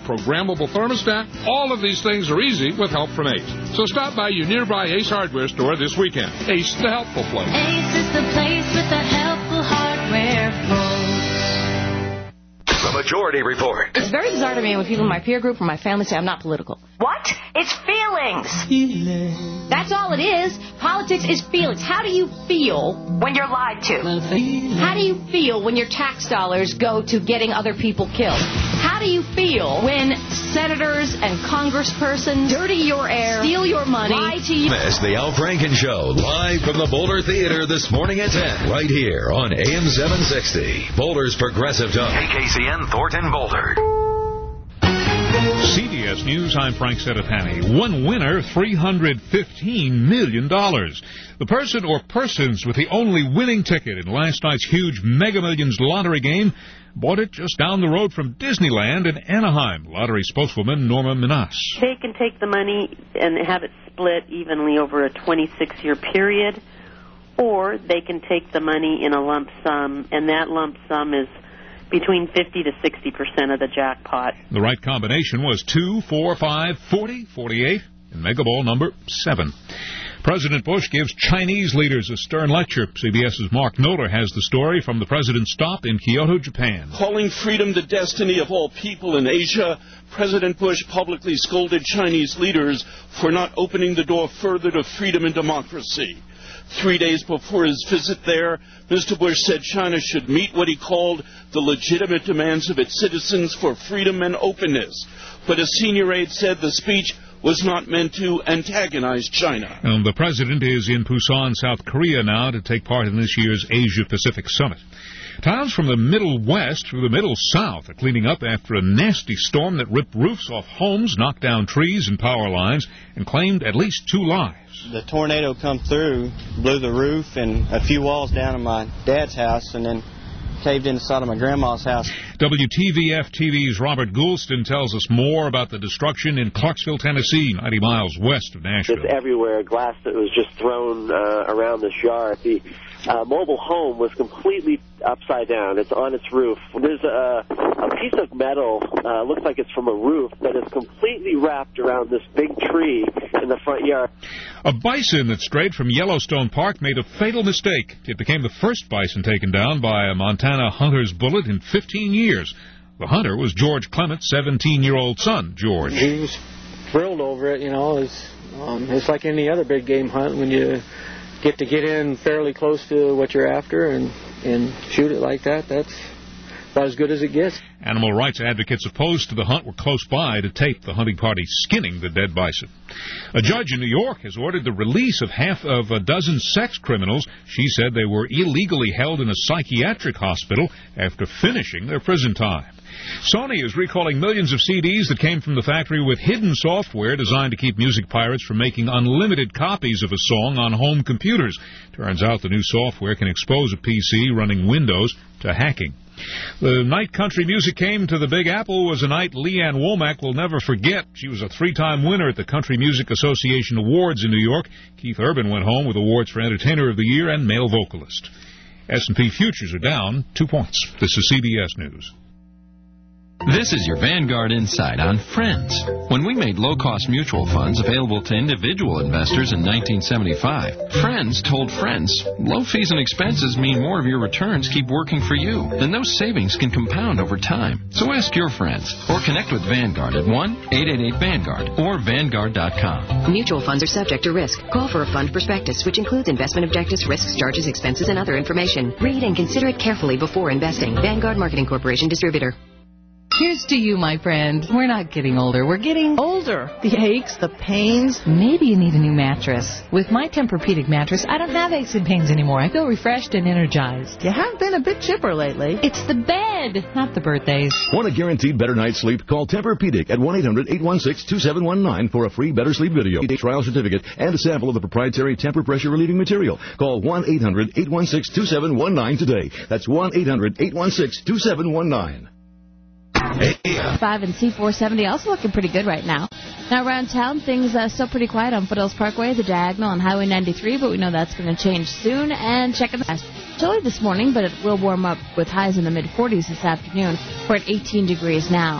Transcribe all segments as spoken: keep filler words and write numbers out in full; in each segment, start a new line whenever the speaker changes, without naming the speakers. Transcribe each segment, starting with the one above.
programmable thermostat. All of these things are easy with help from Ace. So stop by your nearby Ace Hardware store this weekend. Ace, the helpful place.
Ace is the place with the helpful hardware folks.
The Majority Report.
It's very bizarre to me when people in my peer group or my family say I'm not political.
What? It's feelings.
Feelings. That's all it is. Politics is feelings. How do you feel
when you're lied to?
How do you feel when your tax dollars go to getting other people killed? How do you feel when senators and congresspersons dirty your air, steal your money, lie to you?
It's the Al Franken Show, live from the Boulder Theater this morning at ten, right here on A M seven sixty, Boulder's Progressive Talk. A K C N Thornton, Boulder.
C B S News, I'm Frank Sedapani. One winner, three hundred fifteen million dollars. The person or persons with the only winning ticket in last night's huge Mega Millions lottery game bought it just down the road from Disneyland in Anaheim. Lottery spokeswoman Norma Minas.
They can take the money and have it split evenly over a twenty-six year period, or they can take the money in a lump sum, and that lump sum is between fifty to sixty percent of the jackpot.
The right combination was two, four, five, forty, forty-eight, and Mega Ball number seven. President Bush gives Chinese leaders a stern lecture. CBS's Mark Noller has the story from the president's stop in Kyoto, Japan.
Calling freedom the destiny of all people in Asia, President Bush publicly scolded Chinese leaders for not opening the door further to freedom and democracy. Three days before his visit there, Mister Bush said China should meet what he called the legitimate demands of its citizens for freedom and openness. But a senior aide said the speech was not meant to antagonize China.
And the president is in Busan, South Korea now to take part in this year's Asia-Pacific Summit. Towns from the Middle West through the Middle South are cleaning up after a nasty storm that ripped roofs off homes, knocked down trees and power lines, and claimed at least two lives.
The tornado come through, blew the roof and a few walls down in my dad's house, and then caved inside of my grandma's house.
W T V F T V's Robert Goulston tells us more about the destruction in Clarksville, Tennessee, ninety miles west of Nashville.
It's everywhere. Glass that was just thrown uh, around this yard. The uh, mobile home was completely upside down. It's on its roof. There's a, a piece of metal, uh, looks like it's from a roof, that is completely wrapped around this big tree in the front yard.
A bison that strayed from Yellowstone Park made a fatal mistake. It became the first bison taken down by a Montana hunter's bullet in fifteen years. The hunter was George Clement's seventeen-year-old son, George.
He was thrilled over it, you know. It's, um, it's like any other big game hunt when you get to get in fairly close to what you're after and, and shoot it like that. That's about as good as it gets.
Animal rights advocates opposed to the hunt were close by to tape the hunting party skinning the dead bison. A judge in New York has ordered the release of half of a dozen sex criminals. She said they were illegally held in a psychiatric hospital after finishing their prison time. Sony is recalling millions of C Ds that came from the factory with hidden software designed to keep music pirates from making unlimited copies of a song on home computers. Turns out the new software can expose a P C running Windows to hacking. The night country music came to the Big Apple was a night Leanne Womack will never forget. She was a three-time winner at the Country Music Association Awards in New York. Keith Urban went home with awards for Entertainer of the Year and Male Vocalist. S and P futures are down two points. This is C B S News.
This is your Vanguard Insight on Friends. When we made low-cost mutual funds available to individual investors in nineteen seventy-five, Friends told friends, low fees and expenses mean more of your returns keep working for you, and those savings can compound over time. So ask your friends, or connect with Vanguard at one eight eight eight Vanguard or Vanguard dot com.
Mutual funds are subject to risk. Call for a fund prospectus, which includes investment objectives, risks, charges, expenses, and other information. Read and consider it carefully before investing. Vanguard Marketing Corporation Distributor.
Here's to you, my friend. We're not getting older. We're getting older. The aches, the pains. Maybe you need a new mattress. With my Tempur-Pedic mattress, I don't have aches and pains anymore. I feel refreshed and energized. You have been a bit chipper lately. It's the bed, not the birthdays.
Want a guaranteed better night's sleep? Call Tempur-Pedic at one eight hundred eight one six two seven one nine for a free Better Sleep video, a trial certificate, and a sample of the proprietary Tempur pressure relieving material. Call one eight hundred eight one six two seven one nine today. That's one eight hundred eight one six two seven one nine.
five and C four seventy also looking pretty good right now. Now around town, things uh, still pretty quiet on Foothills Parkway, the Diagonal, and Highway ninety-three, but we know that's going to change soon. And checking the past. Chilly this morning, but it will warm up with highs in the mid forties this afternoon. We're at eighteen degrees now.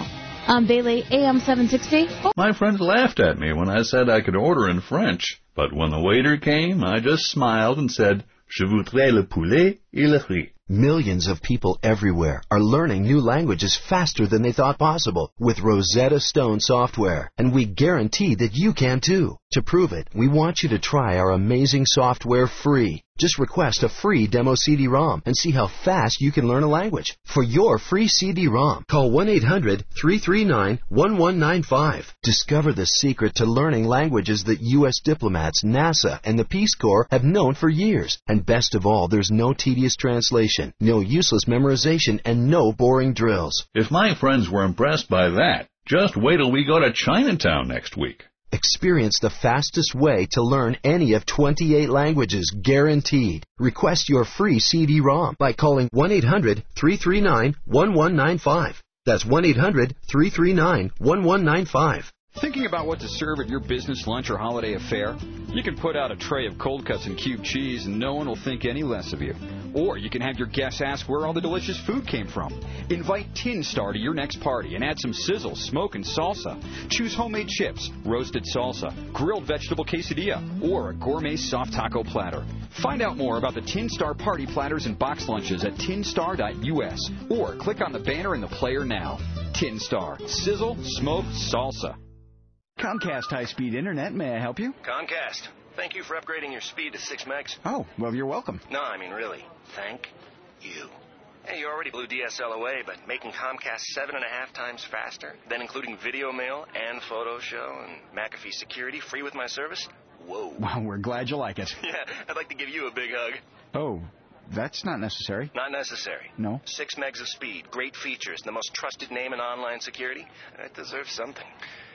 I'm Bailey, A M seven sixty.
My friends laughed at me when I said I could order in French, but when the waiter came, I just smiled and said, Je voudrais le poulet et le riz.
Millions of people everywhere are learning new languages faster than they thought possible with Rosetta Stone software, and we guarantee that you can too. To prove it, we want you to try our amazing software free. Just request a free demo C D ROM and see how fast you can learn a language. For your free C D ROM, call one eight hundred, three three nine, one one nine five. Discover the secret to learning languages that U S diplomats, NASA, and the Peace Corps have known for years. And best of all, there's no tedious translation, no useless memorization, and no boring drills.
If my friends were impressed by that, just wait till we go to Chinatown next week.
Experience the fastest way to learn any of twenty-eight languages, guaranteed. Request your free C D ROM by calling one eight hundred, three three nine, one one nine five. That's one eight hundred, three three nine, one one nine five.
Thinking about what to serve at your business lunch or holiday affair? You can put out a tray of cold cuts and cubed cheese and no one will think any less of you. Or you can have your guests ask where all the delicious food came from. Invite Tin Star to your next party and add some sizzle, smoke, and salsa. Choose homemade chips, roasted salsa, grilled vegetable quesadilla, or a gourmet soft taco platter. Find out more about the Tin Star party platters and box lunches at tin star dot U S or click on the banner in the player now. Tin Star. Sizzle, smoke, salsa.
Comcast high-speed internet. May I help you?
Comcast. Thank you for upgrading your speed to six megs.
Oh, well, you're welcome.
No, I mean really. Thank you. Hey, you already blew D S L away, but making Comcast seven and a half times faster, then including video mail and photo show and McAfee security free with my service? Whoa.
Well, we're glad you like it.
Yeah, I'd like to give you a big hug.
Oh, that's not necessary.
Not necessary.
No.
Six megs of speed, great features, the most trusted name in online security. It deserves something.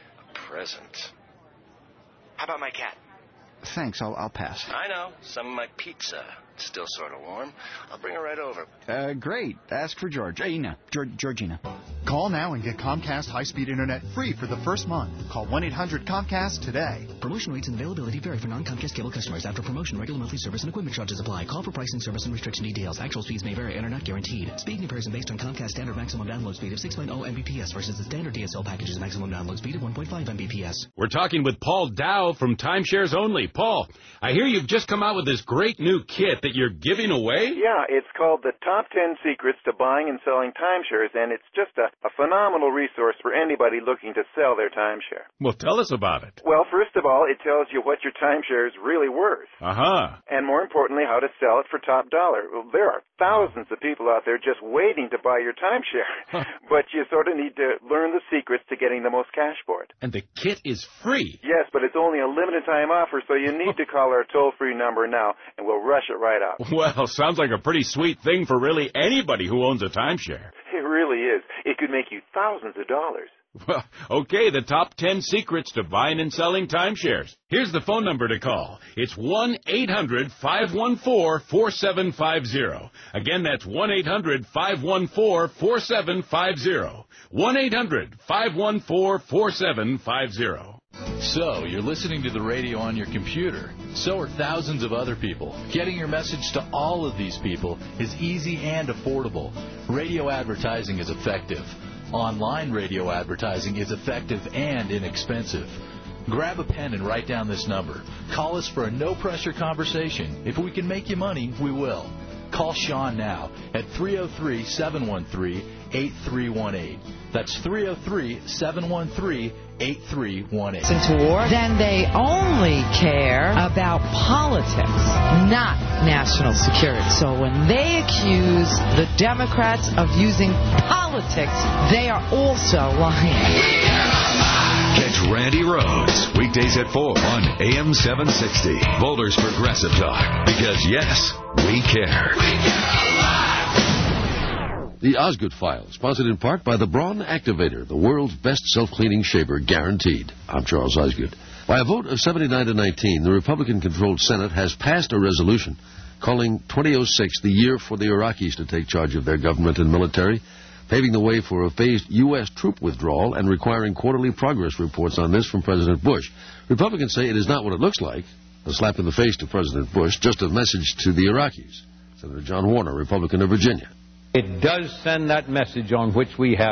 A present. How about my cat?
Thanks, I'll, I'll pass.
I know. Some of my pizza. Still sort of warm. I'll bring her right over.
Uh, great. Ask for Georgina. Georg- Georgina.
Call now and get Comcast high-speed internet free for the first month. Call one eight hundred Comcast today.
Promotion rates and availability vary for non-Comcast cable customers. After promotion, regular monthly service and equipment charges apply. Call for pricing, service, and restriction details. Actual speeds may vary and are not guaranteed. Speed comparison based on Comcast standard maximum download speed of six point oh megabits per second versus the standard D S L package's maximum download speed of one point five megabits per second.
We're talking with Paul Dow from Timeshares Only. Paul, I hear you've just come out with this great new kit that you're giving away.
Yeah, it's called the Top ten Secrets to Buying and Selling Timeshares, and it's just a, a phenomenal resource for anybody looking to sell their timeshare.
Well, tell us about it.
Well, first of all, it tells you what your timeshare is really worth.
Uh-huh.
And more importantly, how to sell it for top dollar. Well, there are thousands of people out there just waiting to buy your timeshare, but you sort of need to learn the secrets to getting the most cash for it.
And the kit is free.
Yes, but it's only a limited time offer, so you need to call our toll-free number now, and we'll rush it right out.
Well, sounds like a pretty sweet thing for really anybody who owns a timeshare.
It really is. It could make you thousands of dollars.
Well, okay, the top ten secrets to buying and selling timeshares. Here's the phone number to call. It's one eight hundred, five one four, four seven five zero. Again, that's one eight hundred, five one four, four seven five zero. one eight hundred, five one four, four seven five zero.
So, you're listening to the radio on your computer. So are thousands of other people. Getting your message to all of these people is easy and affordable. Radio advertising is effective. Online radio advertising is effective and inexpensive. Grab a pen and write down this number. Call us for a no-pressure conversation. If we can make you money, we will. Call Sean now at three oh three, seven one three, eight three one eight. That's three oh three, seven one three, eight three one eight.
Into war, then they only care about politics, not national security. So when they accuse the Democrats of using politics, they are also lying.
Catch Randy Rhodes weekdays at four on A M seven sixty. Boulder's Progressive Talk. Because, yes, we care. We care a lot.
The Osgood File, sponsored in part by the Braun Activator, the world's best self-cleaning shaver, guaranteed. I'm Charles Osgood. By a vote of seventy-nine to nineteen, the Republican-controlled Senate has passed a resolution calling twenty oh six the year for the Iraqis to take charge of their government and military, paving the way for a phased U S troop withdrawal and requiring quarterly progress reports on this from President Bush. Republicans say it is not what it looks like, a slap in the face to President Bush, just a message to the Iraqis. Senator John Warner, Republican of Virginia.
It does send that message on which we have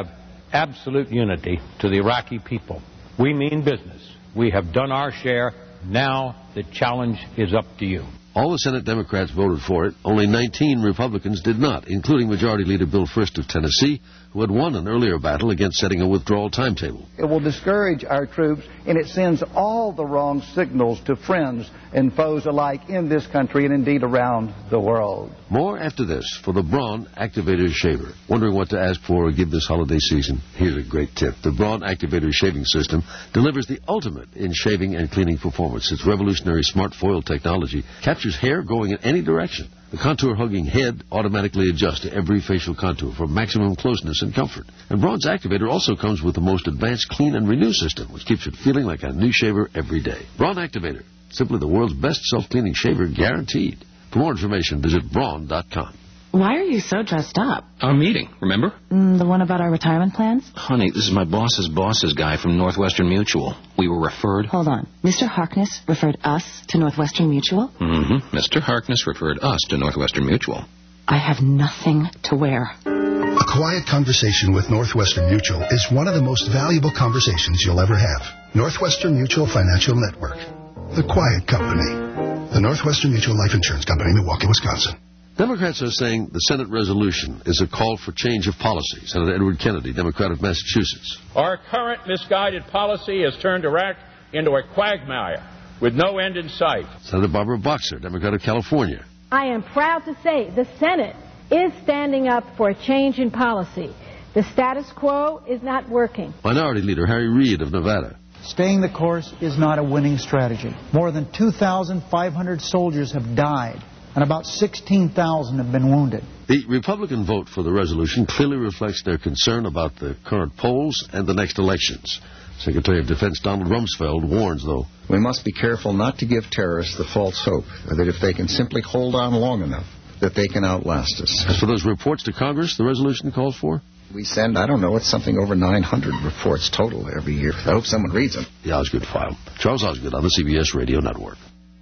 absolute unity to the Iraqi people. We mean business. We have done our share. Now the challenge is up to you.
All the Senate Democrats voted for it. Only nineteen Republicans did not, including Majority Leader Bill Frist of Tennessee, who had won an earlier battle against setting a withdrawal timetable.
It will discourage our troops, and it sends all the wrong signals to friends and foes alike in this country and indeed around the world.
More after this for the Braun Activator Shaver. Wondering what to ask for or give this holiday season? Here's a great tip. The Braun Activator Shaving System delivers the ultimate in shaving and cleaning performance. Its revolutionary smart foil technology captures hair going in any direction. The contour-hugging head automatically adjusts to every facial contour for maximum closeness and comfort. And Braun's Activator also comes with the most advanced clean and renew system, which keeps it feeling like a new shaver every day. Braun Activator, simply the world's best self-cleaning shaver, guaranteed. For more information, visit braun dot com.
Why are you so dressed up?
Our meeting, remember?
Mm, the one about our retirement plans?
Honey, this is my boss's boss's guy from Northwestern Mutual. We were referred.
Hold on. Mister Harkness referred us to Northwestern Mutual?
Mm-hmm. Mister Harkness referred us to Northwestern Mutual.
I have nothing to wear.
A quiet conversation with Northwestern Mutual is one of the most valuable conversations you'll ever have. Northwestern Mutual Financial Network. The Quiet Company. The Northwestern Mutual Life Insurance Company, Milwaukee, Wisconsin.
Democrats are saying the Senate resolution is a call for change of policy. Senator Edward Kennedy, Democrat of Massachusetts.
Our current misguided policy has turned Iraq into a quagmire with no end in sight.
Senator Barbara Boxer, Democrat of California.
I am proud to say the Senate is standing up for a change in policy. The status quo is not working.
Minority Leader Harry Reid of Nevada.
Staying the course is not a winning strategy. More than two thousand five hundred soldiers have died, and about sixteen thousand have been wounded.
The Republican vote for the resolution clearly reflects their concern about the current polls and the next elections. Secretary of Defense Donald Rumsfeld warns, though.
We must be careful not to give terrorists the false hope that if they can simply hold on long enough, that they can outlast us.
As for those reports to Congress the resolution calls for?
We send, I don't know, it's something over nine hundred reports total every year. I hope someone reads them.
The Osgood File. Charles Osgood on the C B S Radio Network.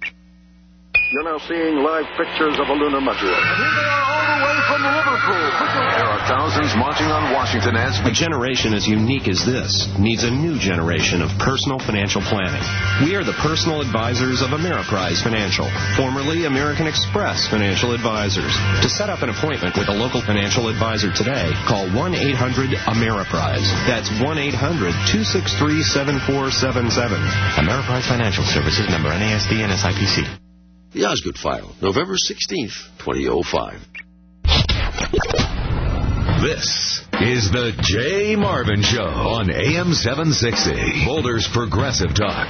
You're now seeing live pictures of a lunar module. And here they are all the way from Liverpool.
There are thousands watching on Washington as...
A generation as unique as this needs a new generation of personal financial planning. We are the personal advisors of Ameriprise Financial, formerly American Express Financial Advisors. To set up an appointment with a local financial advisor today, call one eight hundred Ameriprise. That's one eight hundred two six three seven four seven seven. Ameriprise Financial Services, member N A S D and S I P C.
The Osgood File, November sixteenth, twenty oh five.
This is the Jay Marvin Show on A M seven sixty, Boulder's Progressive Talk.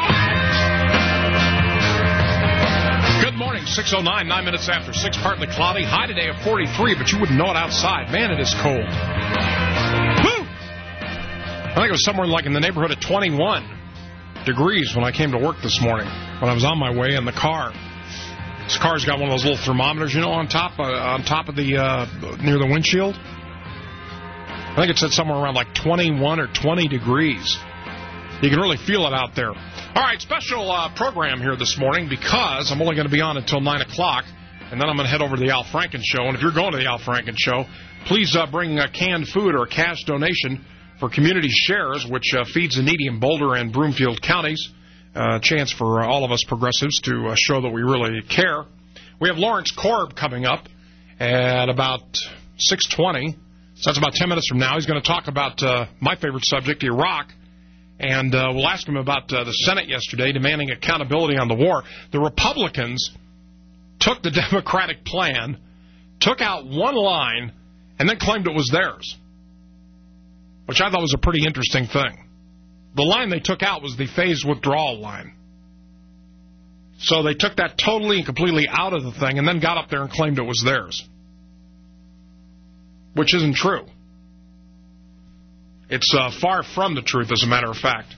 Good morning, six oh nine, nine minutes after six, partly cloudy. High today of forty-three, but you wouldn't know it outside. Man, it is cold. Woo! I think it was somewhere like in the neighborhood of twenty-one degrees when I came to work this morning, when I was on my way in the car. This car's got one of those little thermometers, you know, on top, uh, on top of the, uh, near the windshield. I think it said somewhere around like twenty-one or twenty degrees. You can really feel it out there. All right, special uh, program here this morning because I'm only going to be on until nine o'clock, and then I'm going to head over to the Al Franken Show. And if you're going to the Al Franken Show, please uh, bring uh, canned food or a cash donation for Community Shares, which uh, feeds the needy in Boulder and Broomfield counties. A uh, chance for uh, all of us progressives to uh, show that we really care. We have Lawrence Korb coming up at about six twenty. So that's about ten minutes from now. He's going to talk about uh, my favorite subject, Iraq. And uh, we'll ask him about uh, the Senate yesterday demanding accountability on the war. The Republicans took the Democratic plan, took out one line, and then claimed it was theirs, which I thought was a pretty interesting thing. The line they took out was the phased withdrawal line. So they took that totally and completely out of the thing and then got up there and claimed it was theirs, which isn't true. It's uh, far from the truth, as a matter of fact.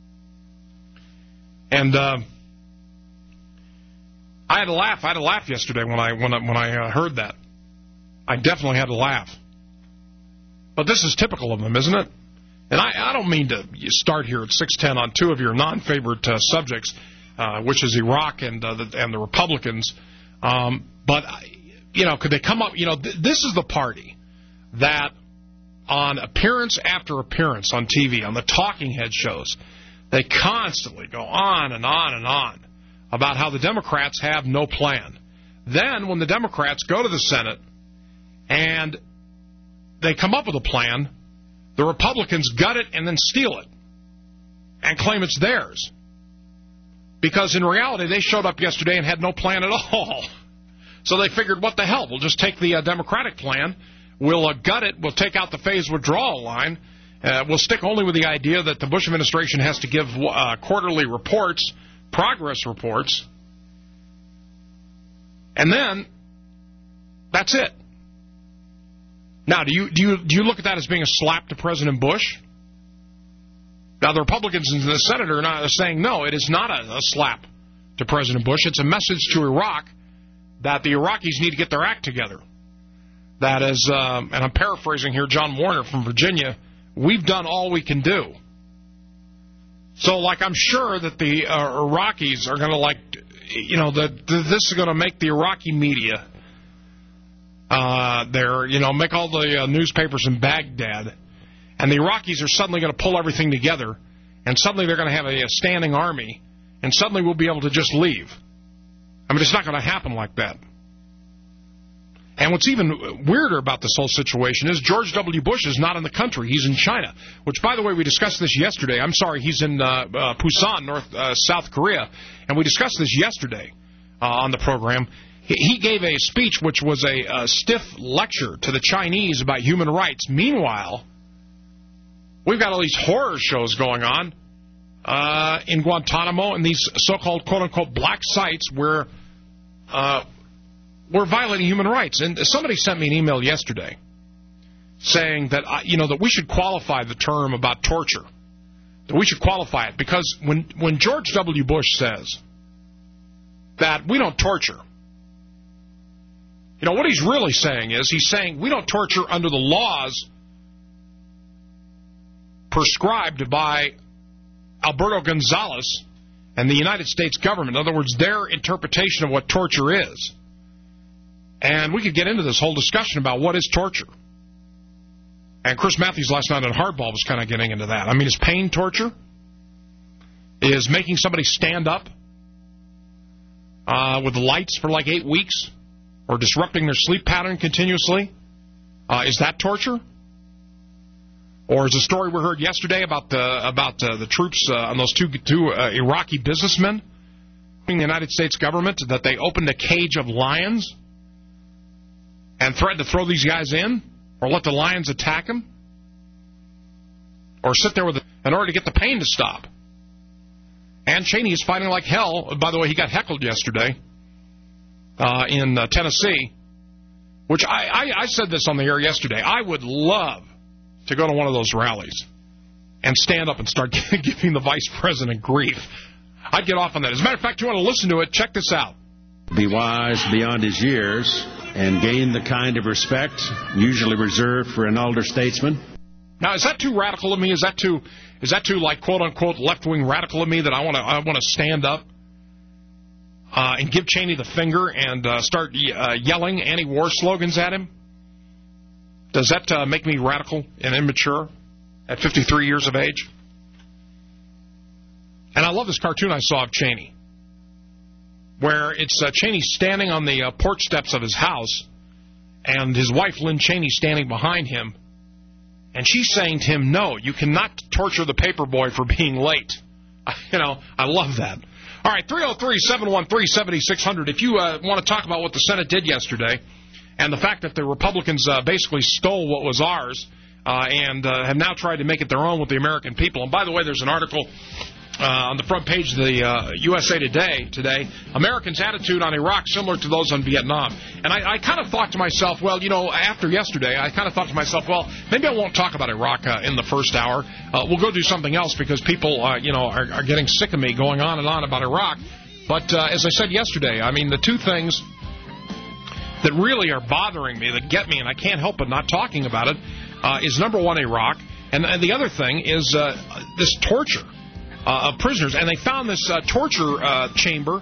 And uh, I had to laugh. I had to laugh yesterday when I when I, when I uh, heard that. I definitely had to laugh. But this is typical of them, isn't it? And I, I don't mean to start here at six ten on two of your non-favorite uh, subjects, uh, which is Iraq and uh, the, and the Republicans. Um, but, you know, could they come up, you know, th- this is the party that
on appearance after appearance on T V, on the talking head shows, they constantly go on and on and on about how the Democrats have no plan. Then when the Democrats go to the Senate and they come up with a plan, the Republicans gut it and then steal it and claim it's theirs. Because in reality, they showed up yesterday and had no plan at all. So they figured, what the hell, we'll just take the uh, Democratic plan, we'll uh, gut it, we'll take out the phased withdrawal line, uh, we'll stick only with the idea that the Bush administration has to give uh, quarterly reports, progress reports, and then that's it. Now, do you do you do you look at that as being a slap to President Bush? Now, the Republicans in the Senate are not saying no. It is not a, a slap to President Bush. It's a message to Iraq that the Iraqis need to get their act together. That is, um, and I'm paraphrasing here, John Warner from Virginia. We've done all we can do. So, like, I'm sure that the uh, Iraqis are going to, like, you know, the, the, this is going to make the Iraqi media, uh, they're, you know, make all the uh, newspapers in Baghdad, and the Iraqis are suddenly going to pull everything together, and suddenly they're going to have a, a standing army, and suddenly we'll be able to just leave. I mean, it's not going to happen like that. And what's even weirder about this whole situation is George W. Bush is not in the country. He's in China, which, by the way, we discussed this yesterday. I'm sorry, he's in uh, uh, Busan, North uh, South Korea, and we discussed this yesterday uh, on the program. He, he gave a speech which was a, a stiff lecture to the Chinese about human rights. Meanwhile, we've got all these horror shows going on uh, in Guantanamo and these so-called, quote-unquote, black sites where uh, we're violating human rights. And somebody sent me an email yesterday saying that, uh, you know, that we should qualify the term about torture, that we should qualify it, because when, when George W. Bush says that we don't torture, you know, what he's really saying is he's saying we don't torture under the laws prescribed by Alberto Gonzales and the United States government. In other words, their interpretation of what torture is. And we could get into this whole discussion about what is torture. And Chris Matthews last night on Hardball was kind of getting into that. I mean, is pain torture? Is making somebody stand up uh, with the lights for like eight weeks or disrupting their sleep pattern continuously? Uh, is that torture? Or is the story we heard yesterday about the about uh, the troops uh, on those two two uh, Iraqi businessmen in the United States government, that they opened a cage of lions and threatened to throw these guys in, or let the lions attack them, or sit there with, in order to get the pain to stop. And Cheney is fighting like hell. By the way, he got heckled yesterday uh, in uh, Tennessee, which I, I, I said this on the air yesterday. I would love to go to one of those rallies and stand up and start giving the vice president grief. I'd get off on that. As a matter of fact, you want to listen to it, check this out.
Be wise beyond his years and gain the kind of respect usually reserved for an elder statesman.
Now, is that too radical of me? Is that too, is that too like quote unquote left wing radical of me that I want to, I want to stand up uh, and give Cheney the finger and uh, start uh, yelling anti-war slogans at him? Does that uh, make me radical and immature at fifty-three years of age? And I love this cartoon I saw of Cheney, where it's uh, Cheney standing on the uh, porch steps of his house, and his wife, Lynn Cheney, standing behind him, and she's saying to him, no, you cannot torture the paper boy for being late. You know, I love that. All right, three oh three, seven one three, seven six zero zero. If you uh, want to talk about what the Senate did yesterday, and the fact that the Republicans uh, basically stole what was ours uh, and uh, have now tried to make it their own with the American people. And by the way, there's an article Uh, on the front page of the uh, U S A Today today, Americans' attitude on Iraq similar to those on Vietnam. And I, I kind of thought to myself, well, you know, after yesterday, I kind of thought to myself, well, maybe I won't talk about Iraq uh, in the first hour. Uh, we'll go do something else because people, uh, you know, are, are getting sick of me going on and on about Iraq. But uh, as I said yesterday, I mean, the two things that really are bothering me, that get me, and I can't help but not talking about it, uh, is number one, Iraq, and, and the other thing is uh, this torture Uh, of prisoners. And they found this uh, torture uh, chamber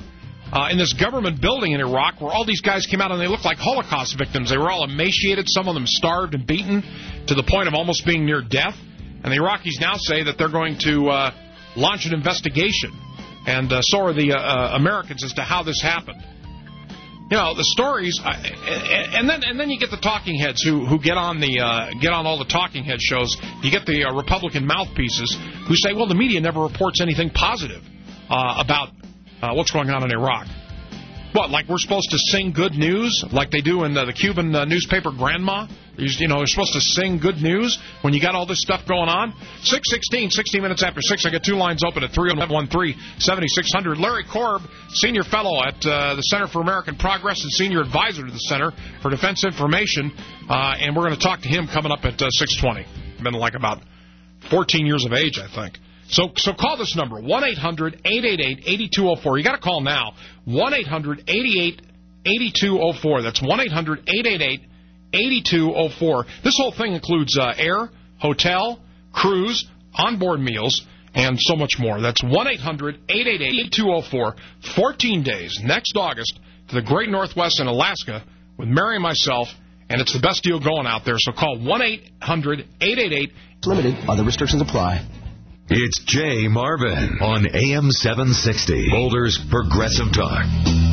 uh, in this government building in Iraq where all these guys came out and they looked like Holocaust victims. They were all emaciated, some of them starved and beaten to the point of almost being near death. And the Iraqis now say that they're going to uh, launch an investigation. And uh, so are the uh, uh, Americans as to how this happened. You know, the stories, uh, and then and then you get the talking heads who, who get on the uh, get on all the talking head shows. You get the uh, Republican mouthpieces who say, well, the media never reports anything positive uh, about uh, what's going on in Iraq. What, like we're supposed to sing good news like they do in uh, the Cuban uh, newspaper Granma? You know, you're supposed to sing good news when you got all this stuff going on? six sixteen, sixteen minutes after six. I got two lines open at three oh one three, seven six zero zero. Larry Korb, senior fellow at uh, the Center for American Progress and senior advisor to the Center for Defense Information. Uh, and we're going to talk to him coming up at uh, six twenty. Been like about fourteen years of age, I think. So so call this number, one eight hundred, eight eight eight, eight two zero four. You got to call now, one eight hundred, eight eight eight, eight two zero four. That's one eight hundred, eight eight eight, eight two zero four. This whole thing includes uh, air, hotel, cruise, onboard meals, and so much more. That's one eight hundred, eight eight eight, eight two zero four. fourteen days next August to the Great Northwest in Alaska with Mary and myself, and it's the best deal going out there. So call one eight hundred, eight eight eight.
Limited. Other restrictions apply.
It's Jay Marvin on A M seven sixty, Boulder's Progressive Talk.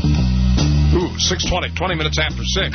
Ooh, six twenty, twenty minutes after six.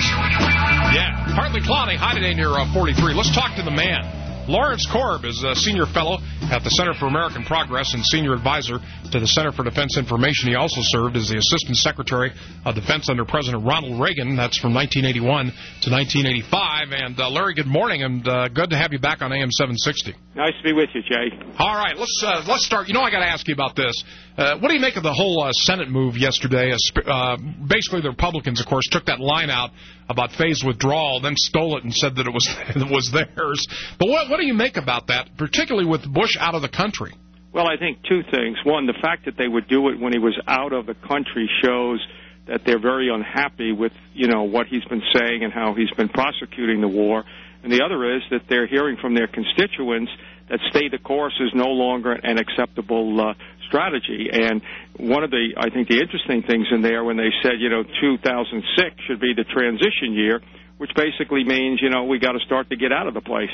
Yeah, partly cloudy, high today near uh, forty-three. Let's talk to the man. Lawrence Korb is a senior fellow at the Center for American Progress and senior advisor to the Center for Defense Information. He also served as the Assistant Secretary of Defense under President Ronald Reagan. That's from nineteen eighty-one to nineteen eighty-five. And, uh, Larry, good morning, and uh, good to have you back on A M seven sixty.
Nice to be with you, Jay.
All right, let's uh, let's start. You know, I got to ask you about this. Uh, what do you make of the whole uh, Senate move yesterday? Uh, basically, the Republicans, of course, took that line out about phased withdrawal, then stole it and said that it was it was theirs. But what what do you make about that, particularly with Bush out of the country?
Well, I think two things. One, the fact that they would do it when he was out of the country shows that they're very unhappy with, you know, what he's been saying and how he's been prosecuting the war. And the other is that they're hearing from their constituents that stay the course is no longer an acceptable uh, strategy. And one of the, I think, the interesting things in there when they said, you know, two thousand six should be the transition year, which basically means, you know, we got to start to get out of the place.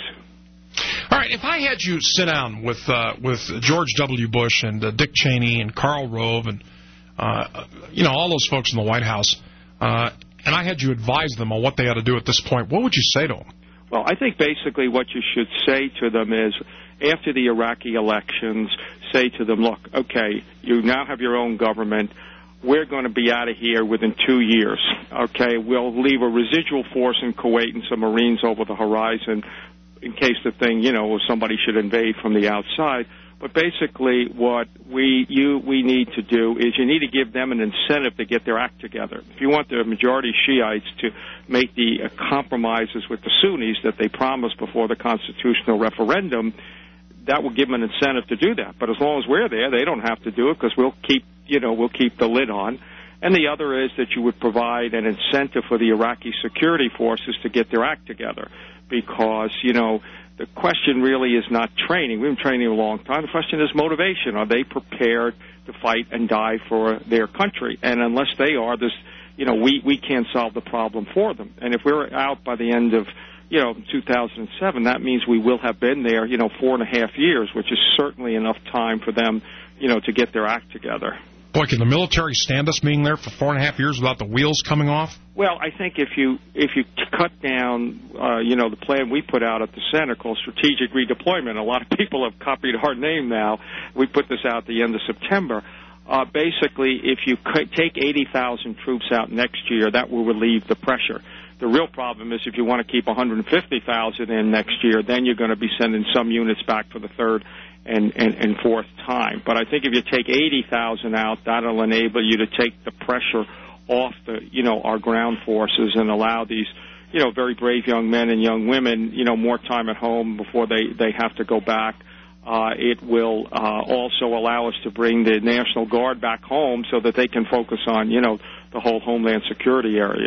All right, if I had you sit down with uh, with George W. Bush and uh, Dick Cheney and Karl Rove and, uh, you know, all those folks in the White House, uh, and I had you advise them on what they ought to do at this point, what would you say to them?
Well, I think basically what you should say to them is, after the Iraqi elections, say to them, look, okay, you now have your own government. We're going to be out of here within two years, okay? We'll leave a residual force in Kuwait and some Marines over the horizon in case the thing, you know, somebody should invade from the outside. But basically what we you we need to do is you need to give them an incentive to get their act together. If you want the majority Shiites to make the uh, compromises with the Sunnis that they promised before the constitutional referendum, that will give them an incentive to do that. But as long as we're there, they don't have to do it because we'll keep, you know, we'll keep the lid on. And the other is that you would provide an incentive for the Iraqi security forces to get their act together. Because, you know, the question really is not training. We've been training a long time. The question is motivation. Are they prepared to fight and die for their country? And unless they are, this, you know, we, we can't solve the problem for them. And if we're out by the end of, you know, two thousand seven, that means we will have been there, you know, four and a half years, which is certainly enough time for them, you know, to get their act together.
Boy, can the military stand us being there for four and a half years without the wheels coming off?
Well, I think if you if you cut down, uh, you know, the plan we put out at the Center called Strategic Redeployment, a lot of people have copied our name now. We put this out at the end of September. Uh, basically, if you take eighty thousand troops out next year, that will relieve the pressure. The real problem is if you want to keep one hundred fifty thousand in next year, then you're going to be sending some units back for the third and, and, and fourth time. But I think if you take eighty thousand out, that'll enable you to take the pressure off the, you know, our ground forces and allow these, you know, very brave young men and young women, you know, more time at home before they, they have to go back. Uh, it will uh, also allow us to bring the National Guard back home so that they can focus on, you know, the whole Homeland Security area.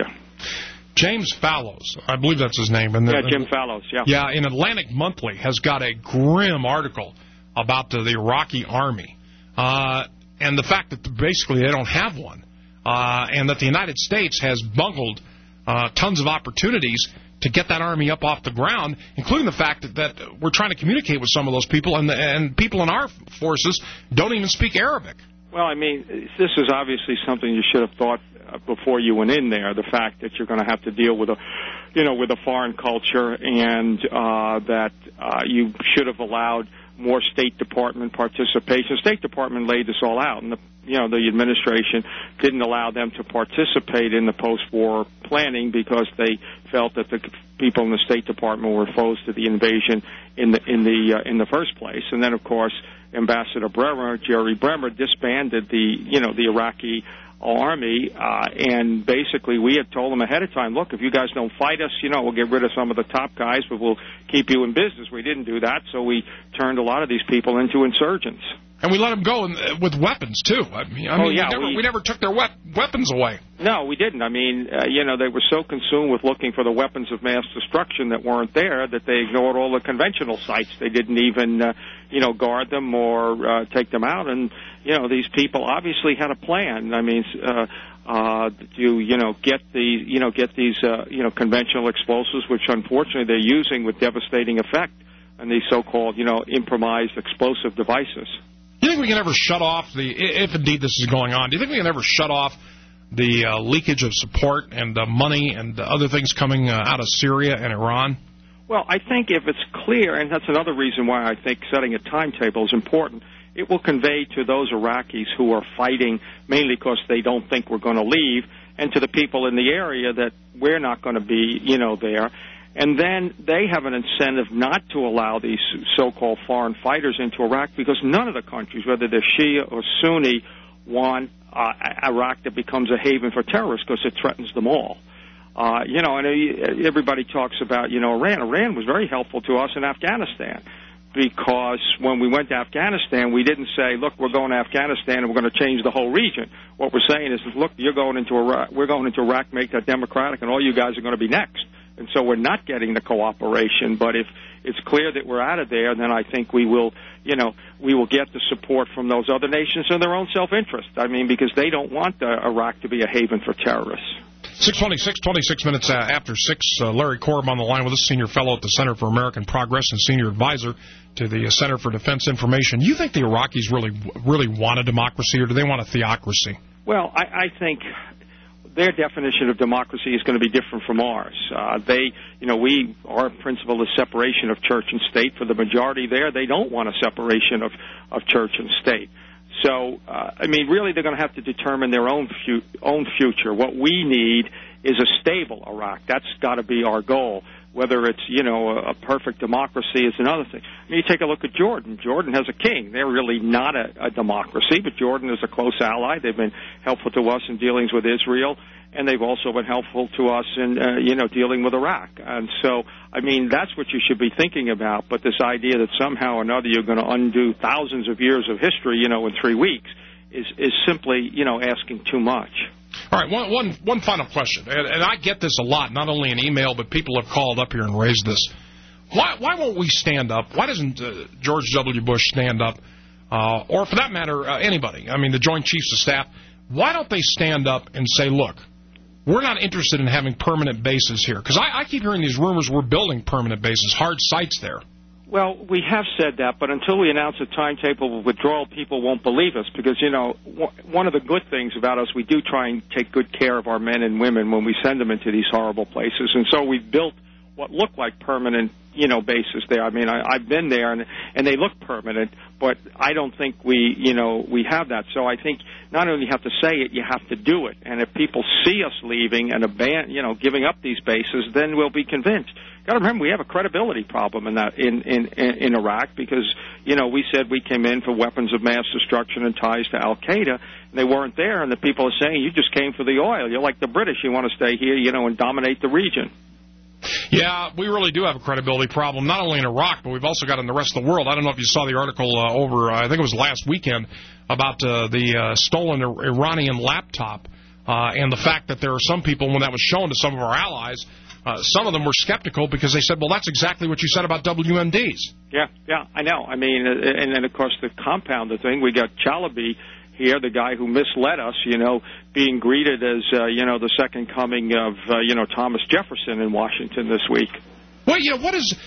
James Fallows, I believe that's his name. And
yeah, the, Jim Fallows, yeah.
Yeah, in Atlantic Monthly has got a grim article about the, the Iraqi army uh, and the fact that basically they don't have one. uh, and that the United States has bungled uh, tons of opportunities to get that army up off the ground, including the fact that, that we're trying to communicate with some of those people, and, the, and people in our forces don't even speak Arabic.
Well, I mean, this is obviously something you should have thought before you went in there, the fact that you're going to have to deal with a, you know, with a foreign culture, and uh, that uh, you should have allowed more State Department participation. State Department laid this all out, and the, you know, the administration didn't allow them to participate in the post-war planning because they felt that the people in the State Department were opposed to the invasion in the in the uh, in the first place. And then, of course, Ambassador Bremer, Jerry Bremer, disbanded the you know the Iraqi army, uh, and basically we had told them ahead of time, look, if you guys don't fight us, you know, we'll get rid of some of the top guys, but we'll keep you in business. We didn't do that, so we turned a lot of these people into insurgents.
And we let them go in, with weapons, too. I mean, I mean
oh, yeah,
we, never,
we,
we never took their wep weapons away.
No, we didn't. I mean, uh, you know, they were so consumed with looking for the weapons of mass destruction that weren't there that they ignored all the conventional sites. They didn't even, uh, you know, guard them or uh, take them out. And, you know, these people obviously had a plan. I mean, uh, uh, to, you know, get the, you know, get these, uh, you know, conventional explosives, which unfortunately they're using with devastating effect, and these so-called, you know, improvised explosive devices.
Do you think we can ever shut off the, if indeed this is going on, do you think we can ever shut off the uh, leakage of support and uh, money and uh, other things coming uh, out of Syria and Iran?
Well, I think if it's clear, and that's another reason why I think setting a timetable is important, it will convey to those Iraqis who are fighting mainly because they don't think we're going to leave, and to the people in the area that we're not going to be, you know, there. And then they have an incentive not to allow these so-called foreign fighters into Iraq because none of the countries, whether they're Shia or Sunni, want uh, Iraq that becomes a haven for terrorists because it threatens them all. Uh, you know, and everybody talks about, you know, Iran. Iran was very helpful to us in Afghanistan because when we went to Afghanistan, we didn't say, look, we're going to Afghanistan and we're going to change the whole region. What we're saying is, look, you're going into Iraq, we're going into Iraq, make that democratic, and all you guys are going to be next. And so we're not getting the cooperation. But if it's clear that we're out of there, then I think we will, you know, we will get the support from those other nations in their own self-interest. I mean, because they don't want uh, Iraq to be a haven for terrorists.
six twenty-six, twenty-six minutes uh, after six. Uh, Larry Korb on the line with us, senior fellow at the Center for American Progress and senior advisor to the uh, Center for Defense Information. You think the Iraqis really, really want a democracy, or do they want a theocracy?
Well, I, I think their definition of democracy is going to be different from ours. Uh, they, you know, we, our principle is separation of church and state. For the majority there, they don't want a separation of, of church and state. So, uh, I mean, really, they're going to have to determine their own fu own future. What we need is a stable Iraq. That's got to be our goal. Whether it's, you know, a, a perfect democracy is another thing. I mean, you take a look at Jordan. Jordan has a king. They're really not a, a democracy, but Jordan is a close ally. They've been helpful to us in dealings with Israel, and they've also been helpful to us in, uh, you know, dealing with Iraq. And so, I mean, that's what you should be thinking about. But this idea that somehow or another you're going to undo thousands of years of history, you know, in three weeks is, is simply, you know, asking too much.
All right, one, one, one final question, and, and I get this a lot, not only in email, but people have called up here and raised this. Why, why won't we stand up? Why doesn't uh, George W. Bush stand up, uh, or for that matter, uh, anybody? I mean, the Joint Chiefs of Staff. Why don't they stand up and say, look, we're not interested in having permanent bases here? Because I, I keep hearing these rumors we're building permanent bases, hard sites there.
Well, we have said that, but until we announce a timetable of withdrawal, people won't believe us because, you know, one of the good things about us, we do try and take good care of our men and women when we send them into these horrible places. And so we've built what look like permanent, you know, bases there. I mean, I, I've been there, and and they look permanent, but I don't think we, you know, we have that. So I think not only you have to say it, you have to do it. And if people see us leaving and aban- you know, giving up these bases, then we'll be convinced. Got to remember, we have a credibility problem in that in, in in Iraq because, you know, we said we came in for weapons of mass destruction and ties to Al Qaeda, and they weren't there. And the people are saying, you just came for the oil. You're like the British. You want to stay here, you know, and dominate the region.
Yeah, we really do have a credibility problem, not only in Iraq, but we've also got in the rest of the world. I don't know if you saw the article uh, over, uh, I think it was last weekend, about uh, the uh, stolen Iranian laptop uh, and the fact that there are some people, when that was shown to some of our allies, uh, some of them were skeptical because they said, well, that's exactly what you said about W M Ds.
Yeah, yeah, I know. I mean, and then, of course, the compounder thing, we got Chalabi. here, the guy who misled us, you know, being greeted as, uh, you know, the second coming of, uh, you know, Thomas Jefferson in Washington this week.
Well, you know, what is,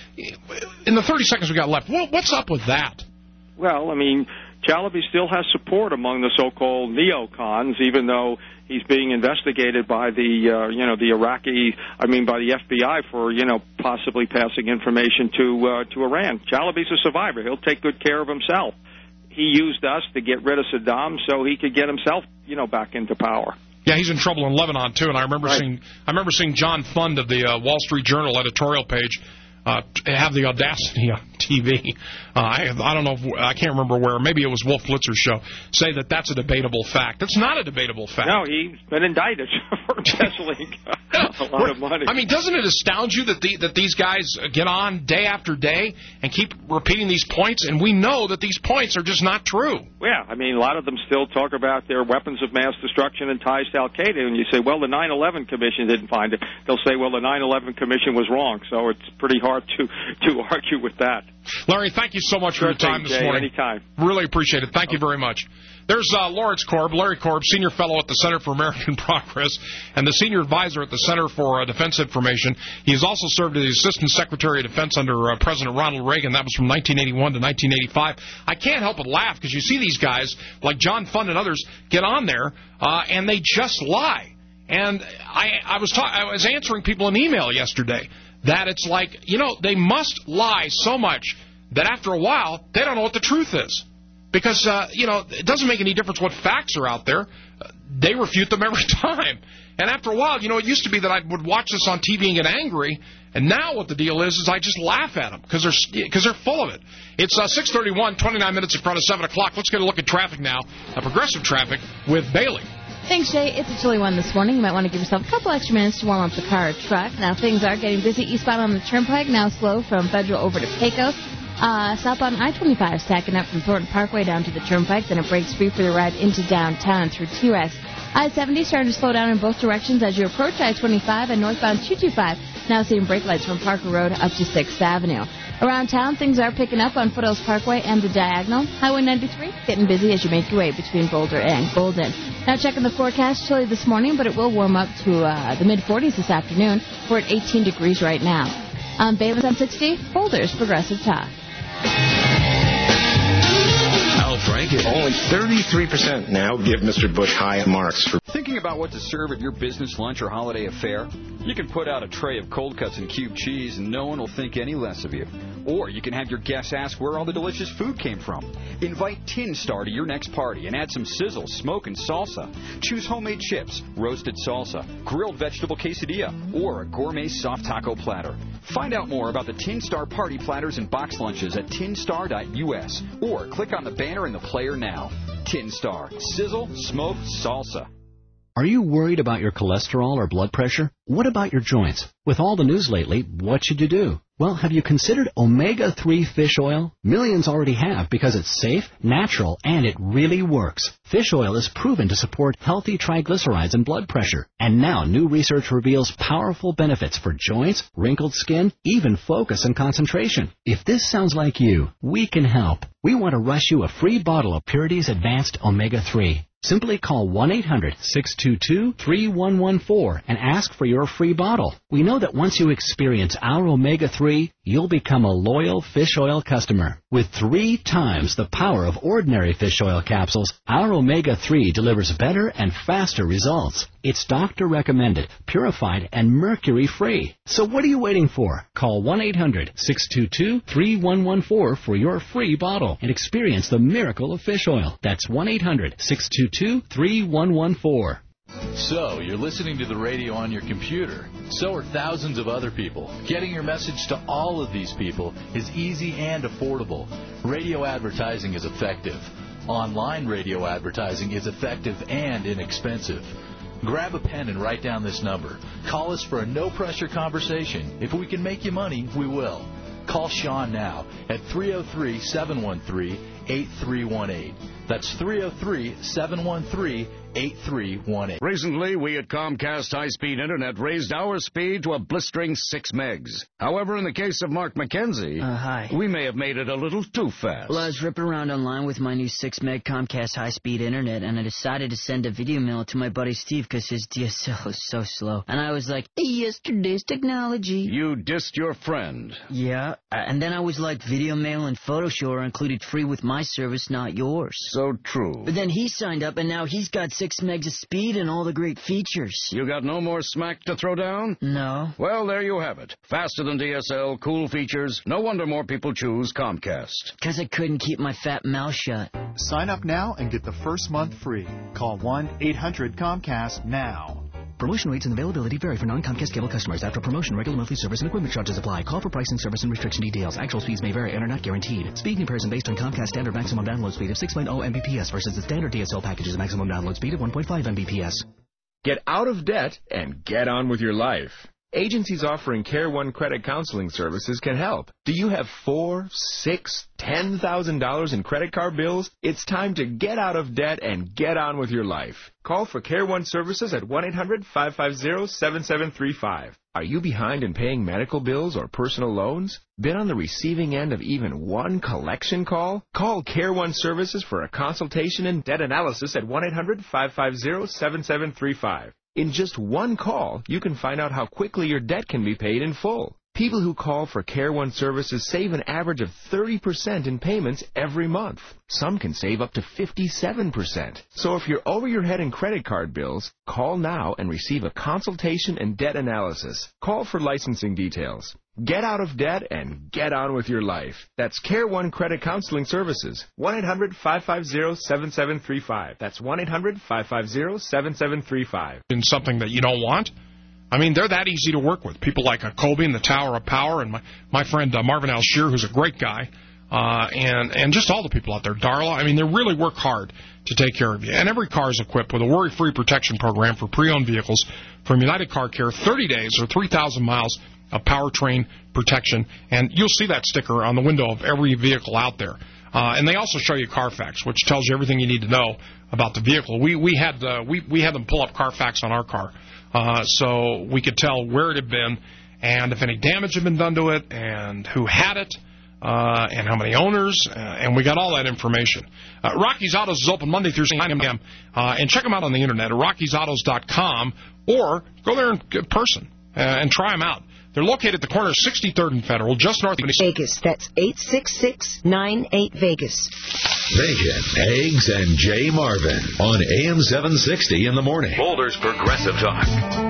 in the thirty seconds we got left, what, what's up with that?
Well, I mean, Chalabi still has support among the so-called neocons, even though he's being investigated by the, uh, you know, the Iraqi, I mean, by the F B I for, you know, possibly passing information to uh, to Iran. Chalabi's a survivor. He'll take good care of himself. He used us to get rid of Saddam so he could get himself, you know, back into power.
Yeah, he's in trouble in Lebanon too. And I remember
right.
seeing, I remember seeing John Fund of the uh, Wall Street Journal editorial page uh, have the audacity on T V. Uh, I, I don't know, if, I can't remember where. Maybe it was Wolf Blitzer's show. Say that that's a debatable fact. It's not a debatable fact.
No, he's been indicted for embezzling a lot of money.
I mean, doesn't it astound you that the, that these guys get on day after day and keep repeating these points, and we know that these points are just not true?
Yeah, I mean, a lot of them still talk about their weapons of mass destruction and ties to Al-Qaeda, and you say, well, the nine eleven Commission didn't find it. They'll say, well, the nine eleven Commission was wrong, so it's pretty hard to, to argue with that.
Larry, thank you so much
sure
for your time
thing,
this
Jay,
morning.
Anytime.
Really appreciate it. Thank okay. you very much. There's uh, Lawrence Korb, Larry Korb, Senior Fellow at the Center for American Progress and the Senior Advisor at the Center for uh, Defense Information. He has also served as the Assistant Secretary of Defense under uh, President Ronald Reagan. That was from nineteen eighty-one to nineteen eighty-five. I can't help but laugh because you see these guys like John Fund and others get on there uh, and they just lie. And I, I was ta- I was answering people in email yesterday that it's like, you know, they must lie so much that after a while they don't know what the truth is. Because, uh, you know, it doesn't make any difference what facts are out there. Uh, they refute them every time. And after a while, you know, it used to be that I would watch this on T V and get angry. And now what the deal is, is I just laugh at them because they're, because they're full of it. It's uh, six thirty-one, twenty-nine minutes in front of seven o'clock. Let's get a look at traffic now, uh, progressive traffic with Bailey.
Thanks, Jay. It's a chilly one this morning. You might want to give yourself a couple extra minutes to warm up the car or truck. Now, things are getting busy eastbound on the Turnpike, now slow from Federal over to Pecos. Uh, southbound I twenty-five stacking up from Thornton Parkway down to the Turnpike. Then it breaks free for the ride into downtown through T-Rex. I seventy starting to slow down in both directions as you approach I twenty-five and northbound two twenty-five. Now seeing brake lights from Parker Road up to sixth Avenue. Around town, things are picking up on Foothills Parkway and the Diagonal. Highway ninety-three getting busy as you make your way between Boulder and Golden. Now checking the forecast, chilly this morning, but it will warm up to uh, the mid forties this afternoon. We're at eighteen degrees right now. On Bayless on sixty, Boulder's Progressive Talk.
Al Franken. Only thirty-three percent now give Mister Bush high marks for
thinking about what to serve at your business lunch or holiday affair. You can put out a tray of cold cuts and cubed cheese and no one will think any less of you. Or you can have your guests ask where all the delicious food came from. Invite Tin Star to your next party and add some sizzle, smoke, and salsa. Choose homemade chips, roasted salsa, grilled vegetable quesadilla, or a gourmet soft taco platter. Find out more about the Tin Star party platters and box lunches at tin star dot U S or click on the banner in the player now. Tin Star. Sizzle, smoke, salsa.
Are you worried about your cholesterol or blood pressure? What about your joints? With all the news lately, what should you do? Well, have you considered omega three fish oil? Millions already have because it's safe, natural, and it really works. Fish oil is proven to support healthy triglycerides and blood pressure. And now new research reveals powerful benefits for joints, wrinkled skin, even focus and concentration. If this sounds like you, we can help. We want to rush you a free bottle of Purity's Advanced omega three. Simply call one eight hundred six two two three one one four and ask for your free bottle. We know that once you experience our omega three, you'll become a loyal fish oil customer. With three times the power of ordinary fish oil capsules, our omega three delivers better and faster results. It's doctor recommended, purified, and mercury-free. So what are you waiting for? Call one eight hundred six two two three one one four for your free bottle and experience the miracle of fish oil. That's one eight hundred six two two three one one four.
So, you're listening to the radio on your computer. So are thousands of other people. Getting your message to all of these people is easy and affordable. Radio advertising is effective. Online radio advertising is effective and inexpensive. Grab a pen and write down this number. Call us for a no-pressure conversation. If we can make you money, we will. Call Sean now at three oh three, seven one three, eight three one eight. That's three oh three, seven one three, eight three one eight.
Recently, we at Comcast High Speed Internet raised our speed to a blistering six megs. However, in the case of Mark McKenzie,
uh, hi.
we may have made it a little too fast.
Well, I was ripping around online with my new six meg Comcast High Speed Internet, and I decided to send a video mail to my buddy Steve because his D S L is so slow. And I was like, yesterday's technology.
You dissed your friend.
Yeah, and then I was like, video mail and PhotoShow are included free with my service, not yours.
So true.
But then he signed up, and now he's got six megs of speed and all the great features.
You got no more smack to throw down?
No.
Well, there you have it. Faster than D S L, cool features. No wonder more people choose Comcast.
Because I couldn't keep my fat mouth shut.
Sign up now and get the first month free. Call one eight hundred Comcast now.
Promotion rates and availability vary for non-Comcast cable customers. After promotion, regular monthly service and equipment charges apply. Call for pricing, service, and restriction details. Actual speeds may vary and are not guaranteed. Speed comparison based on Comcast standard maximum download speed of six point oh megabits per second versus the standard D S L package's maximum download speed of one point five megabits per second.
Get out of debt and get on with your life. Agencies offering Care One credit counseling services can help. Do you have four, six, ten thousand dollars in credit card bills? It's time to get out of debt and get on with your life. Call for Care One services at one eight hundred, five five zero, seven seven three five. Are you behind in paying medical bills or personal loans? Been on the receiving end of even one collection call? Call Care One services for a consultation and debt analysis at one eight hundred, five five zero, seven seven three five. In just one call, you can find out how quickly your debt can be paid in full. People who call for Care One services save an average of thirty percent in payments every month. Some can save up to fifty-seven percent. So if you're over your head in credit card bills, call now and receive a consultation and debt analysis. Call for licensing details. Get out of debt and get on with your life. That's Care One Credit Counseling Services. one eight hundred, five five zero, seven seven three five. That's one eight hundred, five five zero, seven seven three five.
In something that you don't want? I mean, they're that easy to work with. People like uh, Kobe and the Tower of Power, and my, my friend uh, Marvin Alshear, who's a great guy, uh, and, and just all the people out there. Darla, I mean, they really work hard to take care of you. And every car is equipped with a worry-free protection program for pre-owned vehicles from United Car Care, thirty days or three thousand miles of powertrain protection. And you'll see that sticker on the window of every vehicle out there. Uh, and they also show you Carfax, which tells you everything you need to know about the vehicle. We we had uh, we we had them pull up Carfax on our car, uh, so we could tell where it had been and if any damage had been done to it and who had it uh, and how many owners, uh, and we got all that information. Uh, Rocky's Autos is open Monday through nine a.m. Uh, and check them out on the internet at rockies autos dot com or go there in person uh, and try them out. They're located at the corner of sixty-third and Federal, just north of
Vegas. That's eight six six, nine eight Vegas.
Bacon, eggs, and Jay Marvin on A M seven sixty in the morning. Boulder's Progressive Talk.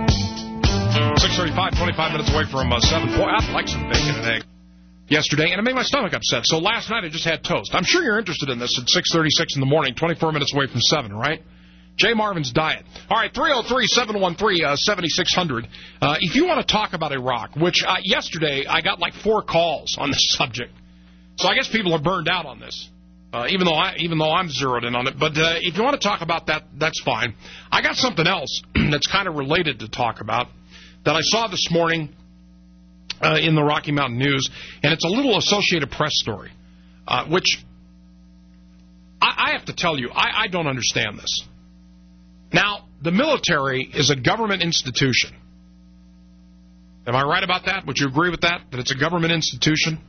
six thirty-five, twenty-five minutes away from uh, seven. Boy, I'd like some bacon and egg yesterday, and it made my stomach upset. So last night I just had toast. I'm sure you're interested in this at six thirty-six in the morning, twenty-four minutes away from seven, right? Jay Marvin's Diet. All right, three oh three, seven one three, seven six zero zero. Uh, if you want to talk about Iraq, which uh, yesterday I got like four calls on this subject. So I guess people are burned out on this, uh, even though I, even though I'm zeroed in on it. But uh, if you want to talk about that, that's fine. I got something else that's kind of related to talk about that I saw this morning uh, in the Rocky Mountain News, and it's a little Associated Press story, uh, which I, I have to tell you, I, I don't understand this. Now, the military is a government institution. Am I right about that? Would you agree with that, that it's a government institution?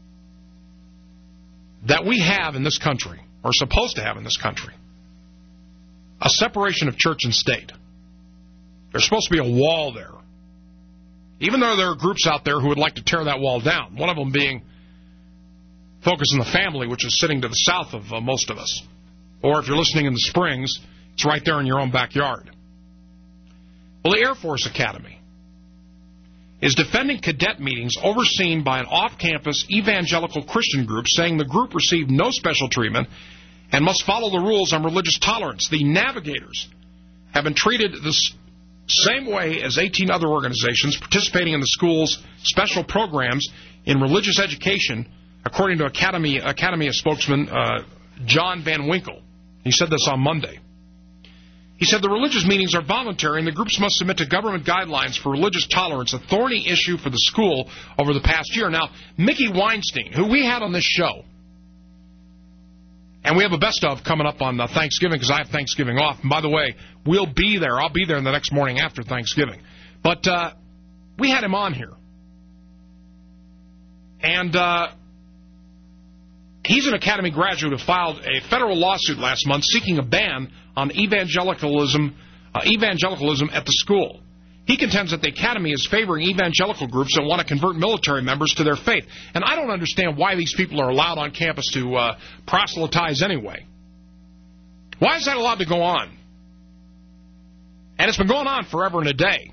That we have in this country, or supposed to have in this country, a separation of church and state. There's supposed to be a wall there. Even though there are groups out there who would like to tear that wall down, one of them being Focus on the Family, which is sitting to the south of uh, most of us. Or if you're listening in the Springs, it's right there in your own backyard. Well, the Air Force Academy is defending cadet meetings overseen by an off-campus evangelical Christian group, saying the group received no special treatment and must follow the rules on religious tolerance. The Navigators have been treated the same way as eighteen other organizations participating in the school's special programs in religious education, according to Academy, Academy spokesman uh, John Van Winkle. He said this on Monday. He said the religious meetings are voluntary and the groups must submit to government guidelines for religious tolerance, a thorny issue for the school over the past year. Now, Mickey Weinstein, who we had on this show, And we have a best of coming up on uh, Thanksgiving because I have Thanksgiving off. And by the way, we'll be there. I'll be there the next morning after Thanksgiving. But uh, we had him on here. And uh, he's an Academy graduate who filed a federal lawsuit last month seeking a ban on evangelicalism, uh, evangelicalism at the school. He contends that the Academy is favoring evangelical groups that want to convert military members to their faith. And I don't understand why these people are allowed on campus to uh, proselytize anyway. Why is that allowed to go on? And it's been going on forever and a day.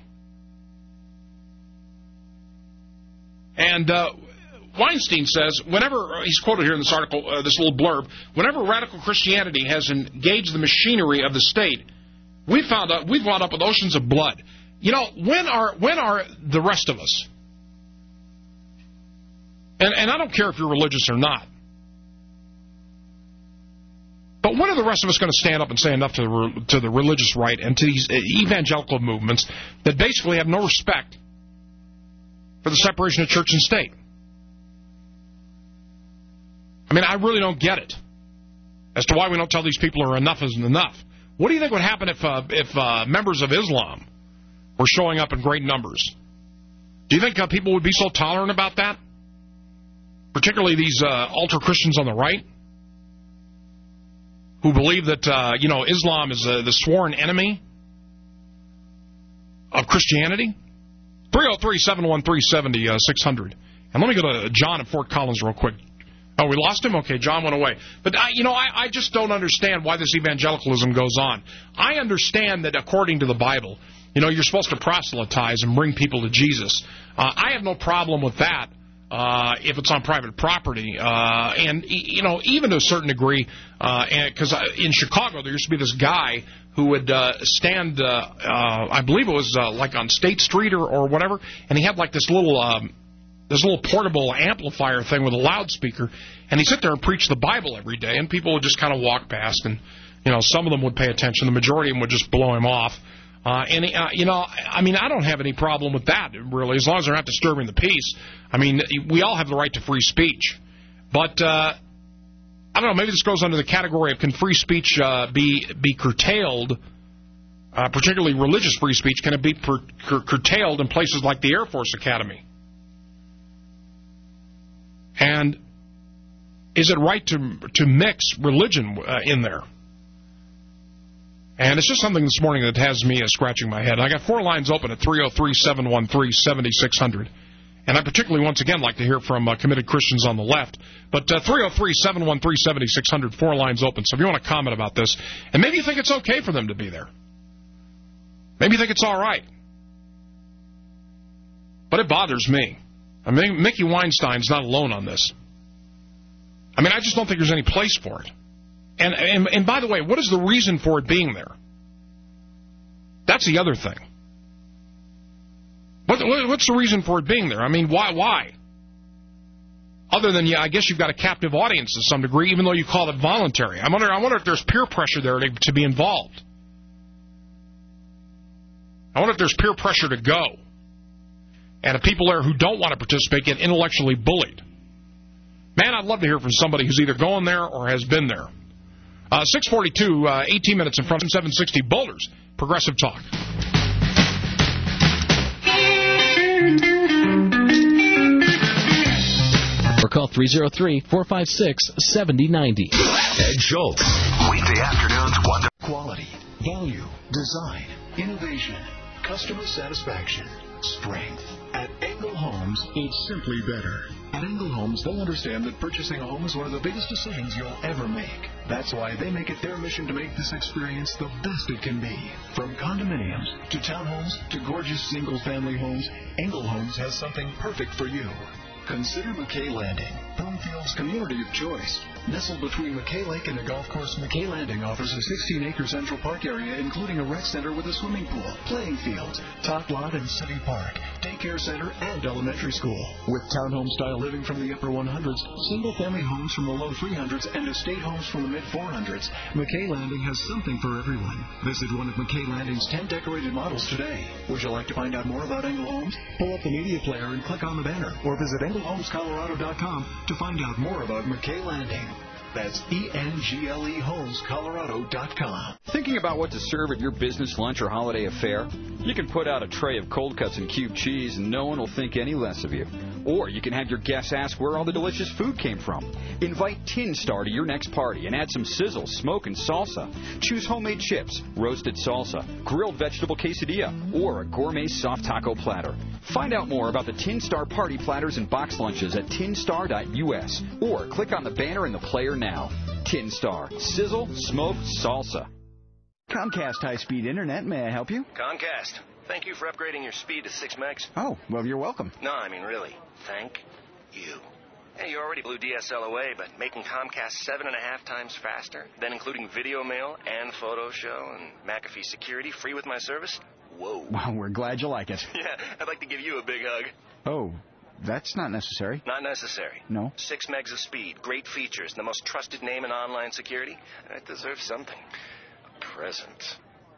And uh, Weinstein says, whenever, he's quoted here in this article, uh, this little blurb, whenever radical Christianity has engaged the machinery of the state, we've found out, we've wound up with oceans of blood. You know, when are when are the rest of us? And, and I don't care if you're religious or not. But when are the rest of us going to stand up and say enough to the, to the religious right and to these evangelical movements that basically have no respect for the separation of church and state? I mean, I really don't get it as to why we don't tell these people are enough isn't enough. What do you think would happen if uh, if uh, members of Islam were showing up in great numbers? Do you think uh, people would be so tolerant about that? Particularly these uh, ultra-Christians on the right who believe that, uh, you know, Islam is uh, the sworn enemy of Christianity? three oh three, seven one three, seven six hundred. And let me go to John in Fort Collins real quick. Oh, we lost him? Okay, John went away. But, I, you know, I, I just don't understand why this evangelicalism goes on. I understand that according to the Bible, you know, you're supposed to proselytize and bring people to Jesus. Uh, I have no problem with that uh, if it's on private property. Uh, and, you know, even to a certain degree, because uh, in Chicago there used to be this guy who would uh, stand, uh, uh, I believe it was uh, like on State Street or, or whatever, and he had like this little... Um, this little portable amplifier thing with a loudspeaker, and he'd sit there and preach the Bible every day, and people would just kind of walk past, and, you know, some of them would pay attention. The majority of them would just blow him off. Uh, and, uh, you know, I mean, I don't have any problem with that, really, as long as they're not disturbing the peace. I mean, we all have the right to free speech. But, uh, I don't know, maybe this goes under the category of can free speech uh, be be curtailed, uh, particularly religious free speech, can it be per- cur- curtailed in places like the Air Force Academy? And is it right to to mix religion uh, in there? And it's just something this morning that has me uh, scratching my head. I got four lines open at three oh three, seven one three, seven six hundred. And I particularly, once again, like to hear from uh, committed Christians on the left. But uh, three oh three, seven one three, seven six hundred, four lines open. So if you want to comment about this, and maybe you think it's okay for them to be there. Maybe you think it's all right. But it bothers me. I mean, Mickey Weinstein's not alone on this. I mean, I just don't think there's any place for it. And, and and by the way, what is the reason for it being there? That's the other thing. What, what's the reason for it being there? I mean, why? Why? Other than, yeah, I guess you've got a captive audience to some degree, even though you call it voluntary. I wonder, I wonder if there's peer pressure there to, to be involved. I wonder if there's peer pressure to go. And if people there who don't want to participate get intellectually bullied. Man, I'd love to hear from somebody who's either going there or has been there. Uh, six forty-two, uh, eighteen minutes in front of seven sixty Boulders, Progressive Talk.
Or call three oh three, four five six, seven oh nine oh.
Ed Schultz. Weekday afternoons, one to...
Quality, value, design, innovation, customer satisfaction, strength. At Engel Homes, it's simply better. At Engel Homes, they'll understand that purchasing a home is one of the biggest decisions you'll ever make. That's why they make it their mission to make this experience the best it can be. From condominiums to townhomes to gorgeous single-family homes, Engel Homes has something perfect for you. Consider McKay Landing, Broomfield's community of choice. Nestled between McKay Lake and the golf course, McKay Landing offers a sixteen-acre Central Park area, including a rec center with a swimming pool, playing fields, top lot and city park, daycare center, and elementary school. With townhome-style living from the upper one hundreds, single-family homes from the low three hundreds, and estate homes from the mid four hundreds, McKay Landing has something for everyone. Visit one of McKay Landing's ten decorated models today. Would you like to find out more about Engel Homes? Pull up the media player and click on the banner, or visit engel homes colorado dot com to find out more about McKay Landing. That's E N G L E Homes Colorado dot com.
Thinking about what to serve at your business lunch or holiday affair? You can put out a tray of cold cuts and cube cheese and no one will think any less of you. Or you can have your guests ask where all the delicious food came from. Invite Tin Star to your next party and add some sizzle, smoke, and salsa. Choose homemade chips, roasted salsa, grilled vegetable quesadilla, or a gourmet soft taco platter. Find out more about the Tin Star party platters and box lunches at tin star dot U S or click on the banner in the player now. Tin Star. Sizzle, smoke, salsa.
Comcast high-speed internet. May I help you?
Comcast. Thank you for upgrading your speed to six megs.
Oh, well, you're welcome.
No, I mean really. Thank you. Hey, you already blew D S L away, but making Comcast seven and a half times faster, then including video mail and photo show and McAfee security free with my service? Whoa.
Well, we're glad you like it.
Yeah, I'd like to give you a big hug.
Oh, that's not necessary.
Not necessary.
No.
Six megs of speed, great features, the most trusted name in online security. It deserves something. A present.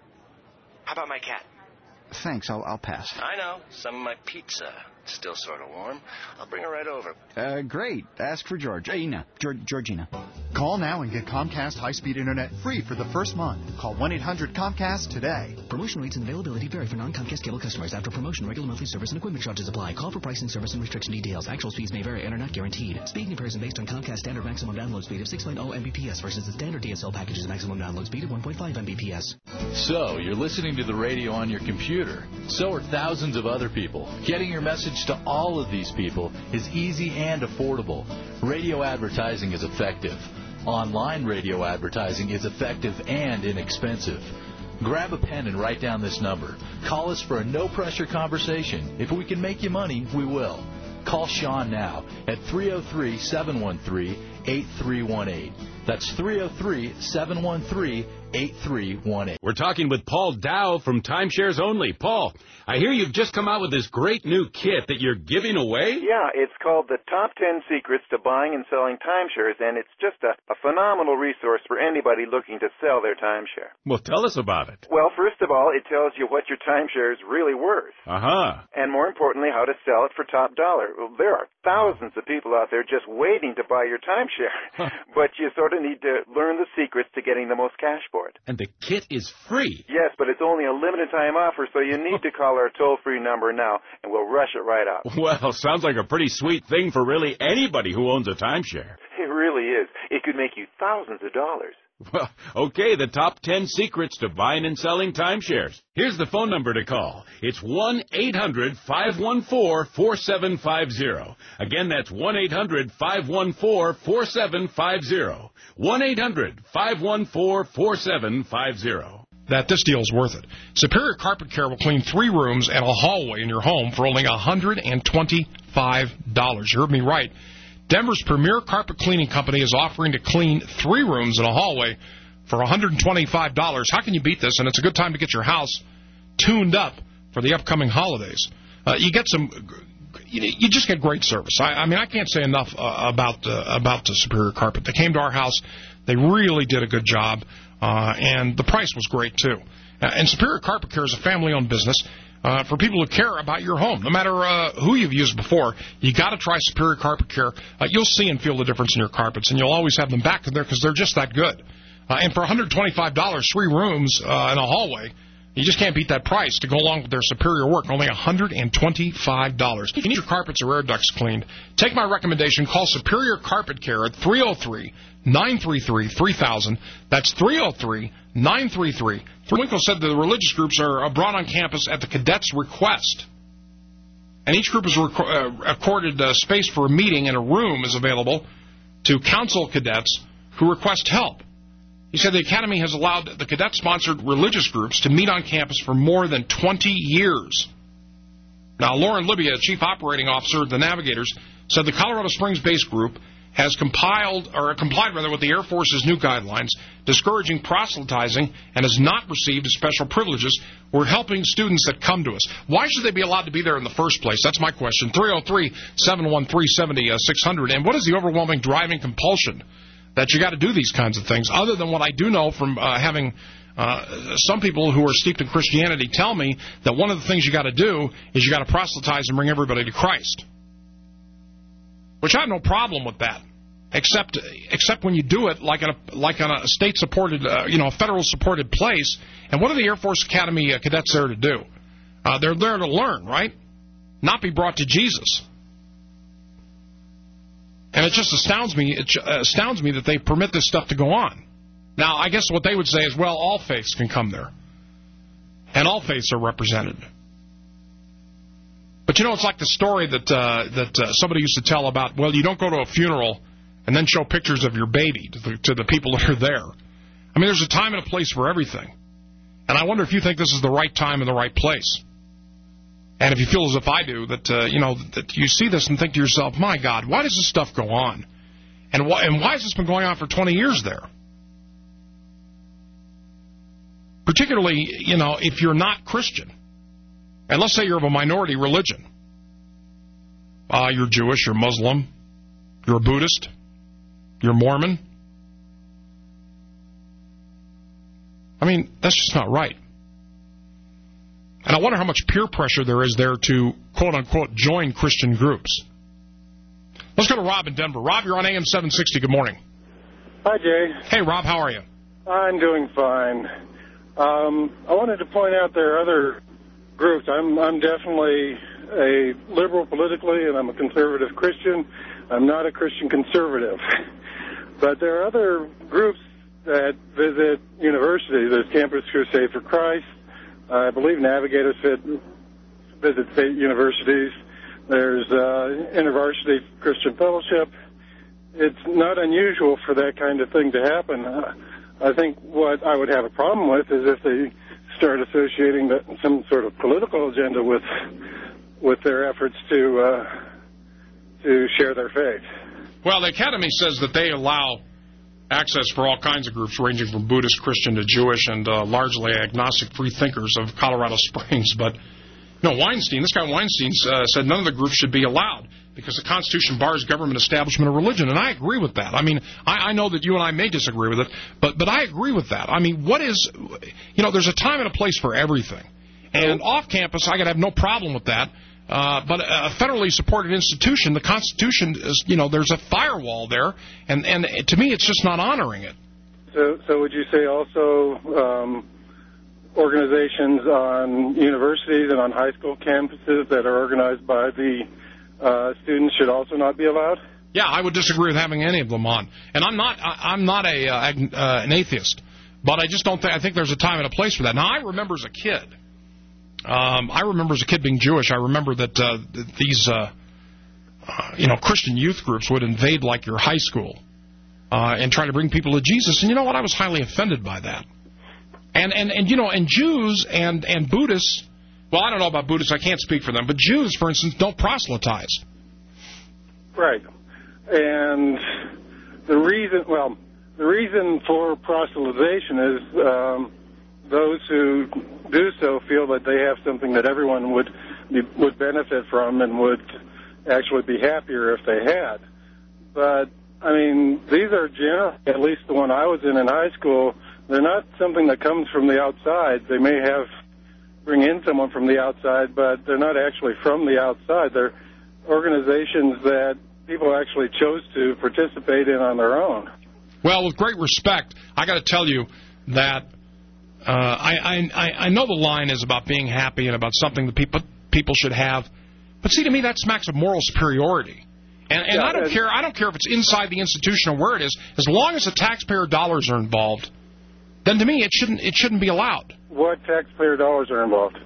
How about my cat?
Thanks, I'll, I'll pass.
I know. Some of my pizza. Still sort of warm. I'll bring her right over.
Uh, great. Ask for Georgina. Georg- Georgina.
Call now and get Comcast high-speed internet free for the first month. Call one eight hundred Comcast today.
Promotion rates and availability vary for non-Comcast cable customers. After promotion, regular monthly service and equipment charges apply. Call for pricing, service, and restriction details. Actual speeds may vary and are not guaranteed. Speed comparison based on Comcast standard maximum download speed of six point oh megabits per second versus the standard D S L package's maximum download speed of one point five megabits per second.
So, you're listening to the radio on your computer. So are thousands of other people. Getting your message to all of these people is easy and affordable. Radio advertising is effective. Online radio advertising is effective and inexpensive. Grab a pen and write down this number. Call us for a no-pressure conversation. If we can make you money, we will. Call Sean now at three oh three, seven one three, eight three one eight. That's three oh three, seven one three, eight three one eight.
We're talking with Paul Dow from Timeshares Only. Paul, I hear you've just come out with this great new kit that you're giving away?
Yeah, it's called the Top ten Secrets to Buying and Selling Timeshares, and it's just a, a phenomenal resource for anybody looking to sell their timeshare.
Well, tell us about it.
Well, first of all, it tells you what your timeshare is really worth.
Uh-huh.
And more importantly, how to sell it for top dollar. Well, there are thousands of people out there just waiting to buy your timeshare, but you sort of need to learn the secrets to getting the most cash for it.
And the kit is free.
Yes, but it's only a limited time offer, so you need to call our toll-free number now, and we'll rush it right out.
Well, sounds like a pretty sweet thing for really anybody who owns a timeshare.
It really is. It could make you thousands of dollars.
Well, okay, the top ten secrets to buying and selling timeshares. Here's the phone number to call. It's one eight hundred, five one four, four seven five zero. Again, that's one eight hundred, five one four, four seven five zero. one eight hundred, five one four, four seven five zero.
That this deal is worth it. Superior Carpet Care will clean three rooms and a hallway in your home for only one hundred twenty-five dollars. You heard me right. Denver's premier carpet cleaning company is offering to clean three rooms and a hallway for one hundred twenty-five dollars. How can you beat this? And it's a good time to get your house tuned up for the upcoming holidays. Uh, you get some, you, you just get great service. I, I mean, I can't say enough uh, about uh, about the Superior Carpet. They came to our house. They really did a good job, uh, and the price was great too. Uh, and Superior Carpet Care is a family-owned business. Uh, for people who care about your home. No matter uh, who you've used before, you got to try Superior Carpet Care. Uh, you'll see and feel the difference in your carpets, and you'll always have them back there because they're just that good. Uh, and for one hundred twenty-five dollars, three rooms uh, and a hallway, you just can't beat that price to go along with their superior work. Only one hundred twenty-five dollars. If you need your carpets or air ducts cleaned, take my recommendation. Call Superior Carpet Care at three oh three, nine three three, three thousand. That's three oh three, nine three three. Winkle said the religious groups are brought on campus at the cadets' request. And each group is rec- uh, accorded uh, space for a meeting, and a room is available to counsel cadets who request help. He said the Academy has allowed the cadet-sponsored religious groups to meet on campus for more than twenty years. Now, Lauren Libya, Chief Operating Officer of the Navigators, said the Colorado Springs-based group has compiled or complied rather with the Air Force's new guidelines, discouraging proselytizing, and has not received special privileges. We're helping students that come to us. Why should they be allowed to be there in the first place? That's my question. three oh three, seven one three, seven oh six hundred. And what is the overwhelming driving compulsion that you got to do these kinds of things, other than what I do know from uh, having uh, some people who are steeped in Christianity tell me that one of the things you got to do is you got to proselytize and bring everybody to Christ. Which I have no problem with that. except except when you do it like in a like on a state-supported, uh, you know, federal-supported place. And what are the Air Force Academy uh, cadets there to do? Uh, they're there to learn, right? Not be brought to Jesus. And it just astounds me. It astounds me that they permit this stuff to go on. Now, I guess what they would say is, well, all faiths can come there, and all faiths are represented. But you know, it's like the story that uh, that uh, somebody used to tell about. Well, you don't go to a funeral and then show pictures of your baby to the, to the people that are there. I mean, there's a time and a place for everything. And I wonder if you think this is the right time and the right place. And if you feel as if I do, that uh, you know that you see this and think to yourself, my God, why does this stuff go on? And why, and why has this been going on for twenty years there? Particularly, you know, if you're not Christian. And let's say you're of a minority religion. Uh, you're Jewish, you're Muslim, you're a Buddhist, you're Mormon. I mean, that's just not right. And I wonder how much peer pressure there is there to, quote-unquote, join Christian groups. Let's go to Rob in Denver. Rob, you're on A M seven sixty. Good morning.
Hi, Jay.
Hey, Rob, how are you?
I'm doing fine. Um, I wanted to point out there are other groups. I'm, I'm definitely a liberal politically, and I'm a conservative Christian. I'm not a Christian conservative. But there are other groups that visit universities. There's Campus Crusade for Christ. I believe Navigators visit state universities. There's uh, InterVarsity Christian Fellowship. It's not unusual for that kind of thing to happen. Uh, I think what I would have a problem with is if they start associating the, some sort of political agenda with with their efforts to uh, to share their faith.
Well, the Academy says that they allow access for all kinds of groups, ranging from Buddhist, Christian to Jewish, and uh, largely agnostic free thinkers of Colorado Springs. But, you know, Weinstein, this guy Weinstein uh, said none of the groups should be allowed because the Constitution bars government establishment of religion, and I agree with that. I mean, I, I know that you and I may disagree with it, but but I agree with that. I mean, what is, you know, there's a time and a place for everything. And off campus, I could have no problem with that. Uh, but a federally supported institution, the Constitution is, you know, there's a firewall there, and, and to me, it's just not honoring it.
So, so would you say also um, organizations on universities and on high school campuses that are organized by the uh, students should also not be allowed?
Yeah, I would disagree with having any of them on. And I'm not, I, I'm not a uh, uh, an atheist, but I just don't think, I think there's a time and a place for that. Now, I remember as a kid. Um, I remember as a kid being Jewish, I remember that uh, these, uh, uh, you know, Christian youth groups would invade, like, your high school uh, and try to bring people to Jesus. And you know what? I was highly offended by that. And, and, and you know, and Jews and, and Buddhists, well, I don't know about Buddhists. I can't speak for them. But Jews, for instance, don't proselytize.
Right. And the reason, well, the reason for proselytization is um, those who do so feel that they have something that everyone would be, would benefit from and would actually be happier if they had. But, I mean, these are generally, at least the one I was in in high school, they're not something that comes from the outside. They may have bring in someone from the outside, but they're not actually from the outside. They're organizations that people actually chose to participate in on their own.
Well, with great respect, I got to tell you that Uh, I, I I know the line is about being happy and about something that people people should have, but see, to me that smacks of moral superiority. And, and
yeah,
I don't
and
care. I don't care if it's inside the institution or where it is. As long as the taxpayer dollars are involved, then to me it shouldn't it shouldn't be allowed.
What taxpayer dollars are involved?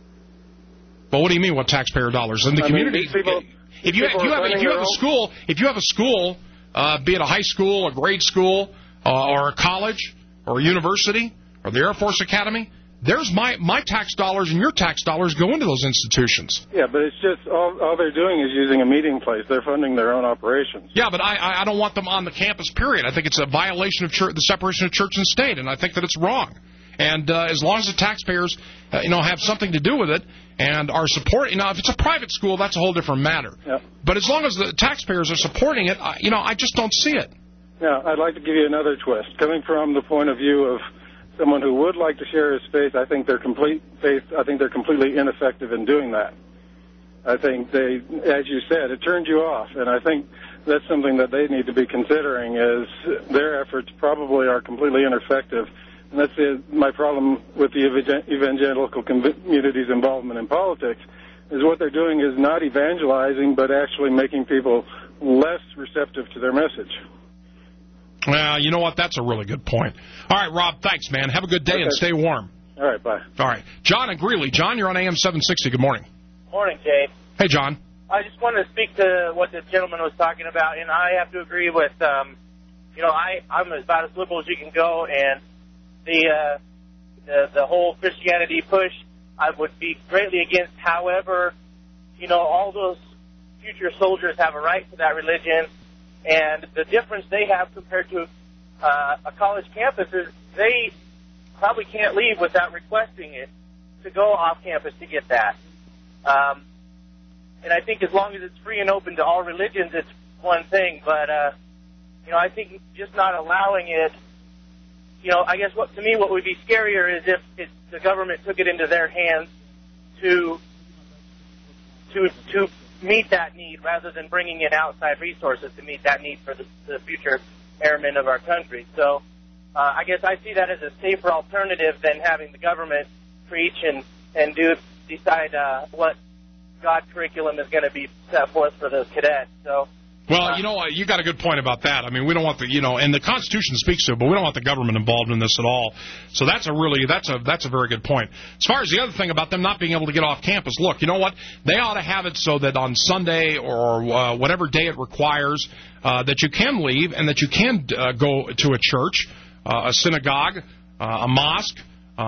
Well, what do you mean? What taxpayer dollars in the
I
community?
Mean, people,
if you if you have if you have a school if you have a school, uh, be it a high school, a grade school, uh, or a college, or a university, or the Air Force Academy, there's my, my tax dollars and your tax dollars go into those institutions.
Yeah, but it's just all, all they're doing is using a meeting place. They're funding their own operations.
Yeah, but I, I don't want them on the campus, period. I think it's a violation of church, the separation of church and state, and I think that it's wrong. And uh, as long as the taxpayers, uh, you know, have something to do with it and are supporting, you know, if it's a private school, that's a whole different matter.
Yeah.
But as long as the taxpayers are supporting it, I, you know, I just don't see it.
Yeah, I'd like to give you another twist. Coming from the point of view of someone who would like to share his faith, I think they're complete faith. I think they're completely ineffective in doing that. I think they, as you said, it turned you off, and I think that's something that they need to be considering, is their efforts probably are completely ineffective. And that's the, my problem with the evangelical community's involvement in politics, is what they're doing is not evangelizing, but actually making people less receptive to their message.
Well, you know what? That's a really good point. All right, Rob, thanks, man. Have a good day okay. and stay warm.
All right, bye.
All right. John and Greeley. John, you're on A M seven sixty. Good morning.
Morning, Jay.
Hey, John.
I just wanted to speak to what the gentleman was talking about, and I have to agree with, um, you know, I, I'm about as liberal as you can go, and the, uh, the the whole Christianity push, I would be greatly against. However, you know, all those future soldiers have a right to that religion, and the difference they have compared to uh, a college campus is they probably can't leave without requesting it to go off campus to get that. Um, and I think as long as it's free and open to all religions, it's one thing. But, uh, you know, I think just not allowing it, you know, I guess what to me what would be scarier is if it, the government took it into their hands to to to meet that need rather than bringing in outside resources to meet that need for the, the future airmen of our country. So uh, I guess I see that as a safer alternative than having the government preach and, and do decide uh, what God curriculum is going to be set forth for the cadets. So.
Well, you know, you got a good point about that. I mean, we don't want the, you know, and the Constitution speaks to it, but we don't want the government involved in this at all. So that's a really, that's a, that's a very good point. As far as the other thing about them not being able to get off campus, look, you know what? They ought to have it so that on Sunday or uh, whatever day it requires, uh, that you can leave and that you can uh, go to a church, uh, a synagogue, uh, a mosque.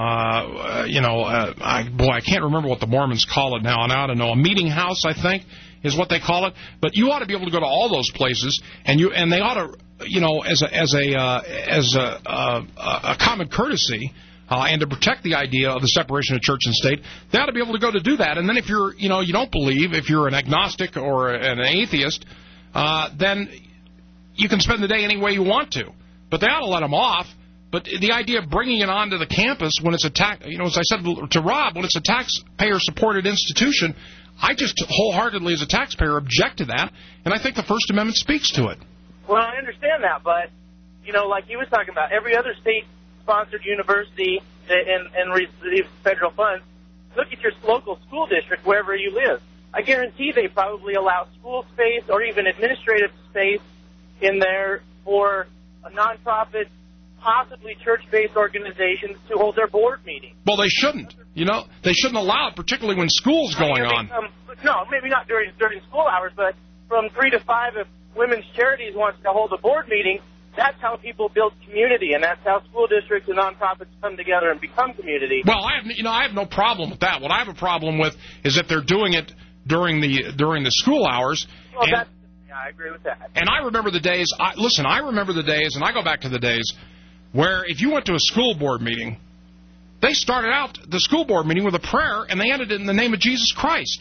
Uh, you know, uh, I, boy, I can't remember what the Mormons call it now, and I ought to know. A meeting house, I think, is what they call it. But you ought to be able to go to all those places, and you and they ought to, you know, as a as a uh, as a, a, a common courtesy, uh, and to protect the idea of the separation of church and state, they ought to be able to go to do that. And then if you're, you know, you don't believe, if you're an agnostic or an atheist, uh, then you can spend the day any way you want to. But they ought to let them off. But the idea of bringing it onto the campus when it's a tax, you know, as I said to Rob, when it's a taxpayer-supported institution, I just wholeheartedly, as a taxpayer, object to that, and I think the First Amendment speaks to it.
Well, I understand that, but, you know, like he was talking about, every other state-sponsored university and, and receives federal funds, look at your local school district, wherever you live. I guarantee they probably allow school space or even administrative space in there for a nonprofit, possibly church-based organizations to hold their board meetings.
Well, they shouldn't. You know, they shouldn't allow it, particularly when school's going
I mean,
on.
Um, no, maybe not during during school hours, but from three to five, if Women's Charities wants to hold a board meeting, that's how people build community, and that's how school districts and nonprofits come together and become community.
Well, I have, you know, I have no problem with that. What I have a problem with is if they're doing it during the during the school hours.
Well,
and,
that's, yeah, I agree with that.
And I remember the days. I, listen, I remember the days, and I go back to the days where if you went to a school board meeting, they started out the school board meeting with a prayer, and they ended it in the name of Jesus Christ.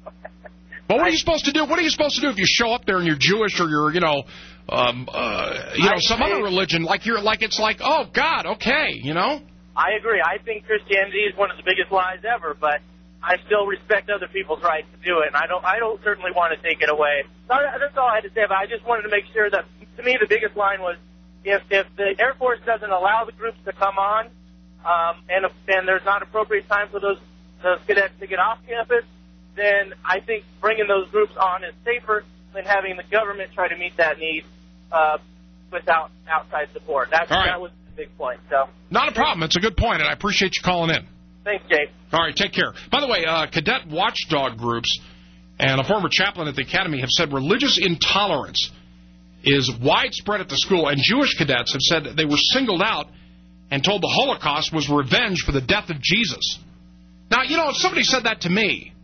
Well, what are you supposed to do? What are you supposed to do if you show up there and you're Jewish or you're, you know, um, uh, you know, some other religion? Like you're, like it's like, oh God, okay, you know.
I agree. I think Christianity is one of the biggest lies ever, but I still respect other people's right to do it, and I don't. I don't certainly want to take it away. So that's all I had to say. But I just wanted to make sure that, to me, the biggest line was, If if the Air Force doesn't allow the groups to come on, um, and if, and there's not appropriate time for those those cadets to get off campus, then I think bringing those groups on is safer than having the government try to meet that need uh, without outside support. That's
right.
That was the big point. So
not a problem. It's a good point, and I appreciate you calling in.
Thanks, Jay.
All right, take care. By the way, uh, cadet watchdog groups and a former chaplain at the academy have said religious intolerance is widespread at the school, and Jewish cadets have said that they were singled out and told the Holocaust was revenge for the death of Jesus. Now, you know, if somebody said that to me,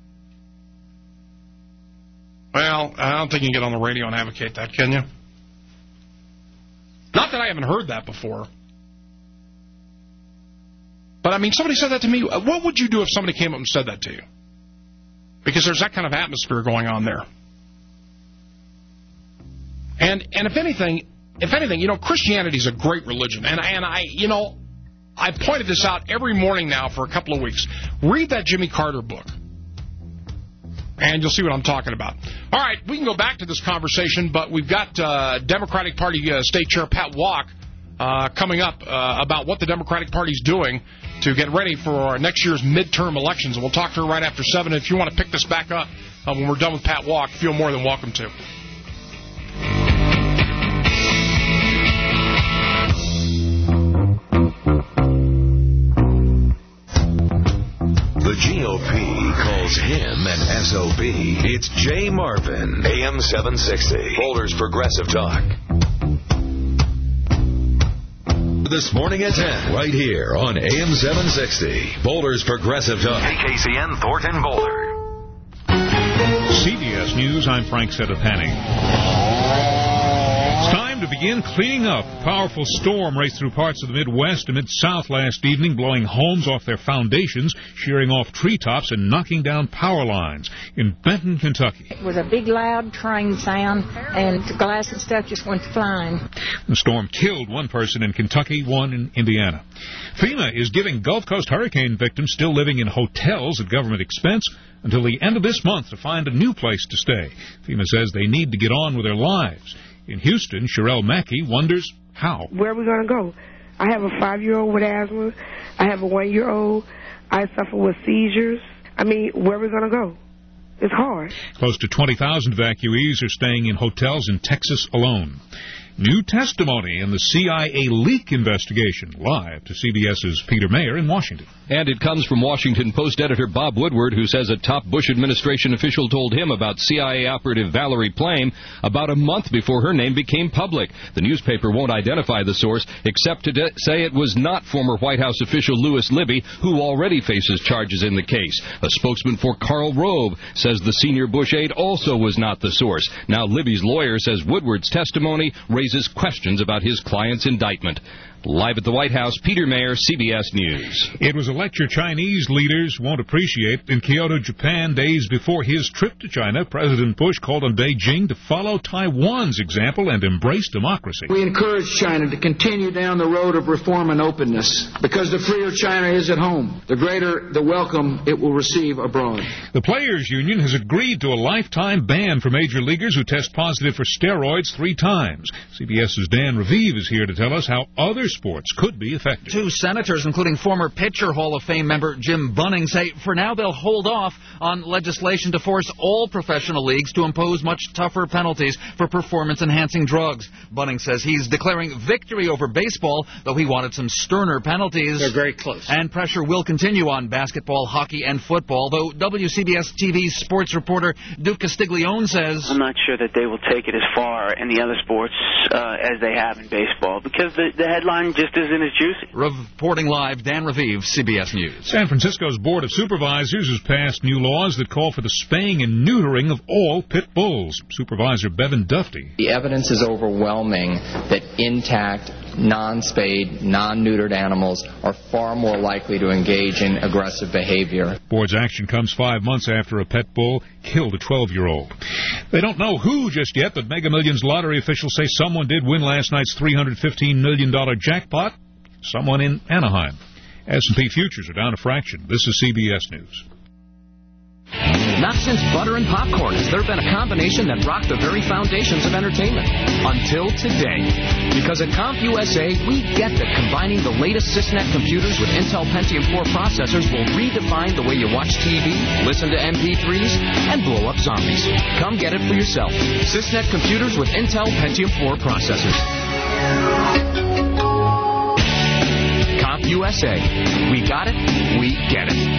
well, I don't think you can get on the radio and advocate that, can you? Not that I haven't heard that before. But, I mean, somebody said that to me. What would you do if somebody came up and said that to you? Because there's that kind of atmosphere going on there. And and if anything, if anything, you know, Christianity is a great religion. And, and I, you know, I've pointed this out every morning now for a couple of weeks. Read that Jimmy Carter book, and you'll see what I'm talking about. All right, we can go back to this conversation, but we've got uh, Democratic Party uh, State Chair Pat Walk uh, coming up uh, about what the Democratic Party's doing to get ready for next year's midterm elections. And we'll talk to her right after seven. If you want to pick this back up uh, when we're done with Pat Walk, feel more than welcome to.
The G O P calls him an S O B. It's Jay Marvin, A M seven sixty, Boulder's Progressive Talk. This morning at ten, right here on A M seven sixty, Boulder's Progressive Talk. K K C N Thornton Boulder.
C B S News, I'm Frank Sedapani. It's time to begin cleaning up. A powerful storm raced through parts of the Midwest and Mid-South last evening, blowing homes off their foundations, shearing off treetops, and knocking down power lines in Benton, Kentucky.
It was a big, loud train sound, and the glass and stuff just went flying.
The storm killed one person in Kentucky, one in Indiana. FEMA is giving Gulf Coast hurricane victims still living in hotels at government expense until the end of this month to find a new place to stay. FEMA says they need to get on with their lives. In Houston, Sherelle Mackey wonders how.
Where are we going to go? I have a five-year-old with asthma. I have a one-year-old. I suffer with seizures. I mean, where are we going to go? It's hard.
Close to twenty thousand evacuees are staying in hotels in Texas alone. New testimony in the C I A leak investigation. Live to CBS's Peter Mayer in Washington.
And it comes from Washington Post editor Bob Woodward, who says a top Bush administration official told him about C I A operative Valerie Plame about a month before her name became public. The newspaper won't identify the source, except to de- say it was not former White House official Louis Libby, who already faces charges in the case. A spokesman for Karl Rove says the senior Bush aide also was not the source. Now Libby's lawyer says Woodward's testimony raises questions about his client's indictment. Live at the White House, Peter Mayer, C B S News.
It was a lecture Chinese leaders won't appreciate. In Kyoto, Japan, days before his trip to China, President Bush called on Beijing to follow Taiwan's example and embrace democracy.
We encourage China to continue down the road of reform and openness, because the freer China is at home, the greater the welcome it will receive abroad.
The Players Union has agreed to a lifetime ban for major leaguers who test positive for steroids three times. CBS's Dan Raviv is here to tell us how other sports could be affected.
Two senators, including former pitcher Hall of Fame member Jim Bunning, say for now they'll hold off on legislation to force all professional leagues to impose much tougher penalties for performance-enhancing drugs. Bunning says he's declaring victory over baseball, though he wanted some sterner penalties.
They're very close.
And pressure will continue on basketball, hockey, and football, though W C B S T V sports reporter Duke Castiglione says,
I'm not sure that they will take it as far in the other sports uh, as they have in baseball, because the, the headline just isn't as juicy.
Reporting live, Dan Raviv, C B S News.
San Francisco's Board of Supervisors has passed new laws that call for the spaying and neutering of all pit bulls. Supervisor Bevan Dufty.
The evidence is overwhelming that intact, non-spayed, non-neutered animals are far more likely to engage in aggressive behavior.
Board's action comes five months after a pet bull killed a twelve-year-old. They don't know who just yet, but Mega Millions lottery officials say someone did win last night's three hundred fifteen million dollars jackpot. Someone in Anaheim. S and P futures are down a fraction. This is C B S News.
Not since butter and popcorn has there been a combination that rocked the very foundations of entertainment. Until today. Because at CompUSA, we get that combining the latest Sysnet computers with Intel Pentium four processors will redefine the way you watch T V, listen to M P threes, and blow up zombies. Come get it for yourself. Sysnet computers with Intel Pentium four processors. CompUSA. We got it. We get it.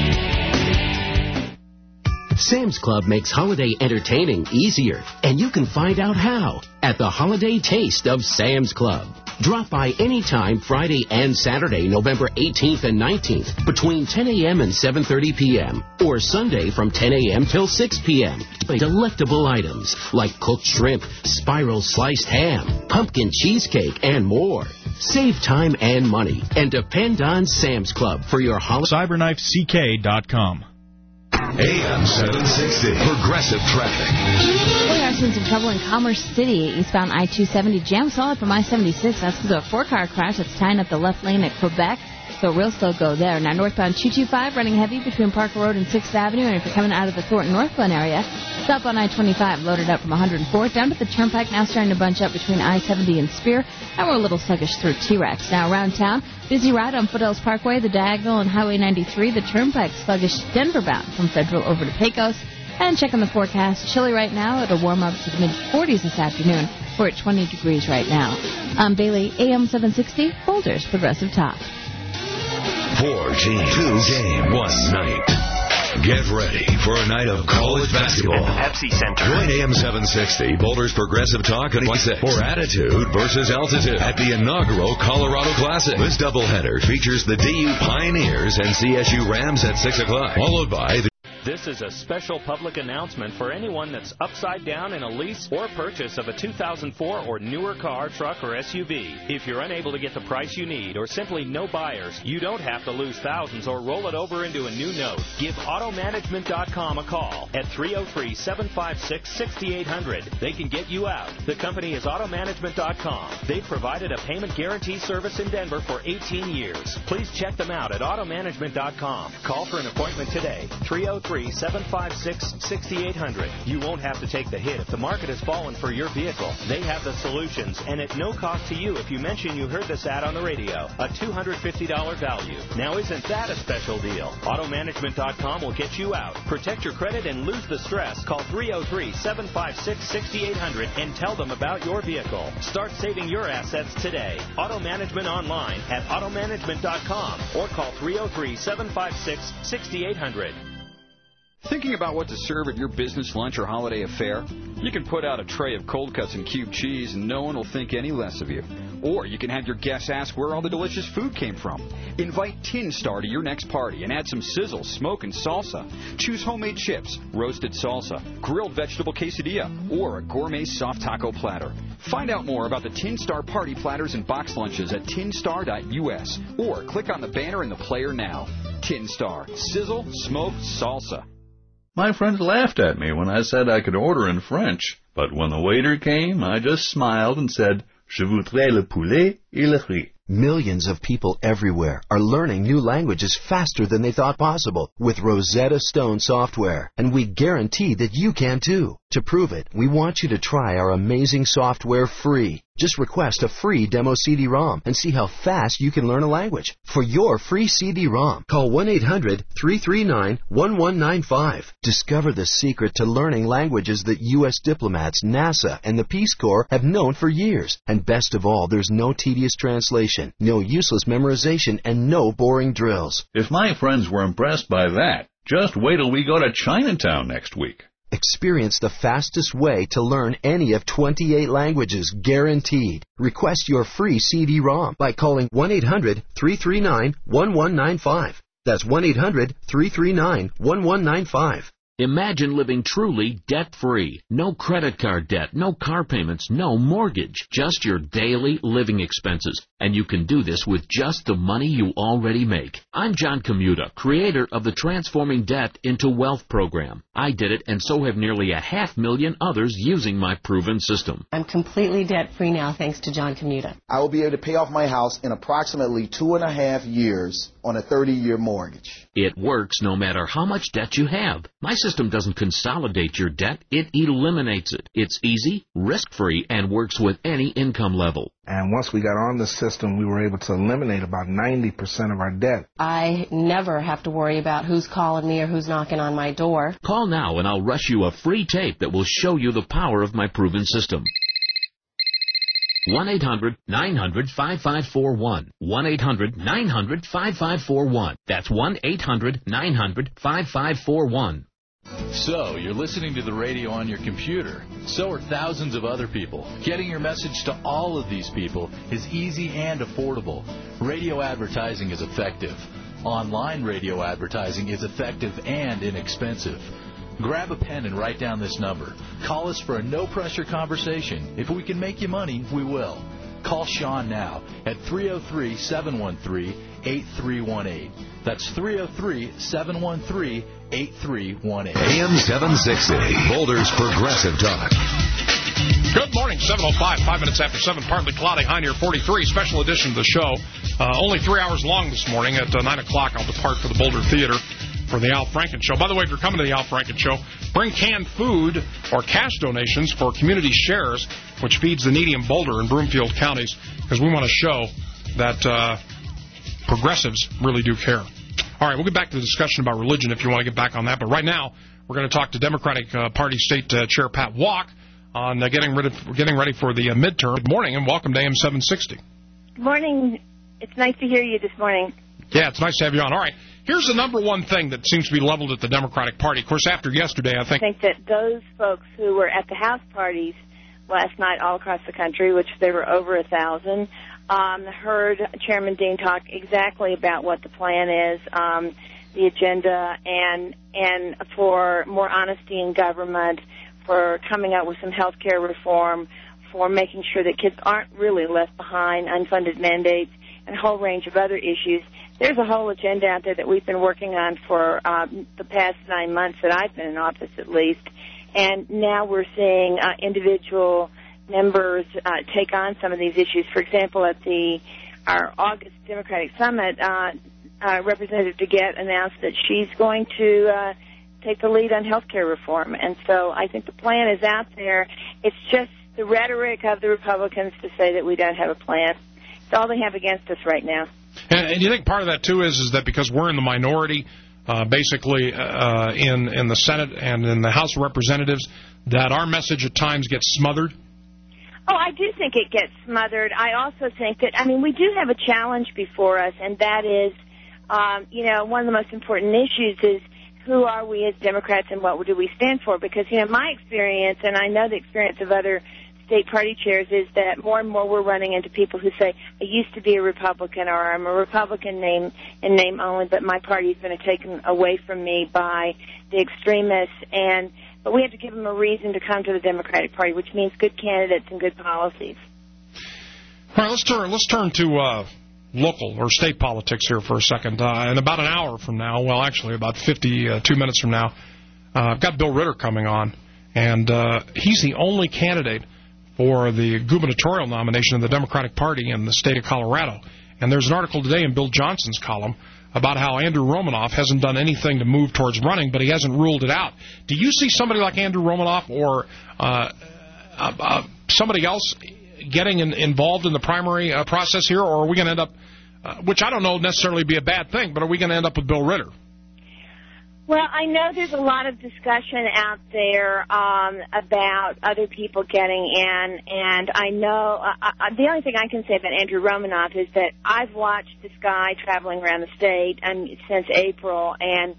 Sam's Club makes holiday entertaining easier, and you can find out how at the Holiday Taste of Sam's Club. Drop by anytime Friday and Saturday, November eighteenth and nineteenth, between ten a.m. and seven thirty p.m., or Sunday from ten a.m. till six p.m. Delectable items like cooked shrimp, spiral sliced ham, pumpkin cheesecake, and more. Save time and money, and depend on Sam's Club for your holiday.
cyberknife c k dot com.
A M seven sixty, Progressive Traffic.
We are seeing some trouble in Commerce City, eastbound I two seventy. Jam solid from I seventy-six. That's because of a four-car crash that's tying up the left lane at Quebec. still real slow go there. Now, northbound two two five running heavy between Parker Road and sixth Avenue. And if you're coming out of the Thornton North Glen area, southbound I twenty-five loaded up from one hundred fourth down to the Turnpike, now starting to bunch up between I seventy and Spear. And we're a little sluggish through T-Rex. Now, around town, busy ride on Foothills Parkway, the Diagonal, and Highway ninety-three. The Turnpike sluggish Denver bound from Federal over to Pecos. And checking the forecast, chilly right now. It'll warm up to the mid-forties this afternoon. We're at twenty degrees right now. I'm Bailey, A M seven sixty, Boulder's Progressive Talk.
Four teams, two game, one night. Get ready for a night of college basketball.
Pepsi Center.
Join A M seven sixty, Boulder's Progressive Talk on for Attitude versus Altitude at the inaugural Colorado Classic. This doubleheader features the D U Pioneers and C S U Rams at six o'clock, followed by the
This is a special public announcement for anyone that's upside down in a lease or purchase of a two thousand four or newer car, truck, or S U V. If you're unable to get the price you need or simply no buyers, you don't have to lose thousands or roll it over into a new note. Give auto management dot com a call at three oh three, seven five six, six eight zero zero. They can get you out. The company is auto management dot com. They've provided a payment guarantee service in Denver for eighteen years. Please check them out at auto management dot com. Call for an appointment today. three oh three, seven five six, six eight zero zero. You won't have to take the hit if the market has fallen for your vehicle. They have the solutions, and at no cost to you if you mention you heard this ad on the radio. A two hundred fifty dollars value. Now, isn't that a special deal? auto management dot com will get you out. Protect your credit and lose the stress. Call three oh three, seven five six, six eight zero zero and tell them about your vehicle. Start saving your assets today. Auto Management online at auto management dot com or call three oh three, seven five six, six eight zero zero.
Thinking about what to serve at your business lunch or holiday affair? You can put out a tray of cold cuts and cubed cheese and no one will think any less of you. Or you can have your guests ask where all the delicious food came from. Invite Tin Star to your next party and add some sizzle, smoke, and salsa. Choose homemade chips, roasted salsa, grilled vegetable quesadilla, or a gourmet soft taco platter. Find out more about the Tin Star party platters and box lunches at tin star dot U S or click on the banner in the player now. Tin Star. Sizzle, smoke, salsa.
My friends laughed at me when I said I could order in French, but when the waiter came, I just smiled and said, Je voudrais le poulet et le riz.
Millions of people everywhere are learning new languages faster than they thought possible with Rosetta Stone software, and we guarantee that you can too. To prove it, we want you to try our amazing software free. Just request a free demo C D ROM and see how fast you can learn a language. For your free C D ROM, call one eight hundred, three three nine, one one nine five. Discover the secret to learning languages that U S diplomats, NASA, and the Peace Corps have known for years. And best of all, there's no tedious translation, no useless memorization, and no boring drills.
If my friends were impressed by that, just wait till we go to Chinatown next week.
Experience the fastest way to learn any of twenty-eight languages, guaranteed. Request your free C D ROM by calling one eight hundred, three three nine, one one nine five. That's one eight hundred, three three nine, one one nine five.
Imagine living truly debt-free. No credit card debt, no car payments, no mortgage. Just your daily living expenses. And you can do this with just the money you already make. I'm John Commuta, creator of the Transforming Debt into Wealth program. I did it, and so have nearly a half million others using my proven system.
I'm completely debt-free now, thanks to John Commuta.
I will be able to pay off my house in approximately two and a half years on a thirty-year mortgage.
It works no matter how much debt you have. My system doesn't consolidate your debt, it eliminates it. It's easy, risk-free, and works with any income level.
And once we got on the system, we were able to eliminate about ninety percent of our debt.
I never have to worry about who's calling me or who's knocking on my door.
Call now and I'll rush you a free tape that will show you the power of my proven system. one eight hundred, nine hundred, five five four one. one eight hundred, nine hundred, five five four one. That's one eight hundred, nine hundred, five five four one.
So, you're listening to the radio on your computer. So are thousands of other people. Getting your message to all of these people is easy and affordable. Radio advertising is effective. Online radio advertising is effective and inexpensive. Grab a pen and write down this number. Call us for a no-pressure conversation. If we can make you money, we will. Call Sean now at three oh three, seven one three, eight three one eight. That's three oh three, seven one three, eight three one eight.
A M seven sixty, Boulder's Progressive Talk.
Good morning, seven oh five, five minutes after seven, partly cloudy, high near forty-three, special edition of the show. Uh, only three hours long this morning. At uh, nine o'clock, I'll depart for the Boulder Theater for the Al Franken Show. By the way, if you're coming to the Al Franken Show, bring canned food or cash donations for Community Shares, which feeds the needy in Boulder and Broomfield counties, because we want to show that uh, progressives really do care. All right, we'll get back to the discussion about religion if you want to get back on that. But right now, we're going to talk to Democratic uh, Party State uh, Chair Pat Walk on uh, getting, ready for, getting ready for the uh, midterm. Good morning and welcome to A M seven sixty.
Good morning. It's nice to hear you this morning.
Yeah, it's nice to have you on. All right, here's the number one thing that seems to be leveled at the Democratic Party. Of course, after yesterday, I think...
I think that those folks who were at the House parties last night all across the country, which there were over a thousand, um, heard Chairman Dean talk exactly about what the plan is, um, the agenda, and and for more honesty in government, for coming up with some health care reform, for making sure that kids aren't really left behind, unfunded mandates, and a whole range of other issues. There's a whole agenda out there that we've been working on for um, the past nine months that I've been in office at least, and now we're seeing uh, individual members uh, take on some of these issues. For example, at the our August Democratic Summit, uh, uh, Representative DeGette announced that she's going to uh, take the lead on health care reform. And so I think the plan is out there. It's just the rhetoric of the Republicans to say that we don't have a plan. It's all they have against us right now.
And, and you think part of that, too, is, is that because we're in the minority, uh, basically uh, in, in the Senate and in the House of Representatives, that our message at times gets smothered?
Oh, I do think it gets smothered. I also think that, I mean, we do have a challenge before us, and that is, um, you know, one of the most important issues is who are we as Democrats and what do we stand for? Because, you know, my experience, and I know the experience of other state party chairs, is that more and more we're running into people who say, I used to be a Republican, or I'm a Republican name and name only, but my party's been taken away from me by the extremists. And but we have to give them a reason to come to the Democratic Party, which means good candidates and good policies.
All right, let's turn, let's turn to uh, local or state politics here for a second. Uh, in about an hour from now, well, actually about fifty-two minutes from now, uh, I've got Bill Ritter coming on, and uh, he's the only candidate for the gubernatorial nomination of the Democratic Party in the state of Colorado. And there's an article today in Bill Johnson's column about how Andrew Romanoff hasn't done anything to move towards running, but he hasn't ruled it out. Do you see somebody like Andrew Romanoff or uh, uh, uh, somebody else getting in, involved in the primary uh, process here, or are we going to end up, uh, which I don't know necessarily be a bad thing, but are we going to end up with Bill Ritter?
Well, I know there's a lot of discussion out there um, about other people getting in, and I know uh, uh, the only thing I can say about Andrew Romanoff is that I've watched this guy traveling around the state and since April, and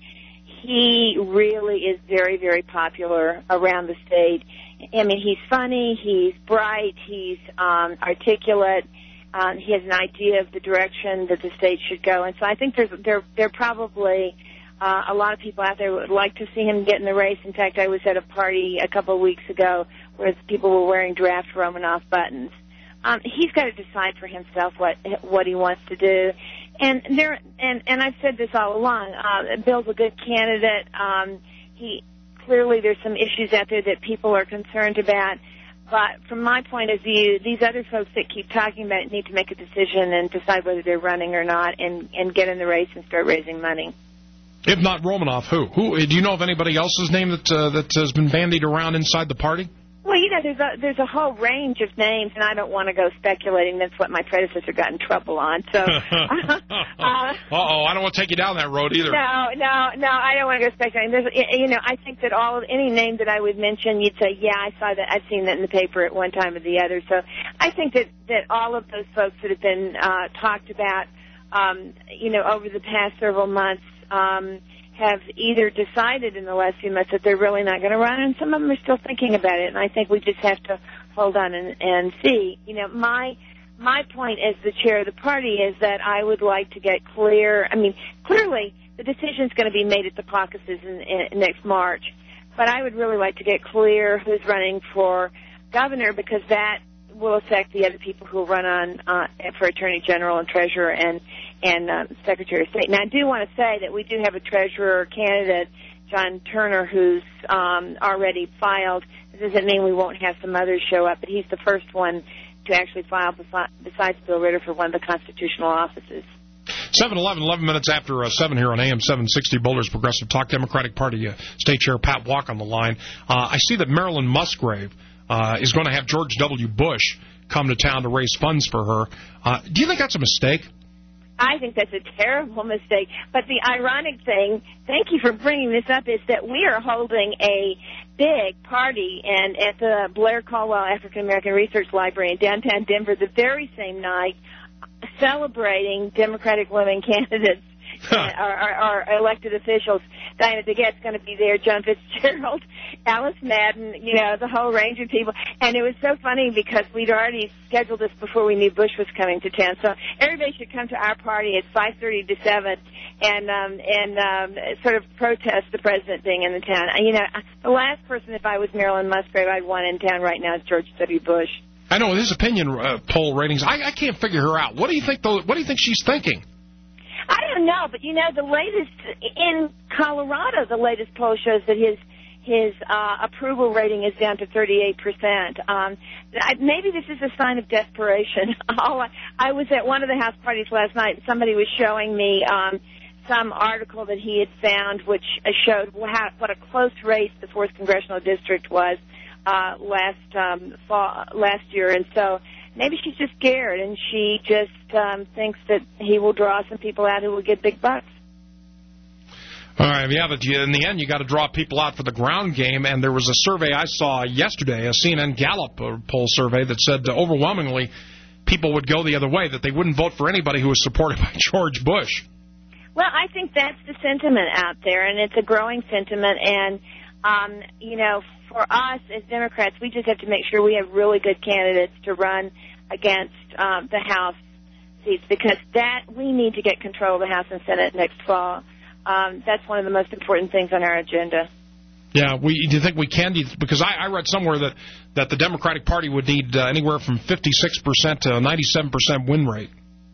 he really is very, very popular around the state. I mean, he's funny, he's bright, he's um, articulate. Um, he has an idea of the direction that the state should go, and so I think there's there there probably. Uh, a lot of people out there would like to see him get in the race. In fact, I was at a party a couple of weeks ago where people were wearing draft Romanoff buttons. Um, he's got to decide for himself what what he wants to do. And there, and, and I've said this all along. Uh, Bill's a good candidate. Um, he clearly there's some issues out there that people are concerned about. But from my point of view, these other folks that keep talking about it need to make a decision and decide whether they're running or not, and, and get in the race and start raising money.
If not Romanoff, who? Who? Do you know of anybody else's name that uh, that has been bandied around inside the party?
Well, you know, there's a, there's a whole range of names, and I don't want to go speculating. That's what my predecessor got in trouble on. So, uh,
Uh-oh, I don't want to take you down that road either.
No, no, no, I don't want to go speculating. There's, you know, I think that all of, any name that I would mention, you'd say, yeah, I saw that. I've seen that in the paper at one time or the other. So I think that, that all of those folks that have been uh, talked about, um, you know, over the past several months, Um, have either decided in the last few months that they're really not going to run, and some of them are still thinking about it. And I think we just have to hold on and, and see. You know, my my point as the chair of the party is that I would like to get clear. I mean, clearly the decision is going to be made at the caucuses in, in next March, but I would really like to get clear who's running for governor, because that will affect the other people who run on uh, for Attorney General and Treasurer and and uh, Secretary of State. Now, I do want to say that we do have a Treasurer candidate, John Turner, who's um, already filed. This doesn't mean we won't have some others show up, but he's the first one to actually file besides Bill Ritter for one of the constitutional offices.
seven eleven, eleven minutes after uh, seven here on A M seven sixty, Boulder's Progressive Talk. Democratic Party uh, State Chair Pat Walk on the line. Uh, I see that Marilyn Musgrave uh, is going to have George W. Bush come to town to raise funds for her. Uh, do you think that's a mistake?
I think that's a terrible mistake. But the ironic thing, thank you for bringing this up, is that we are holding a big party and at the Blair Caldwell African American Research Library in downtown Denver the very same night, celebrating Democratic women candidates, our, our, our elected officials. Diana DeGette's going to be there, John Fitzgerald, Alice Madden, you know, the whole range of people. And it was so funny because we'd already scheduled this before we knew Bush was coming to town. So everybody should come to our party at five thirty to seven and um, and um, sort of protest the president being in the town. You know, the last person, if I was Marilyn Musgrave, I'd want in town right now is George W. Bush.
I know his opinion uh, poll ratings. I, I can't figure her out. What do you think? The, what do you think she's thinking?
I don't know, but you know, the latest in Colorado, the latest poll shows that his his uh, approval rating is down to thirty-eight percent. Um, I, maybe this is a sign of desperation. All I, I was at one of the house parties last night. Somebody was showing me um, some article that he had found, which showed how, what a close race the fourth congressional district was uh, last um, fall, last year, and so. Maybe she's just scared, and she just um, thinks that he will draw some people out who will get big bucks.
All right, yeah, but you, in the end, you got to draw people out for the ground game, and there was a survey I saw yesterday, a C N N Gallup poll survey that said uh, overwhelmingly people would go the other way, that they wouldn't vote for anybody who was supported by George Bush.
Well, I think that's the sentiment out there, and it's a growing sentiment, and, um, you know, for us as Democrats, we just have to make sure we have really good candidates to run against um, the House seats, because that we need to get control of the House and Senate next fall. Um, that's one of the most important things on our agenda.
Yeah, we, do you think we can? Because I, I read somewhere that, that the Democratic Party would need uh, anywhere from fifty-six percent to ninety-seven percent win rate.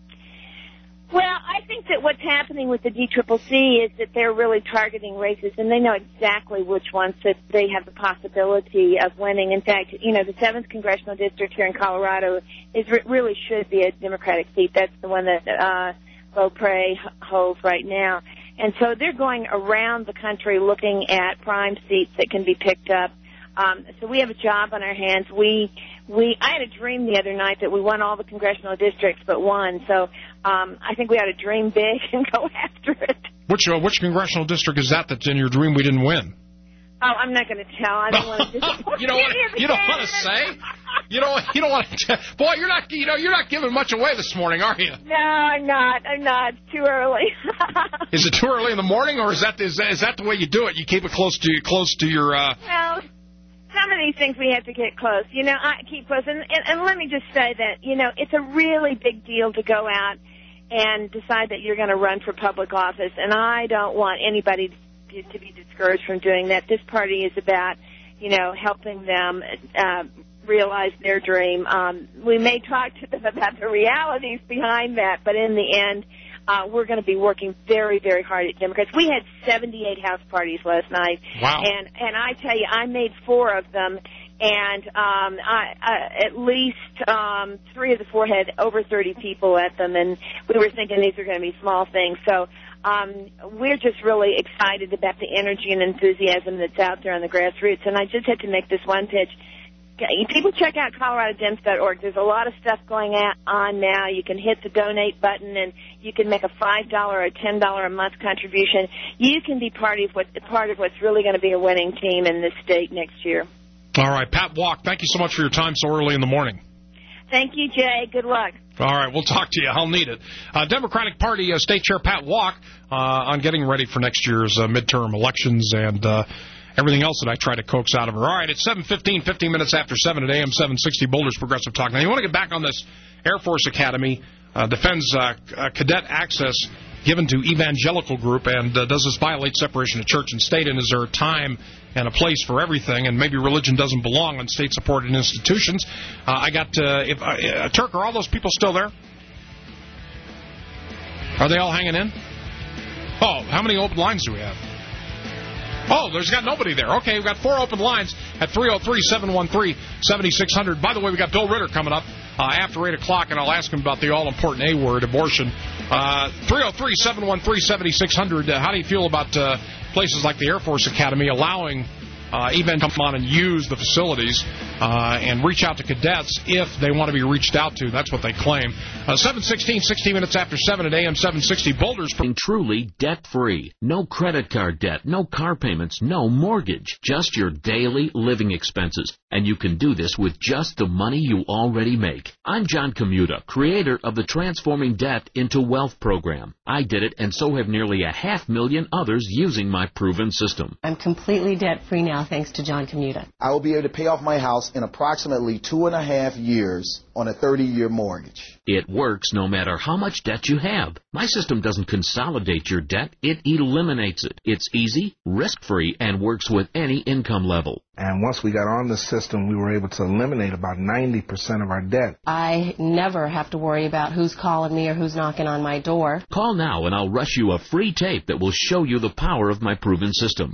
Well, I think that what's happening with the D C C C is that they're really targeting races, and they know exactly which ones that they have the possibility of winning. In fact, you know, the seventh Congressional District here in Colorado is really should be a Democratic seat. That's the one that uh, Beaupre holds right now. And so they're going around the country looking at prime seats that can be picked up. Um, so we have a job on our hands. We, we, I had a dream the other night that we won all the congressional districts but one. So um, I think we ought to dream big and go after it.
Which uh, which congressional district is that that's in your dream we didn't win?
Oh, I'm not going to tell. I don't want to disappoint
you don't want to, you don't want to say. You don't. You don't want to. Boy, you're not. You know, you're not giving much away this morning, are you?
No, I'm not. I'm not. It's too early.
Is it too early in the morning, or is that is that, is that the way you do it? You keep it close to close to your. Uh...
Well, some of these things we have to get close. You know, I keep close, and, and and let me just say that you know it's a really big deal to go out and decide that you're going to run for public office, and I don't want anybody to, to be discouraged from doing that. This party is about, you know, helping them uh, realize their dream. Um, we may talk to them about the realities behind that, but in the end, uh, we're going to be working very, very hard at Democrats. We had seventy-eight house parties last night.
Wow.
And, and I tell you, I made four of them, and um, I, uh, at least um, three of the four had over thirty people at them, and we were thinking these are going to be small things. So um, we're just really excited about the energy and enthusiasm that's out there on the grassroots. And I just had to make this one pitch. People check out Colorado Dems dot org. There's a lot of stuff going on now. You can hit the donate button, and you can make a five dollars or a ten dollars a month contribution. You can be part of, what, part of what's really going to be a winning team in this state next year.
All right, Pat Walk, thank you so much for your time so early in the morning.
Thank you, Jay. Good luck.
All right, we'll talk to you. I'll need it. Uh, Democratic Party uh, State Chair Pat Walk uh, on getting ready for next year's uh, midterm elections and uh, everything else that I try to coax out of her. All right, it's seven fifteen, fifteen minutes after seven at A M seven sixty, Boulder's Progressive Talk. Now, you want to get back on this Air Force Academy, uh, defends uh, uh, cadet access given to evangelical group, and uh, does this violate separation of church and state, and is there a time and a place for everything, and maybe religion doesn't belong on state-supported institutions? Uh, I got, uh, if uh, Turk, are all those people still there? Are they all hanging in? Oh, how many open lines do we have? Oh, there's got nobody there. Okay, we've got four open lines at three oh three, seven one three, seven six zero zero. By the way, we've got Bill Ritter coming up uh, after eight o'clock, and I'll ask him about the all-important A-word, abortion. Uh, three oh three, seven one three, seven six zero zero. Uh, how do you feel about uh, places like the Air Force Academy allowing uh, even come on and use the facilities uh, and reach out to cadets if they want to be reached out to? That's what they claim. Uh, seven sixteen, sixteen minutes after seven at A M seven sixty. Boulders.
Truly debt-free. No credit card debt, no car payments, no mortgage. Just your daily living expenses. And you can do this with just the money you already make. I'm John Commuta, creator of the Transforming Debt into Wealth program. I did it, and so have nearly a half million others using my proven system.
I'm completely debt-free now, thanks to John Commuta.
I will be able to pay off my house in approximately two and a half years on a thirty-year mortgage.
It works no matter how much debt you have. My system doesn't consolidate your debt, it eliminates it. It's easy, risk-free, and works with any income level.
And once we got on the system, we were able to eliminate about ninety percent of our debt.
I never have to worry about who's calling me or who's knocking on my door.
Call now and I'll rush you a free tape that will show you the power of my proven system.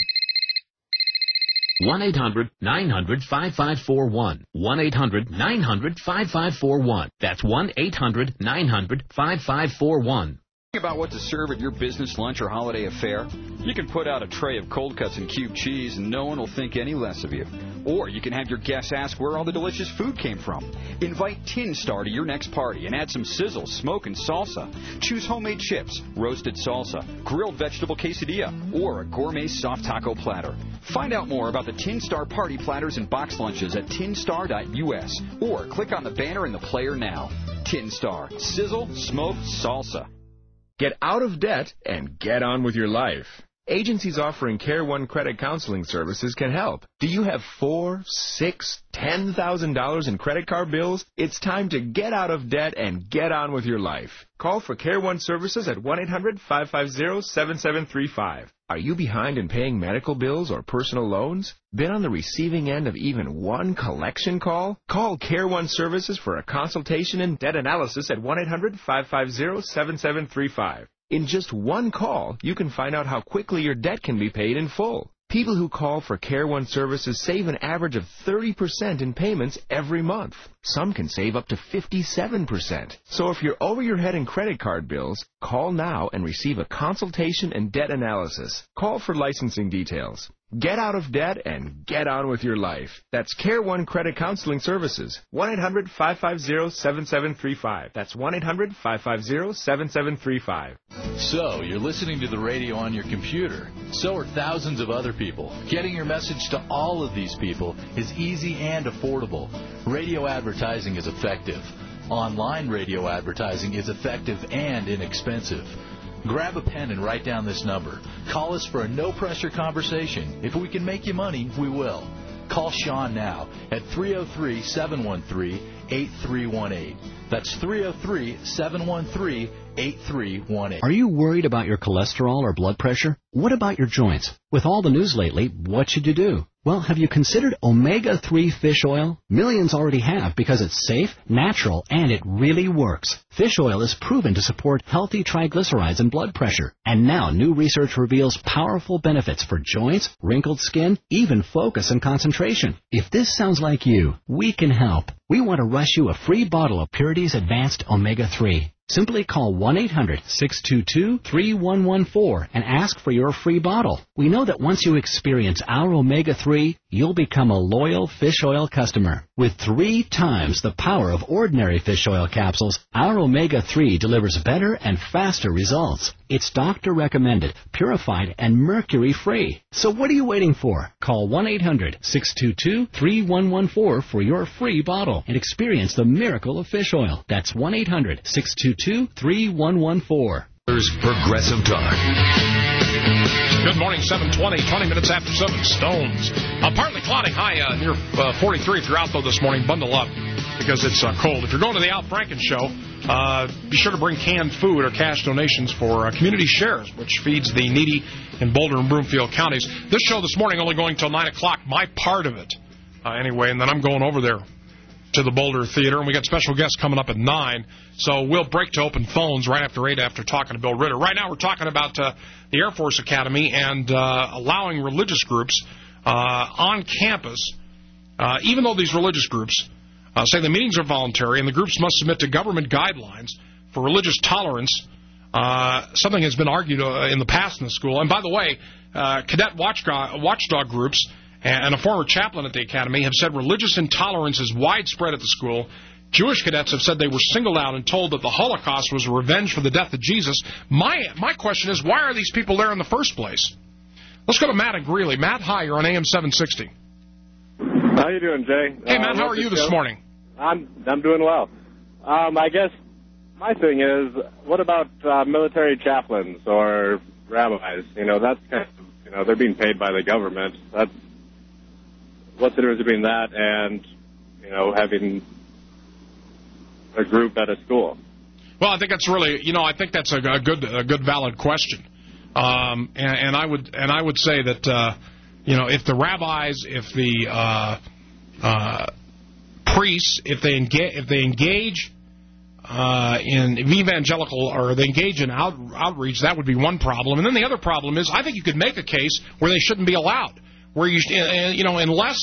one eight hundred, nine hundred, five five four one. one eight hundred, nine hundred, five five four one. That's one eight hundred, nine hundred, five five four one.
About what to serve at your business lunch or holiday affair? You can put out a tray of cold cuts and cube cheese and no one will think any less of you. Or you can have your guests ask where all the delicious food came from. Invite Tin Star to your next party and add some sizzle, smoke, and salsa. Choose homemade chips, roasted salsa, grilled vegetable quesadilla, or a gourmet soft taco platter. Find out more about the Tin Star party platters and box lunches at tin star dot U S or click on the banner in the player now. Tin Star. Sizzle, smoke, salsa.
Get out of debt and get on with your life. Agencies offering Care One credit counseling services can help. Do you have four, six, ten thousand dollars in credit card bills? It's time to get out of debt and get on with your life. Call for Care One services at one eight hundred, five five zero, seven seven three five. Are you behind in paying medical bills or personal loans? Been on the receiving end of even one collection call? Call Care One Services for a consultation and debt analysis at one eight hundred, five five zero, seven seven three five. In just one call, you can find out how quickly your debt can be paid in full. People who call for Care One Services save an average of thirty percent in payments every month. Some can save up to fifty-seven percent. So if you're over your head in credit card bills, call now and receive a consultation and debt analysis. Call for licensing details. Get out of debt and get on with your life. That's Care One Credit Counseling Services. one eight hundred, five five zero, seven seven three five. That's one eight hundred, five five zero, seven seven three five.
So, you're listening to the radio on your computer. So are thousands of other people. Getting your message to all of these people is easy and affordable. Radio advertising is effective. Online radio advertising is effective and inexpensive. Grab a pen and write down this number. Call us for a no-pressure conversation. If we can make you money, we will. Call Sean now at three oh three, seven one three, eight three one eight. That's three oh three, seven one three, eight three one eight.
Are you worried about your cholesterol or blood pressure? What about your joints? With all the news lately, what should you do? Well, have you considered omega three fish oil? Millions already have because it's safe, natural, and it really works. Fish oil is proven to support healthy triglycerides and blood pressure. And now new research reveals powerful benefits for joints, wrinkled skin, even focus and concentration. If this sounds like you, we can help. We want to rush you a free bottle of Purity's Advanced Omega three. Simply call one eight hundred, six two two, three one one four and ask for your free bottle. We know that once you experience our omega three, you'll become a loyal fish oil customer. With three times the power of ordinary fish oil capsules, our omega three delivers better and faster results. It's doctor recommended, purified, and mercury-free. So what are you waiting for? Call one eight hundred, six two two, three one one four for your free bottle and experience the miracle of fish oil. That's one eight hundred, six two two, three one one four.
There's Progressive Talk.
Good morning, seven twenty, twenty minutes after seven. Stones. Uh, partly cloudy, high uh, near uh, forty-three. If you're out, though, this morning, bundle up because it's uh, cold. If you're going to the Al Franken Show, uh, be sure to bring canned food or cash donations for uh, Community Shares, which feeds the needy in Boulder and Broomfield counties. This show this morning only going till nine o'clock, my part of it. Uh, anyway, and then I'm going over there to the Boulder Theater, and we got special guests coming up at nine. So we'll break to open phones right after eight after talking to Bill Ritter. Right now we're talking about uh, the Air Force Academy and uh, allowing religious groups uh, on campus, uh, even though these religious groups uh, say the meetings are voluntary and the groups must submit to government guidelines for religious tolerance. Uh, something has been argued uh, in the past in the school. And by the way, uh, cadet watchdog, watchdog groups and a former chaplain at the academy have said religious intolerance is widespread at the school. Jewish cadets have said they were singled out and told that the Holocaust was revenge for the death of Jesus. My my question is, why are these people there in the first place? Let's go to Matt in Greeley. Matt, hi, you're on A M seven sixty.
How you doing, Jay?
Hey, Matt,
uh,
how are you this
show?
morning?
I'm I'm doing well. Um, I guess my thing is, what about uh, military chaplains or rabbis? You know, that's kind of, you know, they're being paid by the government. That's what's the difference between that and, you know, having a group at a school?
Well, I think that's really, you know, I think that's a, a good, a good, valid question. Um, and, and I would, and I would say that, uh, you know, if the rabbis, if the uh, uh, priests, if they engage, if they engage uh, in evangelical or they engage in out, outreach, that would be one problem. And then the other problem is, I think you could make a case where they shouldn't be allowed. Where you, you know, unless,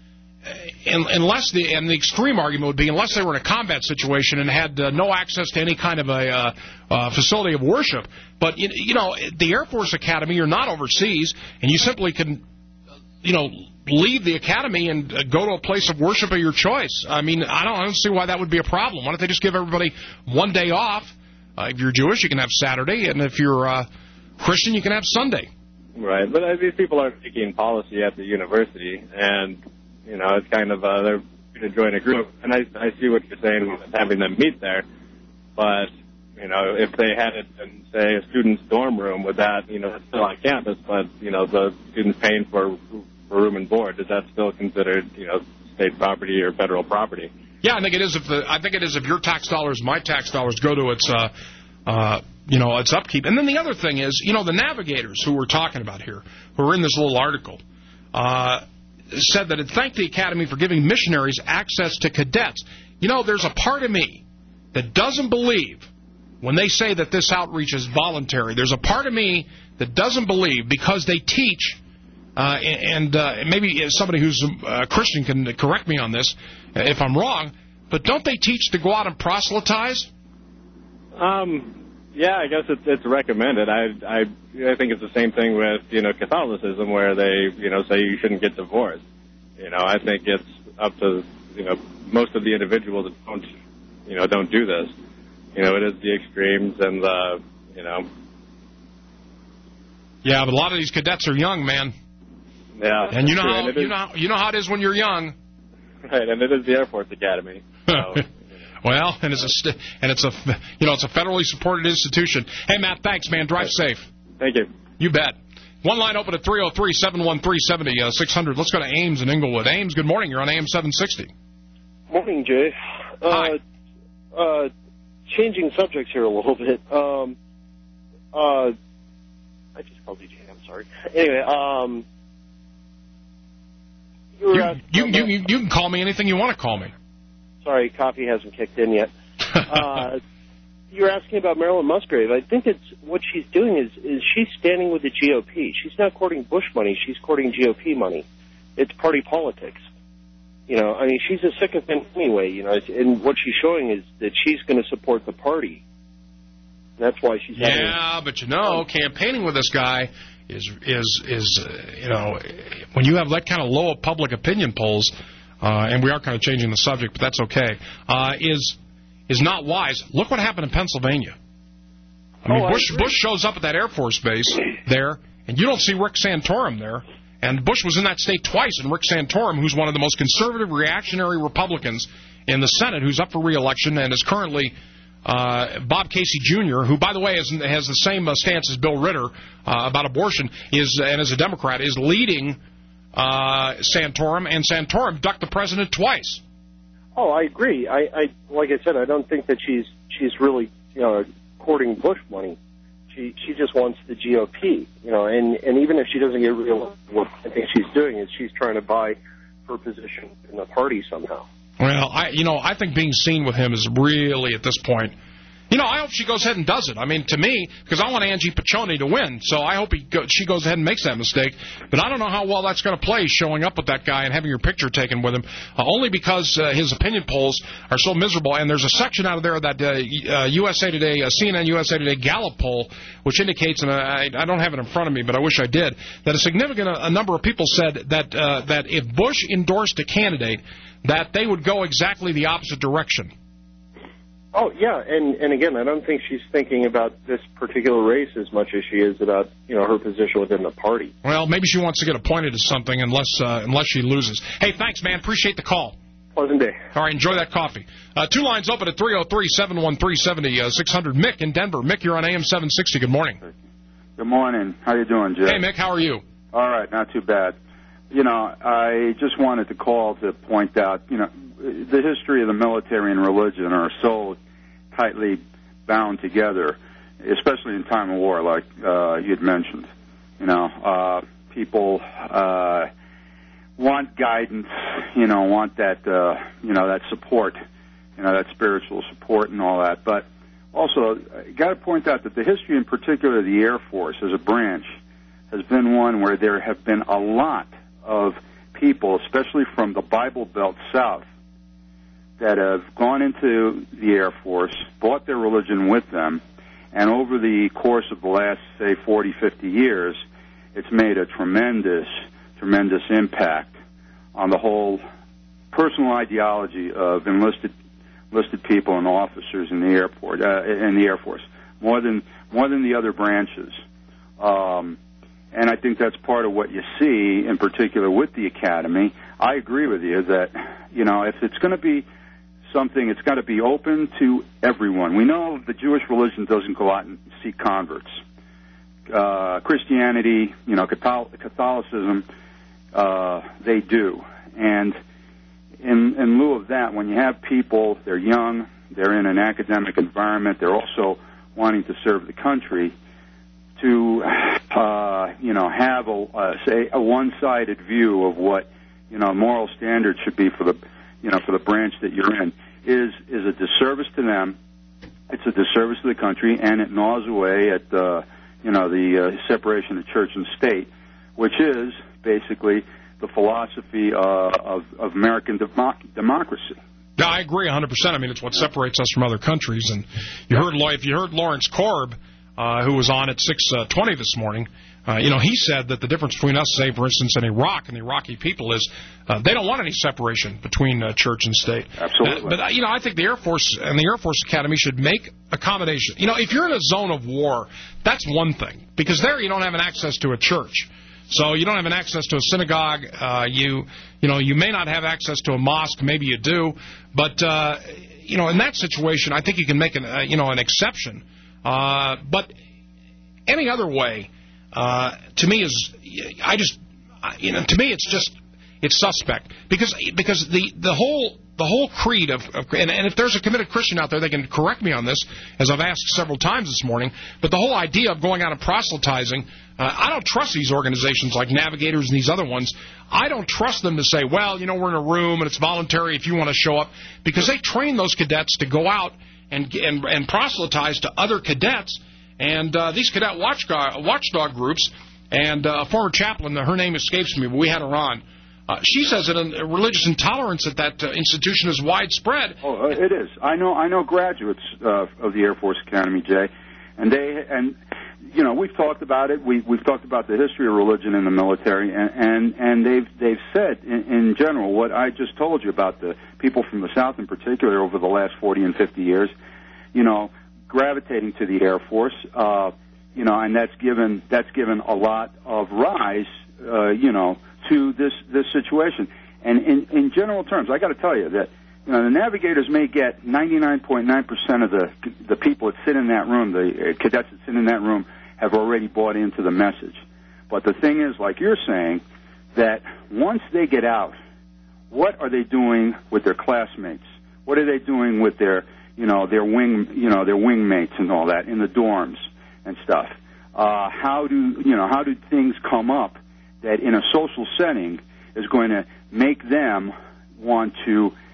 unless the, and the extreme argument would be, unless they were in a combat situation and had uh, no access to any kind of a uh, uh, facility of worship. But, you, you know, the Air Force Academy, you're not overseas, and you simply can, you know, leave the academy and uh, go to a place of worship of your choice. I mean, I don't, I don't see why that would be a problem. Why don't they just give everybody one day off? Uh, if you're Jewish, you can have Saturday, and if you're uh, Christian, you can have Sunday.
Right, but uh, these people are making policy at the university, and, you know, it's kind of, uh, they're going to join a group, and I, I see what you're saying with having them meet there, but, you know, if they had it in, say, a student's dorm room, with that, you know, it's still on campus, but, you know, the student's paying for, for room and board, is that still considered, you know, state property or federal property?
Yeah, I think it is if the, I think it is if your tax dollars, my tax dollars go to its, uh, uh, you know, its upkeep. And then the other thing is, you know, the navigators who we're talking about here, who are in this little article, uh, said that it thanked the Academy for giving missionaries access to cadets. You know, there's a part of me that doesn't believe when they say that this outreach is voluntary. There's a part of me that doesn't believe because they teach, uh, and uh, maybe somebody who's a Christian can correct me on this if I'm wrong, but don't they teach to go out and proselytize?
Um... Yeah, I guess it's, it's recommended. I, I I think it's the same thing with, you know, Catholicism, where they, you know, say you shouldn't get divorced. You know, I think it's up to, you know, most of the individuals that don't, you know, don't do this. You know, it is the extremes and the, you know.
Yeah, but a lot of these cadets are young, man.
Yeah.
And you know, how,
and
you
is,
know, you know how it is when you're young.
Right, and it is the Air Force Academy. So.
Well, and it's a st- and it's a you know it's a federally supported institution. Hey, Matt, thanks, man. Drive safe.
Thank you.
You bet. One line open at three oh three, seven one three, seven oh six hundred. Let's go to Ames in Inglewood. Ames, good morning. You're on A M seven sixty.
Morning, Jay. Uh,
Hi.
Uh, changing subjects here a little bit. Um, uh, I just called you Jay. I'm sorry. Anyway, um, you, were
you, you, you, you can call me anything you want to call me.
Sorry, coffee hasn't kicked in yet. Uh, you're asking about Marilyn Musgrave. I think it's what she's doing is is she's standing with the G O P. She's not courting Bush money. She's courting G O P money. It's party politics. You know, I mean, she's a sycophant anyway. You know, and what she's showing is that she's going to support the party. That's why she's having.
Yeah, but you know, campaigning with this guy is is is uh, you know, when you have that kind of low of public opinion polls. Uh, and we are kind of changing the subject, but that's okay, uh, is is not wise. Look what happened in Pennsylvania. I mean,
oh,
Bush
I
Bush shows up at that Air Force base there, and you don't see Rick Santorum there. And Bush was in that state twice, and Rick Santorum, who's one of the most conservative, reactionary Republicans in the Senate, who's up for re-election and is currently uh, Bob Casey Junior, who, by the way, is, has the same uh, stance as Bill Ritter uh, about abortion, is and is a Democrat, is leading Uh, Santorum, and Santorum ducked the president twice.
Oh, I agree. I, I like I said, I don't think that she's she's really you know courting Bush money. She she just wants the G O P, you know, and and even if she doesn't get reelected, what I think she's doing is she's trying to buy her position in the party somehow.
Well, I, you know, I think being seen with him is really, at this point, you know, I hope she goes ahead and does it. I mean, to me, because I want Angie Piccioni to win, so I hope he go, she goes ahead and makes that mistake. But I don't know how well that's going to play, showing up with that guy and having your picture taken with him, uh, only because uh, his opinion polls are so miserable. And there's a section out of there that uh, uh, U S A Today, uh, C N N U S A Today Gallup poll, which indicates, and I, I don't have it in front of me, but I wish I did, that a significant a number of people said that uh, that if Bush endorsed a candidate, that they would go exactly the opposite direction.
Oh, yeah, and, and again, I don't think she's thinking about this particular race as much as she is about, you know, her position within the party.
Well, maybe she wants to get appointed to something unless uh, unless she loses. Hey, thanks, man. Appreciate the call.
Pleasant day.
All right, enjoy that coffee. Uh, two lines open at three oh three, seven one three, seven oh six hundred. Mick in Denver. Mick, you're on A M seven sixty. Good morning.
Good morning. How you doing, Jay?
Hey, Mick, how are you?
All right, not too bad. You know, I just wanted to call to point out, you know, the history of the military and religion are so tightly bound together, especially in time of war, like uh, you had mentioned. You know, uh, people uh, want guidance, you know, want that, uh, you know, that support, you know, that spiritual support and all that. But also, got to point out that the history, in particular, of the Air Force as a branch, has been one where there have been a lot of people, especially from the Bible Belt South, that have gone into the Air Force, brought their religion with them, and over the course of the last, say, forty, fifty years, it's made a tremendous, tremendous impact on the whole personal ideology of enlisted enlisted people and officers in the airport, uh, in the Air Force, more than more than the other branches. Um, and I think that's part of what you see, in particular with the Academy. I agree with you that, you know, if it's going to be something, it's got to be open to everyone. We know the Jewish religion doesn't go out and seek converts. Uh, Christianity, you know, Catholicism, uh, they do. And in, in lieu of that, when you have people, they're young, they're in an academic environment, they're also wanting to serve the country, to, uh, you know, have, a, uh, say, a one-sided view of what, you know, moral standards should be for the, you know, for the branch that you're in, is is a disservice to them. It's a disservice to the country, and it gnaws away at, uh, you know, the uh, separation of church and state, which is basically the philosophy uh, of, of American democ- democracy.
Yeah, I agree one hundred percent. I mean, it's what separates us from other countries. And you heard, if you heard Lawrence Korb, uh, who was on at six twenty this morning, Uh, you know, he said that the difference between us, say, for instance, in Iraq and the Iraqi people is uh, they don't want any separation between uh, church and state.
Absolutely.
Uh, but, uh, you know, I think the Air Force and the Air Force Academy should make accommodation. You know, if you're in a zone of war, that's one thing, because there you don't have an access to a church. So you don't have an access to a synagogue. Uh, you, you know, you may not have access to a mosque. Maybe you do. But, uh, you know, in that situation, I think you can make an, uh, you know, an exception. Uh, but any other way, Uh, to me, is I just you know to me it's just it's suspect because because the the whole the whole creed of, of and, and if there's a committed Christian out there, they can correct me on this, as I've asked several times this morning. But the whole idea of going out and proselytizing, uh, I don't trust these organizations like Navigators and these other ones. I don't trust them to say, well, you know, we're in a room and it's voluntary if you want to show up, because they train those cadets to go out and and, and proselytize to other cadets. And uh, these cadet watchdog, watchdog groups, and uh, a former chaplain, her name escapes me, but we had her on. Uh, she says that a religious intolerance at that uh, institution is widespread.
Oh, it is. I know. I know graduates uh, of the Air Force Academy, Jay, and they and you know we've talked about it. We we've talked about the history of religion in the military, and and, and they've they've said in, in general what I just told you about the people from the South in particular over the last forty and fifty years. You know. Gravitating to the Air Force, uh, you know, and that's given that's given a lot of rise, uh, you know, to this this situation. And in, in general terms, I got to tell you that you know the Navigators may get ninety-nine point nine percent of the the people that sit in that room, the cadets that sit in that room, have already bought into the message. But the thing is, like you're saying, that once they get out, what are they doing with their classmates? What are they doing with their you know, their wing, you know, their wingmates and all that in the dorms and stuff. Uh, how do, you know, how do things come up that in a social setting is going to make them want to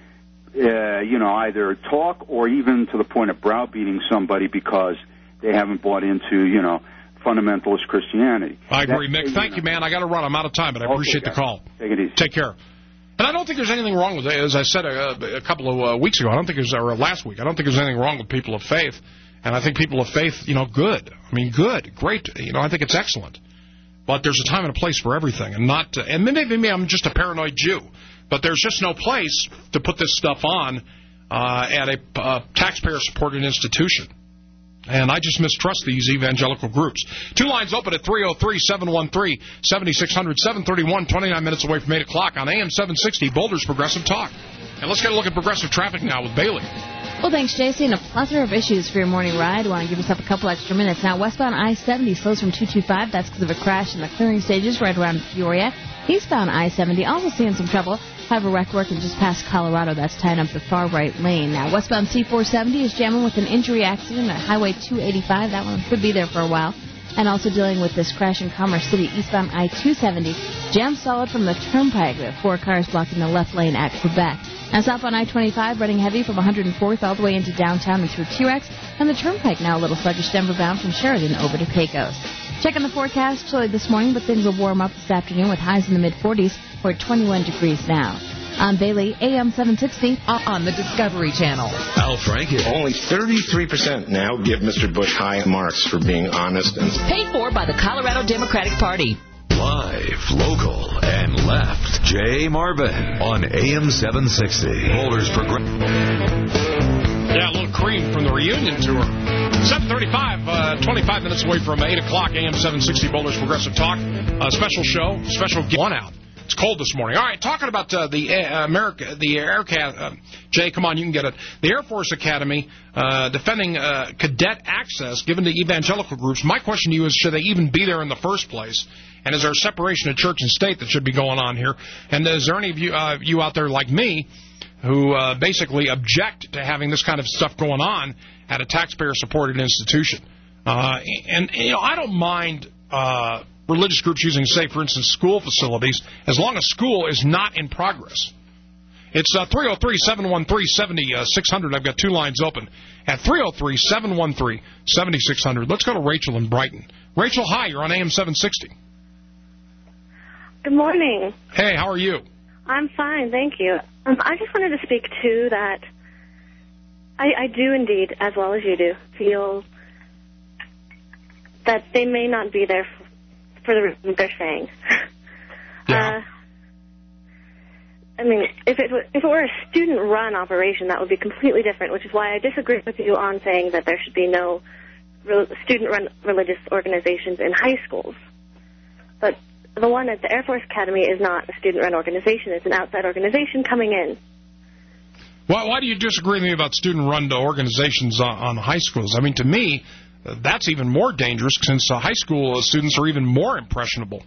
uh, you know, either talk or even to the point of browbeating somebody because they haven't bought into, you know, fundamentalist Christianity.
I agree,
That,
Mick. Thank you, man. I got to run. I'm out of time, but I
Okay,
appreciate the
guys.
call.
Take it easy.
Take care. And I don't think there's anything wrong with it. As I said a, a couple of uh, weeks ago, I don't think there's, or last week, I don't think there's anything wrong with people of faith. And I think people of faith, you know, good. I mean, good, great. You know, I think it's excellent. But there's a time and a place for everything, and not. To, and maybe, maybe I'm just a paranoid Jew, but there's just no place to put this stuff on uh, at a uh, taxpayer-supported institution. And I just mistrust these evangelical groups. Two lines open at three oh three, seven one three, seven six hundred, seven thirty-one, twenty-nine minutes away from eight o'clock on A M seven sixty, Boulder's Progressive Talk. And let's get a look at progressive traffic now with Bailey.
Well, thanks, J C, and a plethora of issues for your morning ride. Want to give yourself a couple extra minutes. Now, westbound I seventy slows from two twenty-five. That's because of a crash in the clearing stages right around Peoria. Eastbound I seventy also seeing some trouble. Have a wreck working just past Colorado. That's tying up the far right lane. Now, westbound C four seventy is jamming with an injury accident at Highway two eighty-five. That one could be there for a while. And also dealing with this crash in Commerce City, eastbound I two seventy. Jam solid from the turnpike. There are four cars blocking the left lane at Quebec. Now, southbound I twenty-five running heavy from one hundred fourth all the way into downtown and through T-Rex. And the turnpike now a little sluggish, Denver bound from Sheridan over to Pecos. Checking the forecast, chilly this morning, but things will warm up this afternoon with highs in the mid-forties. We're at twenty-one degrees now. I'm Bailey, A M seven sixty, on the Discovery Channel.
Al Franken.
Only thirty-three percent now give Mister Bush high marks for being honest and
paid for by the Colorado Democratic Party.
Live, local, and left. Jay Marvin on A M seven sixty. Boulder's Progressive.
Yeah, a little cream from the reunion tour. seven thirty-five, uh, twenty-five minutes away from eight o'clock, A M seven sixty, Boulder's Progressive Talk. Uh, special show, special one out. It's cold this morning. All right, talking about uh, the uh, America, the Air uh, Jay, come on, you can get it. The Air Force Academy uh, defending uh, cadet access given to evangelical groups. My question to you is, should they even be there in the first place? And is there a separation of church and state that should be going on here? And is there any of you, uh, you out there like me who uh, basically object to having this kind of stuff going on at a taxpayer-supported institution? Uh, and, you know, I don't mind uh, religious groups using, say, for instance, school facilities, as long as school is not in progress. It's uh, three oh three, seven one three, seven six hundred. I've got two lines open. At three oh three, seven one three, seven six hundred. Let's go to Rachel in Brighton. Rachel, hi. You're on A M seven sixty.
Good morning.
Hey, how are you?
I'm fine, thank you. Um, I just wanted to speak to that. I, I do indeed, as well as you do, feel that they may not be there for, for the reason they're saying.
Yeah.
Uh, I mean, if it, if it were a student-run operation, that would be completely different, which is why I disagree with you on saying that there should be no re- student-run religious organizations in high schools. But the one at the Air Force Academy is not a student-run organization. It's an outside organization coming in.
Why, why do you disagree with me about student-run organizations on, on high schools? I mean, to me, uh, that's even more dangerous since uh, high school uh, students are even more impressionable.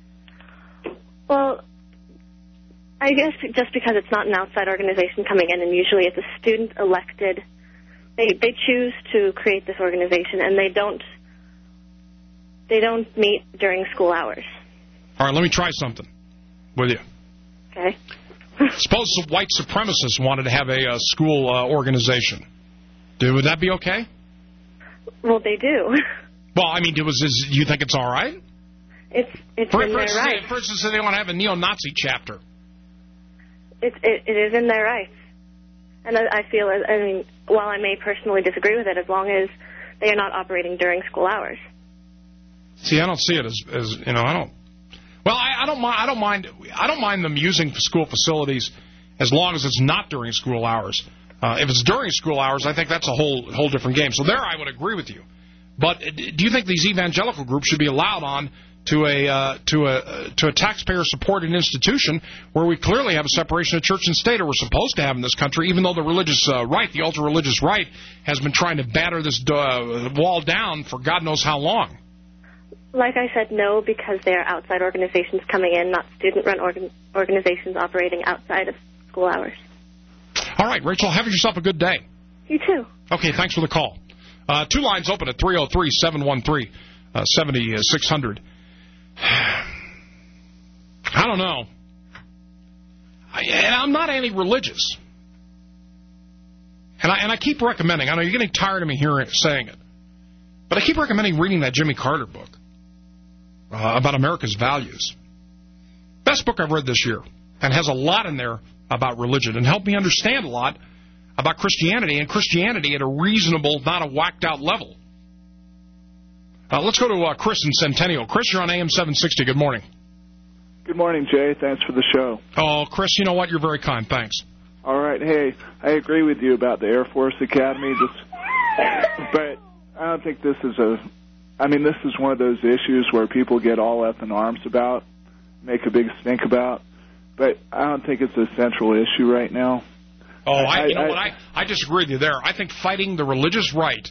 Well, I guess just because it's not an outside organization coming in, and usually it's a student-elected, they they choose to create this organization, and they don't they don't meet during school hours.
All right, let me try something with you.
Okay.
Suppose some white supremacists wanted to have a uh, school uh, organization. Do, would that be okay?
Well, they do.
Well, I mean, do, was, is, you think it's all right?
It's it's
for,
in
for
their
instance,
rights.
For instance, they want to have a neo-Nazi chapter.
It, it it is in their rights, and I, I feel. I mean, while I may personally disagree with it, as long as they are not operating during school hours.
See, I don't see it as, as you know, I don't. Well, I, I don't mind. I don't mind. I don't mind them using school facilities as long as it's not during school hours. Uh, if it's during school hours, I think that's a whole whole different game. So there, I would agree with you. But do you think these evangelical groups should be allowed on to a uh, to a uh, to a taxpayer-supported institution where we clearly have a separation of church and state, or we're supposed to have in this country, even though the religious uh, right, the ultra-religious right, has been trying to batter this uh, wall down for God knows how long?
Like I said, no, because they are outside organizations coming in, not student-run organ- organizations operating outside of school hours.
All right, Rachel, have yourself a good day.
You too.
Okay, thanks for the call. Uh, two lines open at three oh three, seven one three, seven six hundred. I don't know. I, and I'm not anti-religious. And I, and I keep recommending, I know you're getting tired of me hearing saying it, but I keep recommending reading that Jimmy Carter book uh, about America's values. Best book I've read this year, and has a lot in there about religion, and helped me understand a lot about Christianity, and Christianity at a reasonable, not a whacked-out level. Uh, let's go to uh, Chris in Centennial. Chris, you're on A M seven sixty. Good morning.
Good morning, Jay. Thanks for the show.
Oh, Chris, you know what? You're very kind. Thanks.
All right. Hey, I agree with you about the Air Force Academy, just, but I don't think this is a, I mean, this is one of those issues where people get all up in arms about, make a big stink about, but I don't think it's a central issue right now.
Oh, I, you know
I,
what? I, I disagree with you there. I think fighting the religious right,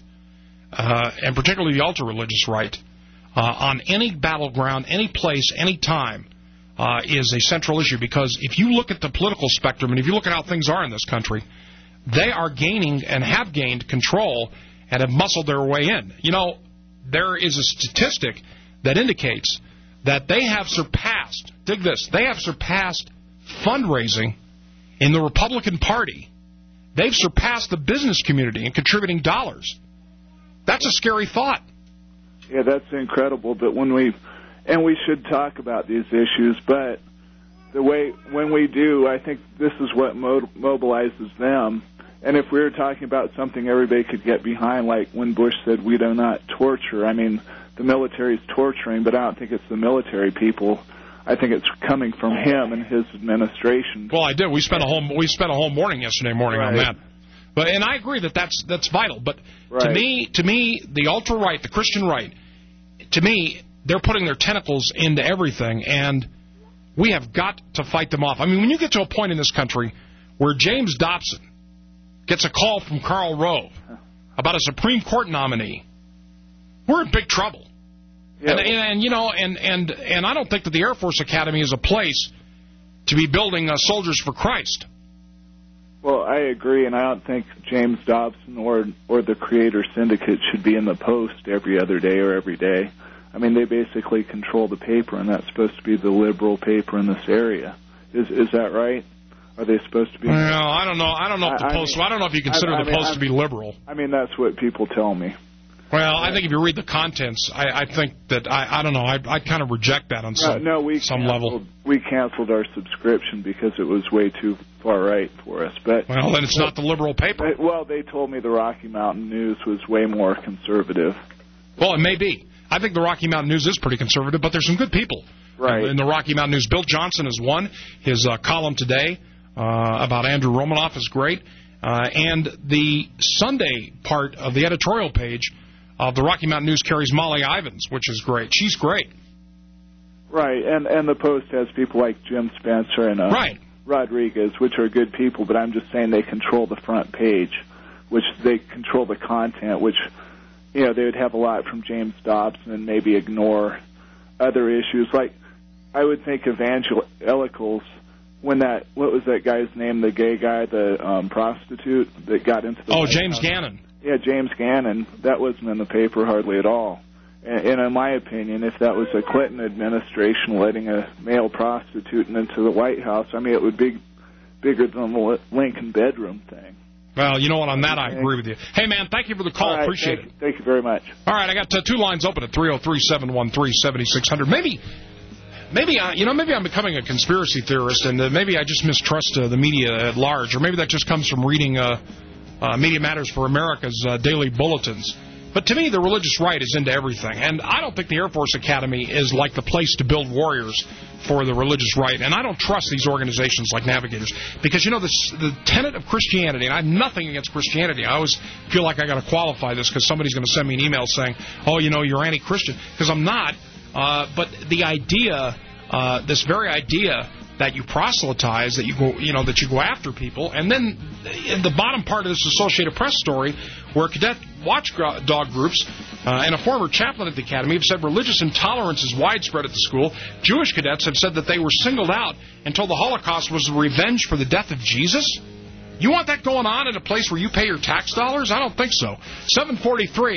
uh, and particularly the ultra-religious right, uh, on any battleground, any place, any time, uh, is a central issue. Because if you look at the political spectrum, and if you look at how things are in this country, they are gaining and have gained control and have muscled their way in. You know, there is a statistic that indicates that they have surpassed, dig this, they have surpassed fundraising in the Republican Party. They've surpassed the business community in contributing dollars. That's a scary thought.
Yeah, that's incredible. But when we, and we should talk about these issues, but the way, when we do, I think this is what mo- mobilizes them. And if we were talking about something everybody could get behind, like when Bush said, we do not torture, I mean, the military is torturing, but I don't think it's the military people. I think it's coming from him and his administration.
Well, I did. We spent a whole we spent a whole morning yesterday morning
right.
on that. But and I agree that that's that's vital. But
right.
to me, to me, the ultra right, the Christian right, to me, they're putting their tentacles into everything, and we have got to fight them off. I mean, when you get to a point in this country where James Dobson gets a call from Karl Rove about a Supreme Court nominee, we're in big trouble. Yeah. And, and, and, you know, and, and, and I don't think that the Air Force Academy is a place to be building uh, soldiers for Christ.
Well, I agree, and I don't think James Dobson or or the Creator Syndicate should be in the Post every other day or every day. I mean, they basically control the paper, and that's supposed to be the liberal paper in this area. Is is that right? Are they supposed to be?
Well, I don't know. I don't know if the
I,
Post.
I, mean,
I don't know if you consider
I, I
the
mean,
Post
I,
to be liberal.
I mean, that's what people tell me.
Well, I think if you read the contents, I, I think that, I, I don't know, I, I kind of reject that on some,
no, no, we
some
canceled,
level.
We canceled our subscription because it was way too far right for us. But
Well, then it's but, not the liberal paper.
But, well, they told me the Rocky Mountain News was way more conservative.
Well, it may be. I think the Rocky Mountain News is pretty conservative, but there's some good people
right.
in the Rocky Mountain News. Bill Johnson is one. His uh, column today uh, about Andrew Romanoff is great. Uh, and the Sunday part of the editorial page of the Rocky Mountain News carries Molly Ivins, which is great. She's great.
Right, and and the Post has people like Jim Spencer and uh,
right.
Rodriguez, which are good people, but I'm just saying they control the front page, which they control the content, which, you know, they would have a lot from James Dobson and maybe ignore other issues. Like, I would think evangelicals, when that, what was that guy's name, the gay guy, the um, prostitute that got into the...
Oh, James House? Gannon.
Yeah, James Gannon, that wasn't in the paper hardly at all. And, and in my opinion, if that was a Clinton administration letting a male prostitute into the White House, I mean, it would be bigger than the Lincoln bedroom thing.
Well, you know what, on that I agree with you. Hey, man, thank you for the call.
Right,
Appreciate
thank,
it.
Thank you very much.
All right, I got uh, two lines open at three oh three, seven one three, seven six zero zero. Maybe... Maybe, uh, you know, maybe I'm becoming a conspiracy theorist, and uh, maybe I just mistrust uh, the media at large, or maybe that just comes from reading uh, uh, Media Matters for America's uh, daily bulletins. But to me, the religious right is into everything, and I don't think the Air Force Academy is like the place to build warriors for the religious right, and I don't trust these organizations like Navigators, because, you know, the, the tenet of Christianity, and I have nothing against Christianity. I always feel like I got to qualify this because somebody's going to send me an email saying, oh, you know, you're anti-Christian, because I'm not. Uh, but the idea, uh, this very idea that you proselytize, that you go, you know, that you go after people, and then in the bottom part of this Associated Press story, where cadet watchdog groups uh, and a former chaplain at the academy have said religious intolerance is widespread at the school. Jewish cadets have said that they were singled out and told the Holocaust was revenge for the death of Jesus. You want that going on in a place where you pay your tax dollars? I don't think so. seven forty-three.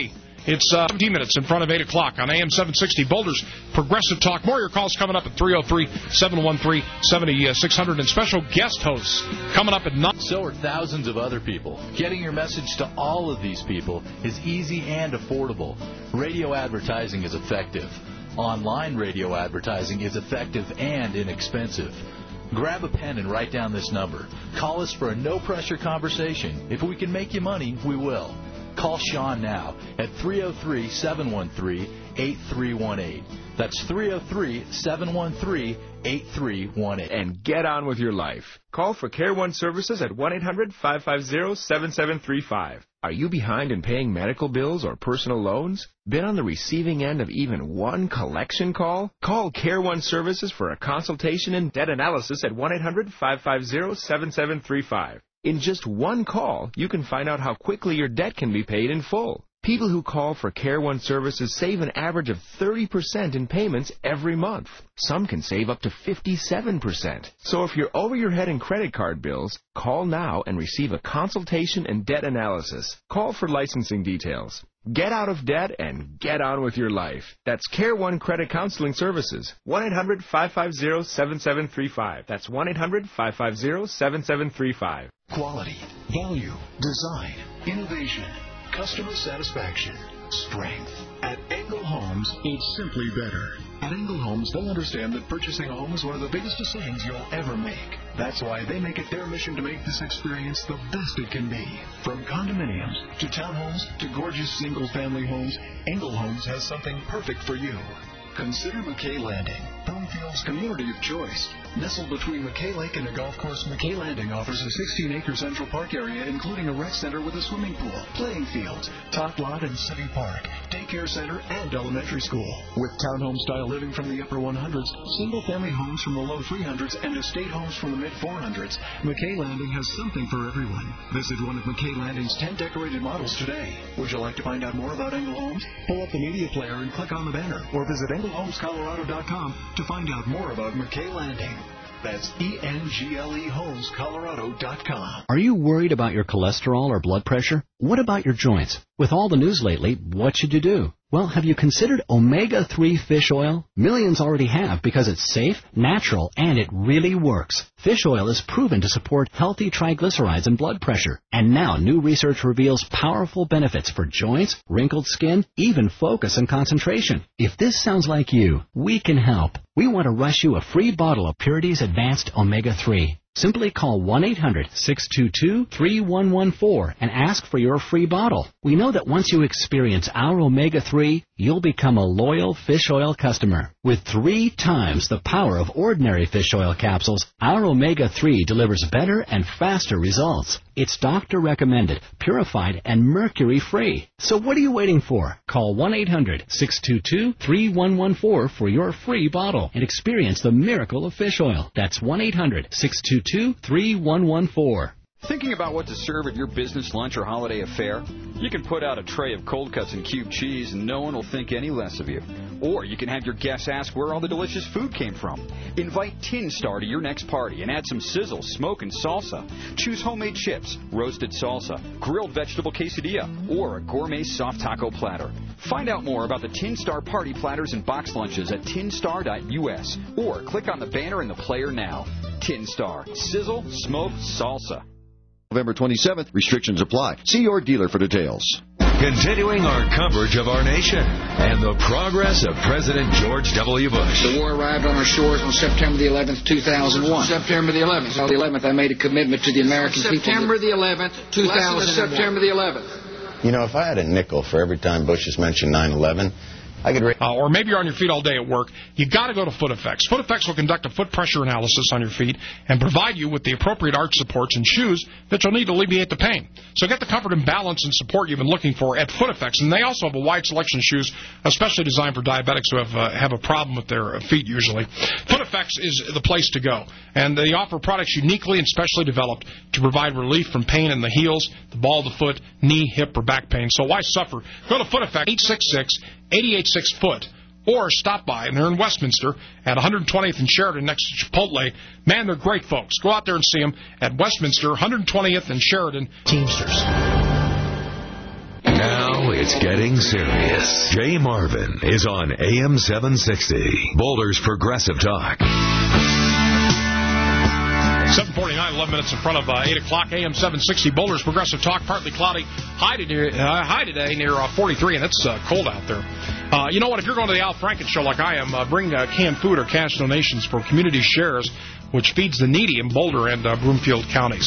It's uh, seventeen minutes in front of eight o'clock on A M seven sixty, Boulder's Progressive Talk. More of your calls coming up at three oh three, seven one three, seven six zero zero, and special guest hosts coming up at nine.
So are thousands of other people. Getting your message to all of these people is easy and affordable. Radio advertising is effective. Online radio advertising is effective and inexpensive. Grab a pen and write down this number. Call us for a no-pressure conversation. If we can make you money, we will. Call Sean now at three oh three, seven one three, eight three one eight. That's three oh three, seven one three, eight three one eight.
And get on with your life. Call for Care One Services at one eight hundred, five five zero, seven seven three five. Are you behind in paying medical bills or personal loans? Been on the receiving end of even one collection call? Call Care One Services for a consultation and debt analysis at one eight hundred, five five zero, seven seven three five. In just one call, you can find out how quickly your debt can be paid in full. People who call for Care One Services save an average of thirty percent in payments every month. Some can save up to fifty-seven percent. So if you're over your head in credit card bills, call now and receive a consultation and debt analysis. Call for licensing details. Get out of debt and get on with your life. That's Care One Credit Counseling Services. one eight hundred, five five zero, seven seven three five. That's one eight hundred, five five zero, seven seven three five.
Quality, value, design, innovation, customer satisfaction, strength. At Engel Homes, it's simply better. At Engel Homes, they'll understand that purchasing a home is one of the biggest decisions you'll ever make. That's why they make it their mission to make this experience the best it can be. From condominiums to townhomes to gorgeous single-family homes, Engel Homes has something perfect for you. Consider McKay Landing, Broomfield's community of choice. Nestled between McKay Lake and a golf course, McKay Landing offers a sixteen-acre Central Park area, including a rec center with a swimming pool, playing fields, top lot and city park, daycare center, and elementary school. With townhome-style living from the upper one hundreds, single-family homes from the low three hundreds, and estate homes from the mid four hundreds, McKay Landing has something for everyone. Visit one of McKay Landing's ten decorated models today. Would you like to find out more about Engel Homes? Pull up the media player and click on the banner, or visit engel homes colorado dot com to find out more about McKay Landing. That's E N G L E homes colorado dot com.
Are you worried about your cholesterol or blood pressure? What about your joints? With all the news lately, what should you do? Well, have you considered omega three fish oil? Millions already have because it's safe, natural, and it really works. Fish oil is proven to support healthy triglycerides and blood pressure. And now new research reveals powerful benefits for joints, wrinkled skin, even focus and concentration. If this sounds like you, we can help. We want to rush you a free bottle of Purity's Advanced omega three. Simply call one eight hundred, six two two, three one one four and ask for your free bottle. We know that once you experience our omega three, you'll become a loyal fish oil customer. With three times the power of ordinary fish oil capsules, our omega three delivers better and faster results. It's doctor recommended, purified, and mercury free. So what are you waiting for? Call one eight hundred, six two two, three one one four for your free bottle and experience the miracle of fish oil. That's one eight hundred, six two two, three one one four.
Thinking about what to serve at your business lunch or holiday affair? You can put out a tray of cold cuts and cube cheese and no one will think any less of you. Or you can have your guests ask where all the delicious food came from. Invite Tin Star to your next party and add some sizzle, smoke, and salsa. Choose homemade chips, roasted salsa, grilled vegetable quesadilla, or a gourmet soft taco platter. Find out more about the Tin Star party platters and box lunches at tin star dot U S or click on the banner in the player now. Tin Star. Sizzle, smoke, salsa.
November twenty-seventh. Restrictions apply. See your dealer for details.
Continuing our coverage of our nation and the progress of President George W. Bush.
The war arrived on our shores on September the eleventh, two thousand one. September the eleventh. On the eleventh, I made a commitment to the American people. September the eleventh, two thousand one. September the eleventh.
You know, if I had a nickel for every time Bush has mentioned nine eleven, I could.
Uh, or maybe you're on your feet all day at work. You got to go to Foot Effects. Foot Effects will conduct a foot pressure analysis on your feet and provide you with the appropriate arch supports and shoes that you'll need to alleviate the pain. So get the comfort and balance and support you've been looking for at Foot Effects. And they also have a wide selection of shoes, especially designed for diabetics who have uh, have a problem with their feet usually. Foot Effects is the place to go. And they offer products uniquely and specially developed to provide relief from pain in the heels, the ball of the foot, knee, hip, or back pain. So why suffer? Go to Foot Effects, eight six six, eight eight six, foot, or stop by, and they're in Westminster at one hundred twentieth and Sheridan next to Chipotle. Man, they're great folks. Go out there and see them at Westminster, one hundred twentieth and Sheridan.
Teamsters.
Now Now it's getting serious. Jay Marvin is on A M seven sixty, Boulder's Progressive Talk.
seven forty-nine, eleven minutes in front of uh, eight o'clock, A M seven sixty, Boulder's Progressive Talk. Partly cloudy, high today, uh, high today near uh, forty-three, and it's uh, cold out there. Uh, you know what? If you're going to the Al Franken Show like I am, uh, bring uh, canned food or cash donations for Community Shares, which feeds the needy in Boulder and uh, Broomfield counties.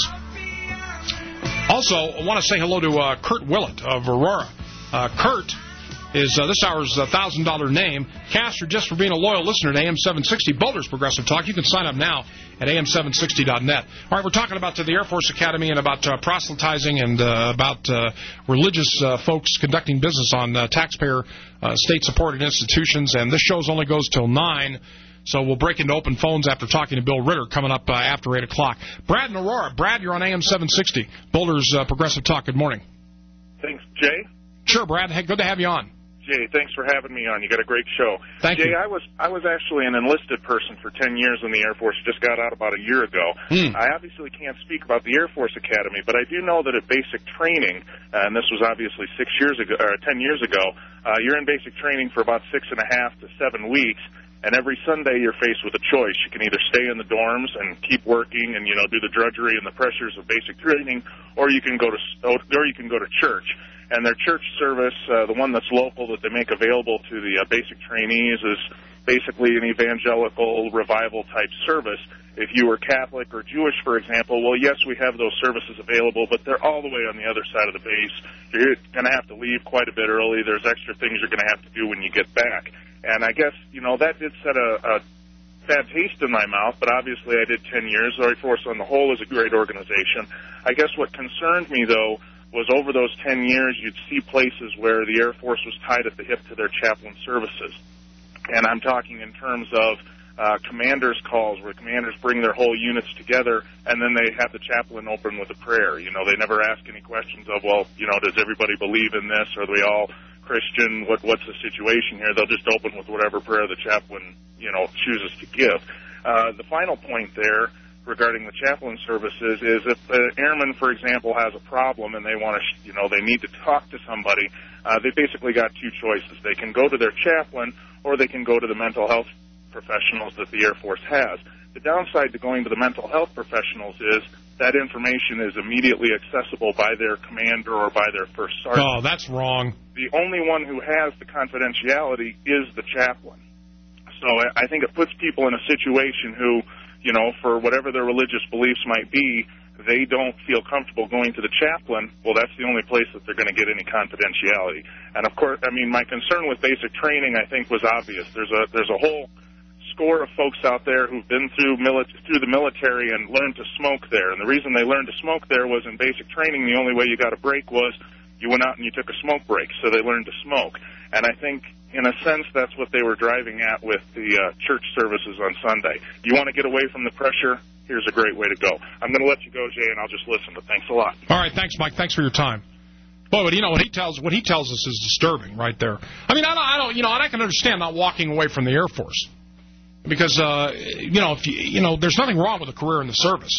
Also, I want to say hello to uh, Kurt Willett of Aurora. Uh, Kurt is uh, this hour's uh, one thousand dollars name. Cash or just for being a loyal listener to A M seven sixty, Boulder's Progressive Talk. You can sign up now at A M seven sixty dot net. All right, we're talking about uh, the Air Force Academy and about uh, proselytizing and uh, about uh, religious uh, folks conducting business on uh, taxpayer uh, state-supported institutions. And this show only goes till nine. So we'll break into open phones after talking to Bill Ritter coming up uh, after eight o'clock. Brad and Aurora. Brad, you're on A M seven sixty, Boulder's uh, Progressive Talk. Good morning.
Thanks, Jay.
Sure, Brad. Hey, good to have you on.
Jay, thanks for having me on. You got a great show.
Thank
Jay,
you.
I was I was actually an enlisted person for ten years in the Air Force. Just got out about a year ago.
Hmm.
I obviously can't speak about the Air Force Academy, but I do know that at basic training, uh, and this was obviously six years ago or ten years ago, uh, you're in basic training for about six and a half to seven weeks. And every Sunday you're faced with a choice. You can either stay in the dorms and keep working and, you know, do the drudgery and the pressures of basic training, or you can go to or you can go to church. And their church service, uh, the one that's local that they make available to the uh, basic trainees, is basically an evangelical revival-type service. If you were Catholic or Jewish, for example, well, yes, we have those services available, but they're all the way on the other side of the base. You're going to have to leave quite a bit early. There's extra things you're going to have to do when you get back. And I guess, you know, that did set a, a bad taste in my mouth, but obviously I did ten years. The Air Force on the whole is a great organization. I guess what concerned me, though, was over those ten years, you'd see places where the Air Force was tied at the hip to their chaplain services. And I'm talking in terms of uh, commanders' calls, where commanders bring their whole units together, and then they have the chaplain open with a prayer. You know, they never ask any questions of, well, you know, does everybody believe in this? Are we all Christian? What, what's the situation here? They'll just open with whatever prayer the chaplain, you know, chooses to give. Uh, the final point there regarding the chaplain services is if an airman, for example, has a problem and they want to, you know, they need to talk to somebody, uh, they basically got two choices. They can go to their chaplain or they can go to the mental health professionals that the Air Force has. The downside to going to the mental health professionals is that information is immediately accessible by their commander or by their first sergeant.
Oh, that's wrong.
The only one who has the confidentiality is the chaplain. So I think it puts people in a situation who, you know, for whatever their religious beliefs might be, they don't feel comfortable going to the chaplain. Well, that's the only place that they're going to get any confidentiality. And, of course, I mean, my concern with basic training, I think, was obvious. There's a there's a whole score of folks out there who've been through mili- through the military and learned to smoke there. And the reason they learned to smoke there was in basic training, the only way you got a break was you went out and you took a smoke break. So they learned to smoke. And I think, in a sense, that's what they were driving at with the uh, church services on Sunday. You want to get away from the pressure? Here's a great way to go. I'm going to let you go, Jay, and I'll just listen, but thanks a lot.
All right, thanks, Mike. Thanks for your time. Boy, but you know what he tells what he tells us is disturbing right there. I mean, I don't, I don't, you know, and I can understand not walking away from the Air Force because, uh, you know, if you, you know, there's nothing wrong with a career in the service,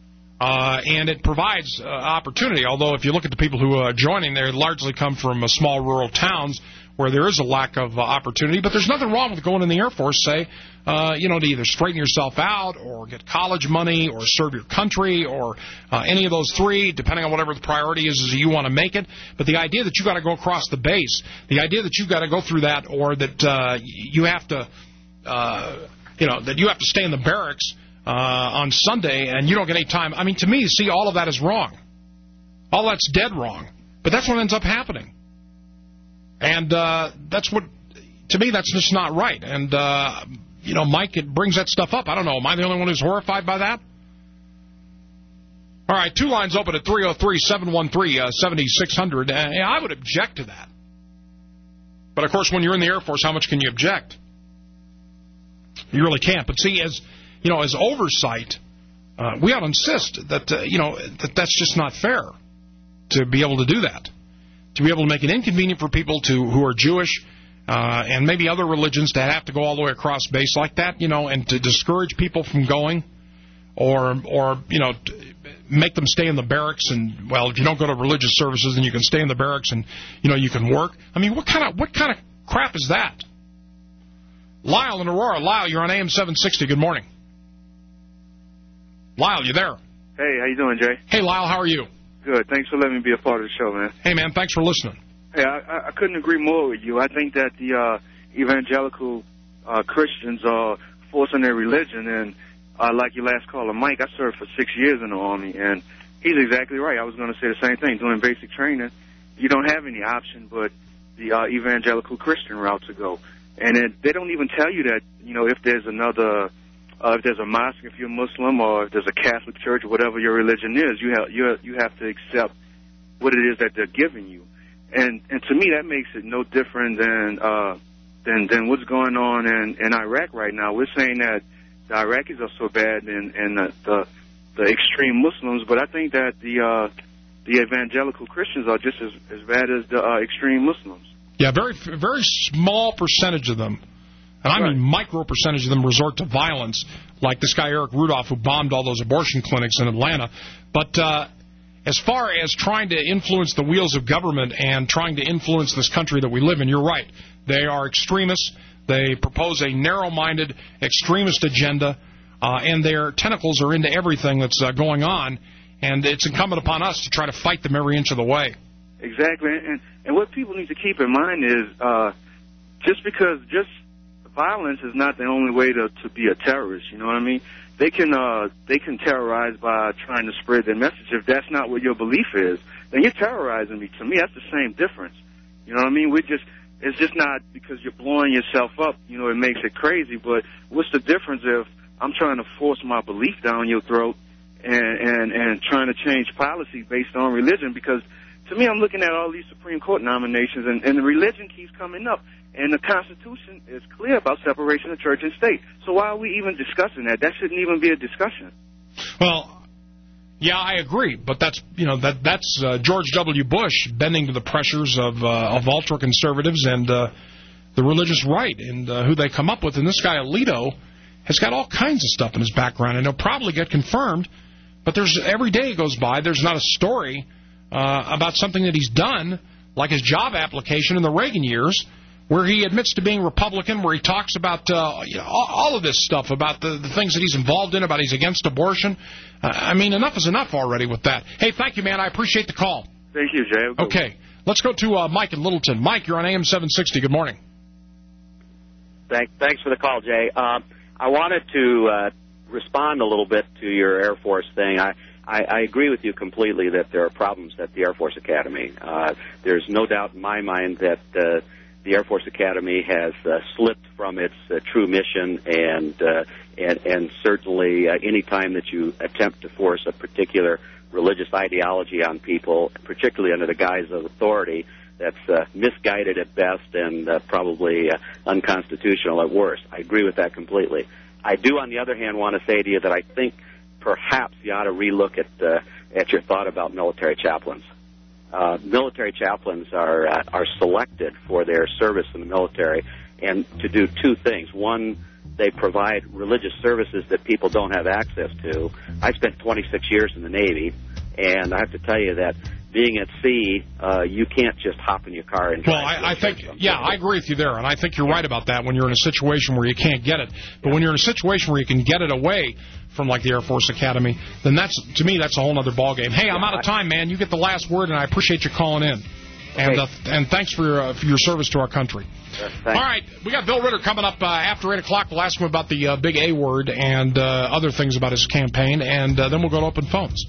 uh, and it provides uh, opportunity. Although, if you look at the people who are joining, they largely come from uh, small rural towns where there is a lack of uh, opportunity. But there's nothing wrong with going in the Air Force, say, uh, you know, to either straighten yourself out or get college money or serve your country or uh, any of those three, depending on whatever the priority is as you want to make it. But the idea that you got to go across the base, the idea that you've got to go through that, or that uh, you have to, uh, you know, that you have to stay in the barracks uh, on Sunday and you don't get any time. I mean, to me, see, all of that is wrong. All that's dead wrong. But that's what ends up happening. And uh, that's what, to me, that's just not right. And, uh, you know, Mike, it brings that stuff up. I don't know. Am I the only one who's horrified by that? All right, two lines open at three oh three, seven one three, seven six zero zero. Uh, I would object to that. But, of course, when you're in the Air Force, how much can you object? You really can't. But, see, as, you know, as oversight, uh, we ought to insist that, uh, you know, that that's just not fair to be able to do that. To be able to make it inconvenient for people to who are Jewish uh, and maybe other religions to have to go all the way across base like that, you know, and to discourage people from going, or or you know, make them stay in the barracks, and well, if you don't go to religious services, then you can stay in the barracks and you know you can work. I mean, what kind of what kind of crap is that? Lyle in Aurora. Lyle, you're on A M seven sixty. Good morning. Lyle, you there?
Hey, how you doing, Jay?
Hey, Lyle, how are you?
Good. Thanks for letting me be a part of the show, man.
Hey, man, thanks for listening.
Hey, I, I couldn't agree more with you. I think that the uh, evangelical uh, Christians are forcing their religion, and uh, like your last caller, Mike, I served for six years in the Army, and he's exactly right. I was going to say the same thing. Doing basic training, you don't have any option but the uh, evangelical Christian route to go. And it, they don't even tell you that, you know, if there's another, uh, if there's a mosque, if you're Muslim, or if there's a Catholic church, or whatever your religion is, you have you you have to accept what it is that they're giving you. And and to me, that makes it no different than uh, than than what's going on in, in Iraq right now. We're saying that the Iraqis are so bad and and the the, the extreme Muslims, but I think that the uh, the evangelical Christians are just as as bad as the uh, extreme Muslims.
Yeah, very very small percentage of them, and I mean micro percentage of them resort to violence, like this guy Eric Rudolph who bombed all those abortion clinics in Atlanta. But uh, as far as trying to influence the wheels of government and trying to influence this country that we live in, you're right. They are extremists. They propose a narrow-minded extremist agenda, uh, and their tentacles are into everything that's uh, going on, and it's incumbent upon us to try to fight them every inch of the way.
Exactly, and and what people need to keep in mind is uh, just because just violence is not the only way to to be a terrorist. You know what I mean? They can uh, they can terrorize by trying to spread their message. If that's not what your belief is, then you're terrorizing me. To me, that's the same difference. You know what I mean? We just it's just not because you're blowing yourself up. You know, it makes it crazy. But what's the difference if I'm trying to force my belief down your throat and and and trying to change policy based on religion? Because to me, I'm looking at all these Supreme Court nominations, and, and the religion keeps coming up. And the Constitution is clear about separation of church and state. So why are we even discussing that? That shouldn't even be a discussion.
Well, yeah, I agree. But that's, you know, that that's uh, George W. Bush bending to the pressures of, uh, of ultra-conservatives and uh, the religious right and uh, who they come up with. And this guy, Alito, has got all kinds of stuff in his background, and he'll probably get confirmed. But there's every day goes by, there's not a story Uh, about something that he's done, like his job application in the Reagan years, where he admits to being Republican, where he talks about uh, you know, all, all of this stuff, about the, the things that he's involved in, about he's against abortion. Uh, I mean, enough is enough already with that. Hey, thank you, man. I appreciate the call.
Thank you, Jay.
Okay. Let's go to uh, Mike in Littleton. Mike, you're on A M seven sixty. Good morning.
Thank, thanks for the call, Jay. Uh, I wanted to uh, respond a little bit to your Air Force thing. I I, I agree with you completely that there are problems at the Air Force Academy. Uh, there's no doubt in my mind that uh, the Air Force Academy has uh, slipped from its uh, true mission, and uh, and, and certainly uh, any time that you attempt to force a particular religious ideology on people, particularly under the guise of authority, that's uh, misguided at best and uh, probably uh, unconstitutional at worst. I agree with that completely. I do, on the other hand, want to say to you that I think perhaps you ought to relook at uh, at your thought about military chaplains. Uh, military chaplains are uh, are selected for their service in the military and to do two things. One, they provide religious services that people don't have access to. I spent twenty-six years in the Navy, and I have to tell you that being at sea, uh, you can't just hop in your car and drive.
Well, I, I think, yeah, I agree with you there, and I think you're right about that when you're in a situation where you can't get it. But yeah. when you're in a situation where you can get it away from, like, the Air Force Academy, then that's, to me, that's a whole other ballgame. Hey, I'm yeah, out of time, man. You get the last word, and I appreciate you calling in. And uh, and thanks for your, uh, for your service to our country.
Yes,
all right, we got Bill Ritter coming up uh, after eight o'clock. We'll ask him about the uh, big A word and uh, other things about his campaign, and uh, then we'll go to open phones.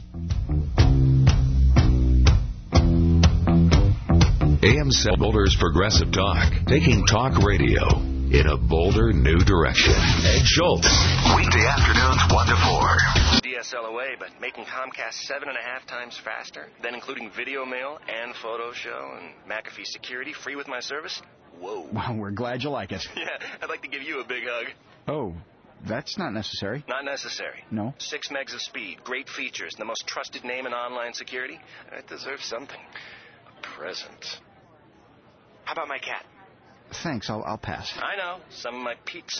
A M seven Boulder's Progressive Talk, taking talk radio in a bolder new direction. Ed Schultz, weekday afternoons one to four.
D S L away, but making Comcast seven and a half times faster, then including video mail and photo show and McAfee security free with my service. Whoa.
Well, we're glad you like it.
Yeah, I'd like to give you a big hug.
Oh, that's not necessary.
Not necessary.
No.
Six megs of speed, great features, and the most trusted name in online security. It deserves something. A present. How about my cat?
Thanks, I'll, I'll pass.
I know. Some of my pizza.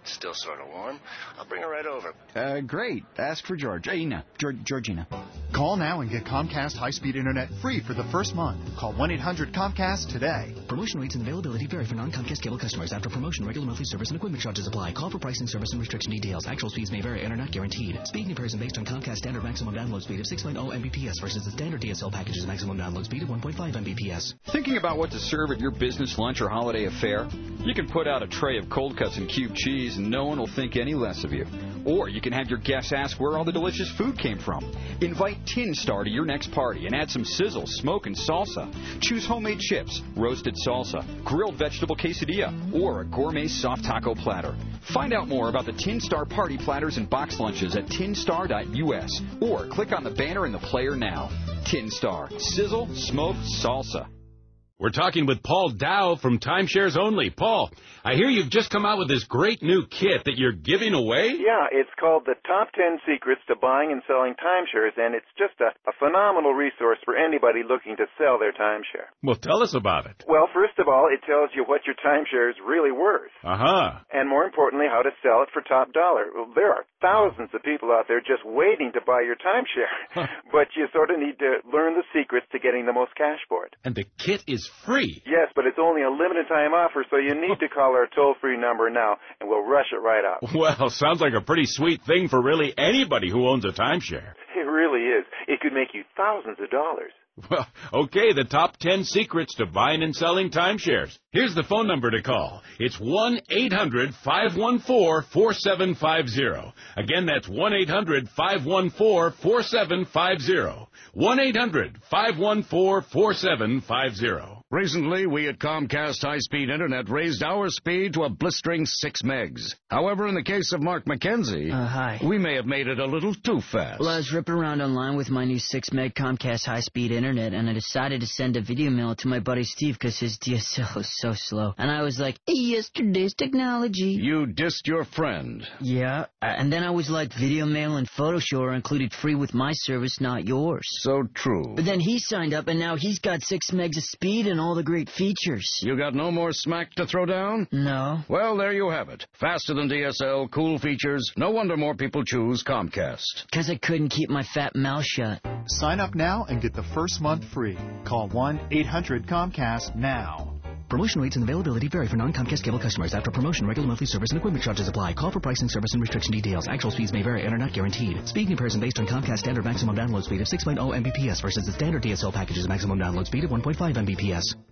Still sort of warm. I'll bring her right over.
Uh, great. Ask for Georgina. Georg- Georgina.
Call now and get Comcast high-speed internet free for the first month. Call one eight hundred Comcast today.
Promotion rates and availability vary for non-Comcast cable customers. After promotion, regular monthly service and equipment charges apply. Call for pricing, service, and restriction details. Actual speeds may vary and are not guaranteed. Speed comparison based on Comcast standard maximum download speed of six point oh megabits per second versus the standard D S L package's maximum download speed of one point five megabits per second.
Thinking about what to serve at your business lunch or holiday affair? You can put out a tray of cold cuts and cube cheese and no one will think any less of you. Or you can have your guests ask where all the delicious food came from. Invite Tin Star to your next party and add some sizzle, smoke, and salsa. Choose homemade chips, roasted salsa, grilled vegetable quesadilla, or a gourmet soft taco platter. Find out more about the Tin Star party platters and box lunches at tin star dot U S or click on the banner in the player now. Tin Star. Sizzle, smoke, salsa.
We're talking with Paul Dow from Timeshares Only. Paul, I hear you've just come out with this great new kit that you're giving away?
Yeah, it's called the Top ten Secrets to Buying and Selling Timeshares, and it's just a, a phenomenal resource for anybody looking to sell their timeshare.
Well, tell us about it.
Well, first of all, it tells you what your timeshare is really worth.
Uh-huh.
And more importantly, how to sell it for top dollar. Well, there are thousands of people out there just waiting to buy your timeshare, but you sort of need to learn the secrets to getting the most cash for it.
And the kit is free.
Yes, but it's only a limited time offer, so you need to call our toll-free number now, and we'll rush it right out.
Well, sounds like a pretty sweet thing for really anybody who owns a timeshare.
It really is. It could make you thousands of dollars.
Well, okay, the top ten secrets to buying and selling timeshares. Here's the phone number to call. It's one eight hundred five one four four seven five zero. Again, that's one eight hundred five one four four seven five zero. one eight hundred five one four four seven five zero.
Recently, we at Comcast High Speed Internet raised our speed to a blistering six megs. However, in the case of Mark McKenzie,
uh, hi.
we may have made it a little too fast.
Well, I was ripping around online with my new six meg Comcast High Speed Internet, and I decided to send a video mail to my buddy Steve because his D S L is so slow. And I was like, hey, yesterday's technology.
You dissed your friend.
Yeah, and then I was like, video mail and photo show are included free with my service, not yours.
So true.
But then he signed up, and now he's got six megs of speed and all the great features.
You got no more smack to throw down?
No.
Well, there you have it. Faster than D S L, cool features. No wonder more people choose Comcast.
Because I couldn't keep my fat mouth shut.
Sign up now and get the first month free. Call one eight hundred Comcast now.
Promotion rates and availability vary for non-Comcast cable customers. After promotion, regular monthly service and equipment charges apply. Call for pricing, service, and restriction details. Actual speeds may vary and are not guaranteed. Speed comparison based on Comcast standard maximum download speed of six point oh megabits per second versus the standard D S L package's maximum download speed of one point five megabits per second.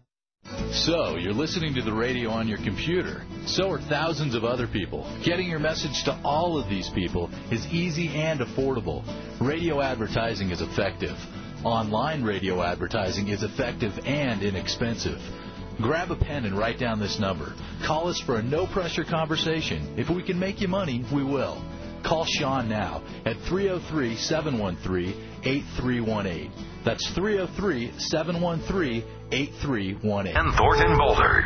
So, you're listening to the radio on your computer. So are thousands of other people. Getting your message to all of these people is easy and affordable. Radio advertising is effective. Online radio advertising is effective and inexpensive. Grab a pen and write down this number. Call us for a no-pressure conversation. If we can make you money, we will. Call Sean now at three oh three, seven one three, eight three one eight. That's three oh three, seven one three, eight three one eight.
And Thornton Boulder.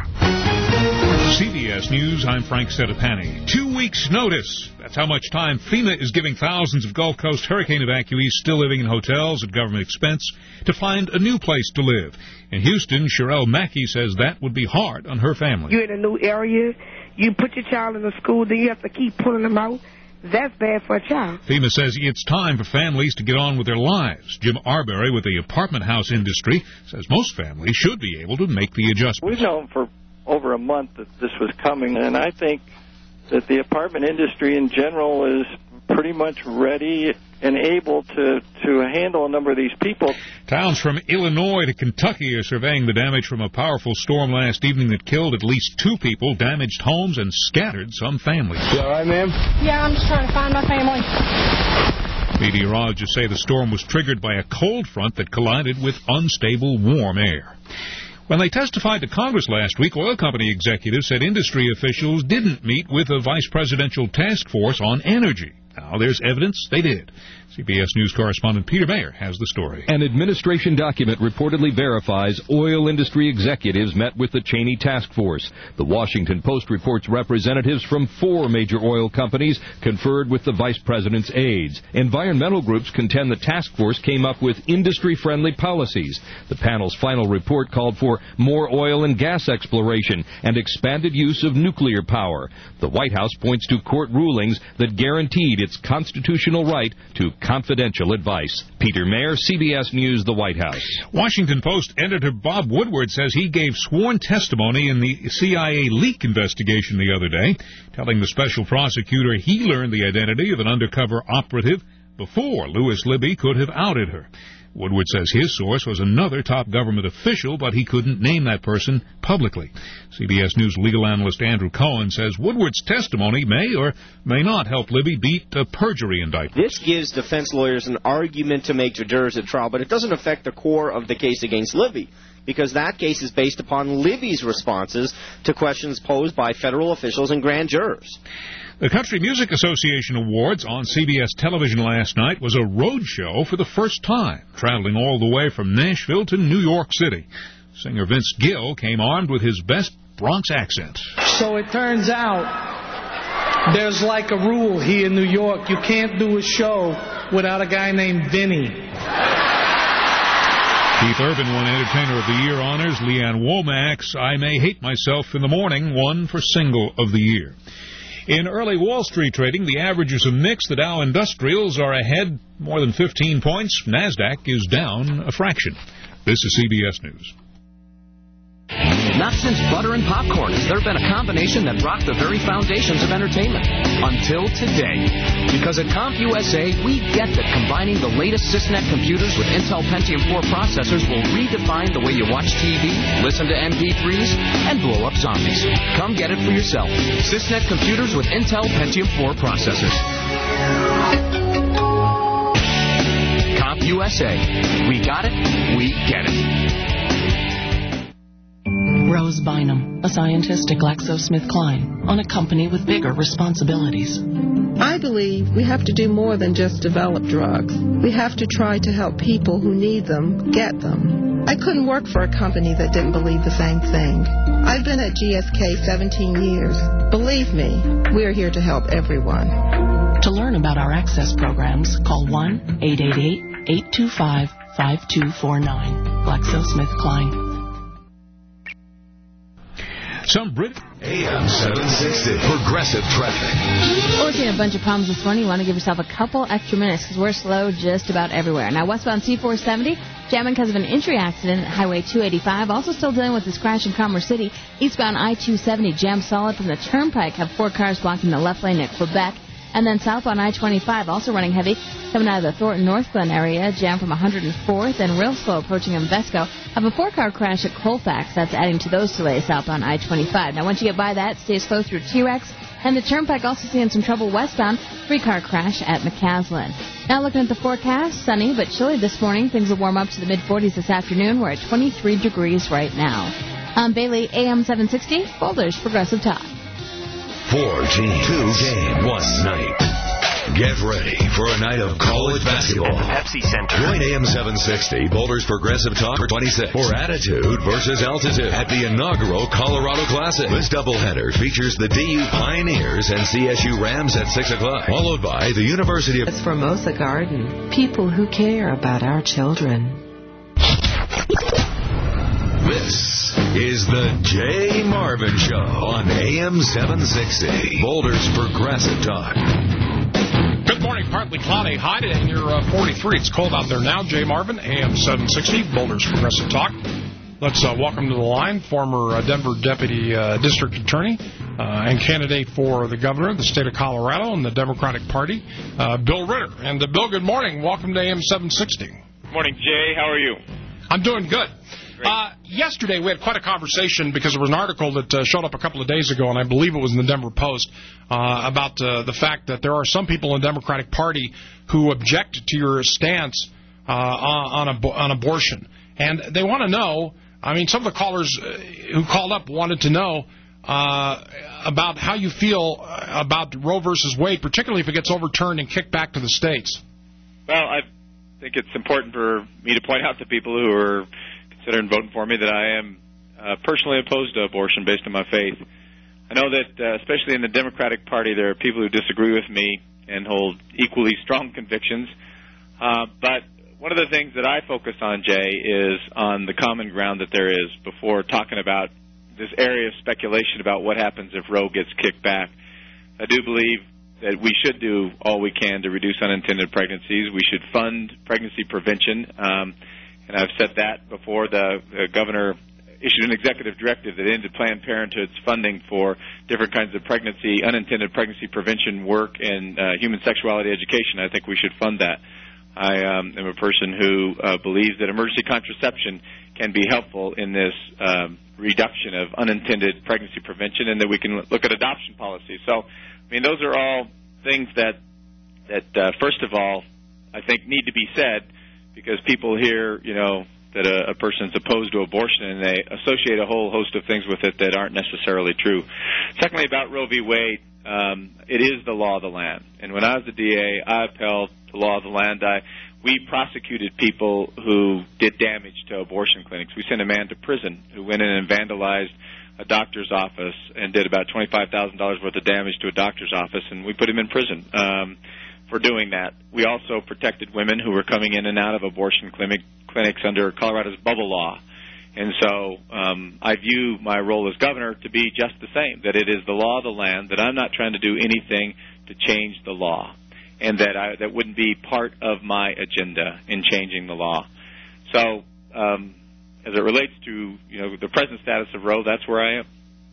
C B S News, I'm Frank Sedapani. Two weeks' notice. That's how much time FEMA is giving thousands of Gulf Coast hurricane evacuees still living in hotels at government expense to find a new place to live. In Houston, Sherelle Mackey says that would be hard on her family.
You're in a new area. You put your child in a school, then you have to keep pulling them out. That's bad for a child.
FEMA says it's time for families to get on with their lives. Jim Arbery with the apartment house industry says most families should be able to make the adjustment.
We've known for over a month that this was coming, and I think that the apartment industry in general is pretty much ready and able to, to handle a number of these people.
Towns from Illinois to Kentucky are surveying the damage from a powerful storm last evening that killed at least two people, damaged homes, and scattered some families.
You all right, ma'am?
Yeah, I'm just trying to find my family.
Meteorologists say the storm was triggered by a cold front that collided with unstable warm air. When they testified to Congress last week, oil company executives said industry officials didn't meet with a vice presidential task force on energy. Now, there's evidence they did. C B S News correspondent Peter Mayer has the story.
An administration document reportedly verifies oil industry executives met with the Cheney task force. The Washington Post reports representatives from four major oil companies conferred with the vice president's aides. Environmental groups contend the task force came up with industry-friendly policies. The panel's final report called for more oil and gas exploration and expanded use of nuclear power. The White House points to court rulings that guaranteed its constitutional right to confidential advice. Peter Mayer, C B S News, the White House.
Washington Post editor Bob Woodward says he gave sworn testimony in the C I A leak investigation the other day, telling the special prosecutor he learned the identity of an undercover operative before Louis Libby could have outed her. Woodward says his source was another top government official, but he couldn't name that person publicly. C B S News legal analyst Andrew Cohen says Woodward's testimony may or may not help Libby beat a perjury indictment.
This gives defense lawyers an argument to make to jurors at trial, but it doesn't affect the core of the case against Libby, because that case is based upon Libby's responses to questions posed by federal officials and grand jurors.
The Country Music Association Awards on C B S television last night was a road show for the first time, traveling all the way from Nashville to New York City. Singer Vince Gill came armed with his best Bronx accent.
So it turns out there's like a rule here in New York. You can't do a show without a guy named Vinny.
Keith Urban won Entertainer of the Year honors. Leanne Womack's I May Hate Myself in the Morning won for Single of the Year. In early Wall Street trading, the averages are mixed. The Dow Industrials are ahead more than fifteen points. NASDAQ is down a fraction. This is C B S News.
Not since butter and popcorn has there been a combination that rocked the very foundations of entertainment. Until today. Because at CompUSA, we get that combining the latest Sysnet computers with Intel Pentium four processors will redefine the way you watch T V, listen to M P threes, and blow up zombies. Come get it for yourself. Sysnet computers with Intel Pentium four processors. CompUSA. We got it. We get it.
Rose Bynum, a scientist at GlaxoSmithKline, on a company with bigger responsibilities.
I believe we have to do more than just develop drugs. We have to try to help people who need them get them. I couldn't work for a company that didn't believe the same thing. I've been at G S K seventeen years. Believe me, we're here to help everyone.
To learn about our access programs, call one eight eight eight, eight two five, five two four nine. GlaxoSmithKline.
Some Brit
A M seven sixty Progressive Traffic.
Well, we're seeing a bunch of problems this morning. You want to give yourself a couple extra minutes because we're slow just about everywhere. Now, westbound C four seventy, jamming because of an injury accident at Highway two eighty-five. Also still dealing with this crash in Commerce City. Eastbound I two seventy, jammed solid from the Turnpike. Have four cars blocking the left lane at Quebec. And then southbound I twenty-five, also running heavy, coming out of the Thornton North Glen area, jammed from one hundred fourth and real slow approaching Invesco. Have a four-car crash at Colfax. That's adding to those delays southbound I twenty-five. Now, once you get by that, stay slow through T-Rex. And the Turnpike also seeing some trouble westbound, three-car crash at McCaslin. Now looking at the forecast, sunny but chilly this morning. Things will warm up to the mid-forties this afternoon. We're at twenty-three degrees right now. I'm Bailey, A M seven sixty, Boulder's Progressive Talk.
Four teams, two games, one night. Get ready for a night of college basketball.
Pepsi Center.
Join A M seven sixty, Boulder's Progressive Talk for twenty-six for Attitude versus Altitude at the inaugural Colorado Classic. This doubleheader features the D U Pioneers and C S U Rams at six o'clock, followed by the University of...
It's Formosa Garden. People who care about our children.
This is the Jay Marvin Show on A M seven sixty, Boulder's Progressive Talk.
Good morning. Partly cloudy, high today near uh, forty-three. It's cold out there now. Jay Marvin, A M seven sixty, Boulder's Progressive Talk. Let's uh, welcome to the line former uh, Denver Deputy uh, District Attorney uh, and candidate for the governor of the state of Colorado and the Democratic Party, uh, Bill Ritter. And uh, Bill, good morning. Welcome to A M seven sixty.
Good morning, Jay. How are you?
I'm doing good. Uh, yesterday, we had quite a conversation because there was an article that uh, showed up a couple of days ago, and I believe it was in the Denver Post, uh, about uh, the fact that there are some people in the Democratic Party who object to your stance uh, on, on, ab- on abortion. And they want to know, I mean, some of the callers who called up wanted to know, uh, about how you feel about Roe versus Wade, particularly if it gets overturned and kicked back to the states.
Well, I think it's important for me to point out to people who are considering voting for me that I am uh, personally opposed to abortion based on my faith. I know that, uh, especially in the Democratic Party, there are people who disagree with me and hold equally strong convictions. Uh, but one of the things that I focus on, Jay, is on the common ground that there is before talking about this area of speculation about what happens if Roe gets kicked back. I do believe that we should do all we can to reduce unintended pregnancies. We should fund pregnancy prevention, um, and I've said that before. The, the governor issued an executive directive that ended Planned Parenthood's funding for different kinds of pregnancy, unintended pregnancy prevention work and uh, human sexuality education. I think we should fund that. I um, am a person who uh, believes that emergency contraception can be helpful in this um, reduction of unintended pregnancy prevention, and that we can look at adoption policy. So, I mean, those are all things that, that uh, first of all, I think need to be said, because people hear, you know, that a, a person's opposed to abortion, and they associate a whole host of things with it that aren't necessarily true. Secondly, about Roe v. Wade, um, it is the law of the land. And when I was the D A, I upheld the law of the land. I, we prosecuted people who did damage to abortion clinics. We sent a man to prison who went in and vandalized a doctor's office and did about twenty-five thousand dollars worth of damage to a doctor's office, and we put him in prison um, for doing that. We also protected women who were coming in and out of abortion clinic, clinics under Colorado's bubble law. And so um, I view my role as governor to be just the same, that it is the law of the land, that I'm not trying to do anything to change the law, and that I, that wouldn't be part of my agenda in changing the law. So um, as it relates to, you know, the present status of Roe, that's where I am.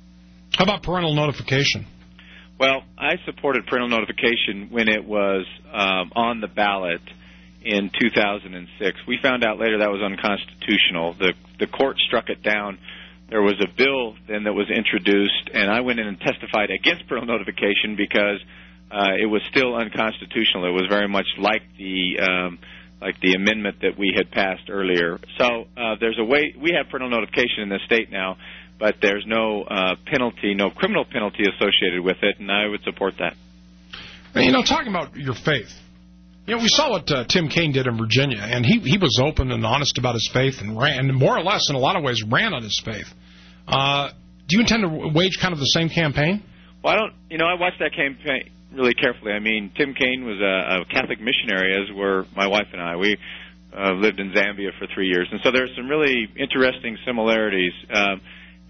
How about parental notification?
Well, I supported parental notification when it was um, on the ballot in two thousand six. We found out later that was unconstitutional. The the court struck it down. There was a bill then that was introduced, and I went in and testified against parental notification because uh, it was still unconstitutional. It was very much like the um, like the amendment that we had passed earlier. So uh, there's a way we have parental notification in the state now, but there's no uh, penalty, no criminal penalty associated with it, and I would support that.
You know, talking about your faith. You know, we saw what uh, Tim Kaine did in Virginia, and he, he was open and honest about his faith and ran, and more or less, in a lot of ways, ran on his faith. Uh, do you intend to wage kind of the same campaign?
Well, I don't, you know, I watched that campaign really carefully. I mean, Tim Kaine was a, a Catholic missionary, as were my wife and I. We uh, lived in Zambia for three years, and so there's some really interesting similarities. Um,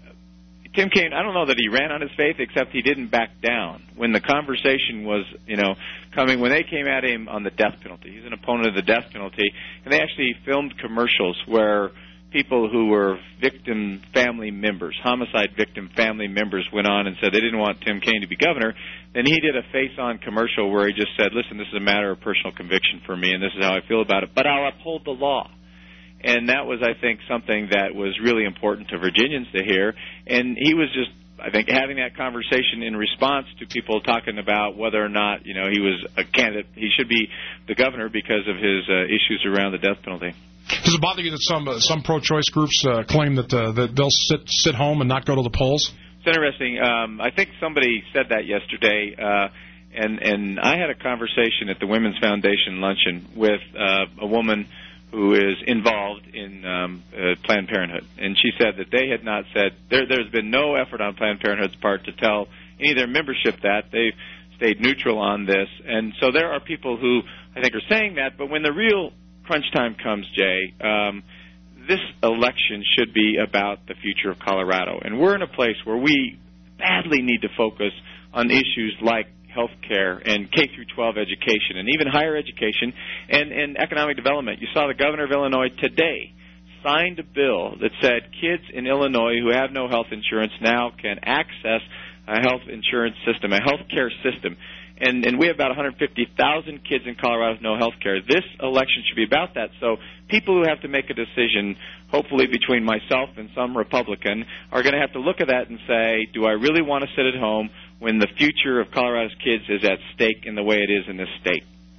Tim Kaine, I don't know that he ran on his faith, except he didn't back down. When the conversation was, you know, coming, when they came at him on the death penalty, he's an opponent of the death penalty, and they actually filmed commercials where people who were victim family members, homicide victim family members, went on and said they didn't want Tim Kaine to be governor. Then he did a face-on commercial where he just said, listen, this is a matter of personal conviction for me, and this is how I feel about it, but I'll uphold the law. And that was, I think, something that was really important to Virginians to hear. And he was just, I think, having that conversation in response to people talking about whether or not, you know, he was a candidate. He should be the governor because of his uh, issues around the death penalty.
Does it bother you that some uh, some pro-choice groups uh, claim that uh, that they'll sit sit home and not go to the polls?
It's interesting. Um, I think somebody said that yesterday. Uh, and, and I had a conversation at the Women's Foundation luncheon with uh, a woman who is involved in um, uh, Planned Parenthood. And she said that they had not said, there, there's been no effort on Planned Parenthood's part to tell any of their membership that. They've stayed neutral on this. And so there are people who, I think, are saying that. But when the real crunch time comes, Jay, um, this election should be about the future of Colorado. And we're in a place where we badly need to focus on issues like health care and K through twelve education and even higher education and, and economic development. You saw the governor of Illinois today signed a bill that said kids in Illinois who have no health insurance now can access a health insurance system, a health care system. And, and we have about one hundred fifty thousand kids in Colorado with no health care. This election should be about that. So people who have to make a decision, hopefully between myself and some Republican, are going to have to look at that and say, do I really want to sit at home when the future of Colorado's kids is at stake in the way it is in this state?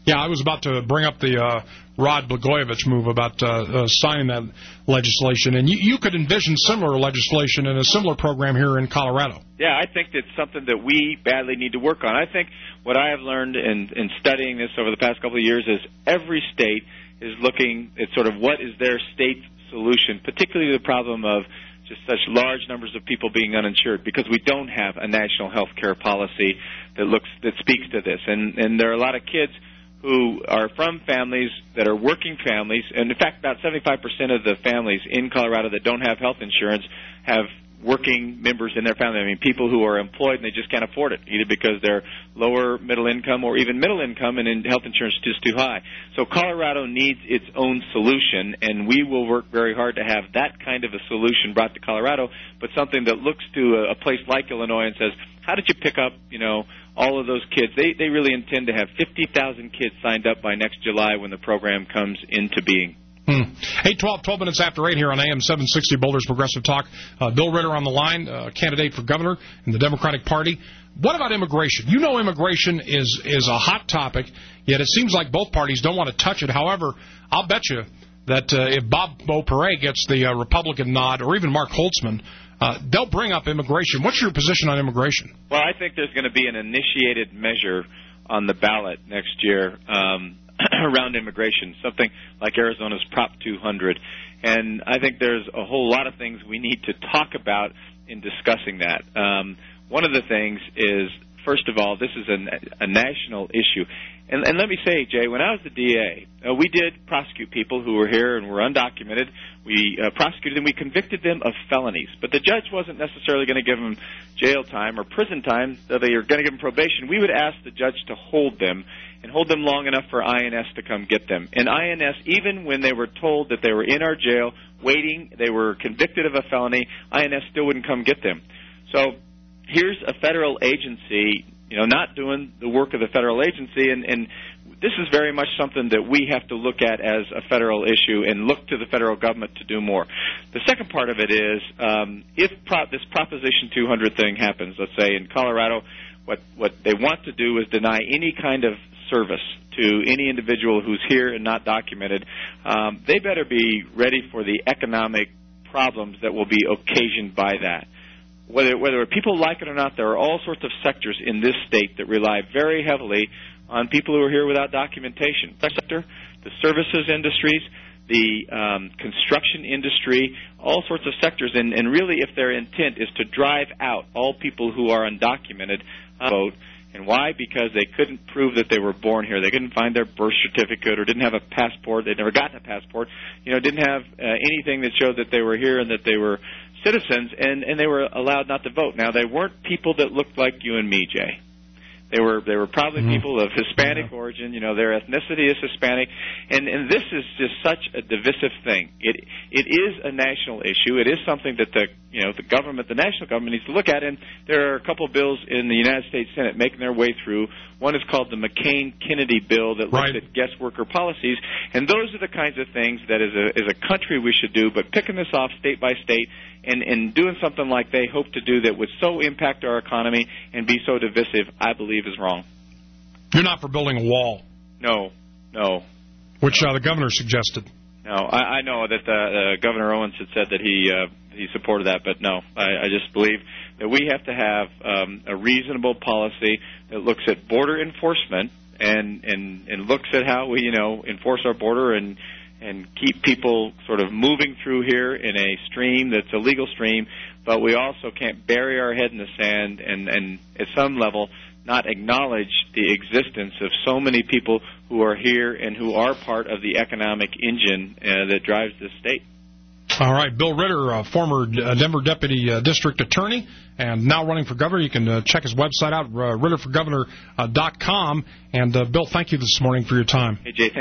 Yeah, I was about to bring up the uh, Rod Blagojevich move about uh, uh, signing that legislation, and you, you could envision similar legislation in a similar program here in Colorado.
Yeah, I think it's something that we badly need to work on. I think what I have learned in, in studying this over the past couple of years is every state is looking at sort of what is their state solution, particularly the problem of just such large numbers of people being uninsured, because we don't have a national health care policy that looks that speaks to this. And, and there are a lot of kids who are from families that are working families, and in fact about seventy-five percent of the families in Colorado that don't have health insurance have working members in their family. I mean, people who are employed and they just can't afford it, either because they're lower middle income or even middle income and in health insurance is just too high. So Colorado needs its own solution, and we will work very hard to have that kind of a solution brought to Colorado, but something that looks to a, a place like Illinois and says, how did you pick up, you know, all of those kids? They they really intend to have fifty thousand kids signed up by next July when the program comes into being.
Hmm. eight twelve, twelve minutes after eight here on A M seven sixty, Boulder's Progressive Talk. Uh, Bill Ritter on the line, uh, candidate for governor in the Democratic Party. What about immigration? You know immigration is, is a hot topic, yet it seems like both parties don't want to touch it. However, I'll bet you that uh, if Bob Beaupre gets the uh, Republican nod, or even Mark Holtzman, uh, they'll bring up immigration. What's your position on immigration?
Well, I think there's going to be an initiated measure on the ballot next year um, around immigration, something like Arizona's Prop two hundred. And I think there's a whole lot of things we need to talk about in discussing that. Um, one of the things is, first of all, this is a, a national issue. And, and let me say, Jay, when I was the D A, uh, we did prosecute people who were here and were undocumented. We uh, prosecuted them. We convicted them of felonies. But the judge wasn't necessarily going to give them jail time or prison time. Though they were going to give them probation. We would ask the judge to hold them and hold them long enough for I N S to come get them. And I N S, even when they were told that they were in our jail waiting, they were convicted of a felony, I N S still wouldn't come get them. So here's a federal agency, you know, not doing the work of the federal agency, and, and this is very much something that we have to look at as a federal issue and look to the federal government to do more. The second part of it is, um, if pro- this Proposition two hundred thing happens, let's say in Colorado, what, what they want to do is deny any kind of service to any individual who's here and not documented. Um, they better be ready for the economic problems that will be occasioned by that. Whether, whether people like it or not, there are all sorts of sectors in this state that rely very heavily on people who are here without documentation. The sector, the services industries, the um, construction industry, all sorts of sectors. And, and really, if their intent is to drive out all people who are undocumented, uh, vote. And why? Because they couldn't prove that they were born here. They couldn't find their birth certificate or didn't have a passport. They'd never gotten a passport. You know, didn't have uh, anything that showed that they were here and that they were citizens, and, and they were allowed not to vote. Now, they weren't people that looked like you and me, Jay. They were they were probably mm-hmm. people of Hispanic yeah. origin. You know, their ethnicity is Hispanic, and and this is just such a divisive thing. It it is a national issue. It is something that the you know the government, the national government, needs to look at. And there are a couple of bills in the United States Senate making their way through. One is called the McCain-Kennedy bill that looks
right.
at guest worker policies, and those are the kinds of things that as a as a country we should do. But picking this off state by state and and doing something like they hope to do that would so impact our economy and be so divisive, I believe is wrong.
You're not for building a wall.
No, no.
Which uh, the governor suggested.
No, I, I know that uh, uh, Governor Owens had said that he uh, he supported that, but no, I, I just believe that we have to have um, a reasonable policy that looks at border enforcement and, and, and looks at how we, you know, enforce our border and and keep people sort of moving through here in a stream that's a legal stream, but we also can't bury our head in the sand and, and at some level not acknowledge the existence of so many people who are here and who are part of the economic engine uh, that drives this state.
All right, Bill Ritter, uh, former uh, Denver Deputy uh, District Attorney and now running for governor. You can uh, check his website out, uh, ritter for governor dot com. And, uh, Bill, thank you this morning for your time.
Hey, Jay, thank you.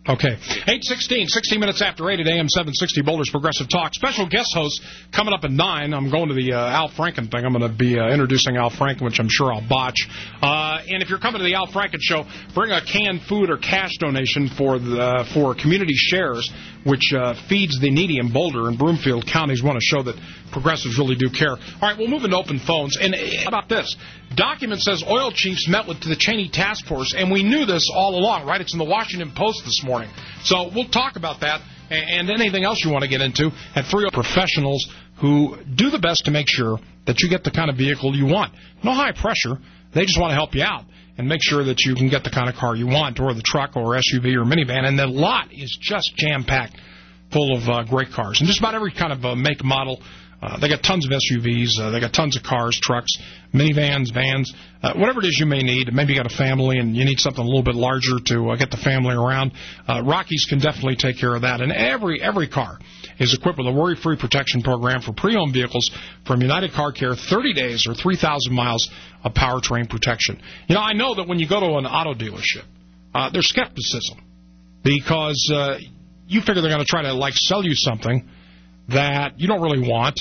Okay. eight sixteen, sixteen minutes after eight at A M seven sixty, Boulder's Progressive Talk. Special guest host coming up at nine. I'm going to the uh, Al Franken thing. I'm going to be uh, introducing Al Franken, which I'm sure I'll botch. Uh, and if you're coming to the Al Franken show, bring a canned food or cash donation for the for Community Shares, which uh, feeds the needy in Boulder and Broomfield counties. Want to show that progressives really do care. All right, we'll move into open phones. And how about this? Document says oil chiefs met with the Cheney task force, and we knew this all along, right? It's in the Washington Post this morning. So we'll talk about that and anything else you want to get into at three professionals who do the best to make sure that you get the kind of vehicle you want. No high pressure. They just want to help you out and make sure that you can get the kind of car you want, or the truck or S U V or minivan. And the lot is just jam-packed full of uh, great cars. And just about every kind of uh, make, model. Uh, they got tons of S U Vs. Uh, they got tons of cars, trucks, minivans, vans, uh, whatever it is you may need. Maybe you got a family and you need something a little bit larger to uh, get the family around. Uh, Rockies can definitely take care of that. And every every car is equipped with a worry-free protection program for pre-owned vehicles from United Car Care, thirty days or three thousand miles of powertrain protection. You know, I know that when you go to an auto dealership, uh, there's skepticism because uh, you figure they're going to try to, like, sell you something that you don't really want,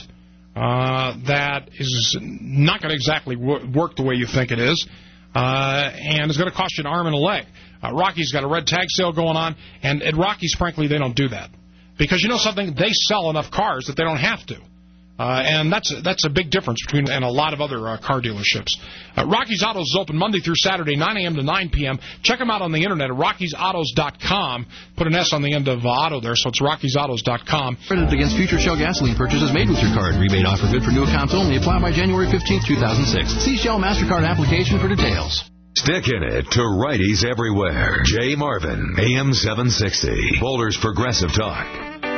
uh, that is not going to exactly w- work the way you think it is, uh, and it's going to cost you an arm and a leg. Uh, Rocky's got a red tag sale going on, and at Rocky's, frankly, they don't do that. Because you know something? They sell enough cars that they don't have to. Uh, and that's that's a big difference between and a lot of other uh, car dealerships. Uh, Rocky's Autos is open Monday through Saturday, nine a.m. to nine p.m. Check them out on the internet at rockies autos dot com. Put an S on the end of uh, auto there, so it's rockies autos dot com.
Credit against future Shell gasoline purchases made with your card. Rebate offer good for new accounts only. Apply by January fifteenth, two thousand six. See Shell MasterCard application for details.
Stick in it to righties everywhere. Jay Marvin, A M seven sixty, Boulder's Progressive Talk.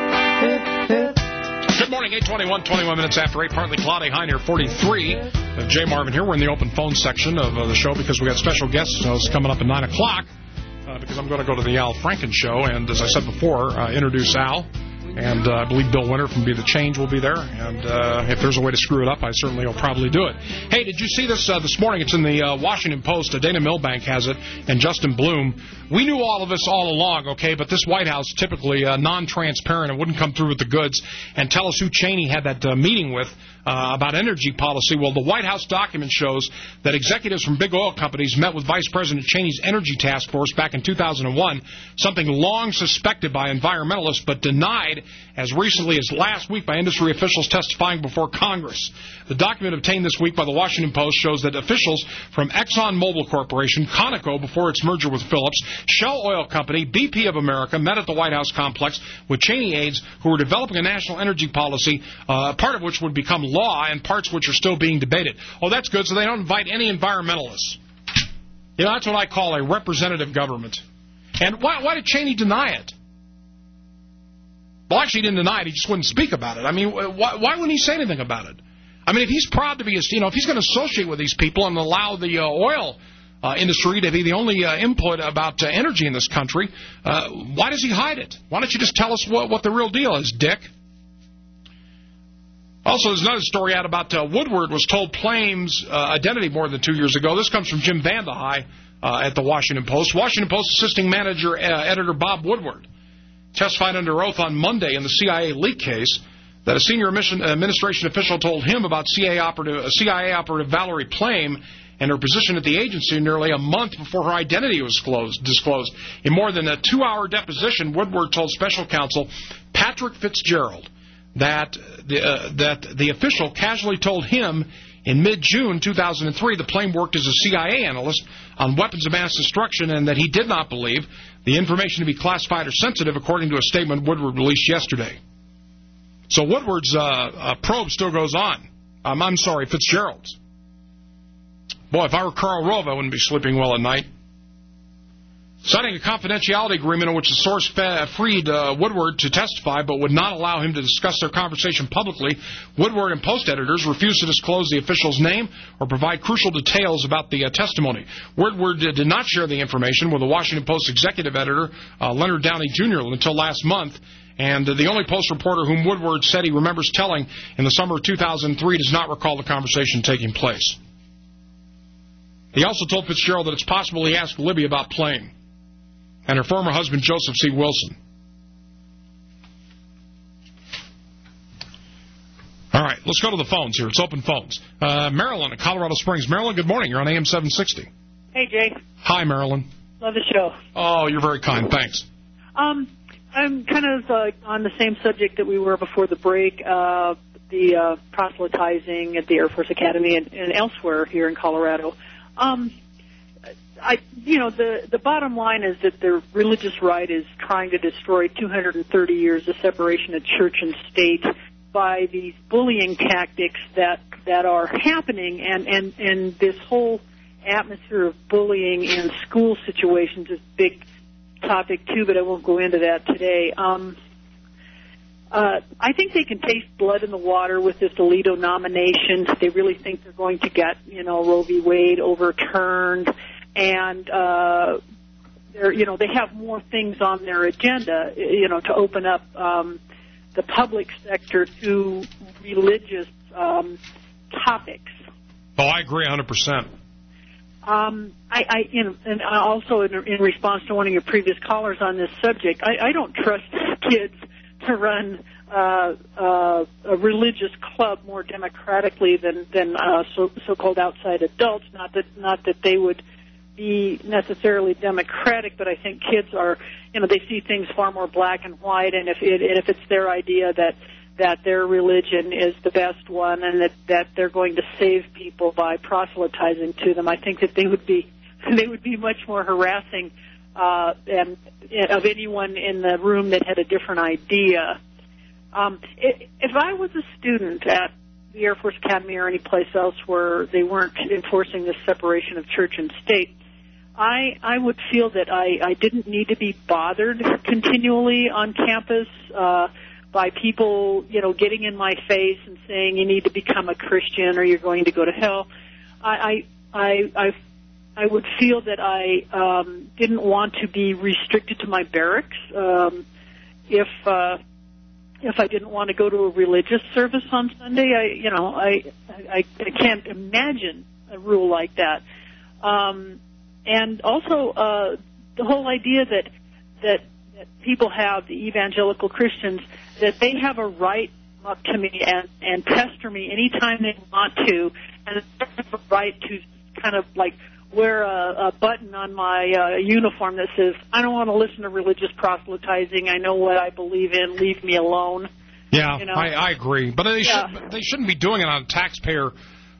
Good morning, eight twenty-one, twenty-one minutes after eight, partly cloudy, high near forty-three. Uh, Jay Marvin here. We're in the open phone section of uh, the show because we got special guests uh, coming up at nine o'clock uh, because I'm going to go to the Al Franken show and, as I said before, uh, introduce Al. And uh, I believe Bill Winter from Be The Change will be there. And uh, if there's a way to screw it up, I certainly will probably do it. Hey, did you see this uh, this morning? It's in the uh, Washington Post. Uh, Dana Milbank has it, and Justin Bloom. We knew all of this all along, okay, but this White House, typically uh, non-transparent and wouldn't come through with the goods and tell us who Cheney had that uh, meeting with uh, about energy policy. Well, the White House document shows that executives from big oil companies met with Vice President Cheney's energy task force back in two thousand one, something long suspected by environmentalists but denied as recently as last week by industry officials testifying before Congress. The document obtained this week by the Washington Post shows that officials from ExxonMobil Corporation, Conoco before its merger with Phillips, Shell Oil Company, B P of America met at the White House complex with Cheney aides who were developing a national energy policy, uh, part of which would become law and parts which are still being debated. Oh, that's good, so they don't invite any environmentalists. You know, that's what I call a representative government. And why, why did Cheney deny it? Well, actually, he didn't deny it. He just wouldn't speak about it. I mean, why, why wouldn't he say anything about it? I mean, if he's proud to be, a, you know, if he's going to associate with these people and allow the uh, oil uh, industry to be the only uh, input about uh, energy in this country, uh, why does he hide it? Why don't you just tell us what, what the real deal is, Dick? Also, there's another story out about uh, Woodward was told Plame's uh, identity more than two years ago. This comes from Jim Vandehei uh, at the Washington Post. Washington Post assisting manager uh, editor Bob Woodward testified under oath on Monday in the C I A leak case that a senior administration official told him about C I A operative, C I A operative Valerie Plame and her position at the agency nearly a month before her identity was disclosed. disclosed. In more than a two-hour deposition, Woodward told special counsel Patrick Fitzgerald that the, uh, that the official casually told him in mid-June two thousand three the Plame worked as a C I A analyst on weapons of mass destruction and that he did not believe the information to be classified or sensitive, according to a statement Woodward released yesterday. So Woodward's uh, uh, probe still goes on. Um, I'm sorry, Fitzgerald's. Boy, if I were Karl Rove, I wouldn't be sleeping well at night. Signing a confidentiality agreement in which the source freed uh, Woodward to testify but would not allow him to discuss their conversation publicly, Woodward and Post editors refused to disclose the official's name or provide crucial details about the uh, testimony. Woodward uh, did not share the information with the Washington Post executive editor, uh, Leonard Downey Junior, until last month. And uh, the only Post reporter whom Woodward said he remembers telling in the summer of two thousand three does not recall the conversation taking place. He also told Fitzgerald that it's possible he asked Libby about Plame. and her former husband, Joseph C. Wilson. All right, let's go to the phones here. It's open phones. Uh, Marilyn at Colorado Springs. Marilyn, good morning. You're on A M seven sixty.
Hey, Jay.
Hi, Marilyn.
Love the show.
Oh, you're very kind. Thanks.
Um, I'm kind of uh, on the same subject that we were before the break, uh, the uh, proselytizing at the Air Force Academy and, and elsewhere here in Colorado. Um, I, you know, the, the bottom line is that the religious right is trying to destroy two hundred thirty years of separation of church and state by these bullying tactics that that are happening, and, and, and this whole atmosphere of bullying in school situations is a big topic too, but I won't go into that today. Um, uh, I think they can taste blood in the water with this Alito nomination. They really think they're going to get, you know, Roe v. Wade overturned, and uh, they're, you know, they have more things on their agenda, you know, to open up um, the public sector to religious um, topics.
Oh, I agree one hundred percent.
Um, I, I in, and also in, in response to one of your previous callers on this subject, I, I don't trust kids to run uh, uh, a religious club more democratically than than uh, so, so-called outside adults. Not that not that they would be necessarily democratic, but I think kids are, you know, they see things far more black and white, and if it, and if it's their idea that that their religion is the best one and that, that they're going to save people by proselytizing to them, I think that they would be they would be much more harassing uh, and of anyone in the room that had a different idea. Um, if I was a student at the Air Force Academy or any place else where they weren't enforcing this separation of church and state, I, I would feel that I, I didn't need to be bothered continually on campus uh, by people, you know, getting in my face and saying you need to become a Christian or you're going to go to hell. I, I, I, I, I would feel that I um, didn't want to be restricted to my barracks um, if uh, if I didn't want to go to a religious service on Sunday. I, you know, I, I, I can't imagine a rule like that. Um, And also, uh, the whole idea that, that that people have, the evangelical Christians, that they have a right up to me and, and pester me anytime they want to, and they have a right to kind of like wear a, a button on my uh, uniform that says, I don't want to listen to religious proselytizing. I know what I believe in. Leave me alone.
Yeah,
you know?
I, I agree. But they,
yeah.
should, they shouldn't be doing it on taxpayer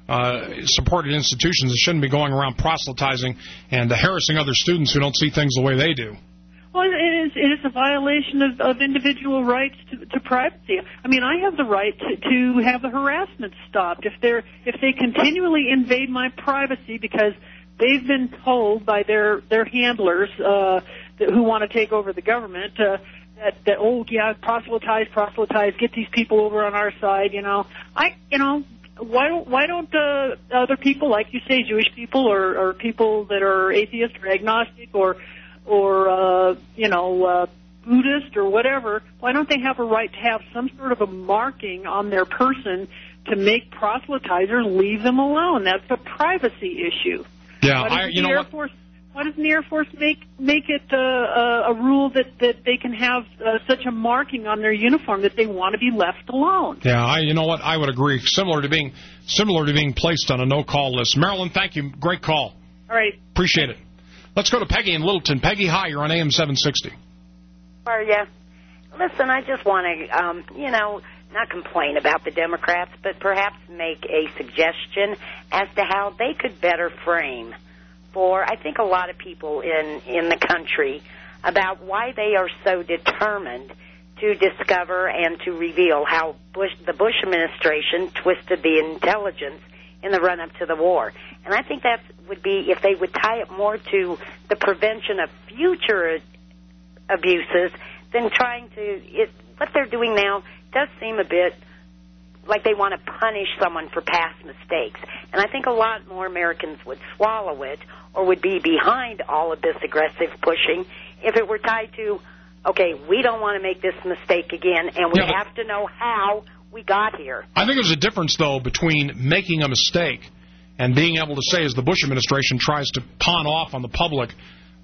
Uh, supported institutions. It shouldn't be going around proselytizing and uh, harassing other students who don't see things the way they do.
Well, it is, it is a violation of, of individual rights to, to privacy. I mean, I have the right to, to have the harassment stopped. If they're if they continually invade my privacy because they've been told by their their handlers uh, that, who want to take over the government uh, that that oh yeah, proselytize, proselytize, get these people over on our side. You know, I you know. Why don't why don't uh, other people, like you say, Jewish people or, or people that are atheist or agnostic or or uh, you know uh, Buddhist or whatever? Why don't they have a right to have some sort of a marking on their person to make proselytizers leave them alone? That's a privacy issue.
Yeah,
why
I, you know
Air
what?
Force, why doesn't the Air Force make make it uh, a, a rule that, that they can have uh, such a marking on their uniform that they want to be left alone?
Yeah, I, you know what? I would agree. Similar to being similar to being placed on a no-call list. Marilyn, thank you. Great call.
All right.
Appreciate it. Let's go to Peggy in Littleton. Peggy, hi. You're on A M seven sixty.
How are you? Listen, I just want to, um, you know, not complain about the Democrats, but perhaps make a suggestion as to how they could better frame for, I think, a lot of people in, in the country about why they are so determined to discover and to reveal how Bush, the Bush administration twisted the intelligence in the run-up to the war. And I think that would be, if they would tie it more to the prevention of future abuses than trying to, it, what they're doing now does seem a bit like they want to punish someone for past mistakes. And I think a lot more Americans would swallow it or would be behind all of this aggressive pushing if it were tied to, okay, we don't want to make this mistake again, and we
yeah,
have to know how we got here.
I think there's a difference, though, between making a mistake and being able to say, as the Bush administration tries to pawn off on the public,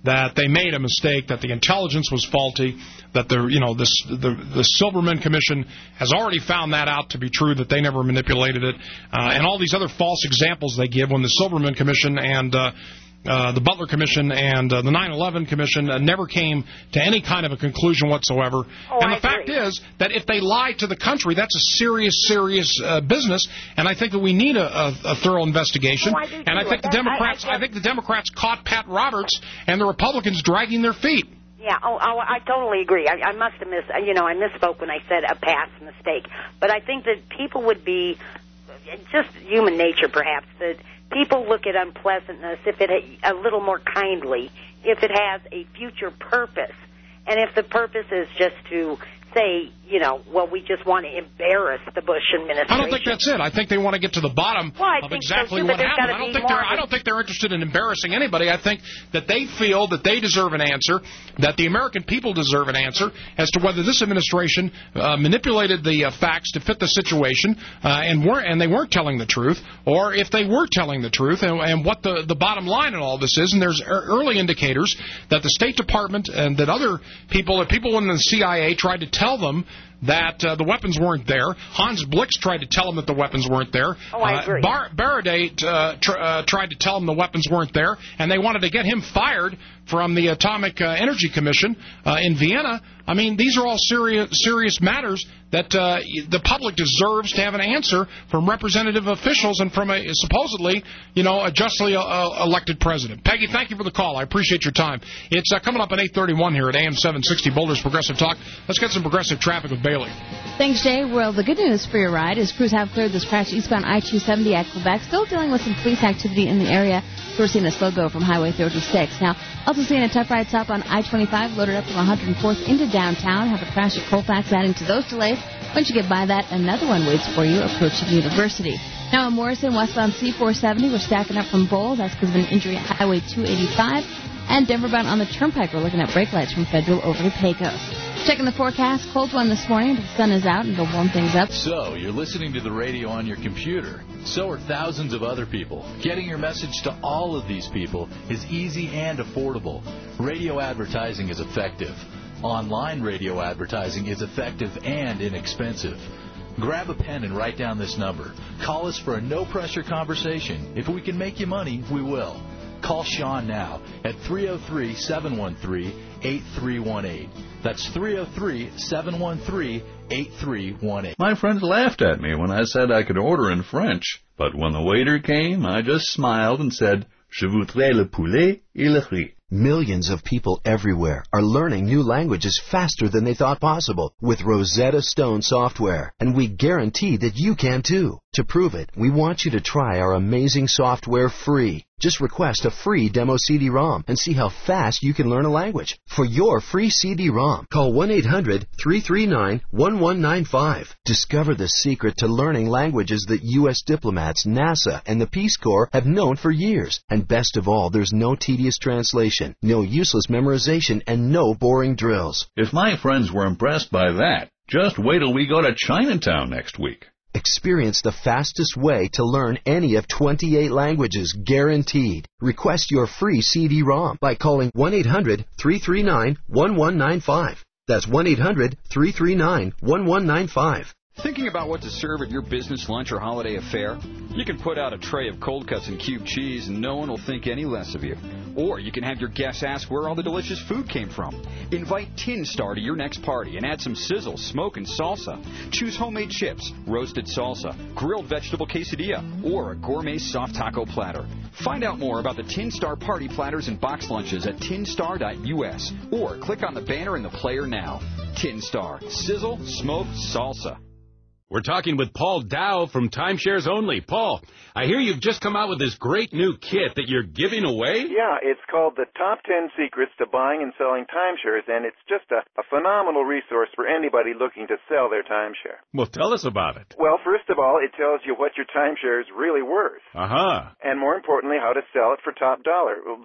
that they made a mistake, that the intelligence was faulty, that the you know this the the Silberman Commission has already found that out to be true, that they never manipulated it, uh, and all these other false examples they give when the Silberman Commission and uh, uh, the Butler Commission and uh, the nine eleven Commission uh, never came to any kind of a conclusion whatsoever.
Oh,
and the
I
fact
agree.
is that if they lie to the country, that's a serious, serious uh, business, and I think that we need a, a, a thorough investigation.
Oh, I do
and I
too.
think the
That- I-
Democrats,
I
I, think the Democrats caught Pat Roberts and the Republicans dragging their feet.
Yeah, oh, oh, I totally agree. I, I must have missed, you know, I misspoke when I said a past mistake. But I think that people would be, just human nature perhaps, that people look at unpleasantness if it a little more kindly, if it has a future purpose. And if the purpose is just to say, you know, well, we just want to embarrass the Bush administration.
I don't think that's it. I think they want to get to the bottom
well, I
of
think
exactly
so too,
what
but there's
happened.
gotta
I don't
be
think they're
more
I don't think they're interested in embarrassing anybody. I think that they feel that they deserve an answer, that the American people deserve an answer as to whether this administration uh, manipulated the uh, facts to fit the situation uh, and weren't and they weren't telling the truth, or if they were telling the truth, and, and what the the bottom line in all this is. And there's early indicators that the State Department and that other people, that people in the C I A tried to tell them that uh, the weapons weren't there. Hans Blix tried to tell him that the weapons weren't there.
Oh, I agree.
Uh, Bar- Baraday uh, tr- uh, tried to tell him the weapons weren't there, and they wanted to get him fired from the Atomic uh, Energy Commission uh, in Vienna. I mean, these are all serious, serious matters that uh, the public deserves to have an answer from representative officials and from a supposedly, you know, a justly uh, elected president. Peggy, thank you for the call. I appreciate your time. It's uh, coming up at eight thirty-one here at A M seven sixty Boulder's Progressive Talk. Let's get some progressive traffic with Bailey.
Thanks, Jay. Well, the good news for your ride is crews have cleared this crash eastbound I two seventy at Quebec. Still dealing with some police activity in the area. So we're seeing a slow go from Highway thirty-six. Now, also seeing a tough ride stop on I twenty-five loaded up from one hundred fourth into downtown. Have a crash at Colfax adding to those delays. Once you get by that, another one waits for you approaching University. Now in Morrison, westbound C four seventy, we're stacking up from Bowl. That's because of an injury at Highway two eighty-five. And Denver bound on the Turnpike, we're looking at brake lights from Federal over to Pecos. Checking the forecast, cold one this morning, but the sun is out and it'll warm things up.
So, you're listening to the radio on your computer. So are thousands of other people. Getting your message to all of these people is easy and affordable. Radio advertising is effective. Online radio advertising is effective and inexpensive. Grab a pen and write down this number. Call us for a no-pressure conversation. If we can make you money, we will. Call Sean now at three oh three, seven one three, eight three one eight. That's three oh three, seven one three, eight three one eight.
My friends laughed at me when I said I could order in French, but when the waiter came, I just smiled and said, Je voudrais le poulet et le riz.
Millions of people everywhere are learning new languages faster than they thought possible with Rosetta Stone software, and we guarantee that you can too. To prove it, we want you to try our amazing software free. Just request a free demo C D ROM and see how fast you can learn a language. For your free C D ROM, call one eight hundred, three three nine, one one nine five. Discover the secret to learning languages that U S diplomats, NASA, and the Peace Corps have known for years. And best of all, there's no tedious translation, no useless memorization, and no boring drills.
If my friends were impressed by that, just wait till we go to Chinatown next week.
Experience the fastest way to learn any of twenty-eight languages, guaranteed. Request your free C D ROM by calling one eight hundred, three three nine, one one nine five. That's one eight hundred, three three nine, one one nine five.
Thinking about what to serve at your business lunch or holiday affair? You can put out a tray of cold cuts and cubed cheese and no one will think any less of you. Or you can have your guests ask where all the delicious food came from. Invite Tin Star to your next party and add some sizzle, smoke, and salsa. Choose homemade chips, roasted salsa, grilled vegetable quesadilla, or a gourmet soft taco platter. Find out more about the Tin Star party platters and box lunches at tin star dot U S or click on the banner in the player now. Tin Star. Sizzle, smoke, salsa.
We're talking with Paul Dow from Timeshares Only. Paul, I hear you've just come out with this great new kit that you're giving away?
Yeah, it's called the Top ten Secrets to Buying and Selling Timeshares, and it's just a, a phenomenal resource for anybody looking to sell their timeshare.
Well, tell us about it.
Well, first of all, it tells you what your timeshare is really worth.
Uh-huh.
And more importantly, how to sell it for top dollar. Well, there are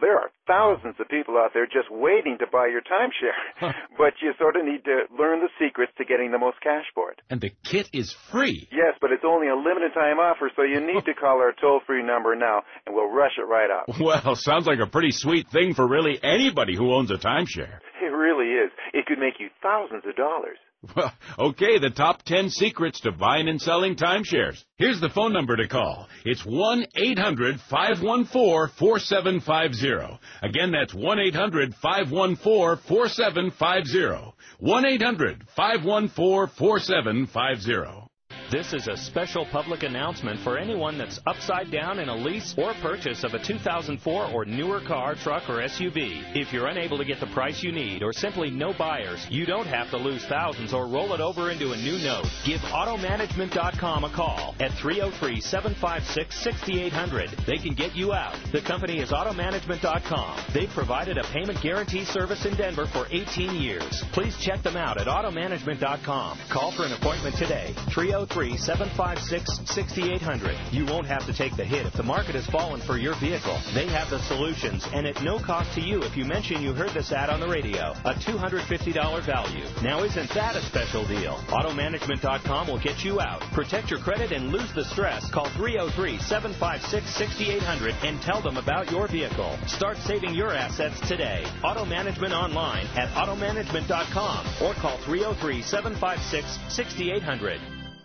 thousands of people out there just waiting to buy your timeshare.
Huh.
But you sort of need to learn the secrets to getting the most cash for it.
And the kit is free.
Yes, but it's only a limited time offer, so you need to call our toll-free number now, and we'll rush it right out.
Well, sounds like a pretty sweet thing for really anybody who owns a timeshare.
It really is. It could make you thousands of dollars.
Well, okay, the top ten secrets to buying and selling timeshares. Here's the phone number to call. It's one eight hundred five one four four seven five zero. Again, that's one eight hundred five one four four seven five zero. one eight hundred five one four four seven five zero.
This is a special public announcement for anyone that's upside down in a lease or purchase of a two thousand four or newer car, truck, or S U V. If you're unable to get the price you need or simply no buyers, you don't have to lose thousands or roll it over into a new note. Give auto management dot com a call at three oh three, seven five six, six eight zero zero. They can get you out. The company is auto management dot com. They've provided a payment guarantee service in Denver for eighteen years. Please check them out at auto management dot com. Call for an appointment today. three oh three, seven five six, six eight zero zero. You won't have to take the hit if the market has fallen for your vehicle. They have the solutions, and at no cost to you if you mention you heard this ad on the radio. A two hundred fifty dollars value. Now isn't that a special deal? auto management dot com will get you out. Protect your credit and lose the stress. Call three oh three, seven five six, six eight zero zero and tell them about your vehicle. Start saving your assets today. Auto Management online at auto management dot com or call three oh three, seven five six, six eight zero zero.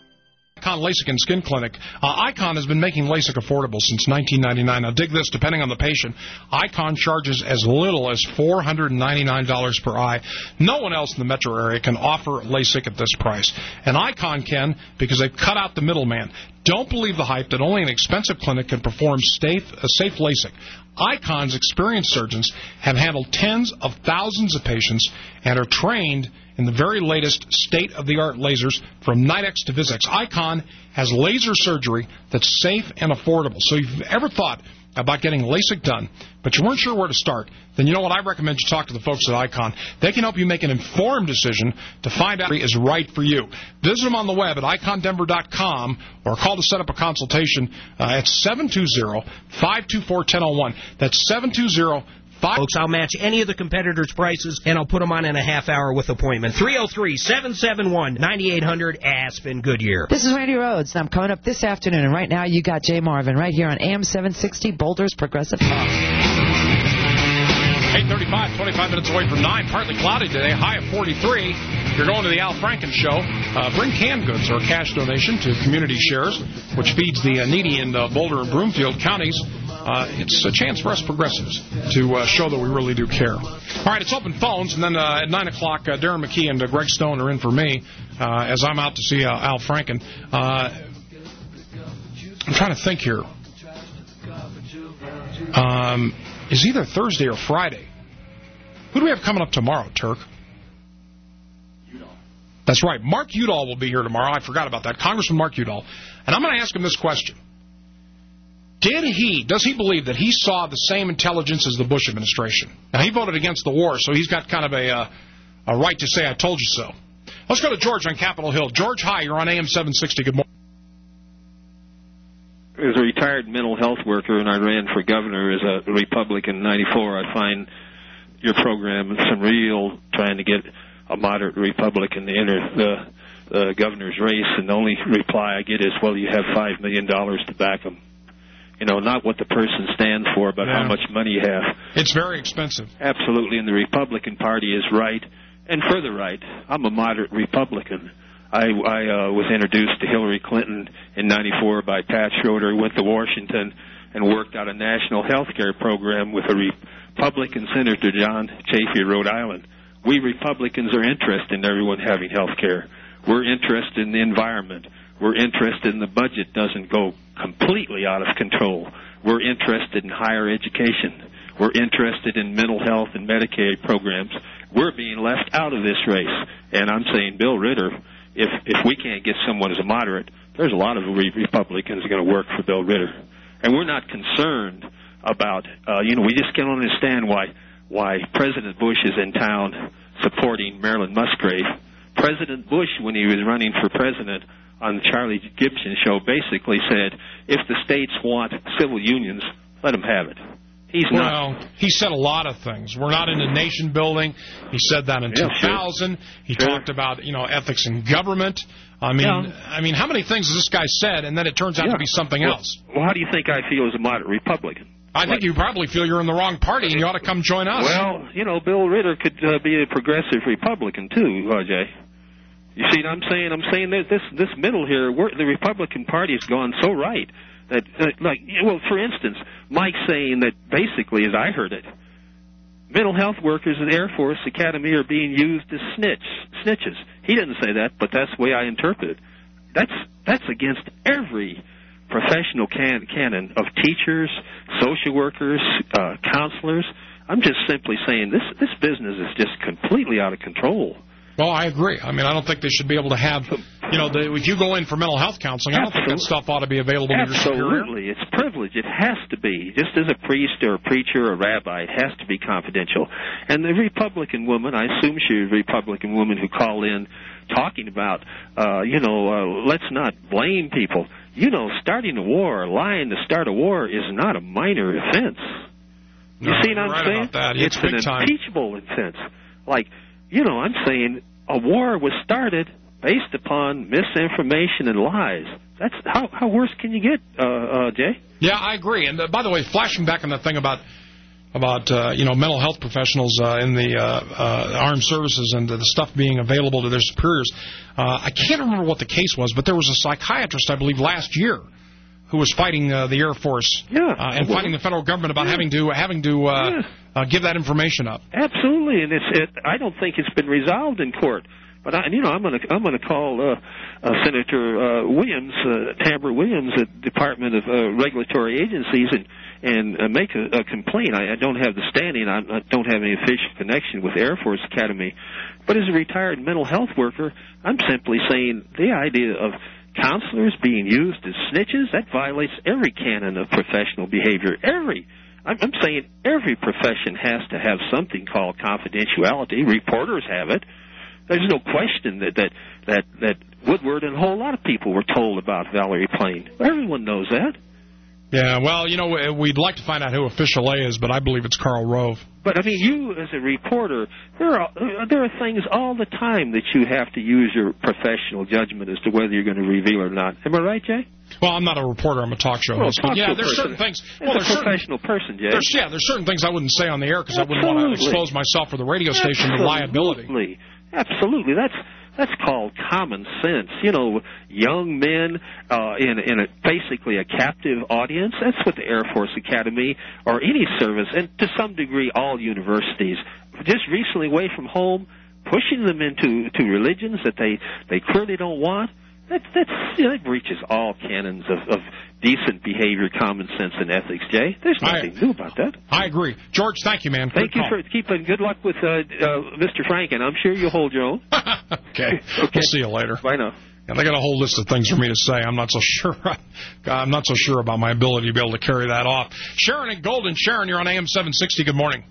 Icon LASIK and Skin Clinic. Uh, Icon has been making LASIK affordable since nineteen ninety-nine. Now, dig this, depending on the patient, Icon charges as little as four hundred ninety-nine dollars per eye. No one else in the metro area can offer LASIK at this price. And Icon can because they've cut out the middleman. Don't believe the hype that only an expensive clinic can perform safe, uh, safe LASIK. Icon's experienced surgeons have handled tens of thousands of patients and are trained in the very latest state-of-the-art lasers from Nitex to Vizx. Icon has laser surgery that's safe and affordable. So if you've ever thought about getting LASIK done, but you weren't sure where to start, then you know what? I recommend you talk to the folks at Icon. They can help you make an informed decision to find out what is right for you. Visit them on the web at icon denver dot com or call to set up a consultation uh, at seven two zero, five two four, one zero zero one. That's seven two zero, five
Folks, I'll match any of the competitors' prices, and I'll put them on in a half hour with appointment. three oh three, seven seven one, nine eight hundred, Aspen, Goodyear.
This is Randy Rhodes, and I'm coming up this afternoon, and right now you got Jay Marvin right here on A M seven sixty, Boulder's Progressive Talk.
eight thirty-five, twenty-five minutes away from nine. Partly cloudy today, high of forty-three. You're going to the Al Franken Show. Uh, bring canned goods or a cash donation to Community Shares, which feeds the uh, needy in uh, Boulder and Broomfield counties. Uh, it's a chance for us progressives to uh, show that we really do care. All right, it's open phones, and then uh, at nine o'clock, uh, Darren McKee and uh, Greg Stone are in for me uh, as I'm out to see uh, Al Franken. Uh, I'm trying to think here. Um, is either Thursday or Friday. Who do we have coming up tomorrow, Turk? Udall. That's right. Mark Udall will be here tomorrow. I forgot about that. Congressman Mark Udall. And I'm going to ask him this question. Did he, does he believe that he saw the same intelligence as the Bush administration? Now, he voted against the war, so he's got kind of a, uh, a right to say, I told you so. Let's go to George on Capitol Hill. George, hi. You're on A M seven sixty. Good morning.
As a retired mental health worker, and I ran for governor as a Republican in ninety-four, I find your program some real trying to get a moderate Republican to enter the, the governor's race, and the only reply I get is, well, you have five million dollars to back them. You know, not what the person stands for, but yeah. how much money you have.
It's very expensive.
Absolutely, and the Republican Party is right, and further right. I'm a moderate Republican. I, I uh, was introduced to Hillary Clinton in ninety-four by Pat Schroeder, went to Washington, and worked out a national health care program with a Republican Senator, John Chafee of Rhode Island. We Republicans are interested in everyone having health care. We're interested in the environment. We're interested in the budget doesn't go completely out of control. We're interested in higher education. We're interested in mental health and Medicaid programs. We're being left out of this race. And I'm saying, Bill Ritter, if if we can't get someone as a moderate, there's a lot of Republicans going to work for Bill Ritter. And we're not concerned about, uh, you know, we just can't understand why why President Bush is in town supporting Marilyn Musgrave. President Bush, when he was running for president on the Charlie Gibson show, basically said, if the states want civil unions, let them have it. He's
well,
not.
he said a lot of things. We're not into nation building. He said that in
yeah,
two thousand. Sure. He
sure.
talked about, you know, ethics in government. I mean, yeah. I mean, how many things has this guy said, and then it turns out
yeah.
to be something
well,
else?
Well, how do you think I feel as a moderate Republican?
I
like,
think you probably feel you're in the wrong party, and you ought to come join us.
Well, you know, Bill Ritter could uh, be a progressive Republican, too, uh, Jay. You see what I'm saying? I'm saying that this this middle here, we're, the Republican Party has gone so right that, uh, like, well, for instance, Mike's saying that basically, as I heard it, mental health workers in the Air Force Academy are being used as snitch, snitches. He didn't say that, but that's the way I interpret it. That's that's against every professional can, canon of teachers, social workers, uh, counselors. I'm just simply saying this this business is just completely out of control.
Well, I agree. I mean, I don't think they should be able to have, you know, the, if you go in for mental health counseling, I don't Absolutely. think that stuff ought to be available to your superior.
Absolutely. It's privilege. It has to be. Just as a priest or a preacher or a rabbi, it has to be confidential. And the Republican woman, I assume she's a Republican woman who called in talking about, uh, you know, uh, let's not blame people. You know, starting a war, lying to start a war is not a minor offense. You
no,
see what I'm
right
saying?
About that.
It's,
it's
an
time.
impeachable offense. Like, you know, I'm saying a war was started based upon misinformation and lies. That's how how worse can you get, uh, uh, Jay?
Yeah, I agree. And uh, by the way, flashing back on the thing about about uh, you know mental health professionals uh, in the uh, uh, armed services and the stuff being available to their superiors, uh, I can't remember what the case was, but there was a psychiatrist, I believe, last year who was fighting uh, the Air Force
yeah,
uh, and
well,
fighting the federal government about
yeah.
having to having to uh,
yeah.
uh, give that information up.
Absolutely, and it's it, I don't think it's been resolved in court. But I, you know, I'm going to I'm going to call uh, uh, Senator uh, Williams, uh, Tambra Williams, at Department of uh, Regulatory Agencies, and and uh, make a, a complaint. I, I don't have the standing. I, I don't have any official connection with Air Force Academy. But as a retired mental health worker, I'm simply saying the idea of counselors being used as snitches, that violates every canon of professional behavior. Every, I'm, I'm saying every profession has to have something called confidentiality. Reporters have it. There's no question that, that, that, that Woodward and a whole lot of people were told about Valerie Plame. Everyone knows that.
Yeah, well, you know, we'd like to find out who Official A is, but I believe it's Karl Rove.
But, I mean, you as a reporter, there are there are things all the time that you have to use your professional judgment as to whether you're going to reveal or not. Am I right, Jay?
Well, I'm not a reporter. I'm a talk show
well,
host.
Talk
but yeah, there's
person.
certain things.
As
well,
a professional
certain,
person, Jay.
There's, yeah, there's certain things I wouldn't say on the air because I wouldn't want to expose myself or the radio station to liability.
Absolutely. Absolutely. That's that's called common sense. You know, young men uh, in in a, basically a captive audience. That's what the Air Force Academy or any service, and to some degree all universities, just recently away from home, pushing them into to religions that they they clearly don't want. That that's you know, that breaches all canons of, of decent behavior, common sense, and ethics, Jay. There's nothing I, new about that.
I agree. George, thank you, man.
Thank
Good
you
call.
for keeping good luck with uh, uh, Mister Franken. I'm sure you'll hold your own.
okay. okay. We'll see you later.
Bye now.
And I got a whole list of things for me to say. I'm not so sure. I'm not so sure about my ability to be able to carry that off. Sharon and Golden. Sharon, you're on A M seven sixty. Good morning.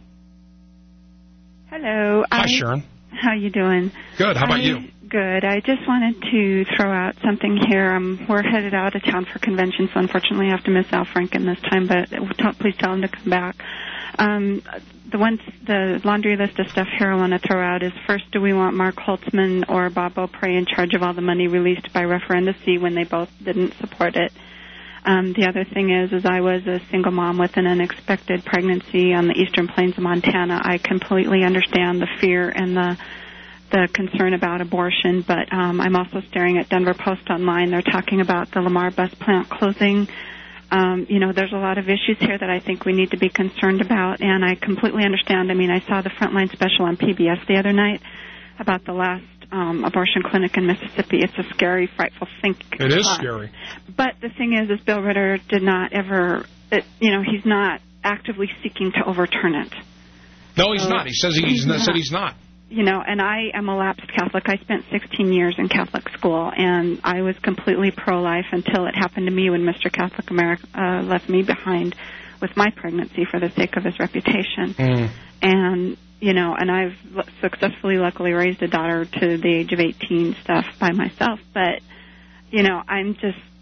Hello.
Hi,
I,
Sharon.
How you doing?
Good. How about
I,
you?
Good. I just wanted to throw out something here. Um, we're headed out of town for convention, so unfortunately I have to miss Al Franken this time, but t- please tell him to come back. Um, the one, the laundry list of stuff here I want to throw out is, first, do we want Mark Holtzman or Bob Beaupre in charge of all the money released by Referenda C when they both didn't support it? Um, the other thing is, is I was a single mom with an unexpected pregnancy on the eastern plains of Montana. I completely understand the fear and the the concern about abortion, but um, I'm also staring at Denver Post online. They're talking about the Lamar bus plant closing. Um, you know, there's a lot of issues here that I think we need to be concerned about, and I completely understand. I mean, I saw the Frontline special on P B S the other night about the last um, abortion clinic in Mississippi. It's a scary, frightful thing.
It is scary.
But the thing is, is Bill Ritter did not ever, it, you know, he's not actively seeking to overturn it.
No, he's so not. He says he's, he's said he's not.
You know, and I am a lapsed Catholic. I spent sixteen years in Catholic school, and I was completely pro-life until it happened to me when Mister Catholic America uh, left me behind with my pregnancy for the sake of his reputation.
Mm.
And, you know, and I've successfully, luckily, raised a daughter to the age of eighteen stuff by myself. But, you know, I'm just,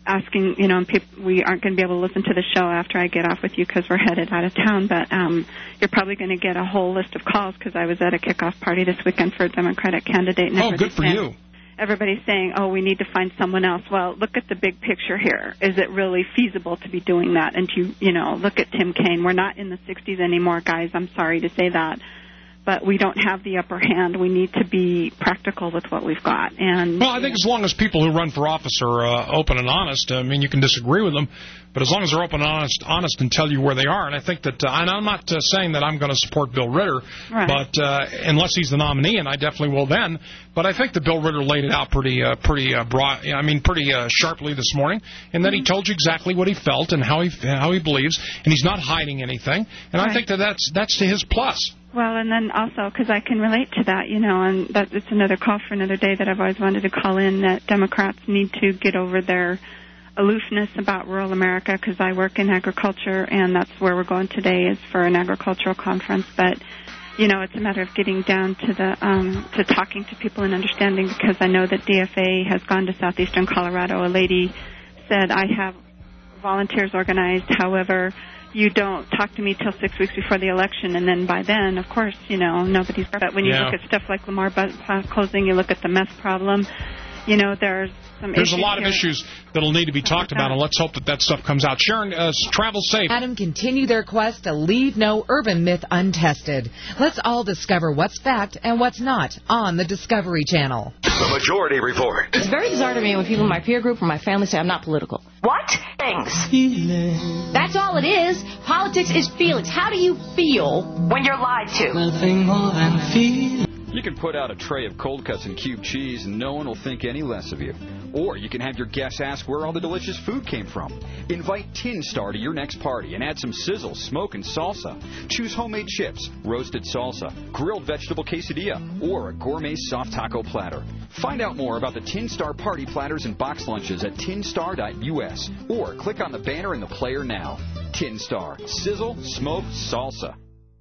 asking, you know, and people, we aren't going to be able to listen to the show after I get off with you because we're headed out of town, but um, you're probably going to get a whole list of calls because I was at a kickoff party this weekend for a Democratic candidate. And
oh, good for
saying,
you.
Everybody's saying, oh, we need to find someone else. Well, look at the big picture here. Is it really feasible to be doing that? And to, you know, look at Tim Kaine. We're not in the sixties anymore, guys. I'm sorry to say that. But we don't have the upper hand. We need to be practical with what we've got. And
well, I think as long as people who run for office are uh, open and honest, I mean, you can disagree with them, but as long as they're open and honest, honest and tell you where they are, and I think that, uh, and I'm not uh, saying that I'm going to support Bill Ritter,
right.
but uh, unless he's the nominee, and I definitely will then, but I think that Bill Ritter laid it out pretty, uh, pretty uh, broad, I mean, pretty uh, sharply this morning, and then mm-hmm. he told you exactly what he felt and how he how he believes, and he's not hiding anything, and
right.
I think that that's that's to his plus.
Well, and then also, because I can relate to that, you know, and that it's another call for another day that I've always wanted to call in, that Democrats need to get over their aloofness about rural America, because I work in agriculture, and that's where we're going today is for an agricultural conference. But, you know, it's a matter of getting down to the um, to talking to people and understanding, because I know that D F A has gone to southeastern Colorado. A lady said, I have volunteers organized, however, you don't talk to me till six weeks before the election, and then by then, of course, you know, nobody's... But when you
yeah.
look at stuff like Lamar Plant closing, you look at the meth problem, you know, there's some
There's
issues
a lot
here.
of issues that'll need to be talked about, and let's hope that that stuff comes out. Sharon, uh, travel safe.
Adam continue their quest to leave no urban myth untested. Let's all discover what's fact and what's not on the Discovery Channel.
The Majority Report.
It's very bizarre to me when people in my peer group or my family say I'm not political. What? Things. Feelings. That's all it is. Politics is feelings. How do you feel when you're lied to?
Nothing more than feelings. You can put out a tray of cold cuts and cube cheese and no one will think any less of you. Or you can have your guests ask where all the delicious food came from. Invite Tin Star to your next party and add some sizzle, smoke, and salsa. Choose homemade chips, roasted salsa, grilled vegetable quesadilla, or a gourmet soft taco platter. Find out more about the Tin Star party platters and box lunches at tin star dot U S or click on the banner in the player now. Tin Star. Sizzle, smoke, salsa.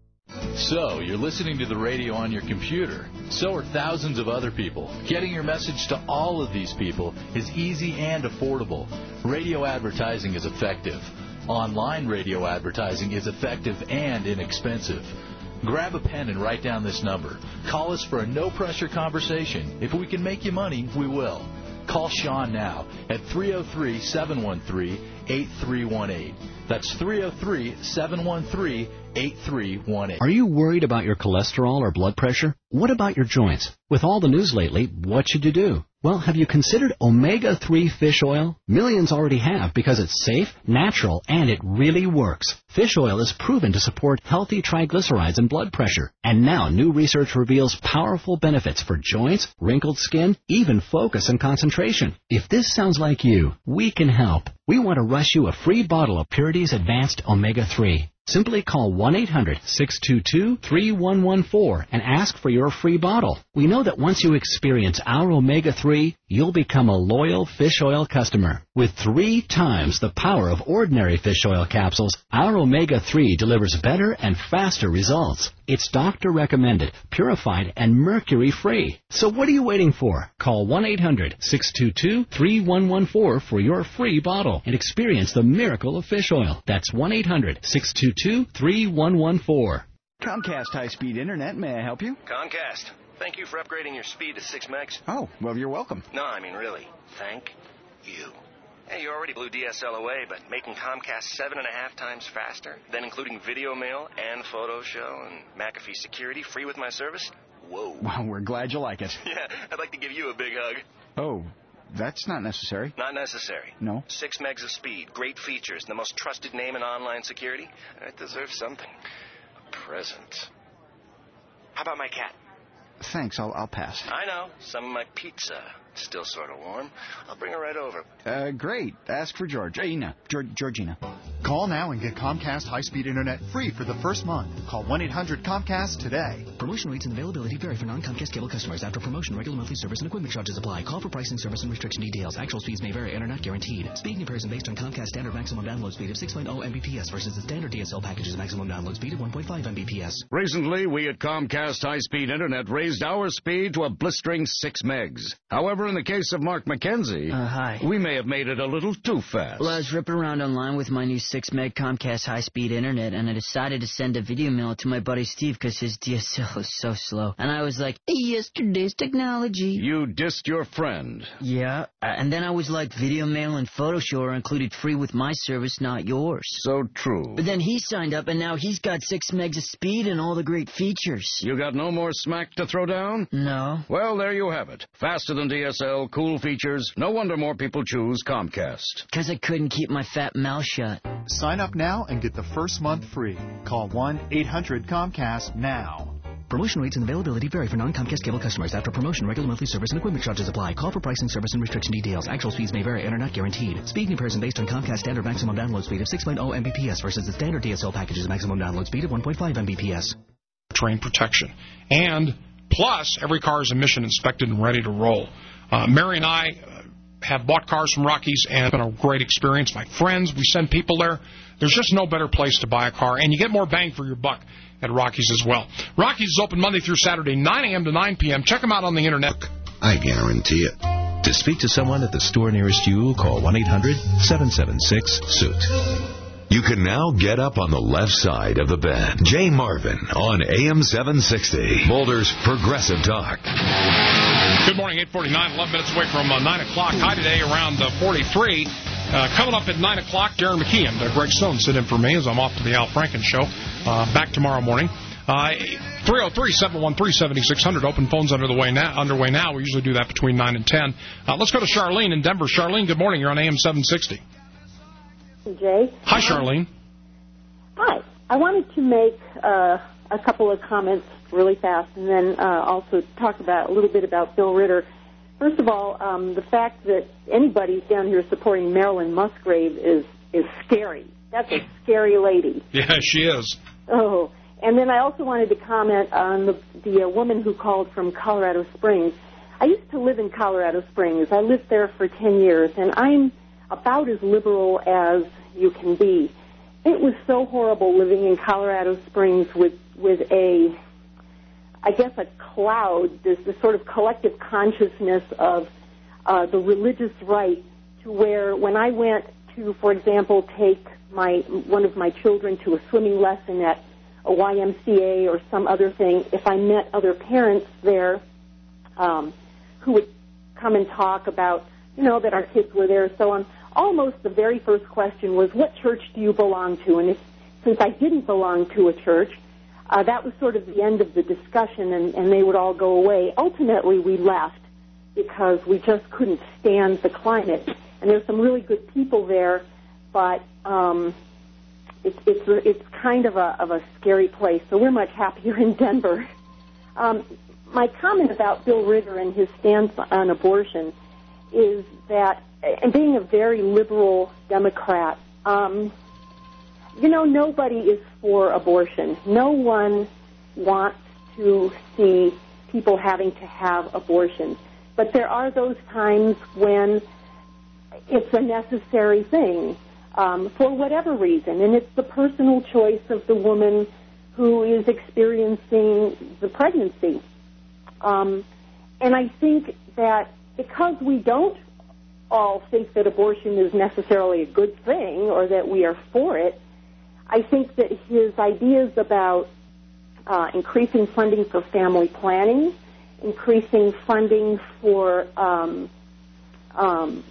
So, you're listening to the radio on your computer. So are thousands of other people. Getting your message to all of these people is easy and affordable. Radio advertising is effective. Online radio advertising is effective and inexpensive. Grab a pen and write down this number. Call us for a no-pressure conversation. If we can make you money, we will. Call Sean now at three oh three, seven one three, eight three one eight. That's three oh three, seven one three, eight three one eight.
Are you worried about your cholesterol or blood pressure? What about your joints? With all the news lately, what should you do? Well, have you considered omega three fish oil? Millions already have because it's safe, natural, and it really works. Fish oil is proven to support healthy triglycerides and blood pressure. And now new research reveals powerful benefits for joints, wrinkled skin, even focus and concentration. If this sounds like you, we can help. We want to rush you a free bottle of Purity's Advanced omega three. Simply call one eight hundred, six two two, three one one four and ask for your free bottle. We know that once you experience our omega three, you'll become a loyal fish oil customer. With three times the power of ordinary fish oil capsules, our omega three delivers better and faster results. It's doctor recommended, purified, and mercury-free. So what are you waiting for? Call one eight hundred, six two two, three one one four for your free bottle and experience the miracle of fish oil. That's one eight hundred, six two two, three one one four.
Comcast High-Speed Internet, may I help you?
Comcast, thank you for upgrading your speed to six megs.
Oh, well, you're welcome.
No, I mean really, thank you. Hey, you already blew D S L away, but making Comcast seven and a half times faster, then including video mail and photo show and McAfee security free with my service? Whoa.
Well, we're glad you like it.
Yeah, I'd like to give you a big hug.
Oh, that's not necessary.
Not necessary.
No.
Six megs of speed, great features, and the most trusted name in online security. It deserves something. A present. How about my cat?
Thanks, I'll, I'll pass.
I know. Some of my pizza. Still sort of warm. I'll bring her right over.
Uh, great. Ask for Georgina. Georg- Georgina.
Call now and get Comcast high-speed internet free for the first month. Call one eight hundred Comcast today.
Promotion rates and availability vary for non-Comcast cable customers. After promotion, regular monthly service and equipment charges apply. Call for pricing, service, and restriction details. Actual speeds may vary and are not guaranteed. Speed comparison based on Comcast standard maximum download speed of six point oh megabits per second versus the standard D S L package's maximum download speed of one point five megabits per second.
Recently, we at Comcast High-Speed Internet raised our speed to a blistering six megs. However,
in the case of Mark McKenzie,
Uh, hi.
we may have made it a little too fast.
Well, I was ripping around online with my new six meg Comcast high-speed internet, and I decided to send a video mail to my buddy Steve because his D S L is so slow. And I was like, yesterday's technology.
You dissed your friend.
Yeah, uh, and then I was like, video mail and Photoshop are included free with my service, not yours.
So true.
But then he signed up, and now he's got six megs of speed and all the great features.
You got no more smack to throw down?
No.
Well, there you have it. Faster than D S L, cool features. No wonder more people choose Comcast.
Because I couldn't keep my fat mouth shut.
Sign up now and get the first month free. Call one eight hundred Comcast now.
Promotion rates and availability vary for non-Comcast cable customers. After promotion, regular monthly service and equipment charges apply. Call for pricing, service, and restriction details. Actual speeds may vary and are not guaranteed. Speed comparison based on Comcast standard maximum download speed of six point oh megabits per second versus the standard D S L package's maximum download speed of one point five megabits per second.
Train protection. And plus, every car is emission inspected and ready to roll. Uh, Mary and I uh, have bought cars from Rockies, and it's been a great experience. My friends, we send people there. There's just no better place to buy a car, and you get more bang for your buck at Rockies as well. Rockies is open Monday through Saturday, nine a.m. to nine p.m. Check them out on the internet.
I guarantee it. To speak to someone at the store nearest you, call one eight hundred seven seven six suit.
You can now get up on the left side of the bed. Jay Marvin on A M seven sixty, Boulder's Progressive Talk.
Good morning, eight forty-nine, eleven minutes away from uh, nine o'clock. High today around uh, forty-three. Uh, coming up at nine o'clock, Darren McKee and uh, Greg Stone sit in for me as I'm off to the Al Franken Show. Uh, back tomorrow morning. Uh, three oh three, seven one three, seven six zero zero. Open phones under the way now, underway now. We usually do that between nine and ten. Uh, let's go to Charlene in Denver. Charlene, good morning. You're on A M seven sixty.
Jay.
Hi, Charlene.
Hi. I wanted to make uh, a couple of comments really fast and then uh, also talk about a little bit about Bill Ritter. First of all, um, the fact that anybody's down here supporting Marilyn Musgrave is, is scary. That's a scary lady.
Yeah, she is.
Oh, and then I also wanted to comment on the, the uh, woman who called from Colorado Springs. I used to live in Colorado Springs. I lived there for ten years, and I'm about as liberal as you can be. It was so horrible living in Colorado Springs with, with a, I guess, a cloud, this, this sort of collective consciousness of uh, the religious right, to where when I went to, for example, take my one of my children to a swimming lesson at a Y M C A or some other thing, if I met other parents there um, who would come and talk about, you know, that our kids were there, so on, almost the very first question was, what church do you belong to? And if, since I didn't belong to a church, uh, that was sort of the end of the discussion, and, and they would all go away. Ultimately, we left because we just couldn't stand the climate. And there's some really good people there, but um, it's it's it's kind of a of a scary place. So we're much happier in Denver. Um, my comment about Bill Ritter and his stance on abortion is that, and being a very liberal Democrat, um, you know, nobody is for abortion. No one wants to see people having to have abortions. But there are those times when it's a necessary thing um, for whatever reason, and it's the personal choice of the woman who is experiencing the pregnancy. Um, and I think that because we don't all think that abortion is necessarily a good thing or that we are for it, I think that his ideas about uh, increasing funding for family planning, increasing funding for um, um,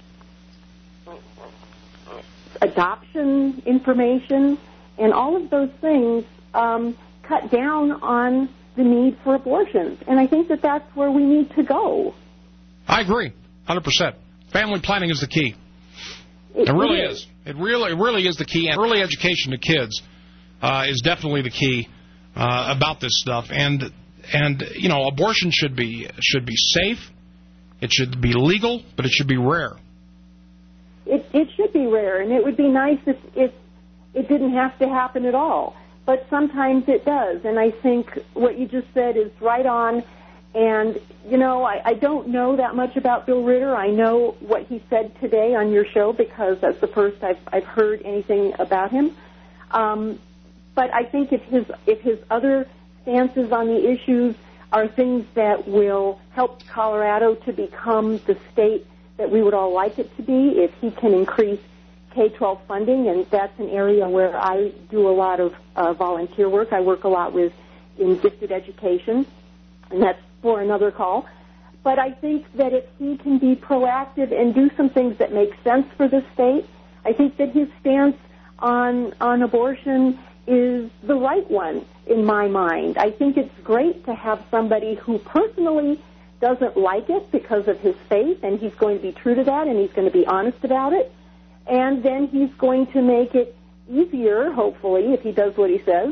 adoption information, and all of those things um, cut down on the need for abortions. And I think that that's where we need to go.
I agree, one hundred percent. Family planning is the key. It, it really is. is. It really, it really is the key. And early education to kids uh, is definitely the key uh, about this stuff. And and you know, abortion should be should be safe. It should be legal, but it should be rare.
It it should be rare, and it would be nice if if it didn't have to happen at all. But sometimes it does, and I think what you just said is right on. And, you know, I, I don't know that much about Bill Ritter. I know what he said today on your show because that's the first I've, I've heard anything about him. Um, but I think if his if his other stances on the issues are things that will help Colorado to become the state that we would all like it to be if he can increase K twelve funding, and that's an area where I do a lot of uh, volunteer work. I work a lot with in gifted education, and that's for another call. But I think that if he can be proactive and do some things that make sense for the state, I think that his stance on on abortion is the right one in my mind. I think it's great to have somebody who personally doesn't like it because of his faith, and he's going to be true to that, and he's going to be honest about it, and then he's going to make it easier, hopefully, if he does what he says,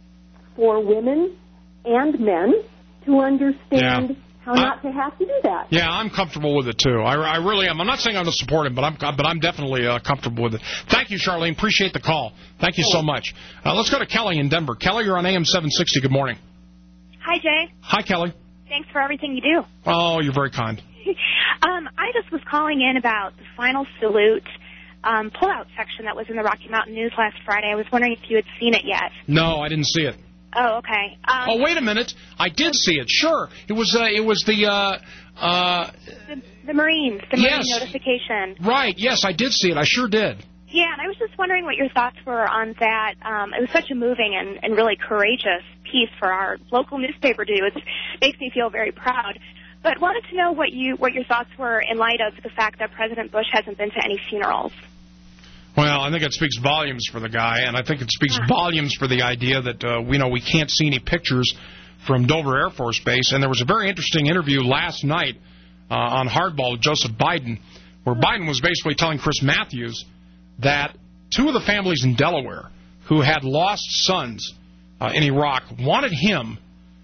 for women and men to understand
yeah.
how not to have to do that.
Yeah, I'm comfortable with it, too. I, I really am. I'm not saying I'm going to support him, but I'm but I'm definitely uh, comfortable with it. Thank you, Charlene. Appreciate the call. Thank you so much. Uh, let's go to Kelly in Denver. Kelly, you're on A M seven sixty. Good morning.
Hi, Jay.
Hi, Kelly.
Thanks for everything you do.
Oh, you're very kind.
um, I just was calling in about the final salute um, pullout section that was in the Rocky Mountain News last Friday. I was wondering if you had seen it yet.
No, I didn't see it.
Oh, okay. Um,
oh, wait a minute. I did see it. Sure. It was uh, it was the... Uh, uh,
the, the Marines, the
yes.
Marine notification.
Right. Yes, I did see it. I sure did.
Yeah, and I was just wondering what your thoughts were on that. Um, it was such a moving and, and really courageous piece for our local newspaper to do. It makes me feel very proud. But wanted to know what you what your thoughts were in light of the fact that President Bush hasn't been to any funerals.
Well, I think it speaks volumes for the guy, and I think it speaks volumes for the idea that, uh, we know, we can't see any pictures from Dover Air Force Base. And there was a very interesting interview last night uh, on Hardball with Joseph Biden, where Biden was basically telling Chris Matthews that two of the families in Delaware who had lost sons uh, in Iraq wanted him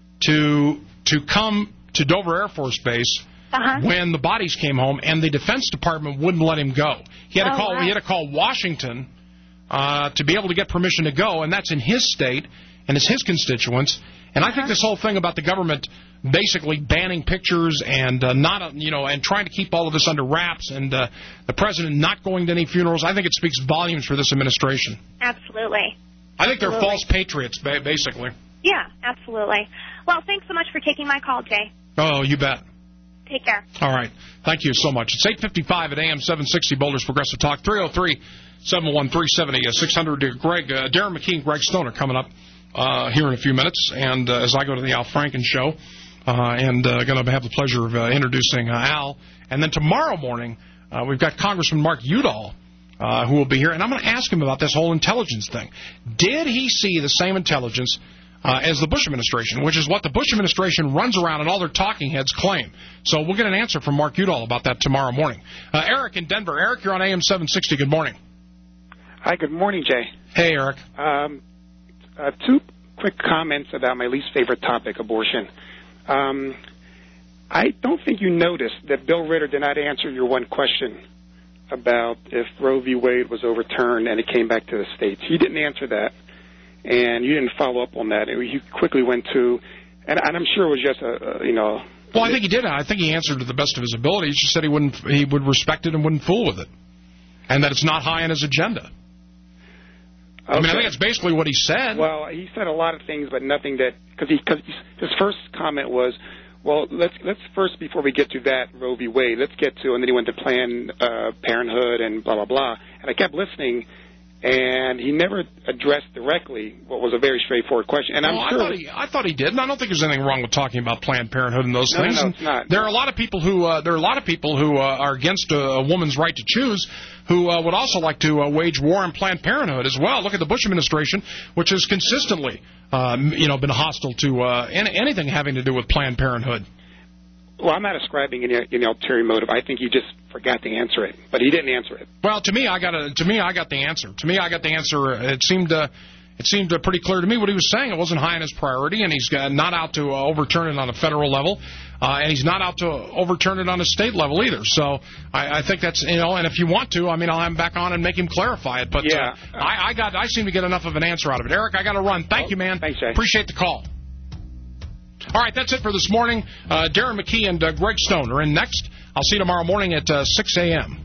to to come to Dover Air Force Base uh-huh. when the bodies came home, and the Defense Department wouldn't let him go. He had to oh, call. Wow. He had to call Washington uh, to be able to get permission to go, and that's in his state, and it's his constituents. And I uh-huh. think this whole thing about the government basically banning pictures and uh, not, you know, and trying to keep all of this under wraps, and uh, the president not going to any funerals, I think it speaks volumes for this administration.
Absolutely.
I think they're
absolutely.
false patriots, basically.
Yeah, absolutely. Well, thanks so much for taking my call, Jay.
Oh, you bet.
Take care.
All right. Thank you so much. It's eight fifty-five at A M seven sixty, Boulder's Progressive Talk, three oh three, seven one three, seven oh six hundred. Greg, uh, Darren McKee and Greg Stone are coming up uh, here in a few minutes, and uh, as I go to the Al Franken Show, uh, and uh, going to have the pleasure of uh, introducing uh, Al. And then tomorrow morning, uh, we've got Congressman Mark Udall, uh, who will be here, and I'm going to ask him about this whole intelligence thing. Did he see the same intelligence Uh, as the Bush administration, which is what the Bush administration runs around and all their talking heads claim? So we'll get an answer from Mark Udall about that tomorrow morning. Uh, Eric in Denver. Eric, you're on A M seven sixty. Good morning.
Hi, good morning, Jay.
Hey, Eric.
Um, uh, two quick comments about my least favorite topic, abortion. Um, I don't think you noticed that Bill Ritter did not answer your one question about if Roe v. Wade was overturned and it came back to the states. He didn't answer that. And you didn't follow up on that. He quickly went to, and, and I'm sure it was just a, a, you know.
Well, I think he did. I think he answered to the best of his ability. He just said he wouldn't, he would respect it and wouldn't fool with it, and that it's not high on his agenda. Okay. I mean, I think that's basically what he said.
Well, he said a lot of things, but nothing that, because he, cause his first comment was, well, let's let's first, before we get to that Roe v. Wade, let's get to, and then he went to Planned uh, Parenthood and blah blah blah, and I kept listening. And he never addressed directly what was a very straightforward question. And I'm
well,
sure
I thought, he, I thought he did, and I don't think there's anything wrong with talking about Planned Parenthood and those
no,
things.
No, no, it's not.
There are a lot of people who uh, there are a lot of people who uh, are against a, a woman's right to choose, who uh, would also like to uh, wage war on Planned Parenthood as well. Look at the Bush administration, which has consistently, uh, you know, been hostile to uh, any, anything having to do with Planned Parenthood.
Well, I'm not ascribing any, any ulterior motive. I think he just forgot to answer it, but he didn't answer it.
Well, to me, I got a, to me, I got the answer. To me, I got the answer. It seemed, uh, it seemed uh, pretty clear to me what he was saying. It wasn't high on his priority, and he's uh, not out to uh, overturn it on a federal level, uh, and he's not out to overturn it on a state level either. So I, I think that's, you know, and if you want to, I mean, I'll have him back on and make him clarify it. But
yeah.
uh, I, I got, I seem to get enough of an answer out of it. Eric, I got to run. Thank
oh,
you, man.
Thanks, Jay.
Appreciate the call. All right, that's it for this morning. Uh, Darren McKee and uh, Greg Stone are in next. I'll see you tomorrow morning at uh, six a.m.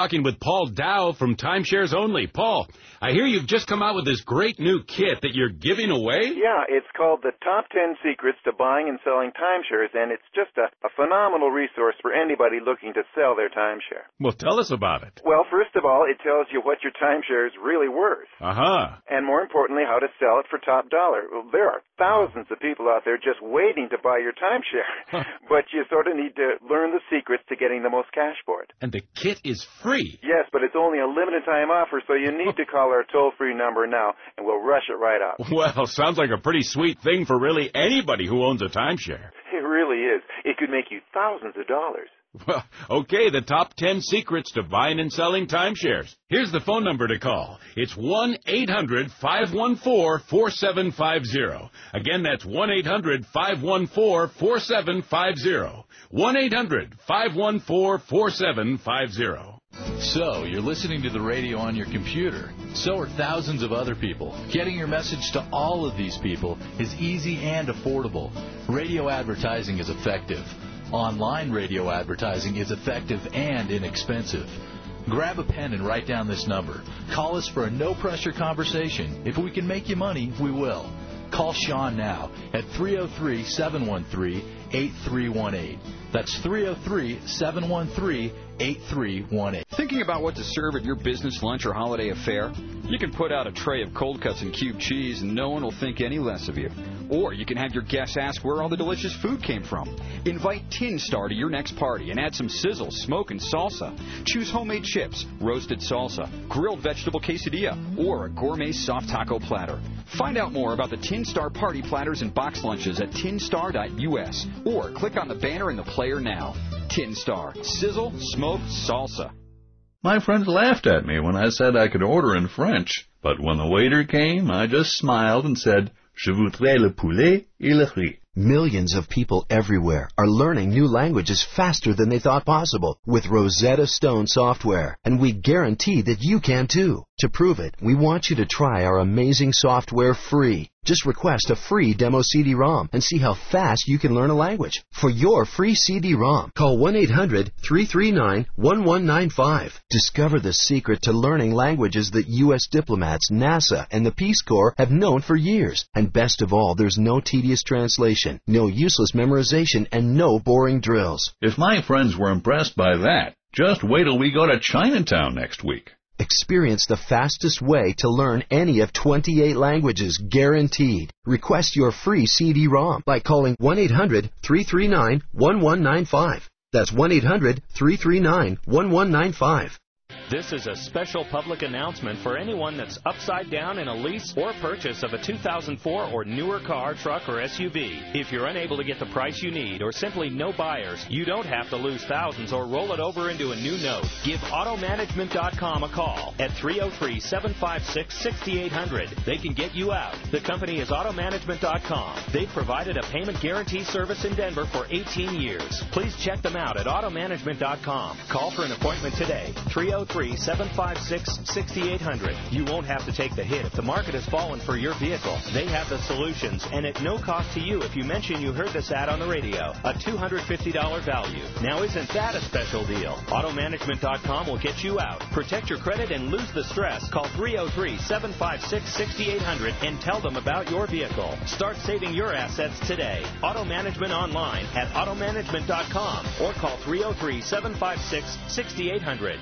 talking with Paul Dow from Timeshares Only. Paul, I hear you've just come out with this great new kit that you're giving away?
Yeah, it's called the Top ten Secrets to Buying and Selling Timeshares, and it's just a, a phenomenal resource for anybody looking to sell their timeshare.
Well, tell us about it.
Well, first of all, it tells you what your timeshare is really worth.
Uh-huh.
And more importantly, how to sell it for top dollar. Well, there are thousands of people out there just waiting to buy your timeshare, but you sort of need to learn the secrets to getting the most cash for it.
And the kit is free.
Yes, but it's only a limited time offer, so you need to call our toll-free number now, and we'll rush it right out.
Well, sounds like a pretty sweet thing for really anybody who owns a timeshare.
It really is. It could make you thousands of dollars.
Well, okay, the top ten secrets to buying and selling timeshares. Here's the phone number to call. It's one eight hundred five one four four seven five zero. Again, that's one eight hundred five one four four seven five zero. one eight hundred five one four four seven five zero.
So, you're listening to the radio on your computer. So are thousands of other people. Getting your message to all of these people is easy and affordable. Radio advertising is effective. Online radio advertising is effective and inexpensive. Grab a pen and write down this number. Call us for a no-pressure conversation. If we can make you money, we will. Call Sean now at three oh three, seven one three, eight three one eight. That's three oh three, seven one three, eight three one eight.
Thinking about what to serve at your business lunch or holiday affair? You can put out a tray of cold cuts and cube cheese and no one will think any less of you. Or you can have your guests ask where all the delicious food came from. Invite Tin Star to your next party and add some sizzle, smoke, and salsa. Choose homemade chips, roasted salsa, grilled vegetable quesadilla, or a gourmet soft taco platter. Find out more about the Tin Star party platters and box lunches at tin star dot U S or click on the banner in the player now. Tin Star. Sizzle, smoke, salsa.
My friends laughed at me when I said I could order in French, but when the waiter came, I just smiled and said, Je voudrais le poulet et le riz.
Millions of people everywhere are learning new languages faster than they thought possible with Rosetta Stone software, and we guarantee that you can too. To prove it, we want you to try our amazing software free. Just request a free demo C D ROM and see how fast you can learn a language. For your free C D ROM, call one eight hundred three three nine one one nine five. Discover the secret to learning languages that U S diplomats, NASA, and the Peace Corps have known for years. And best of all, there's no tedious translation, no useless memorization, and no boring drills.
If my friends were impressed by that, just wait till we go to Chinatown next week.
Experience the fastest way to learn any of twenty-eight languages, guaranteed. Request your free C D ROM by calling one eight hundred three three nine one one nine five. That's one eight hundred three three nine one one nine five.
This is a special public announcement for anyone that's upside down in a lease or purchase of a two thousand four or newer car, truck, or S U V. If you're unable to get the price you need or simply no buyers, you don't have to lose thousands or roll it over into a new note. Give auto management dot com a call at three oh three, seven five six, six eight zero zero. They can get you out. The company is auto management dot com. They've provided a payment guarantee service in Denver for eighteen years. Please check them out at auto management dot com. Call for an appointment today. three oh three, seven five six, six eight zero zero. You won't have to take the hit if the market has fallen for your vehicle. They have the solutions, and at no cost to you if you mention you heard this ad on the radio. A two hundred fifty dollars value. Now isn't that a special deal? auto management dot com will get you out. Protect your credit and lose the stress. Call three oh three, seven five six, six eight zero zero and tell them about your vehicle. Start saving your assets today. Auto Management online at auto management dot com or call three oh three, seven five six, six eight zero zero.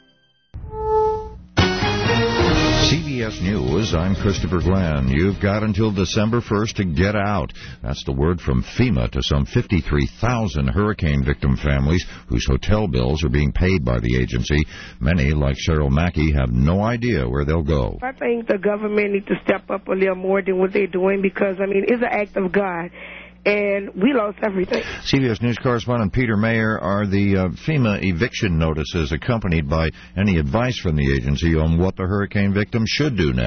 C B S News, I'm Christopher Glenn. You've got until December first to get out. That's the word from FEMA to some fifty-three thousand hurricane victim families whose hotel bills are being paid by the agency. Many, like Cheryl Mackey, have no idea where they'll go.
I think the government needs to step up a little more than what they're doing because, I mean, it's an act of God. And we lost everything.
C B S News correspondent Peter Mayer, are the uh, FEMA eviction notices accompanied by any advice from the agency on what the hurricane victims should do next?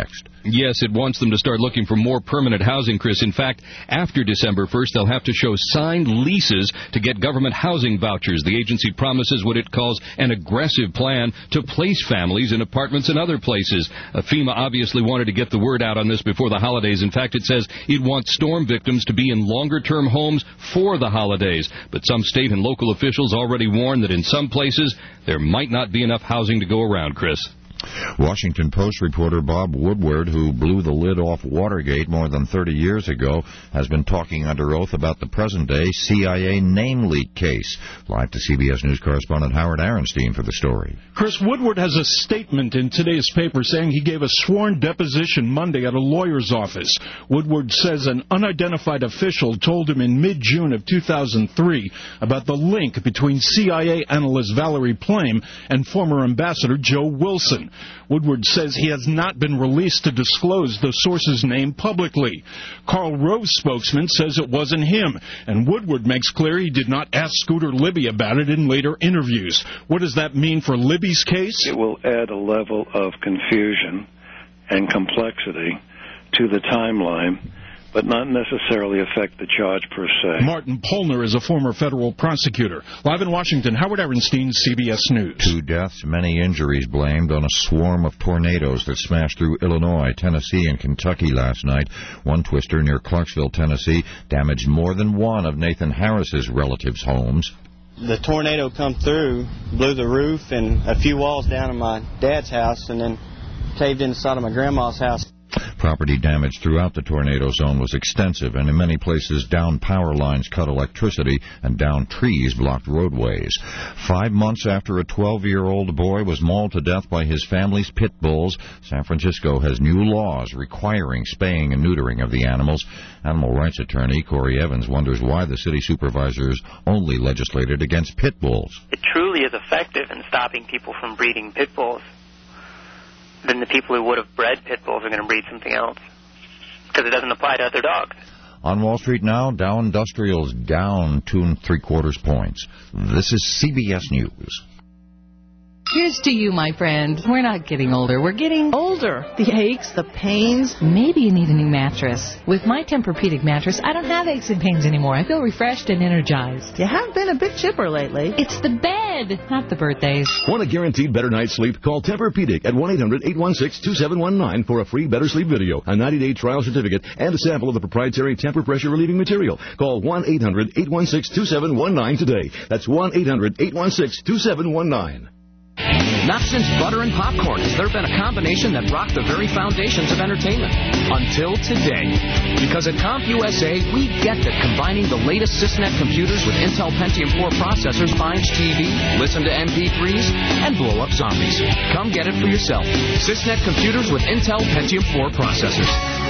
Yes, it wants them to start looking for more permanent housing, Chris. In fact, after December first, they'll have to show signed leases to get government housing vouchers. The agency promises what it calls an aggressive plan to place families in apartments and other places. Uh, FEMA obviously wanted to get the word out on this before the holidays. In fact, it says it wants storm victims to be in longer-term homes for the holidays. But some state and local officials already warn that in some places there might not be enough housing to go around, Chris.
Washington Post reporter Bob Woodward, who blew the lid off Watergate more than thirty years ago, has been talking under oath about the present-day C I A name leak case. Live to C B S News correspondent Howard Aronstein for the story.
Chris, Woodward has a statement in today's paper saying he gave a sworn deposition Monday at a lawyer's office. Woodward says an unidentified official told him in mid-June of two thousand three about the link between C I A analyst Valerie Plame and former Ambassador Joe Wilson. Woodward says he has not been released to disclose the source's name publicly. Karl Rove's spokesman says it wasn't him, and Woodward makes clear he did not ask Scooter Libby about it in later interviews. What does that mean for Libby's case?
It will add a level of confusion and complexity to the timeline, but not necessarily affect the charge per se.
Martin Polner is a former federal prosecutor. Live in Washington, Howard Aronstein, C B S News.
Two deaths, many injuries blamed on a swarm of tornadoes that smashed through Illinois, Tennessee, and Kentucky last night. One twister near Clarksville, Tennessee, damaged more than one of Nathan Harris's relatives' homes.
The tornado come through, blew the roof and a few walls down in my dad's house, and then caved in the side of my grandma's house.
Property damage throughout the tornado zone was extensive, and in many places downed power lines cut electricity and downed trees blocked roadways. Five months after a twelve-year-old boy was mauled to death by his family's pit bulls, San Francisco has new laws requiring spaying and neutering of the animals. Animal rights attorney Corey Evans wonders why the city supervisors only legislated against pit bulls.
It truly is effective in stopping people from breeding pit bulls. Then the people who would have bred pit bulls are going to breed something else, because it doesn't apply to other dogs.
On Wall Street now, Dow Industrials down two and three quarters points. This is C B S News.
Here's to you, my friend. We're not getting older. We're getting older. The aches, the pains. Maybe you need a new mattress. With my Tempur-Pedic mattress, I don't have aches and pains anymore. I feel refreshed and energized.
You have been a bit chipper lately.
It's the bed, not the birthdays.
Want a guaranteed better night's sleep? Call Tempur-Pedic at one eight hundred eight one six two seven one nine for a free Better Sleep video, a ninety-day trial certificate, and a sample of the proprietary Tempur pressure relieving material. Call one eight hundred eight one six two seven one nine today. That's one eight hundred eight one six two seven one nine.
Not since butter and popcorn has there been a combination that rocked the very foundations of entertainment. Until today. Because at CompUSA, we get that combining the latest Sysnet computers with Intel Pentium four processors binds T V, listen to M P threes, and blow up zombies. Come get it for yourself. Sysnet computers with Intel Pentium four processors.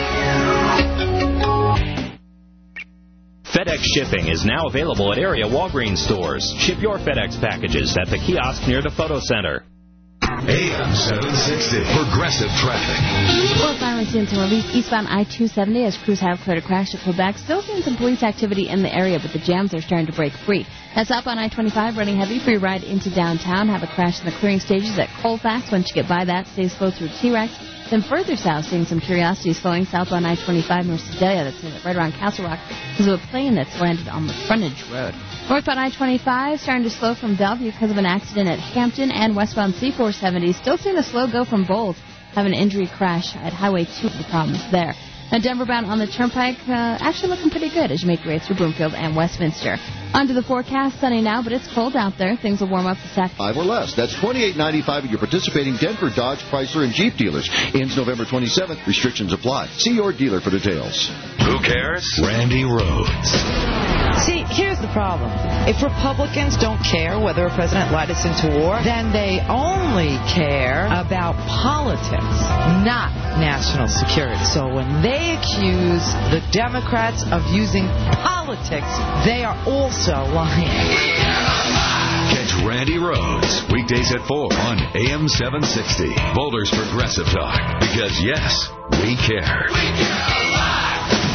FedEx shipping is now available at area Walgreens stores. Ship your FedEx packages at the kiosk near the photo center.
A M seven sixty, Progressive Traffic.
Well, finally seeing some relief eastbound I two seventy as crews have cleared a crash at Quebec. Still seeing some police activity in the area, but the jams are starting to break free. That's up on I twenty-five, running heavy for your ride into downtown. Have a crash in the clearing stages at Colfax. Once you get by that, stay slow through T-Rex. Then further south, seeing some curiosities flowing southbound I twenty-five north Sedalia. That's right around Castle Rock because of a plane that's landed on the frontage road. Northbound I twenty-five starting to slow from Bellevue because of an accident at Hampton, and westbound C four seventy still seeing a slow go from Bowles. Have an injury crash at Highway two. The problems there. Now Denver bound on the Turnpike, uh, actually looking pretty good as you make your way through Broomfield and Westminster. Onto the forecast, sunny now, but it's cold out there. Things will warm up this afternoon.
Five or less. That's twenty-eight ninety-five at your participating Denver, Dodge, Chrysler, and Jeep dealers. Ends November twenty-seventh. Restrictions apply. See your dealer for details.
Who cares? Randy Rhodes.
See, here's the problem. If Republicans don't care whether a president led us into war, then they only care about politics, not national security. So when they accuse the Democrats of using politics, they are also lying.
Catch Randy Rhodes weekdays at four on A M seven sixty. Boulder's Progressive Talk. Because, yes, we care. We care a lot.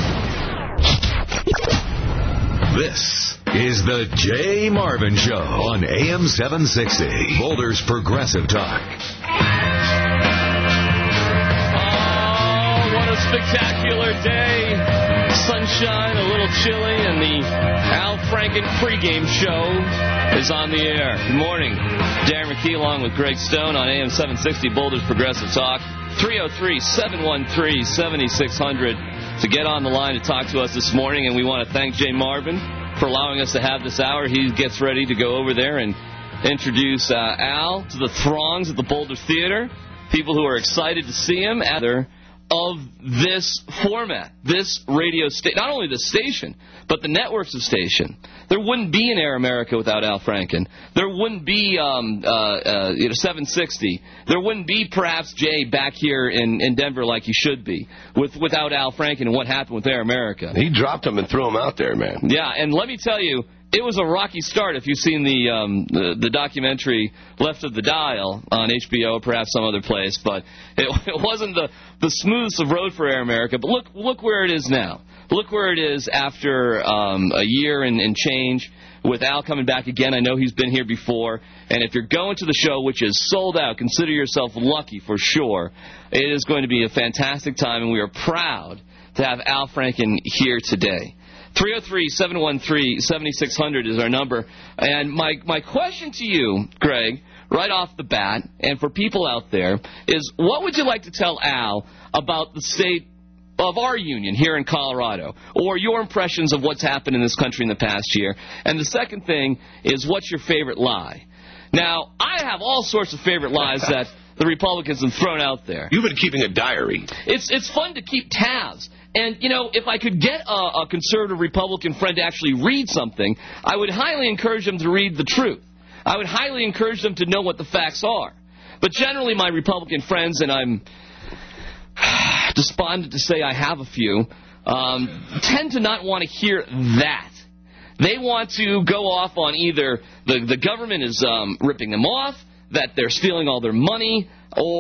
This is the Jay Marvin Show on A M seven sixty. Boulder's Progressive Talk.
sunshine, a little chilly, and the Al Franken pregame show is on the air. Good morning. Darren McKee along with Greg Stone on A M seven sixty Boulder's Progressive Talk. three oh three, seven one three, seven six zero zero to get on the line to talk to us this morning. And we want to thank Jay Marvin for allowing us to have this hour. He gets ready to go over there and introduce uh, Al to the throngs at the Boulder Theater, people who are excited to see him at their of this format, this radio station, not only the station, but the networks of station. There wouldn't be an Air America without Al Franken. There wouldn't be um, uh, uh, you know, seven sixty. There wouldn't be perhaps Jay back here in, in Denver like he should be with without Al Franken and what happened with Air America.
He dropped him and threw him out there, man.
Yeah, and let me tell you, it was a rocky start if you've seen the, um, the the documentary Left of the Dial on H B O or perhaps some other place, but it, it wasn't the, the smoothest of road for Air America. But look look where it is now. Look where it is after um, a year and, and change with Al coming back again. I know he's been here before. And if you're going to the show, which is sold out, consider yourself lucky for sure. It is going to be a fantastic time, and we are proud to have Al Franken here today. three oh three, seven one three, seven six zero zero is our number. And my, my question to you, Greg, right off the bat, and for people out there, is what would you like to tell Al about the state of our union here in Colorado, or your impressions of what's happened in this country in the past year? And the second thing is, what's your favorite lie? Now, I have all sorts of favorite lies that the Republicans have thrown out there.
You've been keeping a diary.
It's it's fun to keep tabs. And, you know, if I could get a, a conservative Republican friend to actually read something, I would highly encourage them to read the truth. I would highly encourage them to know what the facts are. But generally, my Republican friends, and I'm despondent to say I have a few, um, tend to not want to hear that. They want to go off on either the, the government is um, ripping them off, that they're stealing all their money,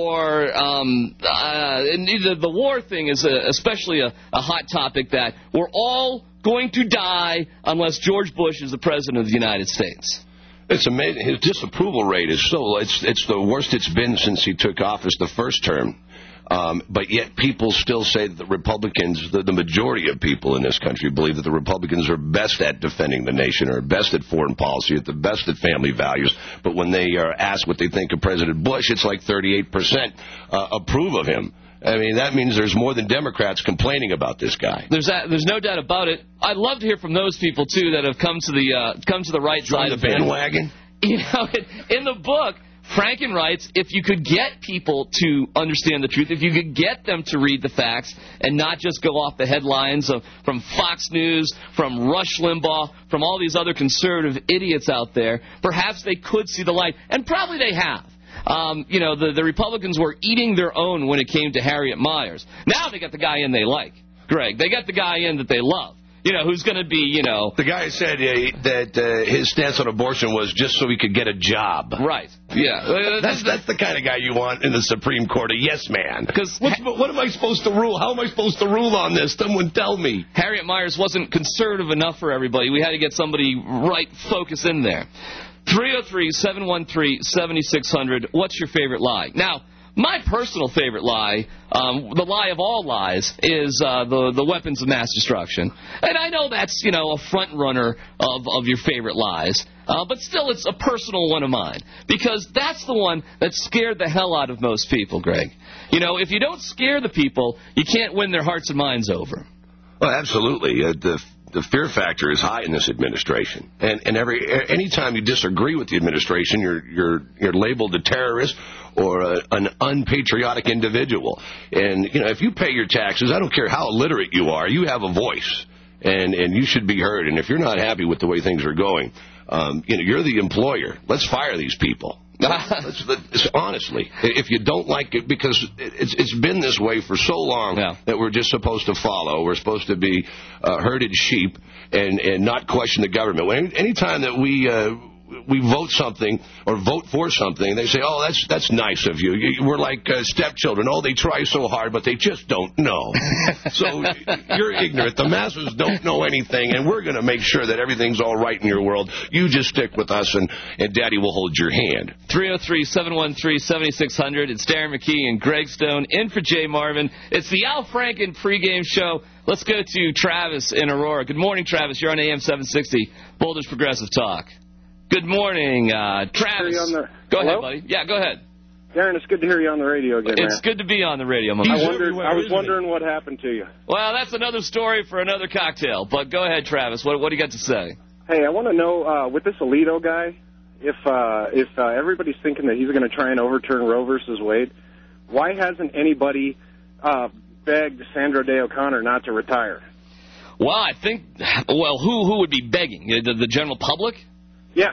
or um, uh, and the, the war thing is a, especially a, a hot topic, that we're all going to die unless George Bush is the president of the United States.
It's amazing. His disapproval rate is so, it's, it's the worst it's been since he took office the first term. Um, but yet people still say that the Republicans, the, the majority of people in this country, believe that the Republicans are best at defending the nation, are best at foreign policy, are the best at family values. But when they are asked what they think of President Bush, it's like thirty-eight percent uh, approve of him. I mean, that means there's more than Democrats complaining about this guy.
There's that, there's no doubt about it. I'd love to hear from those people, too, that have come to the uh, come to the right
Join
side
the
of the
bandwagon.
You know, in the book, Franken writes, if you could get people to understand the truth, if you could get them to read the facts and not just go off the headlines of, from Fox News, from Rush Limbaugh, from all these other conservative idiots out there, perhaps they could see the light. And probably they have. Um, you know, the, the Republicans were eating their own when it came to Harriet Miers. Now they got the guy in they like, Greg. They got the guy in that they love. You know, who's going to be, you know...
The guy said uh, that uh, his stance on abortion was just so he could get a job.
Right. Yeah.
That's that's the kind of guy you want in the Supreme Court, a yes man. Because what, what am I supposed to rule? How am I supposed to rule on this? Someone tell me.
Harriet Miers wasn't conservative enough for everybody. We had to get somebody right focus in there. three oh three, seven one three, seven six zero zero. What's your favorite lie? Now, my personal favorite lie, um, the lie of all lies, is uh, the the weapons of mass destruction. And I know that's, you know, a front runner of, of your favorite lies, uh, but still it's a personal one of mine, because that's the one that scared the hell out of most people, Greg. You know, if you don't scare the people, you can't win their hearts and minds over.
Well, absolutely. Uh, the The fear factor is high in this administration, and and every anytime you disagree with the administration, you're you're you're labeled a terrorist or a, an unpatriotic individual. And you know, if you pay your taxes, I don't care how illiterate you are, you have a voice, and and you should be heard. And if you're not happy with the way things are going, um, you know, you're the employer. Let's fire these people. Let's, let's, honestly, if you don't like it, because it's it's been this way for so long, yeah, that we're just supposed to follow. We're supposed to be uh, herded sheep and, and not question the government. When, any time that we uh, we vote something or vote for something, they say, oh, that's that's nice of you. you we're like uh, stepchildren. Oh, they try so hard, but they just don't know. So you're ignorant. The masses don't know anything, and we're going to make sure that everything's all right in your world. You just stick with us, and, and Daddy will hold your hand.
three oh three, seven one three, seven six zero zero. It's Darren McKee and Greg Stone in for Jay Marvin. It's the Al Franken pregame show. Let's go to Travis in Aurora. Good morning, Travis. You're on A M seven sixty, Boulder's Progressive Talk. Good morning, uh, Travis.
The...
Go
Hello?
ahead, buddy. Yeah, go ahead.
Darren, it's good to hear you on the radio again,
It's
man.
good to be on the radio, my
I,
man.
wondered, I was wondering what happened to you.
Well, that's another story for another cocktail. But go ahead, Travis. What, what do you got to say?
Hey, I want to know, uh, with this Alito guy, if uh, if uh, everybody's thinking that he's going to try and overturn Roe versus Wade, why hasn't anybody uh, begged Sandra Day O'Connor not to retire?
Well, I think, well, who who would be begging? The, the general public?
Yeah.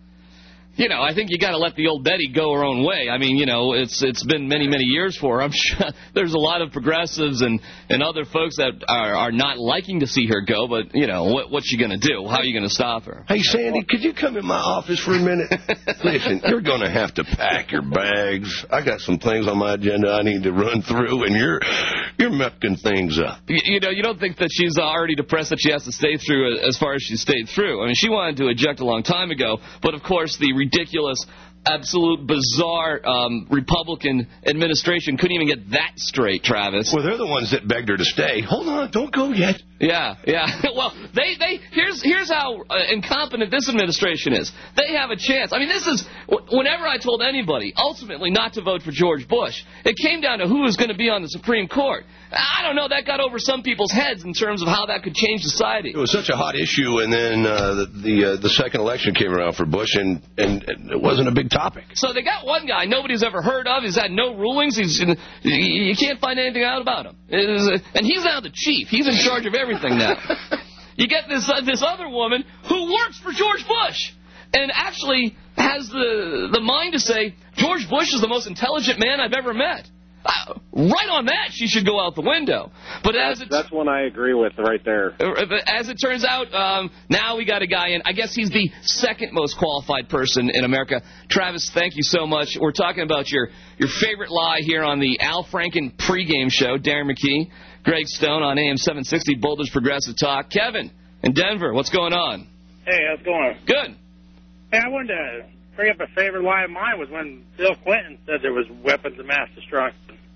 You know, I think you got to let the old Betty go her own way. I mean, you know, it's it's been many, many years for her. I'm sure there's a lot of progressives and, and other folks that are, are not liking to see her go, but, you know, what, what's she going to do? How are you going to stop her?
Hey, Sandy, could you come in my office for a minute? Listen, you're going to have to pack your bags. I got some things on my agenda I need to run through, and you're you're mucking things up.
You, you know, you don't think that she's already depressed that she has to stay through as far as she stayed through. I mean, she wanted to eject a long time ago, but, of course, the ridiculous, absolute bizarre um, Republican administration couldn't even get that straight, Travis.
Well, they're the ones that begged her to stay. Hold on, don't go yet.
Yeah, yeah. Well, they, they here's here's how uh, incompetent this administration is. They have a chance. I mean, this is, whenever I told anybody, ultimately not to vote for George Bush, it came down to who was going to be on the Supreme Court. I don't know, that got over some people's heads in terms of how that could change society.
It was such a hot issue, and then uh, the the, uh, the second election came around for Bush, and, and it wasn't a big topic.
So they got one guy nobody's ever heard of. He's had no rulings. He's You can't find anything out about him. Is, and he's now the chief. He's in charge of everything now. You get this uh, this other woman who works for George Bush and actually has the, the mind to say, George Bush is the most intelligent man I've ever met. Uh, right on that, she should go out the window. But as
it's, that's one I agree with right there.
As it turns out, um, now we got a guy in. I guess he's the second most qualified person in America. Travis, thank you so much. We're talking about your, your favorite lie here on the Al Franken pregame show. Darren McKee, Greg Stone on A M seven sixty, Boulder's Progressive Talk. Kevin in Denver, what's going on?
Hey, how's it going?
Good.
Hey, I wanted to bring up a favorite lie of mine was when Bill Clinton said there was weapons of mass destruction.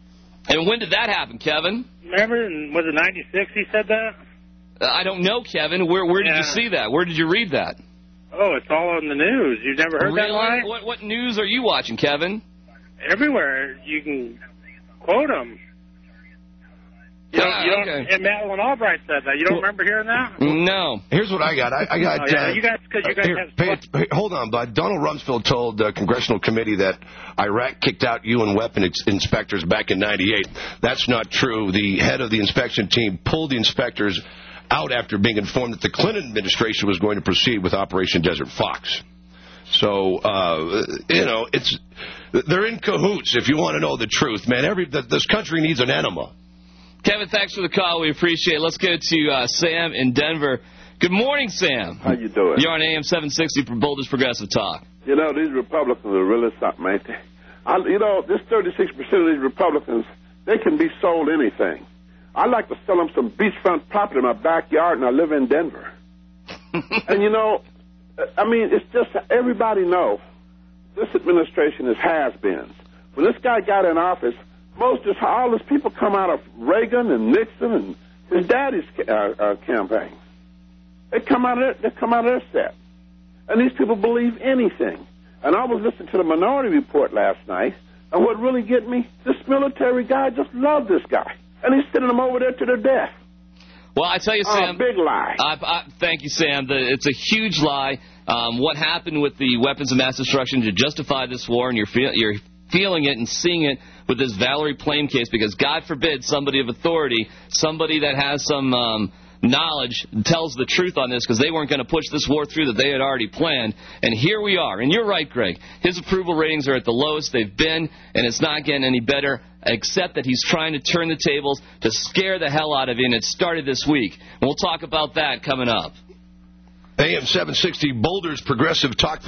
And when did that happen, Kevin?
Remember, was it ninety-six he said that?
Uh, I don't know, Kevin. Where where did
yeah.
you see that? Where did you read that?
Oh, it's all on the news. You've never heard
really?
that lie?
What, what news are you watching, Kevin?
Everywhere. You can quote them. You don't,
ah,
you don't,
okay.
And Madeleine Albright said that. You don't remember hearing that?
No.
Here's what I got. I, I got.
Oh, yeah.
uh,
you guys, cause you guys
here,
have...
pay it, pay, hold on, bud. Donald Rumsfeld told the congressional committee that Iraq kicked out U N weapon ex- inspectors back in ninety-eight. That's not true. The head of the inspection team pulled the inspectors out after being informed that the Clinton administration was going to proceed with Operation Desert Fox. So, uh, you know, it's they're in cahoots. If you want to know the truth, man, every this country needs an enema.
Kevin, thanks for the call. We appreciate it. Let's go to uh, Sam in Denver. Good morning, Sam.
How you doing?
You're on A M seven sixty for Boulder's Progressive Talk.
You know, these Republicans are really something, ain't they? I, you know, this thirty-six percent of these Republicans, they can be sold anything. I'd like to sell them some beachfront property in my backyard, and I live in Denver. And, you know, I mean, it's just everybody knows this administration is has-beens. When this guy got in office, most of all those people come out of Reagan and Nixon and his daddy's uh, uh, campaign. They come out of their, they come out of their set, and these people believe anything. And I was listening to the Minority Report last night, and what really get me, this military guy just loved this guy, and he's sending them over there to their death.
Well, I tell you, Sam.
Oh, big lie.
I, I, thank you, Sam. The, it's a huge lie. Um, what happened with the weapons of mass destruction to justify this war, and you're feel, you're feeling it and seeing it with this Valerie Plame case, because God forbid somebody of authority, somebody that has some um, knowledge, tells the truth on this, because they weren't going to push this war through that they had already planned. And here we are. And you're right, Greg. His approval ratings are at the lowest they've been, and it's not getting any better, except that he's trying to turn the tables to scare the hell out of you, and it started this week. And we'll talk about that coming up.
A M seven sixty, Boulder's Progressive Talk three.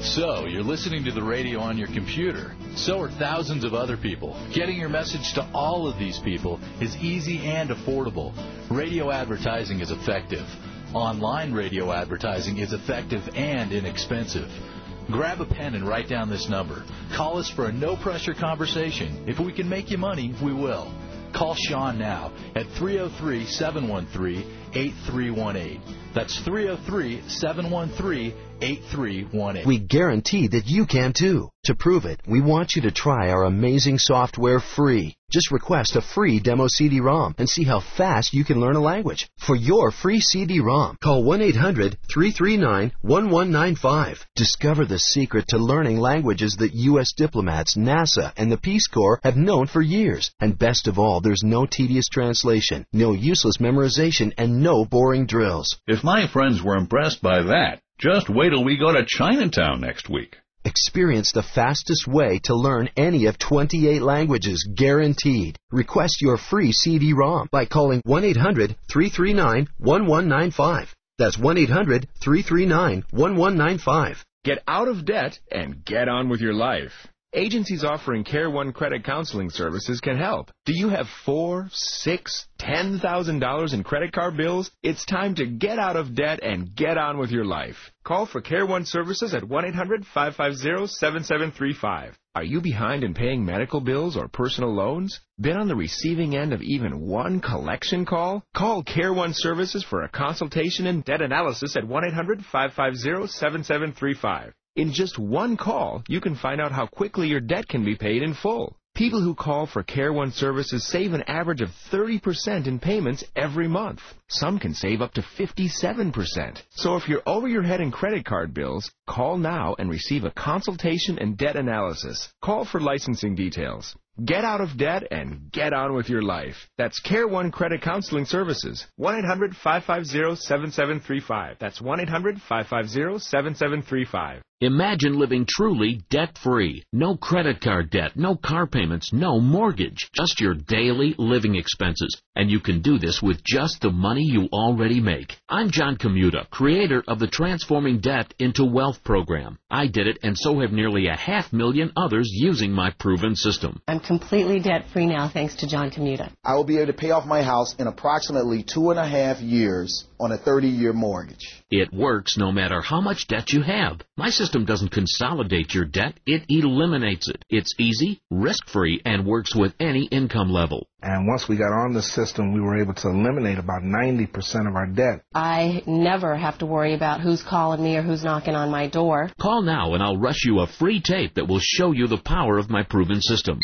So, you're listening to the radio on your computer. So are thousands of other people. Getting your message to all of these people is easy and affordable. Radio advertising is effective. Online radio advertising is effective and inexpensive. Grab a pen and write down this number. Call us for a no-pressure conversation. If we can make you money, we will. Call Sean now at three oh three, seven one three, eight three one eight. That's three oh three, seven one three, eight three one eight.
We guarantee that you can too. To prove it, we want you to try our amazing software free. Just request a free demo C D ROM and see how fast you can learn a language. For your free C D ROM, call one eight hundred, three three nine, one one nine five. Discover the secret to learning languages that U S diplomats, NASA, and the Peace Corps have known for years. And best of all, there's no tedious translation, no useless memorization, and no boring drills.
If my friends were impressed by that, just wait till we go to Chinatown next week.
Experience the fastest way to learn any of twenty-eight languages, guaranteed. Request your free C D ROM by calling one eight hundred, three three nine, one one nine five. That's one eight hundred, three three nine, one one nine five.
Get out of debt and get on with your life. Agencies offering Care One credit counseling services can help. Do you have four, six, ten thousand dollars in credit card bills? It's time to get out of debt and get on with your life. Call for Care One services at one eight hundred, five five zero, seven seven three five. Are you behind in paying medical bills or personal loans? Been on the receiving end of even one collection call? Call Care One services for a consultation and debt analysis at one eight hundred, five five zero, seven seven three five. In just one call, you can find out how quickly your debt can be paid in full. People who call for Care One services save an average of thirty percent in payments every month. Some can save up to fifty-seven percent. So if you're over your head in credit card bills, call now and receive a consultation and debt analysis. Call for licensing details. Get out of debt and get on with your life. That's Care One Credit Counseling Services. one eight hundred, five five zero, seven seven three five. That's one eight hundred, five five zero, seven seven three five.
Imagine living truly debt-free. No credit card debt, no car payments, no mortgage. Just your daily living expenses. And you can do this with just the money you already make. I'm John Commuta, creator of the Transforming Debt into Wealth program. I did it, and so have nearly a half million others using my proven system.
I'm completely debt-free now, thanks to John Commuta.
I will be able to pay off my house in approximately two and a half years on a thirty-year mortgage.
It works no matter how much debt you have. My system doesn't consolidate your debt, it eliminates it. It's easy, risk-free, and works with any income level.
And once we got on the system, we were able to eliminate about ninety percent of our debt.
I never have to worry about who's calling me or who's knocking on my door.
Call now and I'll rush you a free tape that will show you the power of my proven system.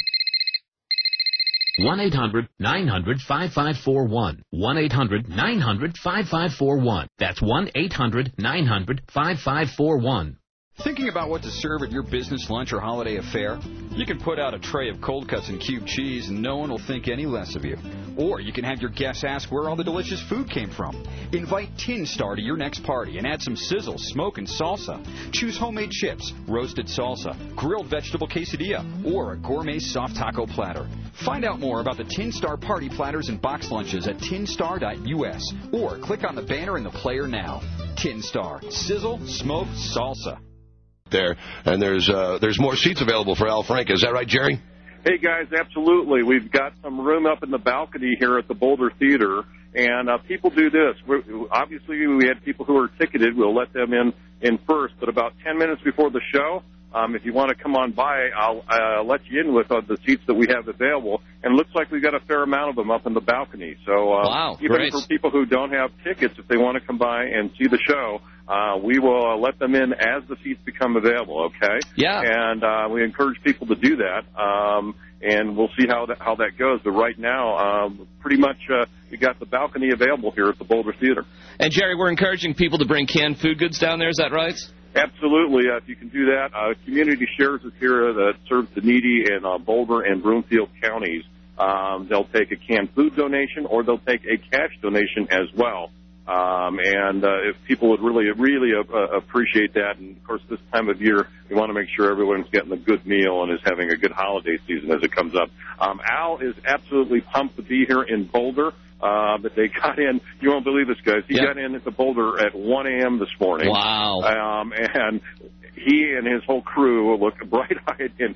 one eight hundred, nine hundred, five five four one. one eight hundred, nine hundred, five five four one. That's one eight hundred, nine hundred, five five four one.
Thinking about what to serve at your business lunch or holiday affair? You can put out a tray of cold cuts and cubed cheese and no one will think any less of you. Or you can have your guests ask where all the delicious food came from. Invite Tin Star to your next party and add some sizzle, smoke, and salsa. Choose homemade chips, roasted salsa, grilled vegetable quesadilla, or a gourmet soft taco platter. Find out more about the Tin Star party platters and box lunches at tin star dot U S or click on the banner in the player now. Tin Star. Sizzle, smoke, salsa.
There, and there's uh, there's more seats available for Al Franken. Is that right, Jerry?
Hey, guys, absolutely. We've got some room up in the balcony here at the Boulder Theater, and uh, people do this. We're, obviously, we had people who are ticketed. We'll let them in, in first, but about ten minutes before the show, um, if you want to come on by, I'll uh, let you in with uh, the seats that we have available. And it looks like we've got a fair amount of them up in the balcony. So uh,
wow,
even
great.
for people who don't have tickets, if they want to come by and see the show, uh, we will uh, let them in as the seats become available, okay?
Yeah.
And uh, we encourage people to do that, um, and we'll see how that, how that goes. But right now, um, pretty much uh, we got the balcony available here at the Boulder Theater.
And, Jerry, we're encouraging people to bring canned food goods down there. Is that right?
Absolutely. Uh, if you can do that, uh, Community Shares is here that serves the needy in uh, Boulder and Broomfield counties. Um, they'll take a canned food donation or they'll take a cash donation as well. Um, and uh, if people would really, really uh, appreciate that, and, of course, this time of year, we want to make sure everyone's getting a good meal and is having a good holiday season as it comes up. Um, Al is absolutely pumped to be here in Boulder. Uh, but they got in, you won't believe this, guys. He yep. got in at the Boulder at one a.m. this morning.
Wow.
Um, and
he and his whole crew look bright-eyed, and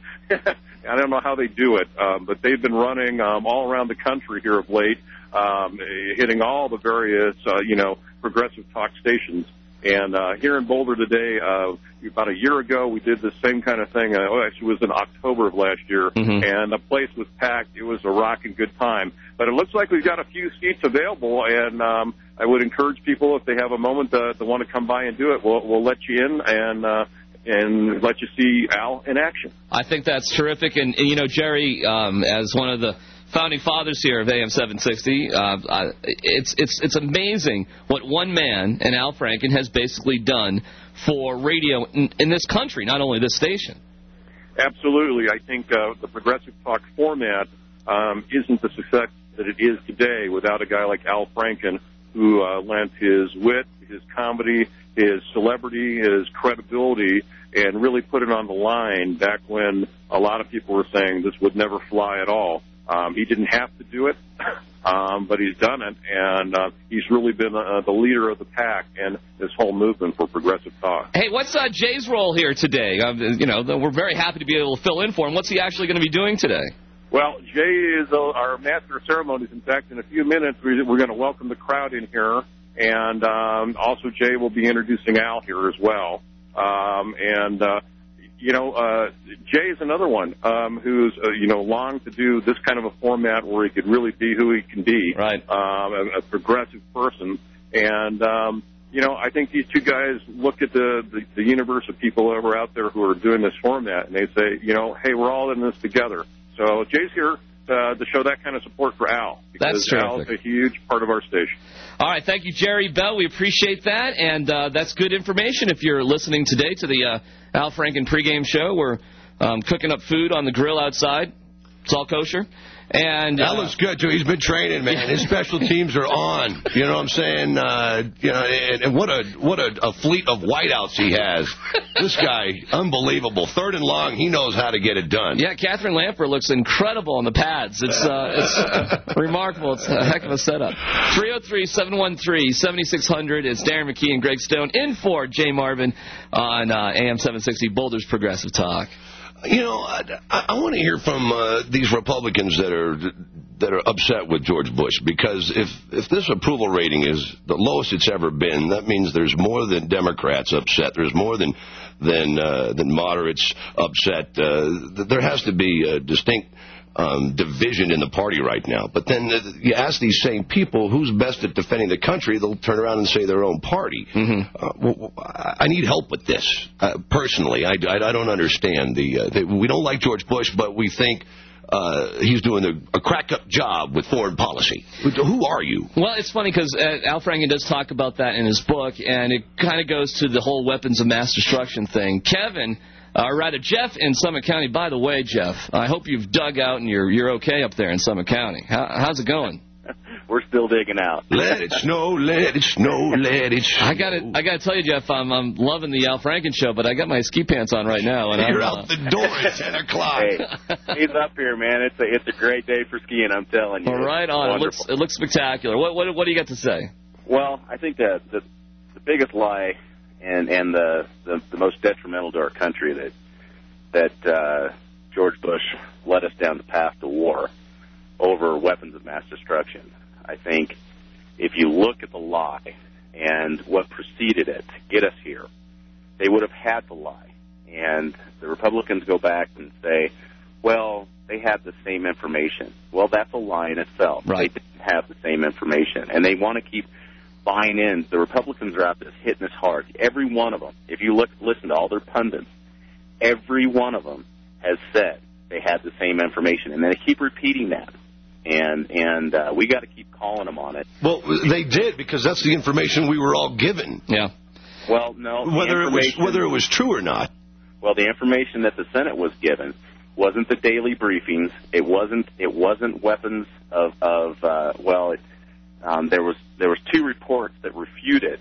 I don't know how they do it, um, but they've been running um, all around the country here of late, um, hitting all the various, uh, you know, progressive talk stations. And uh, here in Boulder today, uh, about a year ago, we did the same kind of thing. Uh, oh, actually, it was in October of last year, mm-hmm. and the place was packed. It was a rocking good time. But it looks like we've got a few seats available, and um, I would encourage people, if they have a moment to, to want to come by and do it, we'll, we'll let you in and uh, and let you see Al in action.
I think that's terrific. And, and you know, Jerry, um, as one of the founding fathers here of A M seven sixty, uh, it's it's it's amazing what one man, and Al Franken, has basically done for radio in, in this country, not only this station.
Absolutely. I think uh, the progressive talk format um, isn't the success that it is today without a guy like Al Franken, who uh, lent his wit, his comedy, his celebrity, his credibility, and really put it on the line back when a lot of people were saying this would never fly at all. Um, he didn't have to do it, um, but he's done it, and uh, he's really been uh, the leader of the pack in this whole movement for progressive talk.
Hey, what's uh, Jay's role here today? Uh, you know, we're very happy to be able to fill in for him. What's he actually going to be doing today?
Well, Jay is uh, our master of ceremonies. In fact, in a few minutes, we're going to welcome the crowd in here, and um, also Jay will be introducing Al here as well. Um, and, uh, you know, uh, Jay is another one um, who's, uh, you know, longed to do this kind of a format where he could really be who he can be,
right?
Um, a, a progressive person. And, um, you know, I think these two guys look at the, the, the universe of people that are out there who are doing this format, and they say, you know, hey, we're all in this together. So Jay's here uh, to show that kind of support for Al, because
That's
Al is a huge part of our station.
All right, thank you, Jerry Bell. We appreciate that, and uh, that's good information if you're listening today to the uh, Al Franken pregame show. We're um, cooking up food on the grill outside. It's all kosher. And
that
uh,
looks good, too. He's been training, man. His special teams are on. You know what I'm saying? Uh, you know, and, and what a what a, a fleet of whiteouts he has. This guy, unbelievable. Third and long, he knows how to get it done.
Yeah, Catherine Lamper looks incredible on the pads. It's uh, it's remarkable. It's a heck of a setup. three oh three, seven one three, seven six zero zero. It's Darren McKee and Greg Stone in for Jay Marvin on uh, A M seven sixty Boulder's Progressive Talk.
You know, I, I want to hear from uh, these Republicans that are that are upset with George Bush, because if if this approval rating is the lowest it's ever been, that means there's more than Democrats upset. There's more than than uh, than moderates upset. Uh, there has to be a distinct um, division in the party right now. But then uh, you ask these same people who's best at defending the country, they'll turn around and say their own party.
Mm-hmm.
Uh, well, I need help with this. Uh, personally, I, I, I don't understand. The, uh, the we don't like George Bush, but we think uh, he's doing a, a crack-up job with foreign policy. Who are you?
Well, it's funny because uh, Al Franken does talk about that in his book, and it kind of goes to the whole weapons of mass destruction thing. Kevin... Uh, or rather, Jeff in Summit County. By the way, Jeff, I hope you've dug out and you're you're okay up there in Summit County. How, how's it going?
We're still digging out.
Let it snow, let it snow, let it snow.
I got I got to tell you, Jeff, I'm I'm loving the Al Franken show, but I got my ski pants on right now, and
you're
I'm,
out the door at ten o'clock.
Hey, he's up here, man. It's a it's a great day for skiing. I'm telling you.
All right, on. It looks it looks spectacular. What what what do you got to say?
Well, I think that the the biggest lie and and the the, the most detrimental to our country that. that uh, George Bush led us down the path to war over weapons of mass destruction. I think if you look at the lie and what preceded it to get us here, they would have had to lie. And the Republicans go back and say, well, they had the same information. Well, that's a lie in itself.
Right.
They didn't have the same information. And they want to keep buying in. The Republicans are out there hitting us hard. Every one of them. If you look, listen to all their pundits, every one of them has said they had the same information, and they keep repeating that. And and uh, we got to keep calling them on it.
Well, they did, because that's the information we were all given.
Yeah.
Well, no.
Whether it was whether it was true or not.
Well, the information that the Senate was given wasn't the daily briefings. It wasn't it wasn't weapons of of uh, well, it, um, there was there was two reports that refuted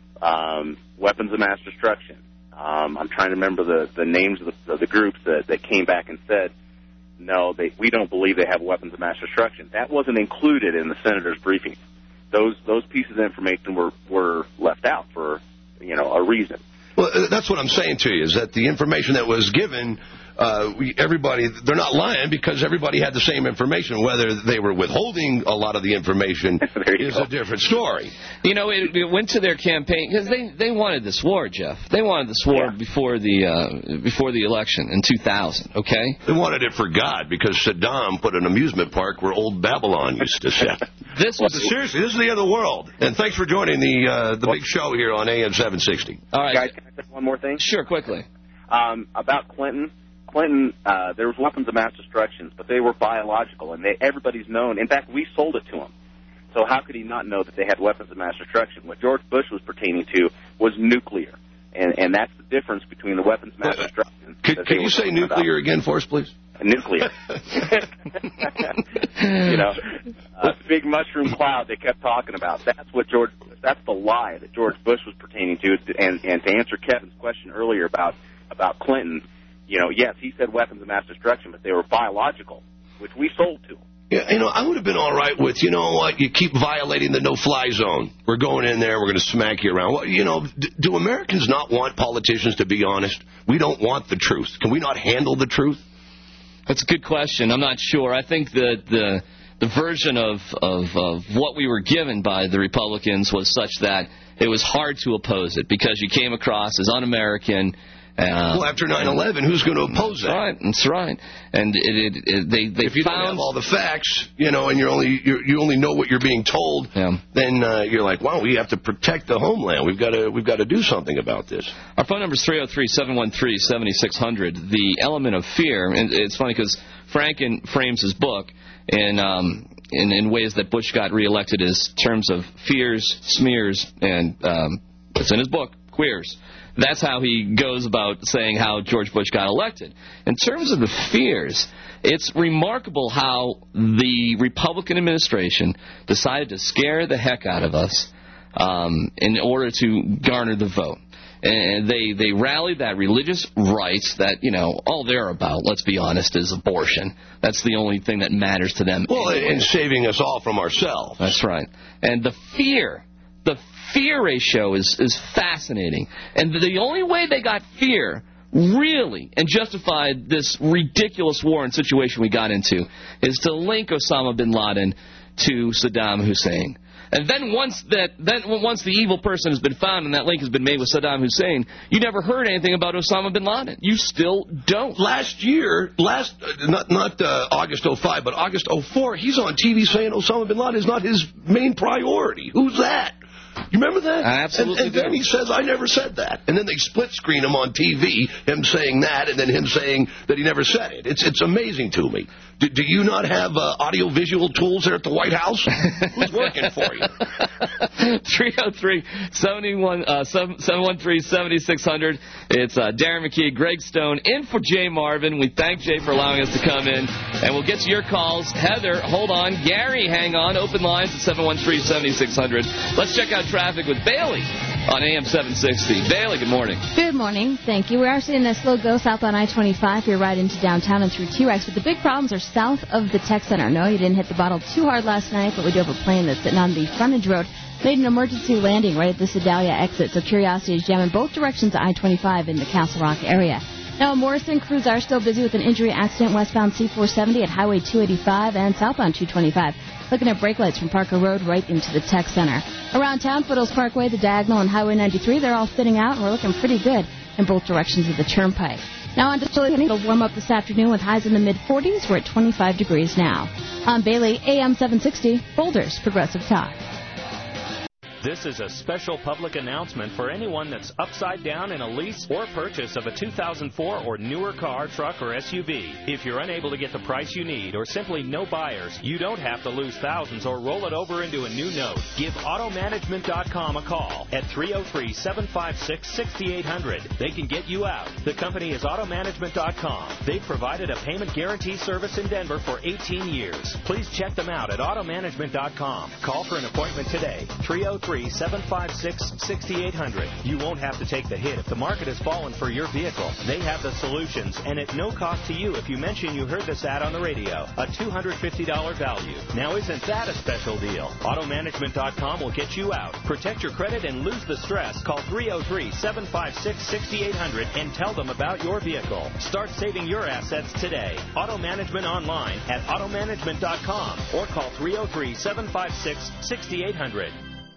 um, weapons of mass destruction. Um, I'm trying to remember the, the names of the, of the groups that, that came back and said, no, they, we don't believe they have weapons of mass destruction. That wasn't included in the senator's briefing. Those those pieces of information were, were left out for, you know, a reason.
Well, uh, that's what I'm saying to you, is that the information that was given, uh, we, everybody, they're not lying because everybody had the same information. Whether they were withholding a lot of the information is
go.
a different story.
You know, it, it went to their campaign because they, they wanted this war, Jeff. They wanted this war
Yeah.
before the uh, before the election in two thousand. Okay.
They wanted it for God because Saddam put an amusement park where old Babylon used to sit.
This was
seriously, this is the end of the world. And thanks for joining the uh, the big show here on A M seven sixty.
All right,
guys. Can I say one more thing?
Sure, quickly.
Um, about Clinton. Clinton, uh, there was weapons of mass destruction, but they were biological, and they, everybody's known. In fact, we sold it to him. So how could he not know that they had weapons of mass destruction? What George Bush was pertaining to was nuclear, and and that's the difference between the weapons of mass
Uh,
destruction.
Could,
that
could
they
you
were
say
talking
nuclear
about.
again for us, please?
Nuclear. you know, uh, big mushroom cloud they kept talking about. That's what George. That's the lie that George Bush was pertaining to. And and to answer Kevin's question earlier about about Clinton, you know, yes, he said weapons of mass destruction, but they were biological, which we sold to him.
Yeah, you know, I would have been all right with, you know what, you keep violating the no-fly zone. We're going in there, we're going to smack you around. Well, you know, d- do Americans not want politicians to be honest? We don't want the truth. Can we not handle the truth?
That's a good question. I'm not sure. I think that the the version of, of, of what we were given by the Republicans was such that it was hard to oppose it because you came across as un-American. Uh,
well, after nine eleven, who's going to oppose that?
That's right. That's right. And it, it, it, they they
if you
found
don't have all the facts, you know, and you're only you're, you only know what you're being told,
yeah.
then uh, you're like, wow, we have to protect the homeland. We've got to we've got to do something about this.
Our phone number is three oh three, seven one three, seven six zero zero. The element of fear, and it's funny because Franken frames his book in um, in, in ways that Bush got reelected as terms of fears, smears, and um, it's in his book, queers. That's how he goes about saying how George Bush got elected. In terms of the fears, it's remarkable how the Republican administration decided to scare the heck out of us um, in order to garner the vote. And they, they rallied that religious right that, you know, all they're about, let's be honest, is abortion. That's the only thing that matters to them.
Well,
anyway.
and saving us all from ourselves.
That's right. And the fear, the fear ratio is, is fascinating. And the only way they got fear, really, and justified this ridiculous war and situation we got into, is to link Osama bin Laden to Saddam Hussein. And then once that, then once the evil person has been found and that link has been made with Saddam Hussein, you never heard anything about Osama bin Laden. You still don't.
Last year, last uh, not not uh, August oh five, but August oh four, he's on T V saying Osama bin Laden is not his main priority. Who's that? You remember that?
I absolutely
And, and then
do.
he says, I never said that. And then they split screen him on T V, him saying that, and then him saying that he never said it. It's it's amazing to me. Do, do you not have uh, audio-visual tools there at the White House? Who's working for you?
three oh three, seven one three, seven six zero zero. It's uh, Darren McKee, Greg Stone, in for Jay Marvin. We thank Jay for allowing us to come in. And we'll get to your calls. Heather, hold on. Gary, hang on. Open lines at seven one three, seven six zero zero. Let's check out traffic with Bailey on A M seven sixty. Bailey, good morning.
Good morning. Thank you. We're actually in a slow go south on I twenty-five. You're right into downtown and through T-Rex. But the big problems are south of the Tech Center. No, you didn't hit the bottle too hard last night, but we do have a plane that's sitting on the frontage road. Made an emergency landing right at the Sedalia exit, so Curiosity is jamming both directions of I twenty-five in the Castle Rock area. Now, Morrison crews are still busy with an injury accident westbound C four seventy at Highway two eighty-five and southbound two twenty-five. Looking at brake lights from Parker Road right into the Tech Center. Around town, Foothills Parkway, the Diagonal, and Highway ninety-three, they're all thinning out, and we're looking pretty good in both directions of the Turnpike. Now on to Chillicothe. It'll warm up this afternoon with highs in the mid forties. We're at twenty-five degrees now. On Bailey, A M seven sixty, Boulder's Progressive Talk.
This is a special public announcement for anyone that's upside down in a lease or purchase of a two thousand four or newer car, truck, or S U V. If you're unable to get the price you need or simply no buyers, you don't have to lose thousands or roll it over into a new note. Give auto management dot com a call at three oh three, seven five six, six eight zero zero. They can get you out. The company is auto management dot com. They've provided a payment guarantee service in Denver for eighteen years. Please check them out at auto management dot com. Call for an appointment today. three oh three, three, seven five six, six eight zero zero. You won't have to take the hit if the market has fallen for your vehicle. They have the solutions, and at no cost to you if you mention you heard this ad on the radio. A two hundred fifty dollars value. Now, isn't that a special deal? auto management dot com will get you out. Protect your credit and lose the stress. Call three oh three, seven five six, six eight zero zero and tell them about your vehicle. Start saving your assets today. Auto Management online at auto management dot com or call three oh three, seven five six, six eight zero zero.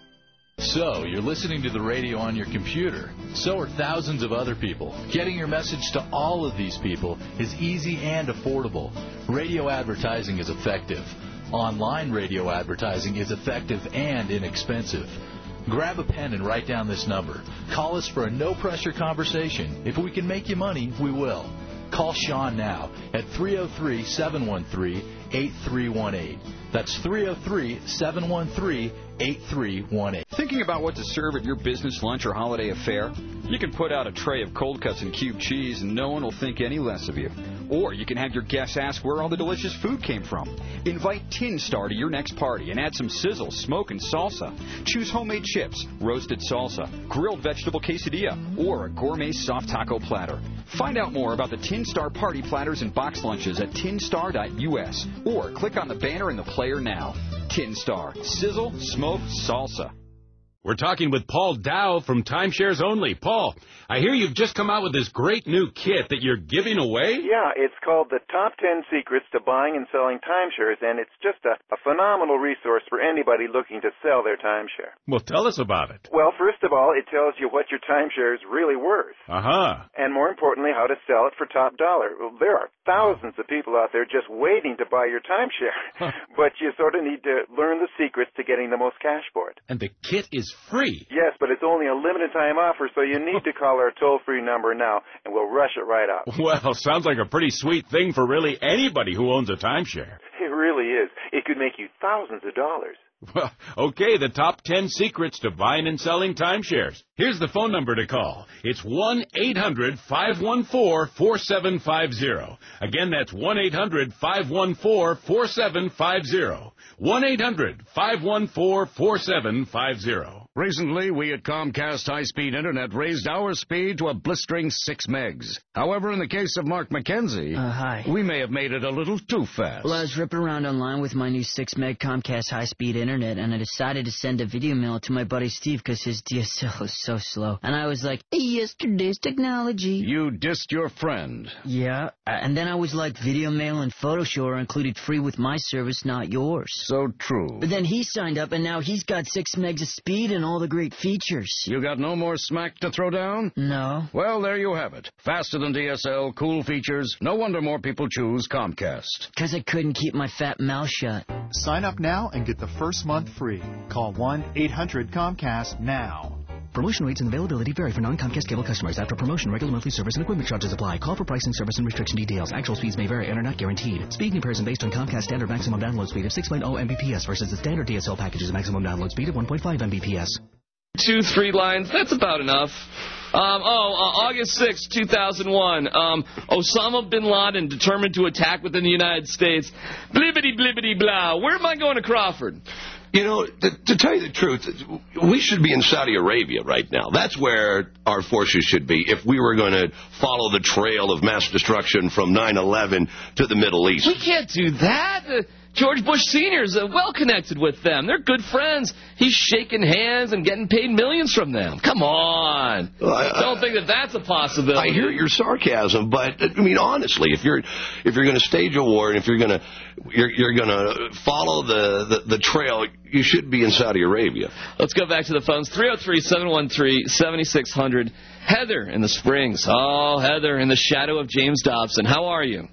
So, you're listening to the radio on your computer. So are thousands of other people. Getting your message to all of these people is easy and affordable. Radio advertising is effective. Online radio advertising is effective and inexpensive. Grab a pen and write down this number. Call us for a no-pressure conversation. If we can make you money, we will. Call Sean now at three oh three, seven one three, eight three one eight. That's three oh three, seven one three, eight three one eight.
Thinking about what to serve at your business lunch or holiday affair? You can put out a tray of cold cuts and cube cheese and no one will think any less of you. Or you can have your guests ask where all the delicious food came from. Invite Tin Star to your next party and add some sizzle, smoke, and salsa. Choose homemade chips, roasted salsa, grilled vegetable quesadilla, or a gourmet soft taco platter. Find out more about the Tin Star party platters and box lunches at tin star dot U S or click on the banner in the player now. Tin Star. Sizzle, smoke, salsa.
We're talking with Paul Dow from Timeshares Only. Paul, I hear you've just come out with this great new kit that you're giving away?
Yeah, it's called the Top ten Secrets to Buying and Selling Timeshares, and it's just a, a phenomenal resource for anybody looking to sell their timeshare.
Well, tell us about it.
Well, first of all, it tells you what your timeshare is really worth.
Uh-huh.
And more importantly, how to sell it for top dollar. Well, there are thousands of people out there just waiting to buy your timeshare, but you sort of need to learn the secrets to getting the most cash for it.
And the kit is free.
Yes, but it's only a limited time offer, so you need to call our toll-free number now, and we'll rush it right out.
Well, sounds like a pretty sweet thing for really anybody who owns a timeshare.
It really is. It could make you thousands of dollars.
Well, okay, the top ten secrets to buying and selling timeshares. Here's the phone number to call. It's one eight hundred, five one four, four seven five zero. Again, that's one eight hundred, five one four, four seven five zero. one eight hundred, five one four, four seven five zero.
Recently, we at Comcast High Speed Internet raised our speed to a blistering six megs. However, in the case of Mark McKenzie,
uh, hi.
we may have made it a little too fast.
Well, I was ripping around online with my new six meg Comcast High Speed Internet, and I decided to send a video mail to my buddy Steve because his D S L is so slow. And I was like, hey, yesterday's technology.
You dissed your friend.
Yeah, and then I was like, video mail and PhotoShow are included free with my service, not yours.
So true.
But then he signed up, and now he's got six megs of speed and all the great features.
You got no more smack to throw down?
No.
Well, there you have it. Faster than D S L, cool features. No wonder more people choose Comcast.
Because I couldn't keep my fat mouth shut.
Sign up now and get the first month free. Call one eight hundred Comcast now.
Promotion rates and availability vary for non-Comcast cable customers. After promotion, regular monthly service and equipment charges apply. Call for pricing, service, and restriction details. Actual speeds may vary and are not guaranteed. Speed comparison based on Comcast standard maximum download speed of six point oh megabits per second versus the standard D S L package's maximum download speed of one point five megabits per second.
Two, three lines, that's about enough. Um, oh, uh, August sixth, two thousand one, um, Osama bin Laden determined to attack within the United States. Blibbity, blibbity, blah. Where am I going to Crawford?
You know, to, to tell you the truth, we should be in Saudi Arabia right now. That's where our forces should be if we were going to follow the trail of mass destruction from nine eleven to the Middle East.
We can't do that. Uh, George Bush Senior is uh, well connected with them. They're good friends. He's shaking hands and getting paid millions from them. Come on. Well, I, Don't think that that's a possibility.
I hear your sarcasm, but I mean honestly, if you're if you're going to stage a war and if you're going to you're, you're going to follow the, the the trail, you should be in Saudi Arabia.
Let's go back to the phones. three oh three, seven one three, seven six zero zero. Heather in the Springs. Oh, Heather in the shadow of James Dobson. How are you?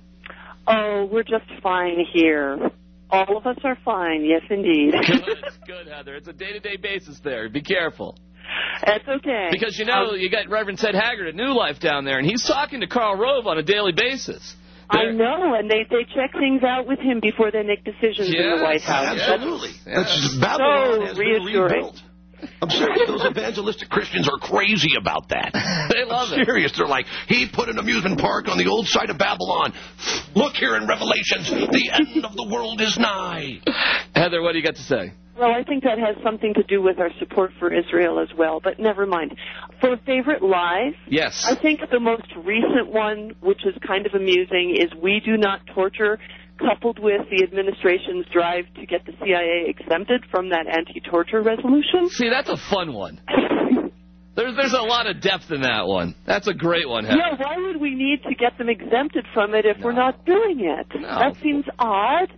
Oh, we're just fine here. All of us are fine, yes, indeed.
Good, good, Heather. It's a day-to-day basis there. Be careful.
That's okay.
Because, you know, um, you got Reverend Ted Haggard at New Life down there, and he's talking to Karl Rove on a daily basis. They're,
I know, and they, they check things out with him before they make decisions
yes,
in the White House.
Absolutely.
That's,
That's Babylon
so
has
reassuring.
been rebuilt. I'm serious. Those evangelistic Christians are crazy about that.
They love
I'm
it.
serious. They're like, he put an amusement park on the old site of Babylon. Look here in Revelations. The end of the world is nigh.
Heather, what do you got to say?
Well, I think that has something to do with our support for Israel as well, but never mind. For favorite lies,
yes,
I think the most recent one, which is kind of amusing, is We Do Not Torture, coupled with the administration's drive to get the C I A exempted from that anti-torture resolution.
See, that's a fun one. There's there's a lot of depth in that one. That's a great one, Heather.
Yeah, why would we need to get them exempted from it if no. we're not doing it?
No.
That seems odd.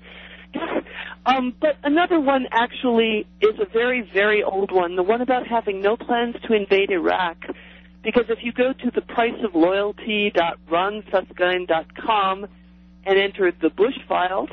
Um, but another one actually is a very, very old one, the one about having no plans to invade Iraq. Because if you go to the price of loyalty dot ron suskind dot com and enter the Bush files,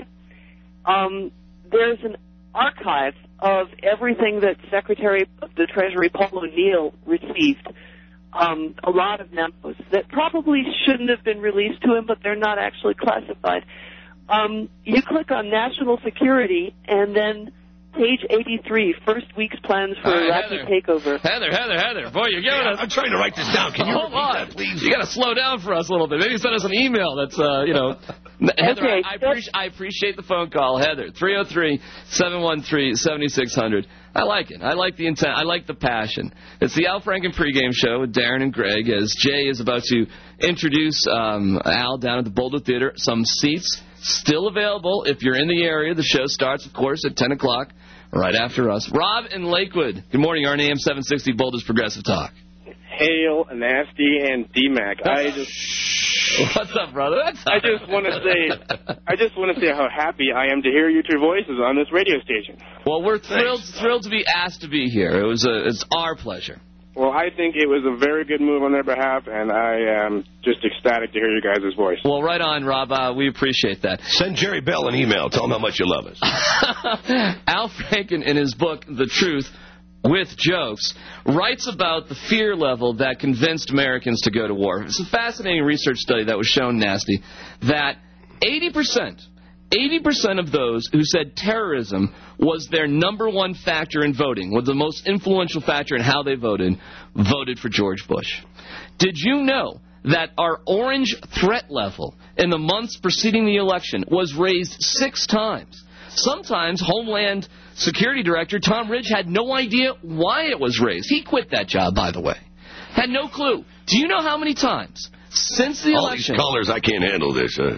um, there's an archive of everything that Secretary of the Treasury Paul O'Neill received. Um, a lot of memos that probably shouldn't have been released to him, but they're not actually classified. Um, you click on National Security, and then page eighty-three, first week's plans for
right,
Iraqi
Heather.
takeover.
Heather, Heather, Heather. Boy, you're giving
yeah,
us...
I'm trying to write this down. Can you
Hold
repeat
on.
that, please?
You got to slow down for us a little bit. Maybe send us an email that's, uh, you know... Heather,
okay,
I, I, appreciate, I appreciate the phone call. Heather, three oh three, seven one three, seven six zero zero. I like it. I like the intent. I like the passion. It's the Al Franken pregame show with Darren and Greg as Jay is about to introduce um, Al down at the Boulder Theater. Some seats still available if you're in the area. The show starts, of course, at ten o'clock, right after us. Rob in Lakewood. Good morning. You're on A M seven sixty Boulder's Progressive Talk.
Hail, Nasty, and D-Mac. I just...
What's up, brother? That's
I just want to say, I just want to say how happy I am to hear you two voices on this radio station.
Well, we're thrilled, thrilled to be asked to be here. It was a, it's our pleasure.
Well, I think it was a very good move on their behalf, and I am just ecstatic to hear your guys' voice.
Well, right on, Rob. Uh, we appreciate that.
Send Jerry Bell an email. Tell him how much you love us.
Al Franken, in his book, The Truth, with Jokes, writes about the fear level that convinced Americans to go to war. It's a fascinating research study that was shown, Nasty, that eighty percent, eighty percent of those who said terrorism was their number one factor in voting, was the most influential factor in how they voted, voted for George Bush. Did you know that our orange threat level in the months preceding the election was raised six times? Sometimes Homeland Security Director Tom Ridge had no idea why it was raised. He quit that job, by the way. Had no clue. Do you know how many times since the
All
election...
All these callers, I can't handle this. Uh,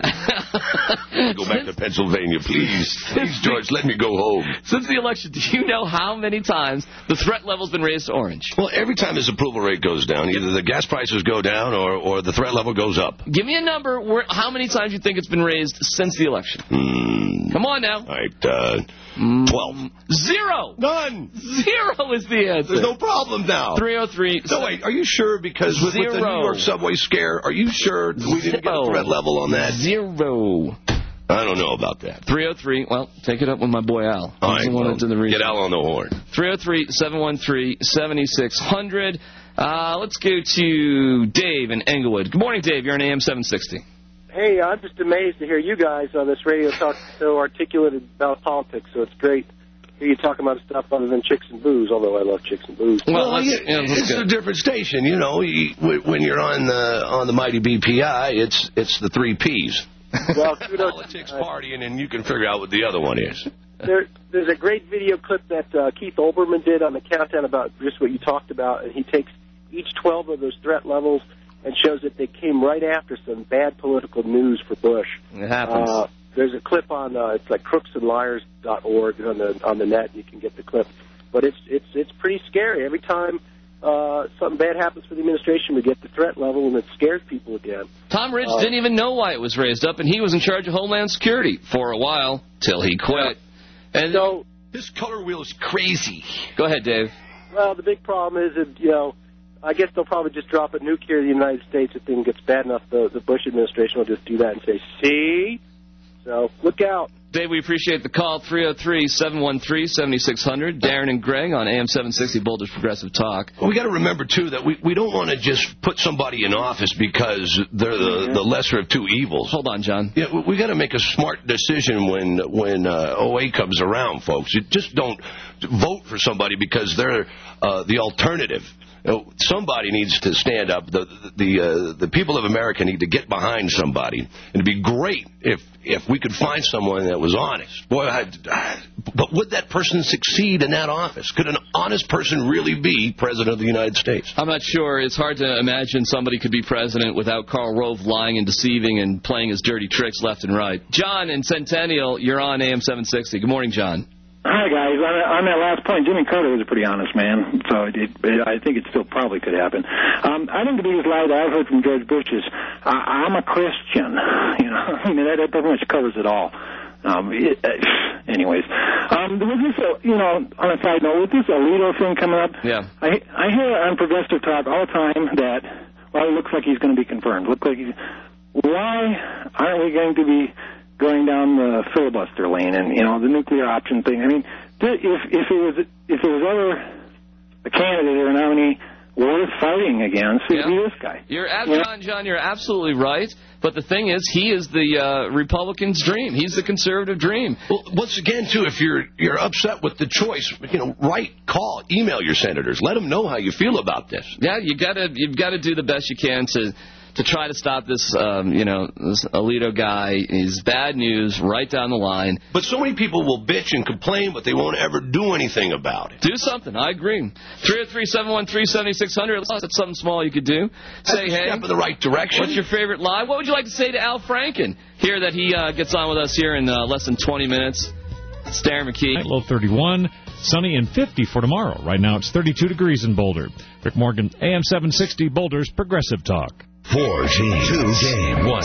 go back to Pennsylvania, please. Please, George, let me go home.
Since the election, do you know how many times the threat level's been raised to orange?
Well, every time his approval rate goes down, either the gas prices go down or, or the threat level goes up.
Give me a number. Where, how many times you think it's been raised since the election?
Mm.
Come on now.
All right, uh, twelve.
Zero.
None.
Zero is the answer.
There's no problem now.
three oh three.
No, wait, are you sure? Because with, with the New York subway scare, are you sure we didn't get a threat level on that?
Zero.
I don't know about that.
three oh three. Well, take it up with my boy Al.
All right, well,
the
get Al on the horn.
three oh three, seven one three, seven six zero zero. Uh, let's go to Dave in Englewood. Good morning, Dave. You're on A M seven sixty.
Hey, I'm just amazed to hear you guys on this radio talk so articulate about politics, so it's great to hear you talking about stuff other than chicks and booze, although I love chicks and booze.
Well, well yeah, yeah, it's a different station, you know. You, when you're on the on the mighty B P I, it's it's the three Ps.
Well, kudos.
Politics, partying, and you can figure out what the other one is.
There, there's a great video clip that uh, Keith Olbermann did on the countdown about just what you talked about, and he takes each twelve of those threat levels and shows that they came right after some bad political news for Bush.
It happens.
Uh, there's a clip on uh, it's like crooks and liars dot org on the on the net. You can get the clip, but it's it's it's pretty scary. Every time uh, something bad happens for the administration, we get the threat level, and it scares people again.
Tom Ridge
uh,
didn't even know why it was raised up, and he was in charge of Homeland Security for a while till he quit.
Yeah.
And
so
this color wheel is crazy.
Go ahead, Dave.
Well, the big problem is that you know. I guess they'll probably just drop a nuke here in the United States if things gets bad enough. The, the Bush administration will just do that and say, see? So look out.
Dave, we appreciate the call. three oh three, seven one three, seven six zero zero. Darren and Greg on A M seven sixty Boulder's Progressive Talk.
Well, we got to remember, too, that we, we don't want to just put somebody in office because they're the, the lesser of two evils.
Hold on, John.
Yeah, we, we got to make a smart decision when when uh, oh eight comes around, folks. You just don't vote for somebody because they're uh, the alternative. You know, somebody needs to stand up. The the uh, the people of America need to get behind somebody. And it'd be great if if we could find someone that was honest. Boy, I, but would that person succeed in that office? Could an honest person really be president of the United States?
I'm not sure. It's hard to imagine somebody could be president without Karl Rove lying and deceiving and playing his dirty tricks left and right. John in Centennial, you're on A M seven sixty. Good morning, John.
Hi, guys. On, on that last point, Jimmy Carter was a pretty honest man, so it, it, I think it still probably could happen. Um, I think the biggest lie that I've heard from George Bush is, uh, I'm a Christian. You know, I mean, that, that pretty much covers it all. Um, it, uh, anyways, um, with this, uh, you know, on a side note, with this Alito thing coming up,
yeah.
I, I hear on Progressive Talk all the time that, well, it looks like he's going to be confirmed. Looks like he's, why aren't we going to be going down the filibuster lane and, you know, the nuclear option thing? I mean, if if it was if it was ever a candidate or a nominee worth fighting against, it'd be this guy.
You're ab- John, John, you're absolutely right. But the thing is, he is the uh, Republican's dream. He's the conservative dream.
Well, once again, too, if you're you're upset with the choice, you know, write, call, email your senators. Let them know how you feel about this.
Yeah, you gotta you've got to do the best you can to. to try to stop this, um, you know, this Alito guy. Is bad news right down the line.
But so many people will bitch and complain, but they won't ever do anything about it.
Do something. I agree. three oh three, seven one three, seven six zero zero. That's something small you could do. Say,
That's
hey.
Step in the right direction.
What's your favorite lie? What would you like to say to Al Franken? Hear that he uh, gets on with us here in uh, less than twenty minutes. It's Darren McKee.
Low thirty-one. Sunny and fifty for tomorrow. Right now it's thirty-two degrees in Boulder. Rick Morgan, A M seven sixty, Boulder's Progressive Talk.
Four games, two game, one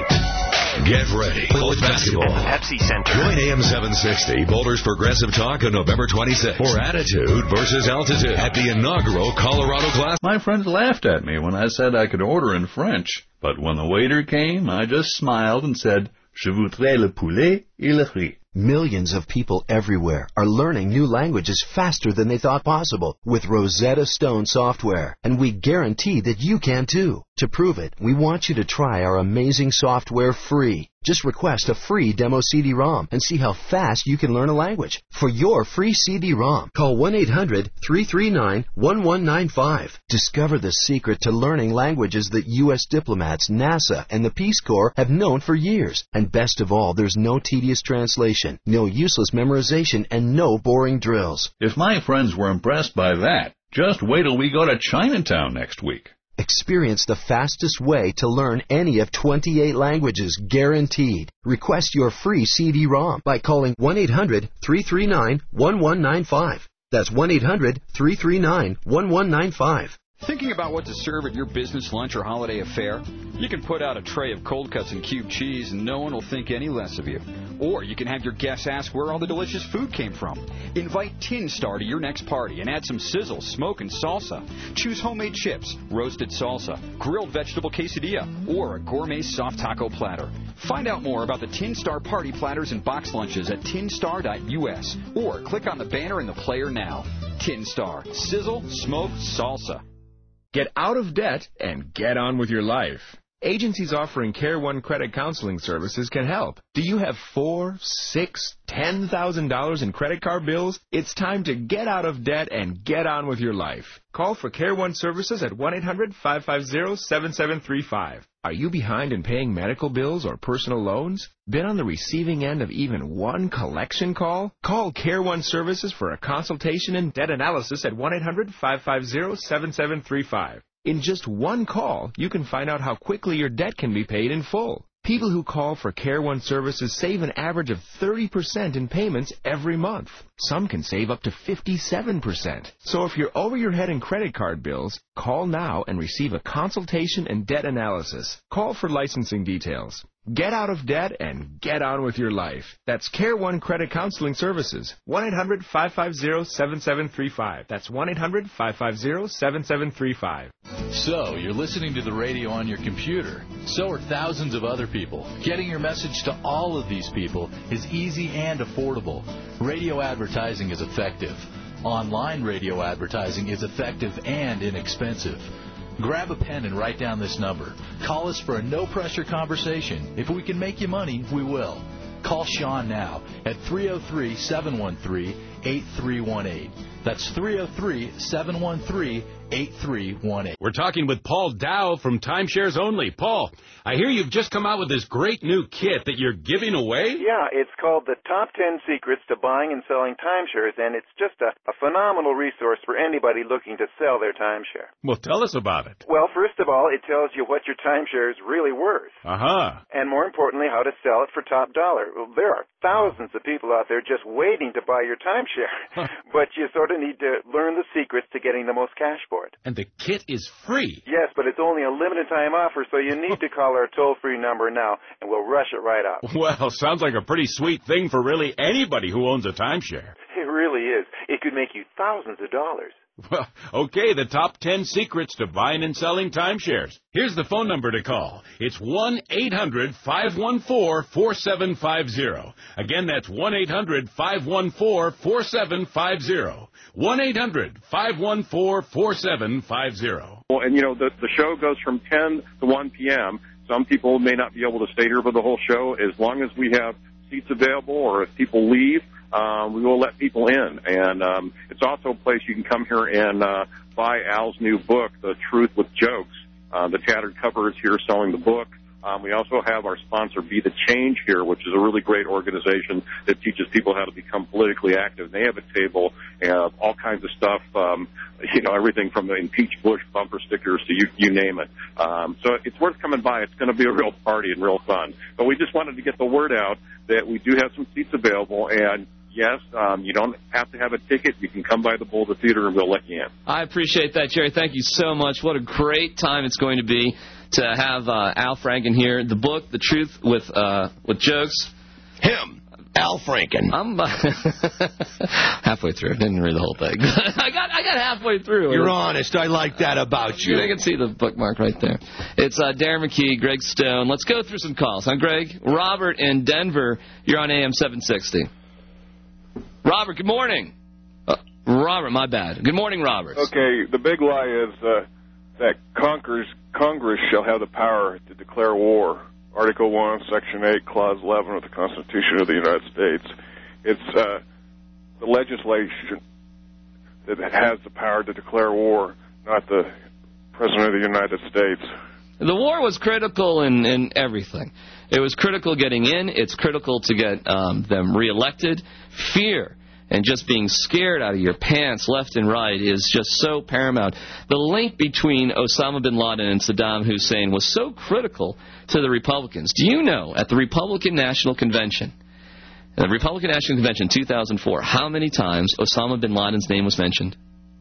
night. Get ready. College basketball.
Pepsi Center.
Join A M seven sixty, Boulder's Progressive Talk on November twenty-sixth for Attitude versus Altitude at the inaugural Colorado Classic.
My friends laughed at me when I said I could order in French, but when the waiter came, I just smiled and said, Je voudrais le poulet et le riz.
Millions of people everywhere are learning new languages faster than they thought possible with Rosetta Stone software, and we guarantee that you can too. To prove it, we want you to try our amazing software free. Just request a free demo C D ROM and see how fast you can learn a language. For your free C D ROM, call one eight hundred, three three nine, one one nine five. Discover the secret to learning languages that U S diplomats, NASA, and the Peace Corps have known for years. And best of all, there's no tedious translation, no useless memorization, and no boring drills.
If my friends were impressed by that, just wait till we go to Chinatown next week.
Experience the fastest way to learn any of twenty-eight languages, guaranteed. Request your free C D ROM by calling one eight hundred, three three nine, one one nine five. That's one eight hundred, three three nine, one one nine five.
Thinking about what to serve at your business lunch or holiday affair? You can put out a tray of cold cuts and cube cheese and no one will think any less of you. Or you can have your guests ask where all the delicious food came from. Invite Tin Star to your next party and add some sizzle, smoke, and salsa. Choose homemade chips, roasted salsa, grilled vegetable quesadilla, or a gourmet soft taco platter. Find out more about the Tin Star party platters and box lunches at tin star dot U S or click on the banner in the player now. Tin Star. Sizzle, smoke, salsa.
Get out of debt and get on with your life. Agencies offering Care One credit counseling services can help. Do you have four, six, ten thousand dollars in credit card bills? It's time to get out of debt and get on with your life. Call for Care One services at one eight hundred, five five zero, seven seven three five. Are you behind in paying medical bills or personal loans? Been on the receiving end of even one collection call? Call Care One Services for a consultation and debt analysis at one eight hundred, five five zero, seven seven three five. In just one call, you can find out how quickly your debt can be paid in full. People who call for Care One Services save an average of thirty percent in payments every month. Some can save up to fifty-seven percent. So if you're over your head in credit card bills, call now and receive a consultation and debt analysis. Call for licensing details. get out of debt, and get on with your life. That's Care One Credit Counseling Services. one eight hundred five five zero seven seven three five. That's one eight hundred five five zero seven seven three five.
So, you're listening to the radio on your computer. So are thousands of other people. Getting your message to all of these people is easy and affordable. Radio advertising is effective. Online radio advertising is effective and inexpensive. Grab a pen and write down this number. Call us for a no-pressure conversation. If we can make you money, we will. Call Sean now at three oh three, seven one three, eight three one eight. That's three oh three, seven one three, eight three one eight.
We're talking with Paul Dow from Timeshares Only. Paul, I hear you've just come out with this great new kit that you're giving away?
Yeah, it's called the Top ten Secrets to Buying and Selling Timeshares, and it's just a, a phenomenal resource for anybody looking to sell their timeshare.
Well, tell us about it.
Well, first of all, it tells you what your timeshare is really worth.
Uh-huh.
And more importantly, how to sell it for top dollar. Well, there are thousands of people out there just waiting to buy your timeshare, but you sort of need to learn the secrets to getting the most cash for it.
And the kit is free.
Yes, but it's only a limited time offer, so you need to call our toll-free number now, and we'll rush it right out.
Well, sounds like a pretty sweet thing for really anybody who owns a timeshare.
It really is. It could make you thousands of dollars.
Well, okay, the top ten secrets to buying and selling timeshares. Here's the phone number to call. It's one eight hundred five one four four seven five zero. Again, that's one eight hundred five one four four seven five zero. one eight hundred five one four four seven five zero.
Well, and, you know, the, the show goes from ten to one p.m. Some people may not be able to stay here for the whole show. As long as we have seats available or if people leave, Um, we will let people in, and um, it's also a place you can come here and uh, buy Al's new book, The Truth with Jokes. Uh, the Tattered Cover is here selling the book. Um, we also have our sponsor, Be the Change, here, which is a really great organization that teaches people how to become politically active. They have a table, uh, all kinds of stuff, um, you know, everything from the impeach Bush bumper stickers to you, you name it. Um, so it's worth coming by. It's going to be a real party and real fun. But we just wanted to get the word out that we do have some seats available, and yes, um, you don't have to have a ticket. You can come by the Boulder Theater and we'll let you in.
I appreciate that, Jerry. Thank you so much. What a great time it's going to be to have uh, Al Franken here. The book, The Truth with uh, with Jokes.
Him, Al Franken.
I'm uh, halfway through. Didn't read the whole thing. I got I got halfway through.
You're honest. I like that about you.
I can see the bookmark right there. It's uh, Darren McKee, Greg Stone. Let's go through some calls. Huh, Greg? Robert in Denver. You're on A M seven sixty. Robert, good morning. Uh, Robert, my bad. Good morning, Robert.
Okay, the big lie is uh, that Congress, Congress shall have the power to declare war. Article one, Section eight, Clause eleven of the Constitution of the United States. It's uh, the legislation that has the power to declare war, not the President of the United States.
The war was critical in, in everything. It was critical getting in. It's critical to get um, them reelected. Fear and just being scared out of your pants left and right is just so paramount. The link between Osama bin Laden and Saddam Hussein was so critical to the Republicans. Do you know, at the Republican National Convention, the Republican National Convention two thousand four, how many times Osama bin Laden's name was mentioned?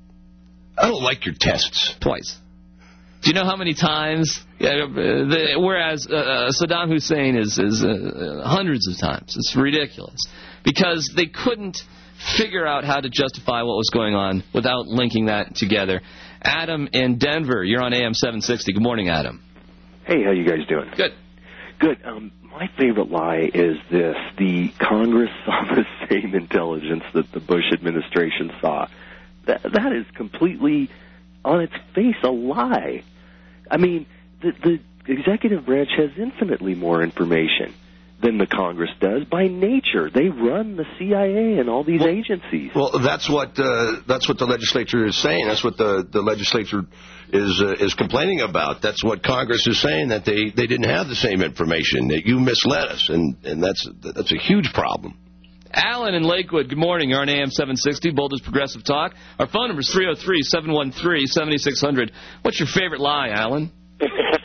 I don't like your tests.
Twice. Do you know how many times? Yeah, the, whereas uh, Saddam Hussein is, is uh, hundreds of times. It's ridiculous. Because they couldn't figure out how to justify what was going on without linking that together. Adam in Denver, you're on A M seven sixty. Good morning, Adam.
Hey, how you guys doing?
Good.
Good. Um, my favorite lie is this. The Congress saw the same intelligence that the Bush administration saw. That, that is completely, on its face, a lie. I mean, the, the executive branch has infinitely more information than the Congress does by nature. They run the C I A and all these
well,
agencies.
Well, that's what uh, that's what the legislature is saying. That's what the, the legislature is uh, is complaining about. That's what Congress is saying, that they, they didn't have the same information, that you misled us, and, and that's that's a huge problem.
Alan in Lakewood, good morning. You're on A M seven sixty, Boulder's Progressive Talk. Our phone number is three oh three, seven one three, seven six zero zero. What's your favorite lie, Alan?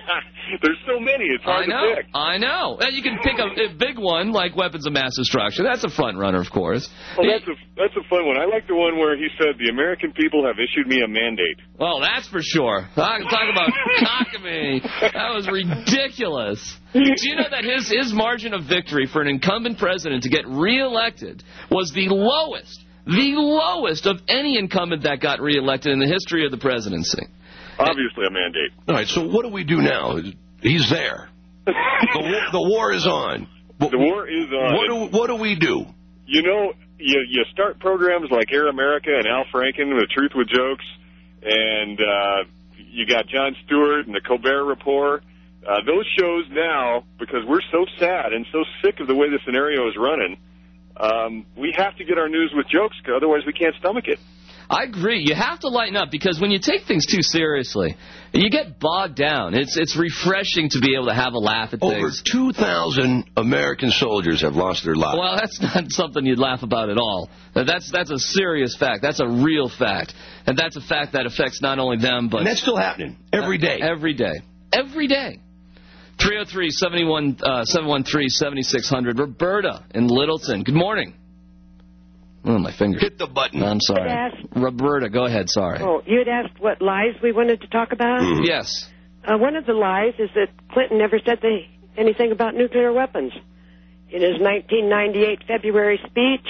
There's so many. It's hard
I know.
to pick.
I know. And you can pick a, a big one like weapons of mass destruction. That's a front runner, of course.
Well, that's a that's a fun one. I like the one where he said the American people have issued me a mandate.
Well, that's for sure. Talk, talk about cockamamie. That was ridiculous. Do you know that his his margin of victory for an incumbent president to get reelected was the lowest, the lowest of any incumbent that got reelected in the history of the presidency?
Obviously a mandate.
All right, so what do we do now? He's there. The war, the war is on.
The war is on.
What do, what do we do?
You know, you, you start programs like Air America and Al Franken, The Truth with Jokes, and uh, you got Jon Stewart and the Colbert Report. Uh, those shows now, because we're so sad and so sick of the way the scenario is running, um, we have to get our news with jokes, otherwise we can't stomach it.
I agree. You have to lighten up, because when you take things too seriously, you get bogged down. It's it's refreshing to be able to have a laugh at things.
Over two thousand American soldiers have lost their lives.
Well, that's not something you'd laugh about at all. That's that's a serious fact. That's a real fact. And that's a fact that affects not only them, but...
And that's still happening every day.
Uh, every day. Every day. three oh three, seven one three, seven six zero zero. Roberta in Littleton. Good morning. Oh, my finger.
Hit the button.
I'm sorry. Roberta, go ahead. Sorry.
Oh, you had asked what lies we wanted to talk about?
Mm-hmm. Yes.
Uh, one of the lies is that Clinton never said the, anything about nuclear weapons. In his nineteen ninety-eight February speech,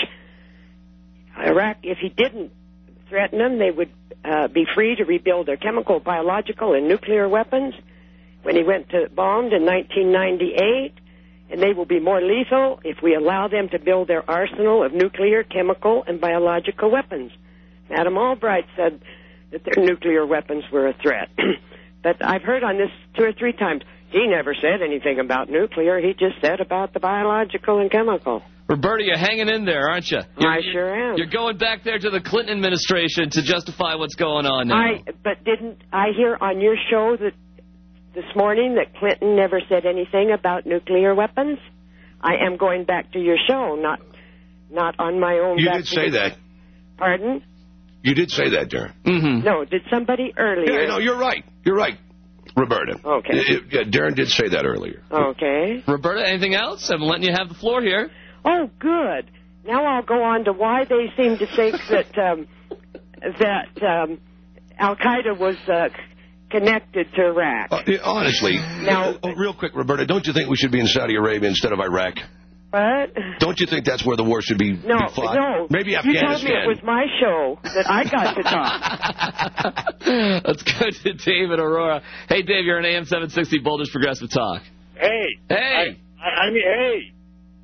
Iraq, if he didn't threaten them, they would uh, be free to rebuild their chemical, biological, and nuclear weapons. When he went to bombed in nineteen ninety-eight, and they will be more lethal if we allow them to build their arsenal of nuclear, chemical, and biological weapons. Madam Albright said that their nuclear weapons were a threat. But I've heard on this two or three times, he never said anything about nuclear. He just said about the biological and chemical.
Roberta, you're hanging in there, aren't you? You're,
I sure am.
You're going back there to the Clinton administration to justify what's going on now.
I, but didn't I hear on your show that this morning that Clinton never said anything about nuclear weapons? I am going back to your show, not not on my own.
You did say that.
Pardon?
You did say that, Darren.
Mm-hmm.
No, did somebody earlier?
Yeah, no, you're right. You're right, Roberta.
Okay.
It, yeah, Darren did say that earlier.
Okay.
Roberta, anything else? I'm letting you have the floor here.
Oh, good. Now I'll go on to why they seem to think that um, that um, Al-Qaeda was uh, connected to Iraq.
Uh, honestly,
now,
oh, real quick, Roberta, don't you think we should be in Saudi Arabia instead of Iraq?
What?
Don't you think that's where the war should be,
no,
be fought?
No,
Maybe
Afghanistan.
Afghanistan.
You told me it was my show that I got to
talk. Let's go to David Aurora. Hey, Dave, you're on A M seven sixty Boulder's Progressive Talk.
Hey.
Hey.
I, I, I mean, hey.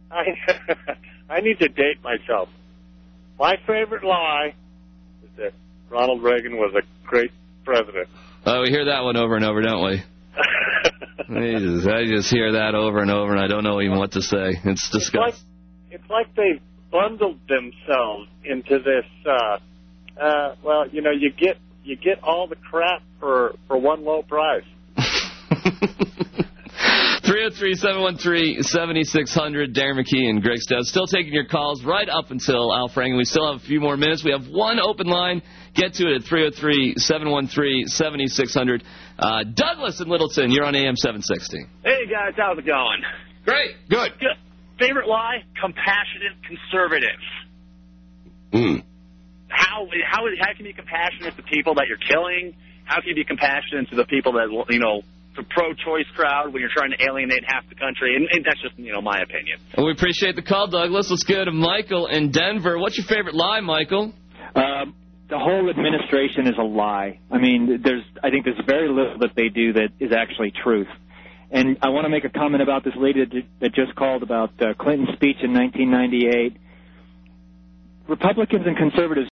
I, I need to date myself. My favorite lie is that Ronald Reagan was a great president.
Oh, we hear that one over and over, don't we? Jesus, I just hear that over and over, and I don't know even what to say. It's disgusting.
It's like, it's like they bundled themselves into this. Uh, uh, well, you know, you get you get all the crap for for one low price.
three oh three, seven one three, seven six zero zero, Darren McKee and Greg Stout. Still taking your calls right up until Al Franken. We still have a few more minutes. We have one open line. Get to it at three oh three, seven one three, seven six zero zero. Uh, Douglas in Littleton, you're on A M seven sixty.
Hey, guys, how's it going?
Great.
Good.
Good. Favorite lie? Compassionate conservative.
Mm.
How, how, how can you be compassionate to people that you're killing? How can you be compassionate to the people that, you know, the pro-choice crowd when you're trying to alienate half the country? And, and that's just, you know, my opinion.
Well, we appreciate the call, Douglas. Let's go to Michael in Denver. What's your favorite lie, Michael?
Um, the whole administration is a lie. I mean, there's, I think there's very little that they do that is actually truth. And I want to make a comment about this lady that, that just called about uh, Clinton's speech in nineteen ninety-eight. Republicans and conservatives